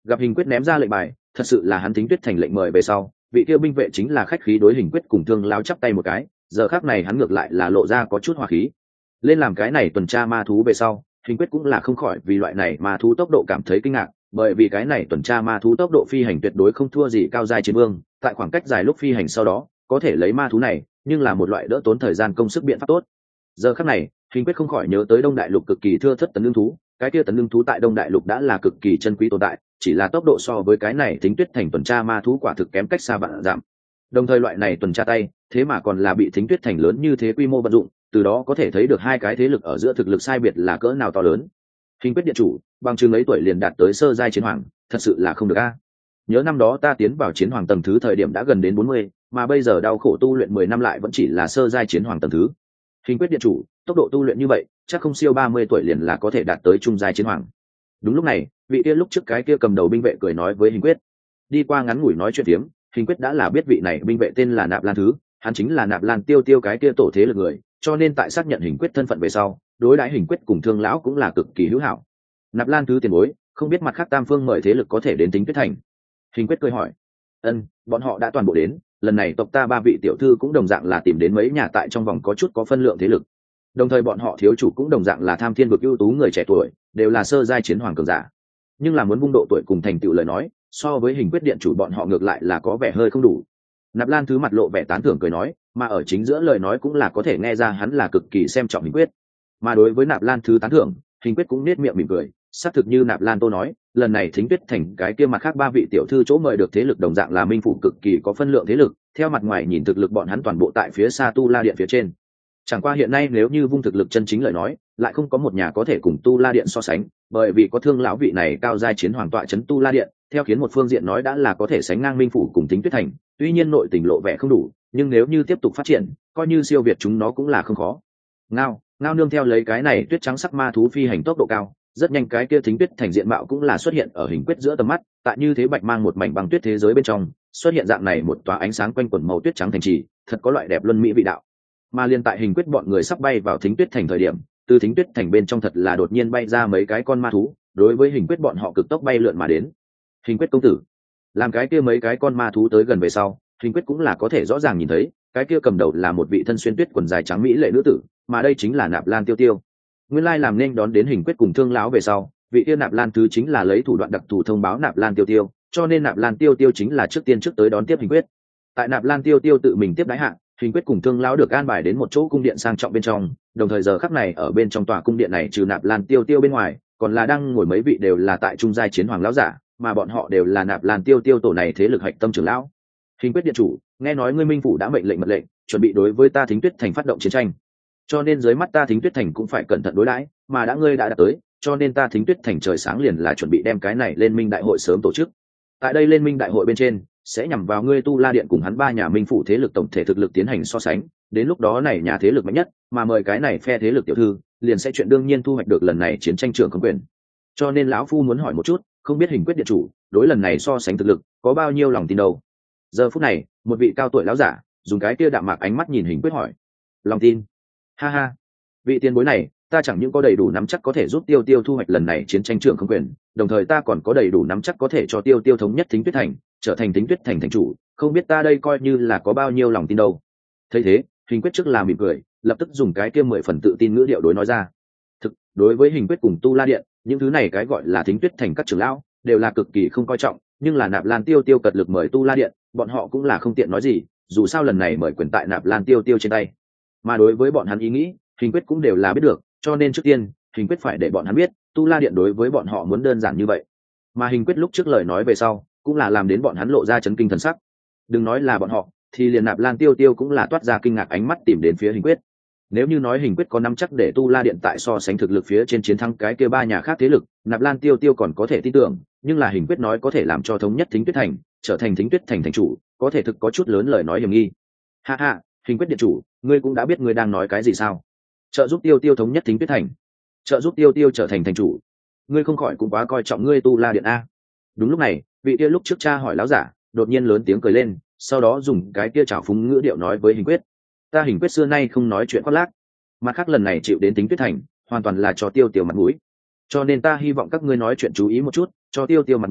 Gặp Hình Quyết ném ra lệnh bài, thật sự là hắn Thính Tuyết Thành lệnh mời về sau, vị kia binh vệ chính là khách khí đối Hình Quyết cùng Thương lão chắp tay một cái, giờ khắc này hắn ngược lại là lộ ra có chút hòa khí. Lên làm cái này tuần tra ma thú về sau, Hình Quyết cũng là không khỏi vì loại này ma thú tốc độ cảm thấy kinh ngạc, bởi vì cái này tuần tra ma thú tốc độ phi hành tuyệt đối không thua gì cao giai chiến vương, tại khoảng cách dài lúc phi hành sau đó, có thể lấy ma thú này, nhưng là một loại đỡ tốn thời gian công sức biện pháp tốt. Giờ khắc này, Hình Quyết không khỏi nhớ tới Đông Đại Lục cực kỳ thưa thớt tấn lương thú, cái kia tấn lương thú tại Đông Đại Lục đã là cực kỳ chân quý tồn tại, chỉ là tốc độ so với cái này Thính Tuyết Thành tuần tra ma thú quả thực kém cách xa vạn dặm. Đồng thời loại này tuần tra tay, thế mà còn là bị Thính Tuyết Thành lớn như thế quy mô vận dụng, từ đó có thể thấy được hai cái thế lực ở giữa thực lực sai biệt là cỡ nào to lớn. Hình Quyết điện chủ, bằng chừng ấy tuổi liền đạt tới sơ giai chiến hoàng, thật sự là không được a. Nhớ năm đó ta tiến vào chiến hoàng tầng thứ thời điểm đã gần đến bốn mươi, mà bây giờ đau khổ tu luyện mười năm lại vẫn chỉ là sơ giai chiến hoàng tầng thứ. Hình Quyết điện chủ, tốc độ tu luyện như vậy, chắc không siêu ba mươi tuổi liền là có thể đạt tới trung giai chiến hoàng. Đúng lúc này, vị kia lúc trước cái kia cầm đầu binh vệ cười nói với Hình Quyết. Đi qua ngắn ngủi nói chuyện phiếm, Hình Quyết đã là biết vị này binh vệ tên là Nạp Lan Thứ, hắn chính là Nạp Lan Tiêu Tiêu cái kia tổ thế lực người, cho nên tại xác nhận Hình Quyết thân phận về sau, đối đãi Hình Quyết cùng Thương lão cũng là cực kỳ hữu hảo. Nạp Lan Thứ tiền bối, không biết mặt khác tam phương mời thế lực có thể đến Thính Tuyết Thành. Hình Quyết cười hỏi. Ân, bọn họ đã toàn bộ đến, lần này tộc ta ba vị tiểu thư cũng đồng dạng là tìm đến mấy nhà tại trong vòng có chút có phân lượng thế lực. Đồng thời bọn họ thiếu chủ cũng đồng dạng là tham thiên vực ưu tú người trẻ tuổi, đều là sơ giai chiến hoàng cường giả. Nhưng là muốn vung độ tuổi cùng thành tựu lời nói, so với Hình Quyết điện chủ bọn họ ngược lại là có vẻ hơi không đủ. Nạp Lan Thứ mặt lộ vẻ tán thưởng cười nói, mà ở chính giữa lời nói cũng là có thể nghe ra hắn là cực kỳ xem trọng Hình Quyết. Mà đối với Nạp Lan Thứ tán thưởng, Hình Quyết cũng nết miệng mỉm cười, xác thực như Nạp Lan Tô nói, lần này Thính Tuyết Thành cái kia mặt khác ba vị tiểu thư chỗ mời được thế lực đồng dạng là minh phụ cực kỳ có phân lượng thế lực, theo mặt ngoài nhìn thực lực bọn hắn toàn bộ tại phía xa Tu La Điện phía trên. Chẳng qua hiện nay nếu như vung thực lực chân chính lời nói, lại không có một nhà có thể cùng Tu La Điện so sánh, bởi vì có Thương lão vị này cao giai chiến hoàng tọa trấn Tu La Điện, theo khiến một phương diện nói đã là có thể sánh ngang minh phủ cùng Thính Tuyết Thành, tuy nhiên nội tình lộ vẻ không đủ, nhưng nếu như tiếp tục phát triển, coi như siêu việt chúng nó cũng là không khó. Ngao, ngao nương theo lấy cái này tuyết trắng sắc ma thú phi hành tốc độ cao, rất nhanh cái kia Thính Tuyết Thành diện mạo cũng là xuất hiện ở Hình Quyết giữa tầm mắt, tại như thế bạch mang một mảnh băng tuyết thế giới bên trong, xuất hiện dạng này một tòa ánh sáng quanh quẩn màu tuyết trắng thành trì, thật có loại đẹp luân mỹ vị đạo. Mà liên tại Hình Quyết bọn người sắp bay vào Thính Tuyết Thành thời điểm, từ Thính Tuyết Thành bên trong thật là đột nhiên bay ra mấy cái con ma thú, đối với Hình Quyết bọn họ cực tốc bay lượn mà đến. Hình Quyết công tử, làm cái kia mấy cái con ma thú tới gần về sau, Hình Quyết cũng là có thể rõ ràng nhìn thấy, cái kia cầm đầu là một vị thân xuyên tuyết quần dài trắng mỹ lệ nữ tử, mà đây chính là Nạp Lan Tiêu Tiêu. Nguyên lai làm nên đón đến Hình Quyết cùng Thương lão về sau, vị kia Nạp Lan Thứ chính là lấy thủ đoạn đặc thù thông báo Nạp Lan Tiêu Tiêu, cho nên Nạp Lan Tiêu Tiêu chính là trước tiên trước tới đón tiếp Hình Quyết. Tại Nạp Lan Tiêu Tiêu tự mình tiếp đái hạ, Hình Quyết cùng Thương lão được an bài đến một chỗ cung điện sang trọng bên trong, đồng thời giờ khắc này ở bên trong tòa cung điện này trừ Nạp Lan Tiêu Tiêu bên ngoài, còn là đang ngồi mấy vị đều là tại trung giai chiến hoàng lão giả, mà bọn họ đều là Nạp Lan Tiêu Tiêu tổ này thế lực hạch tâm trưởng lão. Hình Quyết điện chủ, nghe nói ngươi minh phủ đã mệnh lệnh mật lệnh, chuẩn bị đối với ta Thính Tuyết Thành phát động chiến tranh, cho nên dưới mắt ta Thính Tuyết Thành cũng phải cẩn thận đối đãi, mà đã ngươi đã đạt tới, cho nên ta Thính Tuyết Thành trời sáng liền là chuẩn bị đem cái này lên minh đại hội sớm tổ chức. Tại đây lên minh đại hội bên trên sẽ nhằm vào ngươi Tu La Điện cùng hắn ba nhà minh phủ thế lực tổng thể thực lực tiến hành so sánh, đến lúc đó này nhà thế lực mạnh nhất, mà mời cái này phe thế lực tiểu thư, liền sẽ chuyện đương nhiên thu hoạch được lần này chiến tranh trưởng không quyền. Cho nên lão phu muốn hỏi một chút, không biết Hình Quyết điện chủ, đối lần này so sánh thực lực, có bao nhiêu lòng tin đâu? Giờ phút này, một vị cao tuổi lão giả, dùng cái kia đạm mạc ánh mắt nhìn Hình Quyết hỏi. Lòng tin? Ha ha, vị tiền bối này, ta chẳng những có đầy đủ nắm chắc có thể giúp Tiêu Tiêu thu hoạch lần này chiến tranh trưởng không quyền, đồng thời ta còn có đầy đủ nắm chắc có thể cho Tiêu Tiêu thống nhất Thính Tuyết Thành, trở thành Thính Tuyết Thành thành chủ, không biết ta đây coi như là có bao nhiêu lòng tin đâu. Thấy thế, Hình Quyết trước là mỉm cười, lập tức dùng cái kia mười phần tự tin ngữ điệu đối nói ra. Thực, đối với Hình Quyết cùng Tu La Điện, những thứ này cái gọi là Thính Tuyết Thành các trưởng lão, đều là cực kỳ không coi trọng, nhưng là Nạp Lan Tiêu Tiêu cật lực mời Tu La Điện, bọn họ cũng là không tiện nói gì, dù sao lần này mời quyền tại Nạp Lan Tiêu Tiêu trên tay. Mà đối với bọn hắn ý nghĩ, Hình Quyết cũng đều là biết được, cho nên trước tiên Hình Quyết phải để bọn hắn biết Tu La Điện đối với bọn họ muốn đơn giản như vậy. Mà Hình Quyết lúc trước lời nói về sau cũng là làm đến bọn hắn lộ ra chấn kinh thần sắc. Đừng nói là bọn họ, thì liền Nạp Lan Tiêu Tiêu cũng là toát ra kinh ngạc ánh mắt tìm đến phía Hình Quyết. Nếu như nói Hình Quyết có nắm chắc để Tu La Điện tại so sánh thực lực phía trên chiến thắng cái kia ba nhà khác thế lực, Nạp Lan Tiêu Tiêu còn có thể tin tưởng, nhưng là Hình Quyết nói có thể làm cho thống nhất Thính Tuyết Thành, trở thành Thính Tuyết Thành thành chủ, có thể thực có chút lớn lời nói hiểm nghi. Ha ha, Hình Quyết điện chủ, ngươi cũng đã biết ngươi đang nói cái gì sao? Trợ giúp Tiêu Tiêu thống nhất Thính Tuyết Thành, trợ giúp Tiêu Tiêu trở thành thành chủ, ngươi không khỏi cũng quá coi trọng ngươi Tu La Điện a. Đúng lúc này, vị kia lúc trước cha hỏi lão giả đột nhiên lớn tiếng cười lên, sau đó dùng cái kia trào phúng ngữ điệu nói với Hình Quyết. Ta Hình Quyết xưa nay không nói chuyện khoác lác, mặt khác lần này chịu đến Thính Tuyết Thành hoàn toàn là cho Tiêu Tiêu mặt mũi, cho nên ta hy vọng các ngươi nói chuyện chú ý một chút, cho Tiêu Tiêu mặt mũi,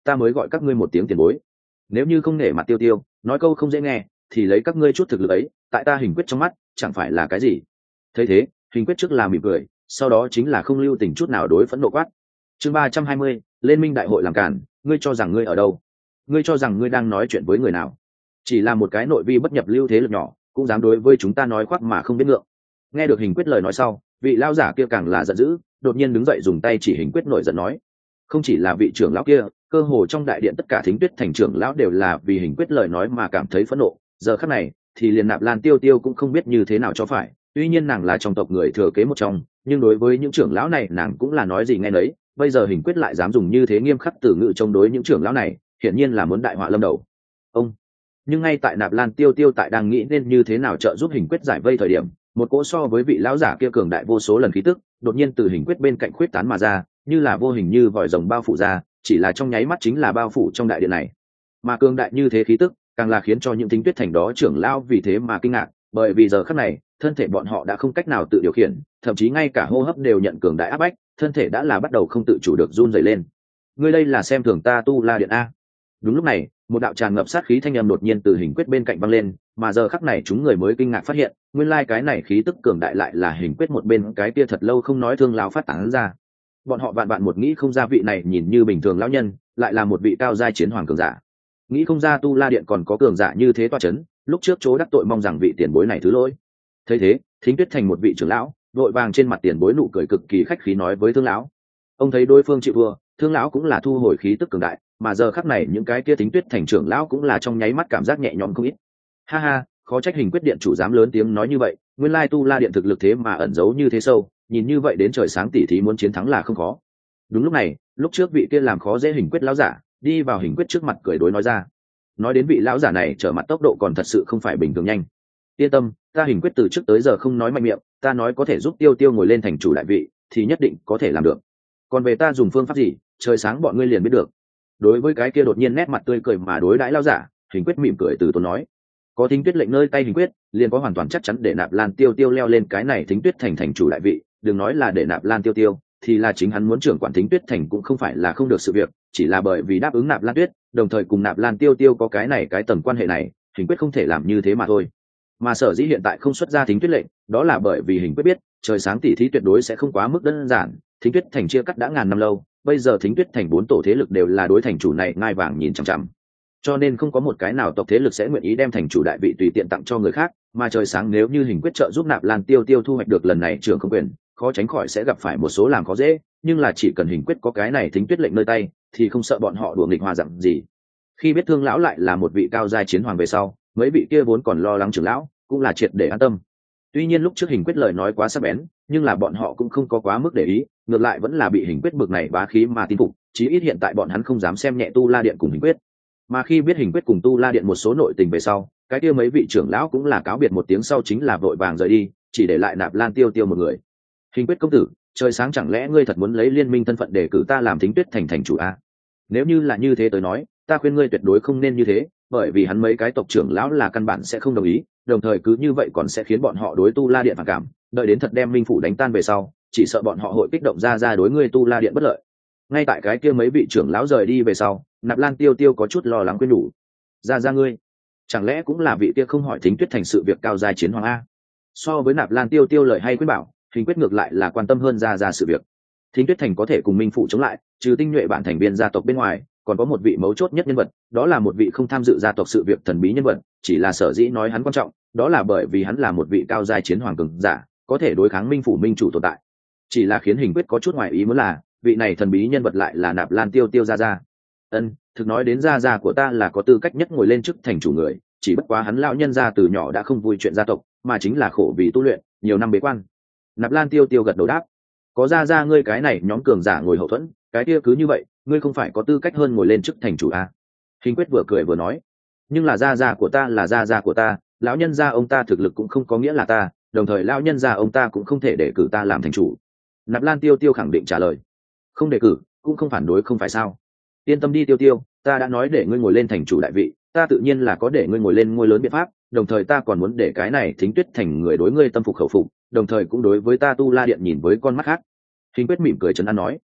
ta mới gọi các ngươi một tiếng tiền bối. Nếu như không nể mặt Tiêu Tiêu, nói câu không dễ nghe, thì lấy các ngươi chút thực lực ấy, tại ta Hình Quyết trong mắt chẳng phải là cái gì. Thấy thế, Hình Quyết trước là mỉm cười, sau đó chính là không lưu tình chút nào đối phẫn nộ quát. Chương ba trăm hai mươi, lên minh đại hội làm cản, ngươi cho rằng ngươi ở đâu? Ngươi cho rằng ngươi đang nói chuyện với người nào? Chỉ là một cái nội vi bất nhập lưu thế lực nhỏ, cũng dám đối với chúng ta nói khoác mà không biết ngượng. Nghe được Hình Quyết lời nói sau, vị lão giả kia càng là giận dữ, đột nhiên đứng dậy dùng tay chỉ Hình Quyết nổi giận nói. Không chỉ là vị trưởng lão kia, cơ hồ trong đại điện tất cả Thính Tuyết thành trưởng lão đều là vì Hình Quyết lời nói mà cảm thấy phẫn nộ. Giờ khắc này, thì liền Nạp Lan Tiêu Tiêu cũng không biết như thế nào cho phải. Tuy nhiên nàng là trong tộc người thừa kế một trong, nhưng đối với những trưởng lão này nàng cũng là nói gì nghe nấy. Bây giờ Hình Quyết lại dám dùng như thế nghiêm khắc từ ngữ chống đối những trưởng lão này, hiển nhiên là muốn đại họa lâm đầu. Ông. Nhưng ngay tại Nạp Lan Tiêu Tiêu tại đang nghĩ nên như thế nào trợ giúp Hình Quyết giải vây thời điểm, một cỗ so với vị lão giả kia cường đại vô số lần khí tức, đột nhiên từ Hình Quyết bên cạnh khuyết tán mà ra, như là vô hình như vòi rồng bao phủ ra, chỉ là trong nháy mắt chính là bao phủ trong đại điện này. Mà cường đại như thế khí tức, càng là khiến cho những Thính Tuyết thành đó trưởng lão vì thế mà kinh ngạc, bởi vì giờ khắc này, thân thể bọn họ đã không cách nào tự điều khiển, thậm chí ngay cả hô hấp đều nhận cường đại áp bách, thân thể đã là bắt đầu không tự chủ được run rẩy lên. Ngươi đây là xem thường ta Tu La Điện a? Đúng lúc này, một đạo tràn ngập sát khí thanh âm đột nhiên từ Hình Quyết bên cạnh vang lên, mà giờ khắc này chúng người mới kinh ngạc phát hiện, nguyên lai cái này khí tức cường đại lại là Hình Quyết một bên cái kia thật lâu không nói thương lão phát tán ra. Bọn họ vạn vạn một nghĩ không ra vị này nhìn như bình thường lão nhân, lại là một vị cao giai chiến hoàng cường giả. Nghĩ không ra Tu La Điện còn có cường giả như thế toa chấn, lúc trước chỗ đắc tội mong rằng vị tiền bối này thứ lỗi. Thấy thế, Thính Tuyết thành một vị trưởng lão, vội vàng trên mặt tiền bối nụ cười cực kỳ khách khí nói với Thương lão. Ông thấy đối phương chịu thua, Thương lão cũng là thu hồi khí tức cường đại, mà giờ khắc này những cái kia Thính Tuyết thành trưởng lão cũng là trong nháy mắt cảm giác nhẹ nhõm không ít. Ha ha, khó trách Hình Quyết điện chủ dám lớn tiếng nói như vậy, nguyên lai Tu La điện thực lực thế mà ẩn giấu như thế sâu, nhìn như vậy đến trời sáng tỉ thí muốn chiến thắng là không khó. Đúng lúc này, lúc trước vị kia làm khó dễ Hình Quyết lão giả đi vào Hình Quyết trước mặt cười đối nói ra. Nói đến vị lão giả này trở mặt tốc độ còn thật sự không phải bình thường nhanh. Yên tâm, ta Hình Quyết từ trước tới giờ không nói mạnh miệng, ta nói có thể giúp Tiêu Tiêu ngồi lên thành chủ đại vị thì nhất định có thể làm được. Còn về ta dùng phương pháp gì, trời sáng bọn ngươi liền biết được. Đối với cái kia đột nhiên nét mặt tươi cười mà đối đãi lão giả, Hình Quyết mỉm cười từ tốn nói. Có Thính Tuyết lệnh nơi tay Hình Quyết, liền có hoàn toàn chắc chắn để Nạp Lan Tiêu Tiêu leo lên cái này Thính Tuyết thành thành chủ đại vị, đừng nói là để Nạp Lan Tiêu Tiêu, thì là chính hắn muốn trưởng quản Thính Tuyết thành cũng không phải là không được sự việc, chỉ là bởi vì đáp ứng Nạp Lan Tuyết, đồng thời cùng Nạp Lan Tiêu Tiêu có cái này cái tầng quan hệ này, Hình Quyết không thể làm như thế mà thôi. Mà sở dĩ hiện tại không xuất ra Thính Tuyết lệnh, đó là bởi vì Hình Quyết biết, trời sáng tỷ thí tuyệt đối sẽ không quá mức đơn giản, Thính Tuyết thành chia cắt đã ngàn năm lâu, bây giờ Thính Tuyết thành bốn tổ thế lực đều là đối thành chủ này ngai vàng nhìn chằm chằm. Cho nên không có một cái nào tộc thế lực sẽ nguyện ý đem thành chủ đại vị tùy tiện tặng cho người khác, mà trời sáng nếu như Hình Quyết trợ giúp Nạp Lan Tiêu Tiêu thu hoạch được lần này trưởng không quyền, khó tránh khỏi sẽ gặp phải một số làm khó dễ, nhưng là chỉ cần Hình Quyết có cái này Thính Tuyết lệnh nơi tay, thì không sợ bọn họ đùa nghịch hòa dặm gì. Khi biết Thương lão lại là một vị cao giai chiến hoàng về sau, mấy vị kia vốn còn lo lắng trưởng lão, cũng là triệt để an tâm. Tuy nhiên lúc trước Hình Quyết lời nói quá sắc bén, nhưng là bọn họ cũng không có quá mức để ý, ngược lại vẫn là bị Hình Quyết bực này bá khí mà tin phục, chí ít hiện tại bọn hắn không dám xem nhẹ Tu La điện cùng Hình Quyết. Mà khi biết Hình Quyết cùng Tu La điện một số nội tình về sau, cái kia mấy vị trưởng lão cũng là cáo biệt một tiếng sau chính là vội vàng rời đi, chỉ để lại Nạp Lan Tiêu Tiêu một người. Hình Quyết công tử, trời sáng chẳng lẽ ngươi thật muốn lấy liên minh thân phận để cử ta làm Thính Tuyết thành thành chủ a? Nếu như là như thế tới nói, ta khuyên ngươi tuyệt đối không nên như thế, bởi vì hắn mấy cái tộc trưởng lão là căn bản sẽ không đồng ý, đồng thời cứ như vậy còn sẽ khiến bọn họ đối Tu La điện phản cảm, đợi đến thật đem minh phủ đánh tan về sau, chỉ sợ bọn họ hội kích động ra ra đối ngươi Tu La điện bất lợi. Ngay tại cái kia mấy vị trưởng lão rời đi về sau, Nạp Lan Tiêu Tiêu có chút lo lắng khuyên nhủ. Ra ra ngươi, chẳng lẽ cũng là vị kia không hỏi Thính Tuyết thành sự việc cao giai chiến hoàng a? So với Nạp Lan Tiêu Tiêu lời hay khuyên bảo, Hình Quyết ngược lại là quan tâm hơn ra ra sự việc. Thính Tuyết thành có thể cùng minh phủ chống lại, trừ tinh nhuệ bản thành viên gia tộc bên ngoài, còn có một vị mấu chốt nhất nhân vật, đó là một vị không tham dự gia tộc sự việc thần bí nhân vật, chỉ là sở dĩ nói hắn quan trọng, đó là bởi vì hắn là một vị cao giai chiến hoàng cường giả, có thể đối kháng minh phủ minh chủ tồn tại. Chỉ là khiến Hình Quyết có chút ngoài ý muốn là, vị này thần bí nhân vật lại là Nạp Lan Tiêu Tiêu gia gia. Ân, thực nói đến gia gia của ta là có tư cách nhất ngồi lên chức thành chủ người, chỉ bất quá hắn lão nhân gia từ nhỏ đã không vui chuyện gia tộc, mà chính là khổ vì tu luyện, nhiều năm bế quan. Nạp Lan Tiêu Tiêu gật đầu đáp, có gia gia ngươi cái này nhóm cường giả ngồi hậu thuẫn, cái kia cứ như vậy, ngươi không phải có tư cách hơn ngồi lên chức thành chủ à? Hình Quyết vừa cười vừa nói, nhưng là gia gia của ta là gia gia của ta, lão nhân gia ông ta thực lực cũng không có nghĩa là ta, đồng thời lão nhân gia ông ta cũng không thể để cử ta làm thành chủ. Nạp Lan Tiêu Tiêu khẳng định trả lời, không đề cử cũng không phản đối không phải sao? Yên tâm đi Tiêu Tiêu, ta đã nói để ngươi ngồi lên thành chủ đại vị, ta tự nhiên là có để ngươi ngồi lên ngôi lớn biện pháp, đồng thời ta còn muốn để cái này Thính Tuyết thành người đối ngươi tâm phục khẩu phục, đồng thời cũng đối với ta Tu La điện nhìn với con mắt khác. Hình Quyết mỉm cười trấn an nói,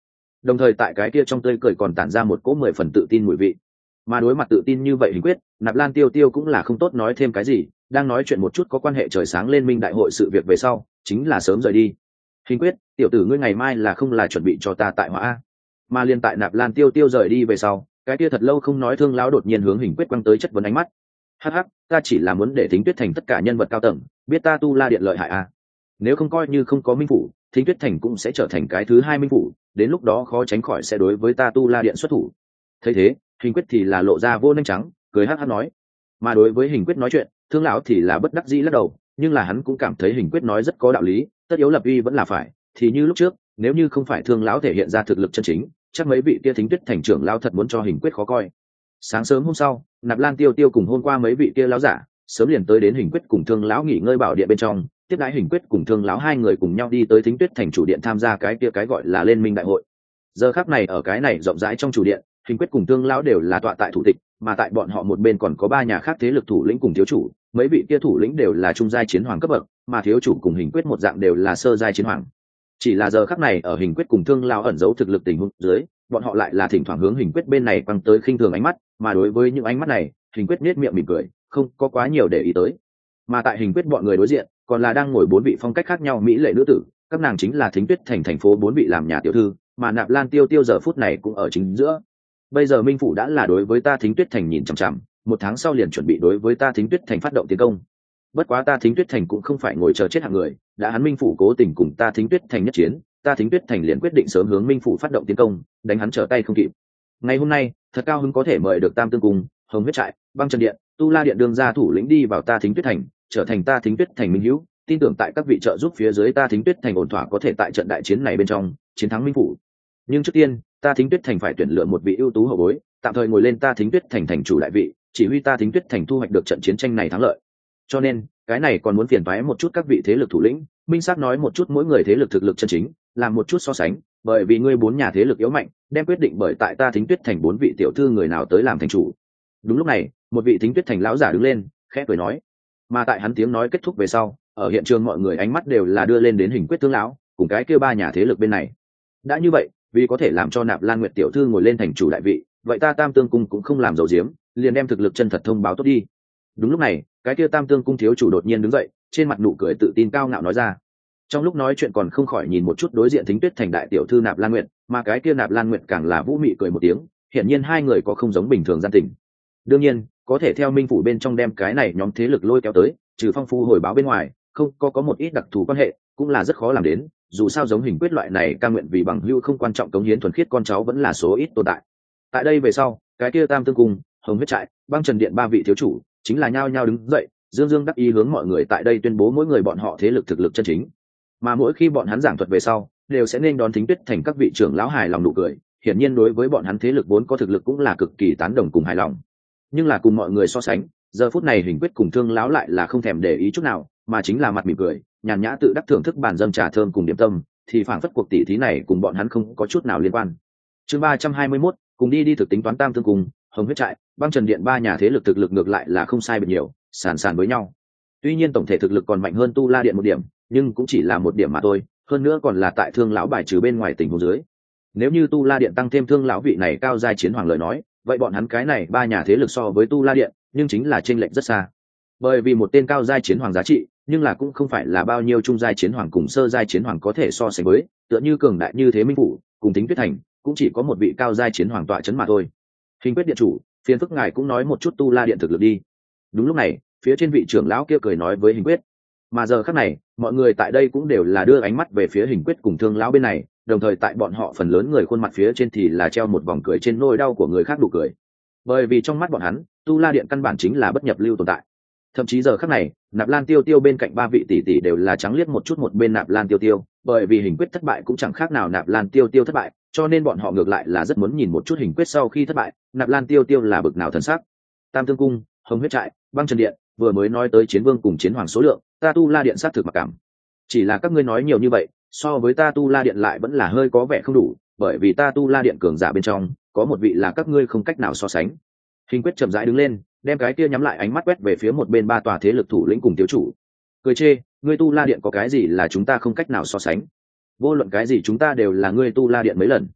đồng thời tại cái kia trong tươi cười còn tản ra một cỗ mười phần tự tin mùi vị. Mà đối mặt tự tin như vậy Hình Quyết, Nạp Lan Tiêu Tiêu cũng là không tốt nói thêm cái gì, đang nói chuyện một chút có quan hệ trời sáng lên minh đại hội sự việc về sau, chính là sớm rời đi. Hình Quyết, tiểu tử ngươi ngày mai là không là chuẩn bị cho ta tại hỏa a? Mà liên tại Nạp Lan Tiêu Tiêu rời đi về sau, cái kia thật lâu không nói Thương lão đột nhiên hướng Hình Quyết quăng tới chất vấn ánh mắt. Hắc hắc, ta chỉ là muốn để Thính Tuyết Thành tất cả nhân vật cao tầng biết ta Tu La Điện lợi hại a. Nếu không coi như không có minh phủ, Thính Tuyết Thành cũng sẽ trở thành cái thứ hai minh phủ, đến lúc đó khó tránh khỏi sẽ đối với ta Tu La Điện xuất thủ. Thấy thế, Hình Quyết thì là lộ ra vô nanh trắng, cười hắc hắc nói. Mà đối với Hình Quyết nói chuyện, Thương lão thì là bất đắc dĩ lắc đầu, nhưng là hắn cũng cảm thấy Hình Quyết nói rất có đạo lý, tất yếu lập uy vẫn là phải. Thì như lúc trước, nếu như không phải Thương lão thể hiện ra thực lực chân chính, chắc mấy vị kia Thính Tuyết Thành trưởng lão thật muốn cho Hình Quyết khó coi. Sáng sớm hôm sau, Nạp Lan Tiêu Tiêu cùng hôm qua mấy vị kia lão giả sớm liền tới đến Hình Quyết cùng Thương lão nghỉ ngơi bảo điện bên trong, tiếp đãi Hình Quyết cùng Thương lão hai người cùng nhau đi tới Thính Tuyết Thành chủ điện tham gia cái kia cái gọi là lên minh đại hội. Giờ khắc này ở cái này rộng rãi trong chủ điện, Hình Quyết cùng Thương lão đều là tọa tại thủ tịch, mà tại bọn họ một bên còn có ba nhà khác thế lực thủ lĩnh cùng thiếu chủ, mấy vị kia thủ lĩnh đều là trung giai chiến hoàng cấp bậc, mà thiếu chủ cùng Hình Quyết một dạng đều là sơ giai chiến hoàng. Chỉ là giờ khắc này ở Hình Quyết cùng Thương lão ẩn giấu thực lực tình huống dưới, bọn họ lại là thỉnh thoảng hướng Hình Quyết bên này quăng tới khinh thường ánh mắt, mà đối với những ánh mắt này, Hình Quyết nhếch miệng mỉm cười, không có quá nhiều để ý tới. Mà tại Hình Quyết bọn người đối diện, còn là đang ngồi bốn vị phong cách khác nhau mỹ lệ nữ tử, các nàng chính là Thính Tuyết Thành thành phố bốn vị làm nhà tiểu thư, mà Nạp Lan Tiêu Tiêu giờ phút này cũng ở chính giữa. Bây giờ minh phủ đã là đối với ta Thính Tuyết Thành nhìn chằm chằm, một tháng sau liền chuẩn bị đối với ta Thính Tuyết Thành phát động tiến công. Bất quá ta Thính Tuyết Thành cũng không phải ngồi chờ chết hạng người, đã hắn minh phủ cố tình cùng ta Thính Tuyết Thành nhất chiến, ta Thính Tuyết Thành liền quyết định sớm hướng minh phủ phát động tiến công, đánh hắn trở tay không kịp. Ngày hôm nay, thật cao hứng có thể mời được Tam Tương Cung, Hồng Huyết Trại, Băng Trần Điện, Tu La Điện đương gia thủ lĩnh đi vào ta Thính Tuyết Thành, trở thành ta Thính Tuyết Thành minh hữu, tin tưởng tại các vị trợ giúp phía dưới ta Thính Tuyết Thành ổn thỏa có thể tại trận đại chiến này bên trong chiến thắng minh phủ. Nhưng trước tiên, ta Thính Tuyết Thành phải tuyển lựa một vị ưu tú hậu bối, tạm thời ngồi lên ta Thính Tuyết Thành thành chủ đại vị, chỉ huy ta Thính Tuyết Thành thu hoạch được trận chiến tranh này thắng lợi. Cho nên, cái này còn muốn phiền toái một chút các vị thế lực thủ lĩnh, minh xác nói một chút mỗi người thế lực thực lực chân chính, làm một chút so sánh, bởi vì ngươi bốn nhà thế lực yếu mạnh, đem quyết định bởi tại ta Thính Tuyết Thành bốn vị tiểu thư người nào tới làm thành chủ. Đúng lúc này, một vị Thính Tuyết Thành lão giả đứng lên, khẽ cười nói. Mà tại hắn tiếng nói kết thúc về sau, ở hiện trường mọi người ánh mắt đều là đưa lên đến Hình Quyết Thương lão, cùng cái kia ba nhà thế lực bên này. Đã như vậy, vì có thể làm cho Nạp Lan Nguyệt tiểu thư ngồi lên thành chủ đại vị, vậy ta Tam Tương Cung cũng không làm dầu diếm, liền đem thực lực chân thật thông báo tốt đi. Đúng lúc này, cái kia Tam Tương Cung thiếu chủ đột nhiên đứng dậy, trên mặt nụ cười tự tin cao ngạo nói ra. Trong lúc nói chuyện còn không khỏi nhìn một chút đối diện Thính Tuyết Thành đại tiểu thư Nạp Lan Nguyệt, mà cái kia Nạp Lan Nguyệt càng là vũ mị cười một tiếng, hiển nhiên hai người có không giống bình thường gian tình. Đương nhiên, có thể theo minh phủ bên trong đem cái này nhóm thế lực lôi kéo tới, trừ phong phú hồi báo bên ngoài, không có có một ít đặc thù quan hệ, cũng là rất khó làm đến, dù sao giống Hình Quyết loại này cam nguyện vì bằng hữu không quan trọng cống hiến thuần khiết con cháu vẫn là số ít tồn tại. Tại đây về sau, cái kia Tam Tương Cung, Hồng Huyết Trại, Băng Trần Điện ba vị thiếu chủ, chính là nhao nhao đứng dậy, dương dương đắc ý hướng mọi người tại đây tuyên bố mỗi người bọn họ thế lực thực lực chân chính. Mà mỗi khi bọn hắn giảng thuật về sau, đều sẽ nên đón Thính Tuyết Thành các vị trưởng lão hài lòng nụ cười, hiển nhiên đối với bọn hắn thế lực vốn có thực lực cũng là cực kỳ tán đồng cùng hài lòng. Nhưng là cùng mọi người so sánh, giờ phút này Hình Quyết cùng Thương lão lại là không thèm để ý chút nào, mà chính là mặt mỉm cười, nhàn nhã tự đắc thưởng thức bàn dâm trà thơm cùng điểm tâm, thì phảng phất cuộc tỷ thí này cùng bọn hắn không có chút nào liên quan. Chương ba trăm hai mươi mốt, cùng đi đi thực tính toán Tam Tương Cung, Hồng Huyết Trại, Băng Trần Điện ba nhà thế lực thực lực ngược lại là không sai biệt nhiều, sàn sàn với nhau. Tuy nhiên tổng thể thực lực còn mạnh hơn Tu La Điện một điểm, nhưng cũng chỉ là một điểm mà thôi, hơn nữa còn là tại Thương lão bài trừ bên ngoài tình huống dưới. Nếu như Tu La Điện tăng thêm Thương lão vị này cao giai chiến hoàng lời nói, vậy bọn hắn cái này ba nhà thế lực so với Tu La Điện, nhưng chính là chênh lệch rất xa. Bởi vì một tên cao giai chiến hoàng giá trị, nhưng là cũng không phải là bao nhiêu trung giai chiến hoàng cùng sơ giai chiến hoàng có thể so sánh với, tựa như cường đại như thế minh phủ, cùng Thính Tuyết Thành, cũng chỉ có một vị cao giai chiến hoàng tọa chấn mà thôi. Hình Quyết điện chủ, phiền phức ngài cũng nói một chút Tu La Điện thực lực đi. Đúng lúc này, phía trên vị trưởng lão kia cười nói với Hình Quyết. Mà giờ khắc này, mọi người tại đây cũng đều là đưa ánh mắt về phía Hình Quyết cùng Thương lão bên này, đồng thời tại bọn họ phần lớn người khuôn mặt phía trên thì là treo một vòng cười trên nỗi đau của người khác đủ cười. Bởi vì trong mắt bọn hắn, Tu La Điện căn bản chính là bất nhập lưu tồn tại. Thậm chí giờ khắc này, Nạp Lan Tiêu Tiêu bên cạnh ba vị tỷ tỷ đều là trắng liếc một chút một bên Nạp Lan Tiêu Tiêu, bởi vì Hình Quyết thất bại cũng chẳng khác nào Nạp Lan Tiêu Tiêu thất bại, cho nên bọn họ ngược lại là rất muốn nhìn một chút Hình Quyết sau khi thất bại, Nạp Lan Tiêu Tiêu là bực nào thần sắc. Tam Tương Cung, Hồng Huyết Trại, Băng Trần Điện, vừa mới nói tới chiến vương cùng chiến hoàng số lượng, ta Tu La Điện sát thực mặc cảm. Chỉ là các ngươi nói nhiều như vậy, so với ta Tu La Điện lại vẫn là hơi có vẻ không đủ, bởi vì ta Tu La Điện cường giả bên trong, có một vị là các ngươi không cách nào so sánh. Hình Quyết chậm rãi đứng lên, đem cái kia nhắm lại ánh mắt quét về phía một bên ba tòa thế lực thủ lĩnh cùng thiếu chủ. Cười chê, ngươi Tu La Điện có cái gì là chúng ta không cách nào so sánh? Vô luận cái gì chúng ta đều là ngươi Tu La Điện mấy lần.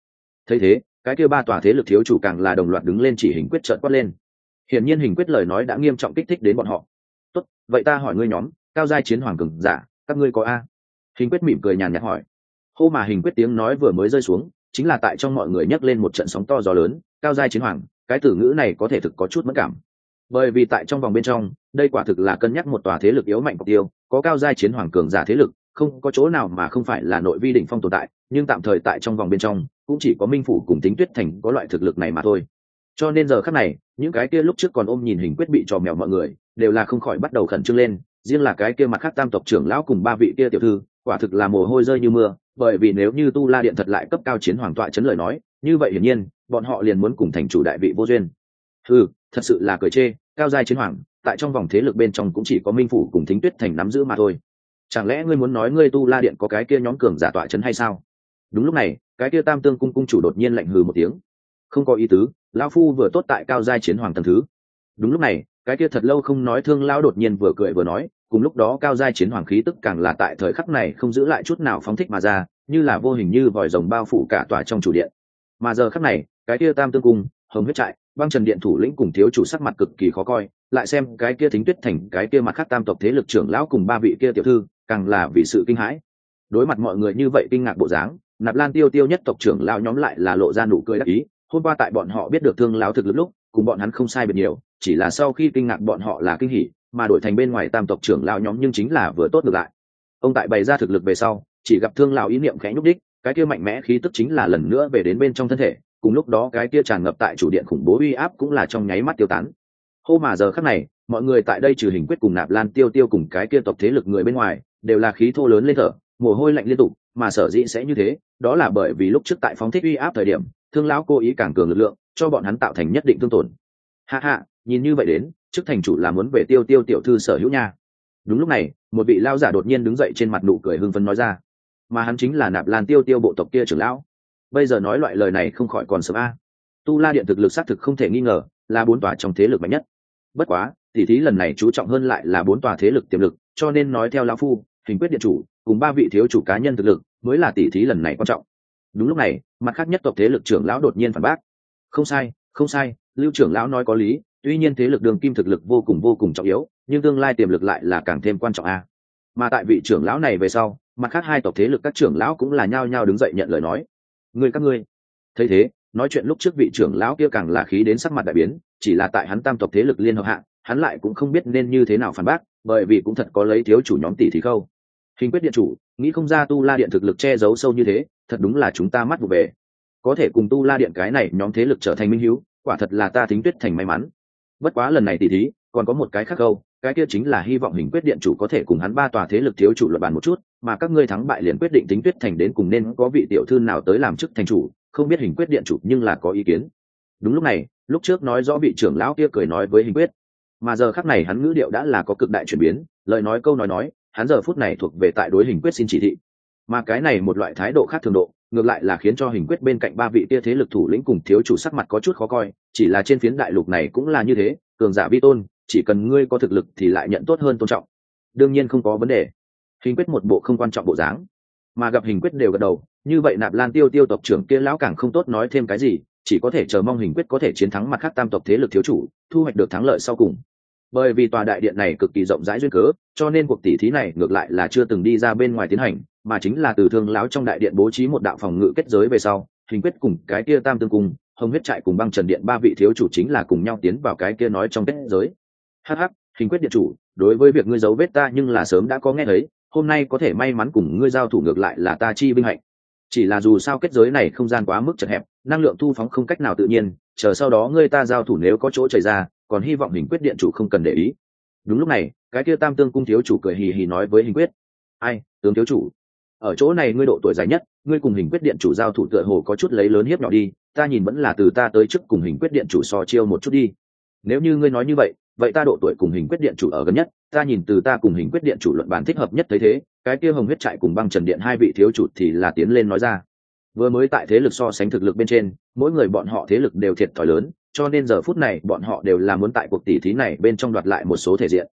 thấy thế cái kia ba tòa thế lực thiếu chủ càng là đồng loạt đứng lên chỉ Hình Quyết trợn quát lên. Hiển nhiên Hình Quyết lời nói đã nghiêm trọng kích thích đến bọn họ. Tốt, vậy ta hỏi ngươi nhóm, cao giai chiến hoàng cường giả, các ngươi có a? Hình Quyết mỉm cười nhàn nhạt hỏi. Hô mà Hình Quyết tiếng nói vừa mới rơi xuống, chính là tại trong mọi người nhấc lên một trận sóng to gió lớn. Cao giai chiến hoàng, cái từ ngữ này có thể thực có chút mất cảm, bởi vì tại trong vòng bên trong, đây quả thực là cân nhắc một tòa thế lực yếu mạnh cọc tiêu, có cao giai chiến hoàng cường giả thế lực, không có chỗ nào mà không phải là nội vi đỉnh phong tồn tại, nhưng tạm thời tại trong vòng bên trong, cũng chỉ có Minh phủ cùng Tính Tuyết Thành có loại thực lực này mà thôi. Cho nên giờ khắc này, những cái kia lúc trước còn ôm nhìn Hình Quyết bị trò mèo mọi người, đều là không khỏi bắt đầu khẩn trương lên, riêng là cái kia mặt khác tam tộc trưởng lão cùng ba vị kia tiểu thư, quả thực là mồ hôi rơi như mưa, bởi vì nếu như Tu La Điện thật lại cấp cao chiến hoàng tọa chấn lời nói, như vậy hiển nhiên, bọn họ liền muốn cùng thành chủ đại vị vô duyên. Ừ, thật sự là cười chê, cao giai chiến hoàng, tại trong vòng thế lực bên trong cũng chỉ có Minh phủ cùng Thính Tuyết Thành nắm giữ mà thôi. Chẳng lẽ ngươi muốn nói ngươi Tu La Điện có cái kia nhóm cường giả tọa chấn hay sao? Đúng lúc này, cái kia Tam Tương cung cung chủ đột nhiên lạnh hừ một tiếng. Không có ý tứ, lão phu vừa tốt tại cao giai chiến hoàng tầng thứ. Đúng lúc này, cái kia thật lâu không nói Thương lão đột nhiên vừa cười vừa nói, cùng lúc đó cao giai chiến hoàng khí tức càng là tại thời khắc này không giữ lại chút nào phóng thích mà ra, như là vô hình như vòi rồng bao phủ cả tòa trong chủ điện. Mà giờ khắc này, cái kia Tam Tương cung, Hồng Huyết trại, Băng Trần điện thủ lĩnh cùng thiếu chủ sắc mặt cực kỳ khó coi, lại xem cái kia Thính Tuyết Thành cái kia mặt khác tam tộc thế lực trưởng lão cùng ba vị kia tiểu thư, càng là vì sự kinh hãi. Đối mặt mọi người như vậy kinh ngạc bộ dáng, Nạp Lan Tiêu Tiêu nhất tộc trưởng lão nhóm lại là lộ ra nụ cười đắc ý. Hôm qua tại bọn họ biết được Thương lão thực lực lúc, cùng bọn hắn không sai biệt nhiều, chỉ là sau khi kinh ngạc bọn họ là kinh hỉ, mà đổi thành bên ngoài tam tộc trưởng lão nhóm nhưng chính là vừa tốt ngược lại. Ông tại bày ra thực lực về sau, chỉ gặp Thương lão ý niệm khẽ nhúc đích, cái kia mạnh mẽ khí tức chính là lần nữa về đến bên trong thân thể, cùng lúc đó cái kia tràn ngập tại chủ điện khủng bố uy áp cũng là trong nháy mắt tiêu tán. Hô mà giờ khắc này, mọi người tại đây trừ Hình Quyết cùng Nạp Lan Tiêu Tiêu cùng cái kia tộc thế lực người bên ngoài, đều là khí thô lớn lên thở, mồ hôi lạnh liên tục, mà sở dĩ sẽ như thế, đó là bởi vì lúc trước tại phóng thích uy áp thời điểm, Thương lão cố ý càng cường lực lượng, cho bọn hắn tạo thành nhất định thương tổn. Ha ha, nhìn như vậy đến, trước thành chủ là muốn về Tiêu Tiêu tiểu thư sở hữu nha. Đúng lúc này, một vị lão giả đột nhiên đứng dậy trên mặt nụ cười hưng phấn nói ra, mà hắn chính là Nạp Lan Tiêu Tiêu bộ tộc kia trưởng lão. Bây giờ nói loại lời này không khỏi còn sớm a. Tu La Điện thực lực xác thực không thể nghi ngờ, là bốn tòa trong thế lực mạnh nhất. Bất quá, tỷ thí lần này chú trọng hơn lại là bốn tòa thế lực tiềm lực, cho nên nói theo lão phu, Hình Quyết điện chủ cùng ba vị thiếu chủ cá nhân thực lực mới là tỷ thí lần này quan trọng. Đúng lúc này, mặt khác nhất tộc thế lực trưởng lão đột nhiên phản bác. Không sai, không sai, Lưu trưởng lão nói có lý, tuy nhiên thế lực Đường Kim thực lực vô cùng vô cùng trọng yếu, nhưng tương lai tiềm lực lại là càng thêm quan trọng a. Mà tại vị trưởng lão này về sau, mặt khác hai tộc thế lực các trưởng lão cũng là nhao nhao đứng dậy nhận lời nói. Người các ngươi. Thấy thế, nói chuyện lúc trước vị trưởng lão kia càng là khí đến sắc mặt đại biến, chỉ là tại hắn tam tộc thế lực liên hợp hạ, hắn lại cũng không biết nên như thế nào phản bác, bởi vì cũng thật có lấy thiếu chủ nhóm tỷ thì khâu. Hình Quyết điện chủ, nghĩ không ra Tu La Điện thực lực che giấu sâu như thế, thật đúng là chúng ta mắt vụ về. Có thể cùng Tu La Điện cái này nhóm thế lực trở thành minh hiếu, quả thật là ta Thính Tuyết Thành may mắn. Bất quá lần này tỷ thí, còn có một cái khác câu, cái kia chính là hy vọng Hình Quyết điện chủ có thể cùng hắn ba tòa thế lực thiếu chủ luận bàn một chút, mà các ngươi thắng bại liền quyết định Thính Tuyết Thành đến cùng nên có vị tiểu thư nào tới làm chức thành chủ, không biết Hình Quyết điện chủ nhưng là có ý kiến. Đúng lúc này, lúc trước nói rõ vị trưởng lão kia cười nói với Hình Quyết, mà giờ khắc này hắn ngữ điệu đã là có cực đại chuyển biến, lời nói câu nói nói, hắn giờ phút này thuộc về tại đối Hình Quyết xin chỉ thị. Mà cái này một loại thái độ khác thường độ, ngược lại là khiến cho Hình Quyết bên cạnh ba vị kia thế lực thủ lĩnh cùng thiếu chủ sắc mặt có chút khó coi, chỉ là trên phiến đại lục này cũng là như thế, cường giả vi tôn, chỉ cần ngươi có thực lực thì lại nhận tốt hơn tôn trọng. Đương nhiên không có vấn đề. Hình Quyết một bộ không quan trọng bộ dáng, mà gặp Hình Quyết đều gật đầu, như vậy Nạp Lan Tiêu Tiêu tộc trưởng kia lão càng không tốt nói thêm cái gì, chỉ có thể chờ mong Hình Quyết có thể chiến thắng mặt khác tam tộc thế lực thiếu chủ, thu hoạch được thắng lợi sau cùng. Bởi vì tòa đại điện này cực kỳ rộng rãi duyên cớ, cho nên cuộc tỷ thí này ngược lại là chưa từng đi ra bên ngoài tiến hành, mà chính là từ Thương lão trong đại điện bố trí một đạo phòng ngự kết giới về sau, Hình Quyết cùng cái kia Tam Tương cung, Hồng Huyết trại cùng Băng Trần điện ba vị thiếu chủ chính là cùng nhau tiến vào cái kia nói trong kết giới. Hắc hắc, Hình Quyết điện chủ, đối với việc ngươi giấu vết ta nhưng là sớm đã có nghe thấy, hôm nay có thể may mắn cùng ngươi giao thủ ngược lại là ta chi vinh hạnh. Chỉ là dù sao kết giới này không gian quá mức chật hẹp, năng lượng thu phóng không cách nào tự nhiên, chờ sau đó ngươi ta giao thủ nếu có chỗ chảy ra, còn hy vọng Hình Quyết điện chủ không cần để ý. Đúng lúc này, cái kia Tam Tương cung thiếu chủ cười hì hì nói với Hình Quyết, ai, tướng thiếu chủ, ở chỗ này ngươi độ tuổi dài nhất, ngươi cùng Hình Quyết điện chủ giao thủ tựa hồ có chút lấy lớn hiếp nhỏ đi, ta nhìn vẫn là từ ta tới trước cùng Hình Quyết điện chủ so chiêu một chút đi. Nếu như ngươi nói như vậy, vậy ta độ tuổi cùng Hình Quyết điện chủ ở gần nhất, ta nhìn từ ta cùng Hình Quyết điện chủ luận bàn thích hợp nhất thấy thế, cái kia Hồng Huyết trại cùng Băng Trần điện hai vị thiếu chủ thì là tiến lên nói ra. Vừa mới tại thế lực so sánh thực lực bên trên, mỗi người bọn họ thế lực đều thiệt thòi lớn, cho nên giờ phút này bọn họ đều là muốn tại cuộc tỷ thí này bên trong đoạt lại một số thể diện.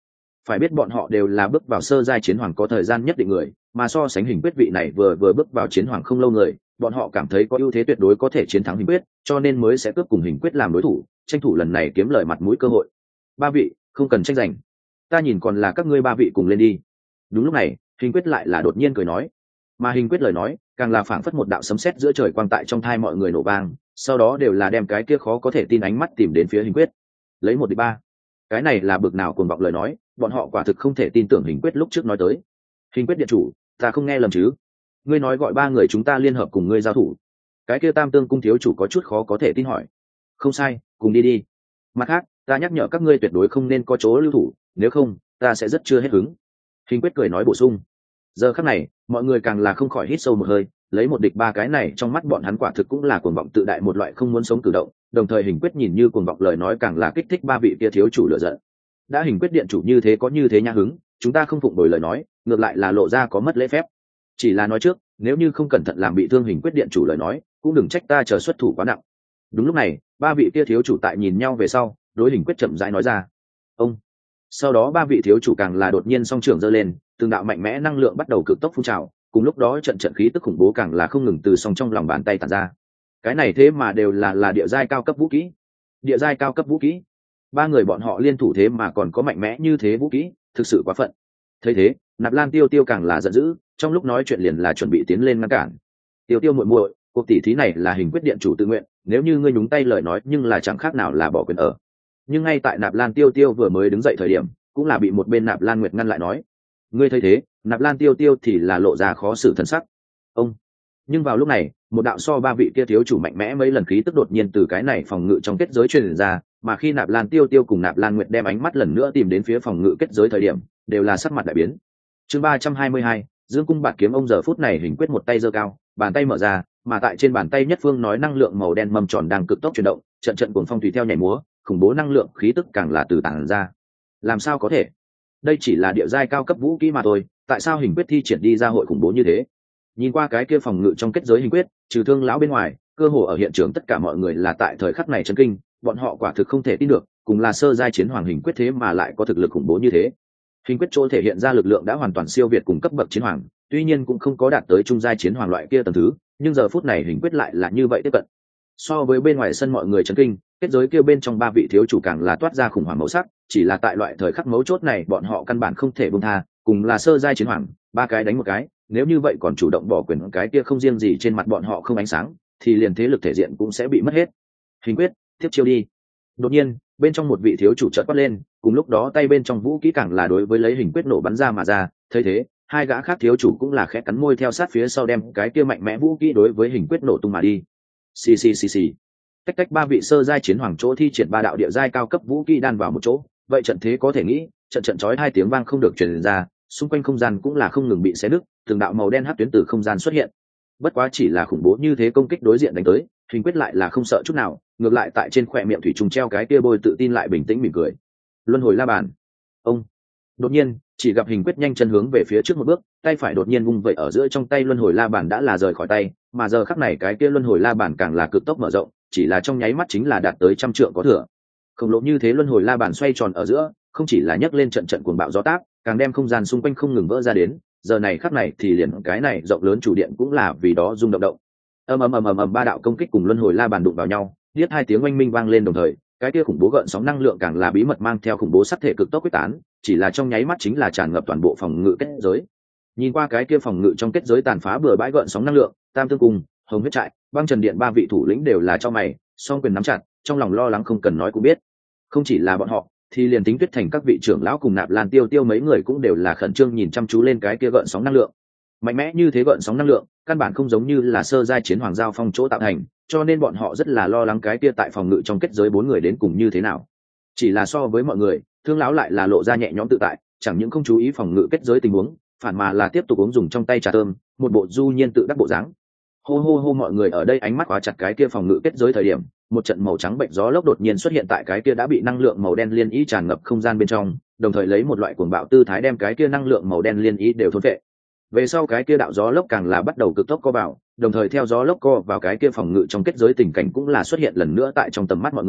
phải biết bọn họ đều là bước vào sơ giai chiến hoàng có thời gian nhất định người, mà so sánh Hình Quyết vị này vừa vừa bước vào chiến hoàng không lâu người, bọn họ cảm thấy có ưu thế tuyệt đối có thể chiến thắng Hình Quyết, cho nên mới sẽ cướp cùng Hình Quyết làm đối thủ, tranh thủ lần này kiếm lời mặt mũi cơ hội. Ba vị không cần tranh giành, ta nhìn còn là các ngươi ba vị cùng lên đi. Đúng lúc này, Hình Quyết lại là đột nhiên cười nói, mà Hình Quyết lời nói càng là phảng phất một đạo sấm sét giữa trời quang tại trong thai mọi người nổ vang, sau đó đều là đem cái kia khó có thể tin ánh mắt tìm đến phía Hình Quyết. Lấy một địch ba, cái này là bực nào cuồng vọng lời nói, bọn họ quả thực không thể tin tưởng Hình Quyết lúc trước nói tới. Hình Quyết điện chủ, ta không nghe lầm chứ? Ngươi nói gọi ba người chúng ta liên hợp cùng ngươi giao thủ? Cái kia Tam Tương cung thiếu chủ có chút khó có thể tin hỏi. Không sai, cùng đi đi. Mặt khác, ta nhắc nhở các ngươi tuyệt đối không nên có chỗ lưu thủ, nếu không ta sẽ rất chưa hết hứng. Hình Quyết cười nói bổ sung. Giờ khắc này, mọi người càng là không khỏi hít sâu một hơi, lấy một địch ba cái này trong mắt bọn hắn quả thực cũng là cuồng vọng tự đại một loại không muốn sống cử động, đồng thời Hình Quyết nhìn như cuồng vọng lời nói càng là kích thích ba vị kia thiếu chủ lửa giận. Đã Hình Quyết điện chủ như thế có như thế nhã hứng, chúng ta không phụng đổi lời nói, ngược lại là lộ ra có mất lễ phép. Chỉ là nói trước, nếu như không cẩn thận làm bị thương Hình Quyết điện chủ lời nói, cũng đừng trách ta chờ xuất thủ quá nặng. Đúng lúc này, ba vị kia thiếu chủ tại nhìn nhau về sau, đối Hình Quyết chậm rãi nói ra. Ông. Sau đó ba vị thiếu chủ càng là đột nhiên song trưởng giơ lên, từng đạo mạnh mẽ năng lượng bắt đầu cực tốc phun trào, cùng lúc đó trận trận khí tức khủng bố càng là không ngừng từ song trong lòng bàn tay tản ra. Cái này thế mà đều là là địa giai cao cấp vũ kỹ. Địa giai cao cấp vũ kỹ. Ba người bọn họ liên thủ thế mà còn có mạnh mẽ như thế vũ kỹ, thực sự quá phận. Thấy thế, Nạp Lan Tiêu Tiêu càng là giận dữ, trong lúc nói chuyện liền là chuẩn bị tiến lên ngăn cản. Tiêu Tiêu muội muội, cuộc tỷ thí này là Hình Quyết điện chủ tự nguyện, nếu như ngươi nhúng tay lời nói nhưng là chẳng khác nào là bỏ quyền ở. Nhưng ngay tại Nạp Lan Tiêu Tiêu vừa mới đứng dậy thời điểm, cũng là bị một bên Nạp Lan Nguyệt ngăn lại nói. Ngươi thấy thế, Nạp Lan Tiêu Tiêu thì là lộ ra khó xử thân sắc. Ông. Nhưng vào lúc này, một đạo so ba vị kia thiếu chủ mạnh mẽ mấy lần khí tức đột nhiên từ cái này phòng ngự trong kết giới truyền ra, mà khi Nạp Lan Tiêu Tiêu cùng Nạp Lan Nguyệt đem ánh mắt lần nữa tìm đến phía phòng ngự kết giới thời điểm, đều là sắc mặt đại biến. Chương ba trăm hai mươi hai, Dương cung bạt kiếm. Ông giờ phút này Hình Quyết một tay giơ cao, bàn tay mở ra, mà tại trên bàn tay nhất phương nói năng lượng màu đen mầm tròn đang cực tốc chuyển động, trận trận cuồng phong tùy theo nhảy múa, khủng bố năng lượng khí tức càng là từ tản ra. Làm sao có thể? Đây chỉ là địa giai cao cấp vũ kỹ mà thôi, tại sao Hình Quyết thi triển đi ra hội khủng bố như thế? Nhìn qua cái kia phòng ngự trong kết giới Hình Quyết, trừ Thương lão bên ngoài, cơ hồ ở hiện trường tất cả mọi người là tại thời khắc này chấn kinh, bọn họ quả thực không thể tin được, cùng là sơ giai chiến hoàng Hình Quyết thế mà lại có thực lực khủng bố như thế. Hình Quyết chỗ thể hiện ra lực lượng đã hoàn toàn siêu việt cùng cấp bậc chiến hoàng, tuy nhiên cũng không có đạt tới trung giai chiến hoàng loại kia tầng thứ, nhưng giờ phút này Hình Quyết lại là như vậy tiếp cận. So với bên ngoài sân mọi người chấn kinh, kết giới kia bên trong ba vị thiếu chủ càng là toát ra khủng hoảng màu sắc, chỉ là tại loại thời khắc mấu chốt này bọn họ căn bản không thể buông tha, cùng là sơ giai chiến hoàng, ba cái đánh một cái, nếu như vậy còn chủ động bỏ quyền cái kia không riêng gì trên mặt bọn họ không ánh sáng, thì liền thế lực thể diện cũng sẽ bị mất hết. Hình Quyết, tiếp chiêu đi. Đột nhiên, bên trong một vị thiếu chủ chợt quát lên, cùng lúc đó tay bên trong vũ kỹ càng là đối với lấy Hình Quyết nổ bắn ra mà ra, thấy thế, hai gã khác thiếu chủ cũng là khẽ cắn môi theo sát phía sau đem cái kia mạnh mẽ vũ kỹ đối với Hình Quyết nổ tung mà đi. Xì xì xì xì. Cách cách ba vị sơ giai chiến hoàng chỗ thi triển ba đạo địa giai cao cấp vũ kỹ đan vào một chỗ, vậy trận thế có thể nghĩ, trận trận chói hai tiếng vang không được truyền ra, xung quanh không gian cũng là không ngừng bị xé nứt, từng đạo màu đen hắc tuyến từ không gian xuất hiện. Bất quá chỉ là khủng bố như thế công kích đối diện đánh tới, Hình Quyết lại là không sợ chút nào, ngược lại tại trên khóe miệng thủy trùng treo cái kia bôi tự tin lại bình tĩnh mỉm cười. Luân hồi la bàn. Ông. Đột nhiên, chỉ gặp Hình Quyết nhanh chân hướng về phía trước một bước, tay phải đột nhiên vung vậy ở giữa trong tay luân hồi la bàn đã là rời khỏi tay, mà giờ khắc này cái kia luân hồi la bàn càng là cực tốc mở rộng, chỉ là trong nháy mắt chính là đạt tới trăm trượng có thừa. Khổng lồ như thế luân hồi la bàn xoay tròn ở giữa, không chỉ là nhấc lên trận trận cuồng bạo gió táp, càng đem không gian xung quanh không ngừng vỡ ra đến, giờ này khắc này thì liền cái này rộng lớn chủ điện cũng là vì đó rung động động. Ầm ầm ầm ầm ầm ba đạo công kích cùng luân hồi la bàn đụng vào nhau, liếc hai tiếng oanh minh vang lên đồng thời, cái kia khủng bố gợn sóng năng lượng càng là bí mật mang theo khủng bố sắc thể cực tốc quyết tán, chỉ là trong nháy mắt chính là tràn ngập toàn bộ phòng ngự kết giới. Nhìn qua cái kia phòng ngự trong kết giới tàn phá bừa bãi gợn sóng năng lượng, Tam Tương Cung, Hồng Huyết Trại, Băng Trần Điện ba vị thủ lĩnh đều là cho mày, song quyền nắm chặt, trong lòng lo lắng không cần nói cũng biết. Không chỉ là bọn họ, thì liền tính Tuyết Thành các vị trưởng lão cùng Nạp Lan Tiêu Tiêu mấy người cũng đều là khẩn trương nhìn chăm chú lên cái kia gợn sóng năng lượng. Mạnh mẽ như thế gợn sóng năng lượng, căn bản không giống như là sơ giai chiến hoàng giao phong chỗ tạo thành, cho nên bọn họ rất là lo lắng cái kia tại phòng ngự trong kết giới bốn người đến cùng như thế nào. Chỉ là so với mọi người, Thương lão lại là lộ ra nhẹ nhõm tự tại, chẳng những không chú ý phòng ngự kết giới tình huống, phản mà là tiếp tục uống dùng trong tay trà thơm, một bộ du nhiên tự đắc bộ dáng. Hô hô hô, mọi người ở đây ánh mắt khóa chặt cái kia phòng ngự kết giới thời điểm, một trận màu trắng bệnh gió lốc đột nhiên xuất hiện tại cái kia đã bị năng lượng màu đen liên ý tràn ngập không gian bên trong, đồng thời lấy một loại cuồng bạo tư thái đem cái kia năng lượng màu đen liên ý đều thôn phệ. Về sau cái kia đạo gió lốc càng là bắt đầu cực tốc co vào, đồng thời theo gió lốc co vào cái kia phòng ngự trong kết giới tình cảnh cũng là xuất hiện lần nữa tại trong tầm mắt mọi người,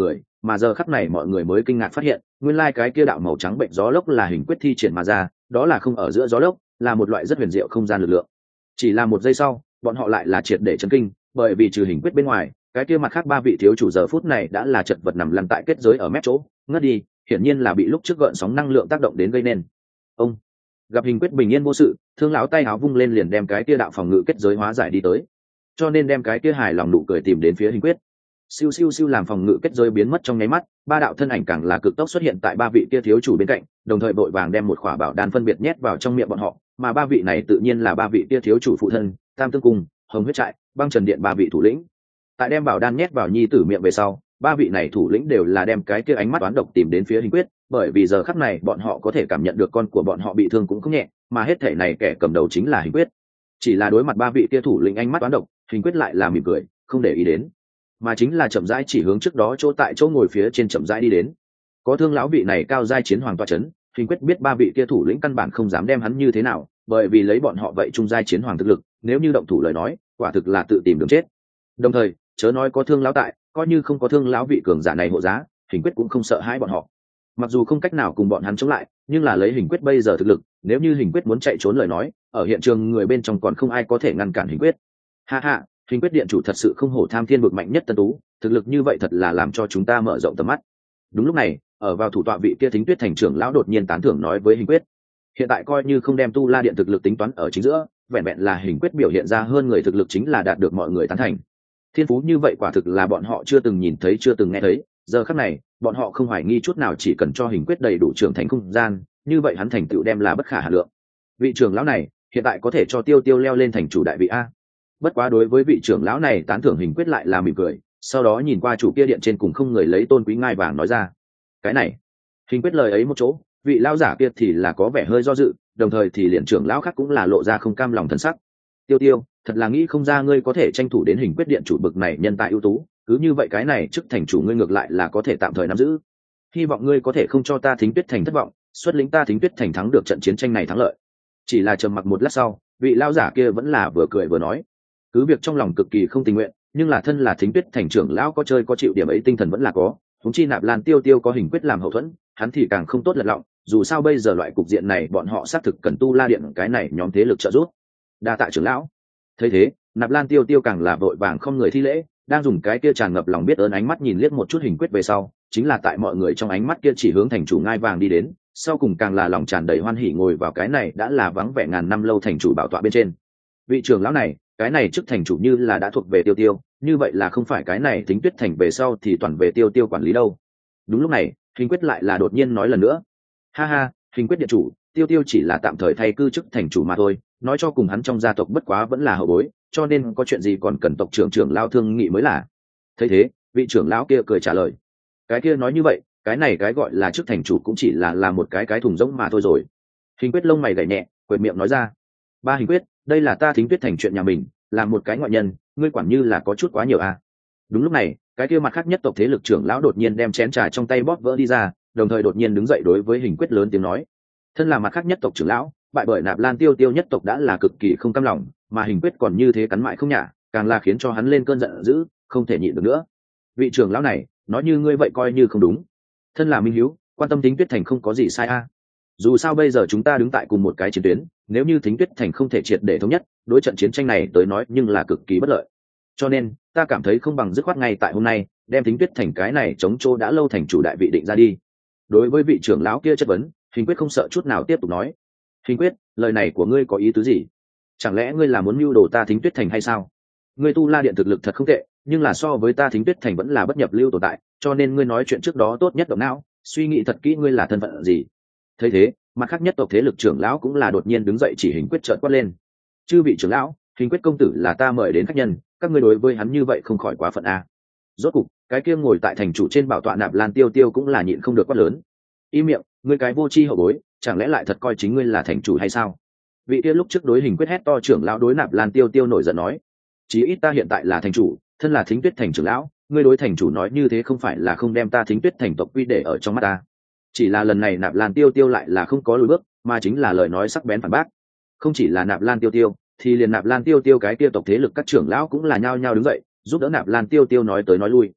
mà giờ khắc này mọi người mới kinh ngạc phát hiện nguyên lai cái kia đạo màu trắng bệnh gió lốc là hình quyết thi triển mà ra, đó là không ở giữa gió lốc, là một loại rất huyền diệu không gian lực lượng. Chỉ là một giây sau bọn họ lại là triệt để chấn kinh, bởi vì trừ hình quyết bên ngoài cái kia mặt khác ba vị thiếu chủ giờ phút này đã là chật vật nằm lăn tại kết giới ở mép chỗ ngất đi, hiển nhiên là bị lúc trước gợn sóng năng lượng tác động đến gây nên. Ông gặp hình quyết bình yên vô sự, Thương lão tay áo vung lên liền đem cái kia đạo phòng ngự kết giới hóa giải đi tới, cho nên đem cái kia hài lòng nụ cười tìm đến phía hình quyết. Siêu siêu siêu làm phòng ngự kết giới biến mất trong nháy mắt, ba đạo thân ảnh càng là cực tốc xuất hiện tại ba vị kia thiếu chủ bên cạnh, đồng thời vội vàng đem một khỏa bảo đan phân biệt nhét vào trong miệng bọn họ, mà ba vị này tự nhiên là ba vị kia thiếu chủ phụ thân, Tam Tương Cung, Hồng Huyết Trại, Băng Trần Điện ba vị thủ lĩnh. Tại đem bảo đan nhét vào nhi tử miệng về sau, ba vị này thủ lĩnh đều là đem cái kia ánh mắt toán độc tìm đến phía hình quyết, bởi vì giờ khắc này bọn họ có thể cảm nhận được con của bọn họ bị thương cũng không nhẹ, mà hết thể này kẻ cầm đầu chính là hình quyết. Chỉ là đối mặt ba vị kia thủ lĩnh ánh mắt toán độc, hình quyết lại là mỉm cười, không để ý đến, mà chính là chậm rãi chỉ hướng trước đó chỗ tại chỗ ngồi phía trên chậm rãi đi đến. Có Thương lão vị này cao giai chiến hoàng toa chấn, hình quyết biết ba vị kia thủ lĩnh căn bản không dám đem hắn như thế nào, bởi vì lấy bọn họ vậy trung giai chiến hoàng thực lực, nếu như động thủ lời nói quả thực là tự tìm đường chết. Đồng thời chớ nói có Thương lão tại, coi như không có Thương lão vị cường giả này hộ giá, hình quyết cũng không sợ hãi bọn họ. Mặc dù không cách nào cùng bọn hắn chống lại, nhưng là lấy hình quyết bây giờ thực lực, nếu như hình quyết muốn chạy trốn lời nói, ở hiện trường người bên trong còn không ai có thể ngăn cản hình quyết. Ha ha, hình quyết điện chủ thật sự không hổ tham thiên vực mạnh nhất tân tú, thực lực như vậy thật là làm cho chúng ta mở rộng tầm mắt. Đúng lúc này ở vào thủ tọa vị kia Thính Tuyết thành trưởng lão đột nhiên tán thưởng nói với hình quyết. Hiện tại coi như không đem tu la điện thực lực tính toán ở chính giữa, vẹn vẹn là hình quyết biểu hiện ra hơn người thực lực chính là đạt được mọi người tán thành. Thiên phú như vậy quả thực là bọn họ chưa từng nhìn thấy chưa từng nghe thấy, giờ khắc này bọn họ không hoài nghi chút nào, chỉ cần cho hình quyết đầy đủ trưởng thành không gian, như vậy hắn thành tựu đem là bất khả hà lượng. Vị trưởng lão này hiện tại có thể cho Tiêu Tiêu leo lên thành chủ đại vị a. Bất quá đối với vị trưởng lão này tán thưởng hình quyết lại là mỉm cười, sau đó nhìn qua chủ kia điện trên cùng không người lấy tôn quý ngai vàng nói ra. Cái này hình quyết lời ấy một chỗ, vị lão giả kia thì là có vẻ hơi do dự, đồng thời thì liền trưởng lão khác cũng là lộ ra không cam lòng thần sắc. Tiêu Tiêu, thật là nghĩ không ra ngươi có thể tranh thủ đến hình quyết điện chủ bực này nhân tài ưu tú, cứ như vậy cái này chức thành chủ ngươi ngược lại là có thể tạm thời nắm giữ. Hy vọng ngươi có thể không cho ta Thính Tuyết thành thất vọng, xuất lĩnh ta Thính Tuyết thành thắng được trận chiến tranh này thắng lợi. Chỉ là trầm mặc một lát sau, vị lão giả kia vẫn là vừa cười vừa nói, cứ việc trong lòng cực kỳ không tình nguyện, nhưng là thân là Thính Tuyết thành trưởng lão có chơi có chịu điểm ấy tinh thần vẫn là có, huống chi Nạp Lan Tiêu Tiêu có hình quyết làm hậu thuẫn, hắn thì càng không tốt lật lọng, dù sao bây giờ loại cục diện này bọn họ xác thực cần tu la điện cái này nhóm thế lực trợ giúp. Đa tạ trưởng lão. Thấy thế, Nạp Lan Tiêu Tiêu càng là vội vàng không người thi lễ, đang dùng cái kia tràn ngập lòng biết ơn ánh mắt nhìn liếc một chút hình quyết về sau, chính là tại mọi người trong ánh mắt kia chỉ hướng thành chủ ngai vàng đi đến, sau cùng càng là lòng tràn đầy hoan hỉ ngồi vào cái này đã là vắng vẻ ngàn năm lâu thành chủ bảo tọa bên trên. Vị trưởng lão này, cái này chức thành chủ như là đã thuộc về Tiêu Tiêu, như vậy là không phải cái này Thính Tuyết thành về sau thì toàn về Tiêu Tiêu quản lý đâu. Đúng lúc này, hình quyết lại là đột nhiên nói lần nữa. Ha ha, hình quyết điện chủ, Tiêu Tiêu chỉ là tạm thời thay cư chức thành chủ mà thôi, nói cho cùng hắn trong gia tộc bất quá vẫn là hậu bối, cho nên có chuyện gì còn cần tộc trưởng trưởng lao thương nghị mới là. Thấy thế, vị trưởng lão kia cười trả lời. Cái kia nói như vậy, cái này cái gọi là chức thành chủ cũng chỉ là là một cái cái thùng rỗng mà thôi rồi. Hình quyết lông mày gảy nhẹ, quệt miệng nói ra. Ba hình quyết, đây là ta Thính Tuyết thành chuyện nhà mình, là một cái ngoại nhân, ngươi quản như là có chút quá nhiều à. Đúng lúc này, cái kia mặt khác nhất tộc thế lực trưởng lão đột nhiên đem chén trà trong tay bóp vỡ đi ra, đồng thời đột nhiên đứng dậy đối với hình quyết lớn tiếng nói. Thân là mặt khác nhất tộc trưởng lão, bại bởi Nạp Lan Tiêu Tiêu nhất tộc đã là cực kỳ không cam lòng, mà hình quyết còn như thế cắn mại không nhả, càng là khiến cho hắn lên cơn giận dữ, không thể nhịn được nữa. Vị trưởng lão này nói như ngươi vậy coi như không đúng, thân là minh hiếu, quan tâm Thính Tuyết thành không có gì sai a. À. Dù sao bây giờ chúng ta đứng tại cùng một cái chiến tuyến, nếu như Thính Tuyết thành không thể triệt để thống nhất, đối trận chiến tranh này tới nói nhưng là cực kỳ bất lợi, cho nên ta cảm thấy không bằng dứt khoát ngay tại hôm nay đem Thính Tuyết thành cái này chống chỗ đã lâu thành chủ đại vị định ra đi. Đối với vị trưởng lão kia chất vấn, hình quyết không sợ chút nào tiếp tục nói. Hình quyết, lời này của ngươi có ý tứ gì? Chẳng lẽ ngươi là muốn mưu đồ ta Thính Tuyết thành hay sao? Ngươi tu la điện thực lực thật không tệ, nhưng là so với ta Thính Tuyết thành vẫn là bất nhập lưu tồn tại, cho nên ngươi nói chuyện trước đó tốt nhất động não, suy nghĩ thật kỹ ngươi là thân phận gì. Thấy thế, mặt khác nhất tộc thế lực trưởng lão cũng là đột nhiên đứng dậy chỉ hình quyết trợn quát lên. Chư vị trưởng lão, hình quyết công tử là ta mời đến khách nhân, các ngươi đối với hắn như vậy không khỏi quá phận a. Rốt cục, cái kia ngồi tại thành chủ trên bảo tọa Nạp Lan Tiêu Tiêu cũng là nhịn không được quát lớn. Im miệng, ngươi cái vô tri hậu bối, chẳng lẽ lại thật coi chính ngươi là thành chủ hay sao? Vị kia lúc trước đối hình quyết hét to trưởng lão đối Nạp Lan Tiêu Tiêu nổi giận nói. Chí ít ta hiện tại là thành chủ, thân là Thính Tuyết thành trưởng lão, ngươi đối thành chủ nói như thế không phải là không đem ta Thính Tuyết thành tộc quy để ở trong mắt ta. Chỉ là lần này Nạp Lan Tiêu Tiêu lại là không có lùi bước, mà chính là lời nói sắc bén phản bác. Không chỉ là Nạp Lan Tiêu Tiêu, thì liền Nạp Lan Tiêu Tiêu cái kia tộc thế lực các trưởng lão cũng là nhao nhao đứng dậy, giúp đỡ Nạp Lan Tiêu Tiêu nói tới nói lui.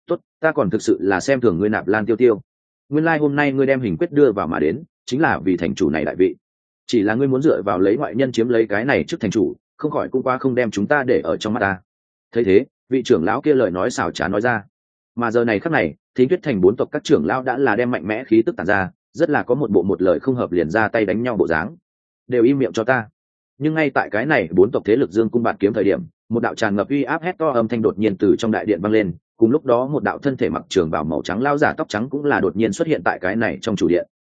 tốt, ta còn thực sự là xem thường ngươi Nạp Lan Tiêu Tiêu. Nguyên lai hôm nay ngươi đem hình quyết đưa vào mà đến, chính là vì thành chủ này đại vị. Chỉ là ngươi muốn dựa vào lấy ngoại nhân chiếm lấy cái này trước thành chủ, không khỏi cũng qua không đem chúng ta để ở trong mắt ta. Thấy thế, vị trưởng lão kia lời nói xảo trá nói ra. Mà giờ này khắc này, Thính Tuyết thành bốn tộc các trưởng lão đã là đem mạnh mẽ khí tức tản ra, rất là có một bộ một lời không hợp liền ra tay đánh nhau bộ dáng. Đều im miệng cho ta. Nhưng ngay tại cái này bốn tộc thế lực dương cung bạt kiếm thời điểm, một đạo tràn ngập uy áp hét to âm thanh đột nhiên từ trong đại điện vang lên, cùng lúc đó một đạo thân thể mặc trường bào màu trắng lao giả tóc trắng cũng là đột nhiên xuất hiện tại cái này trong chủ điện.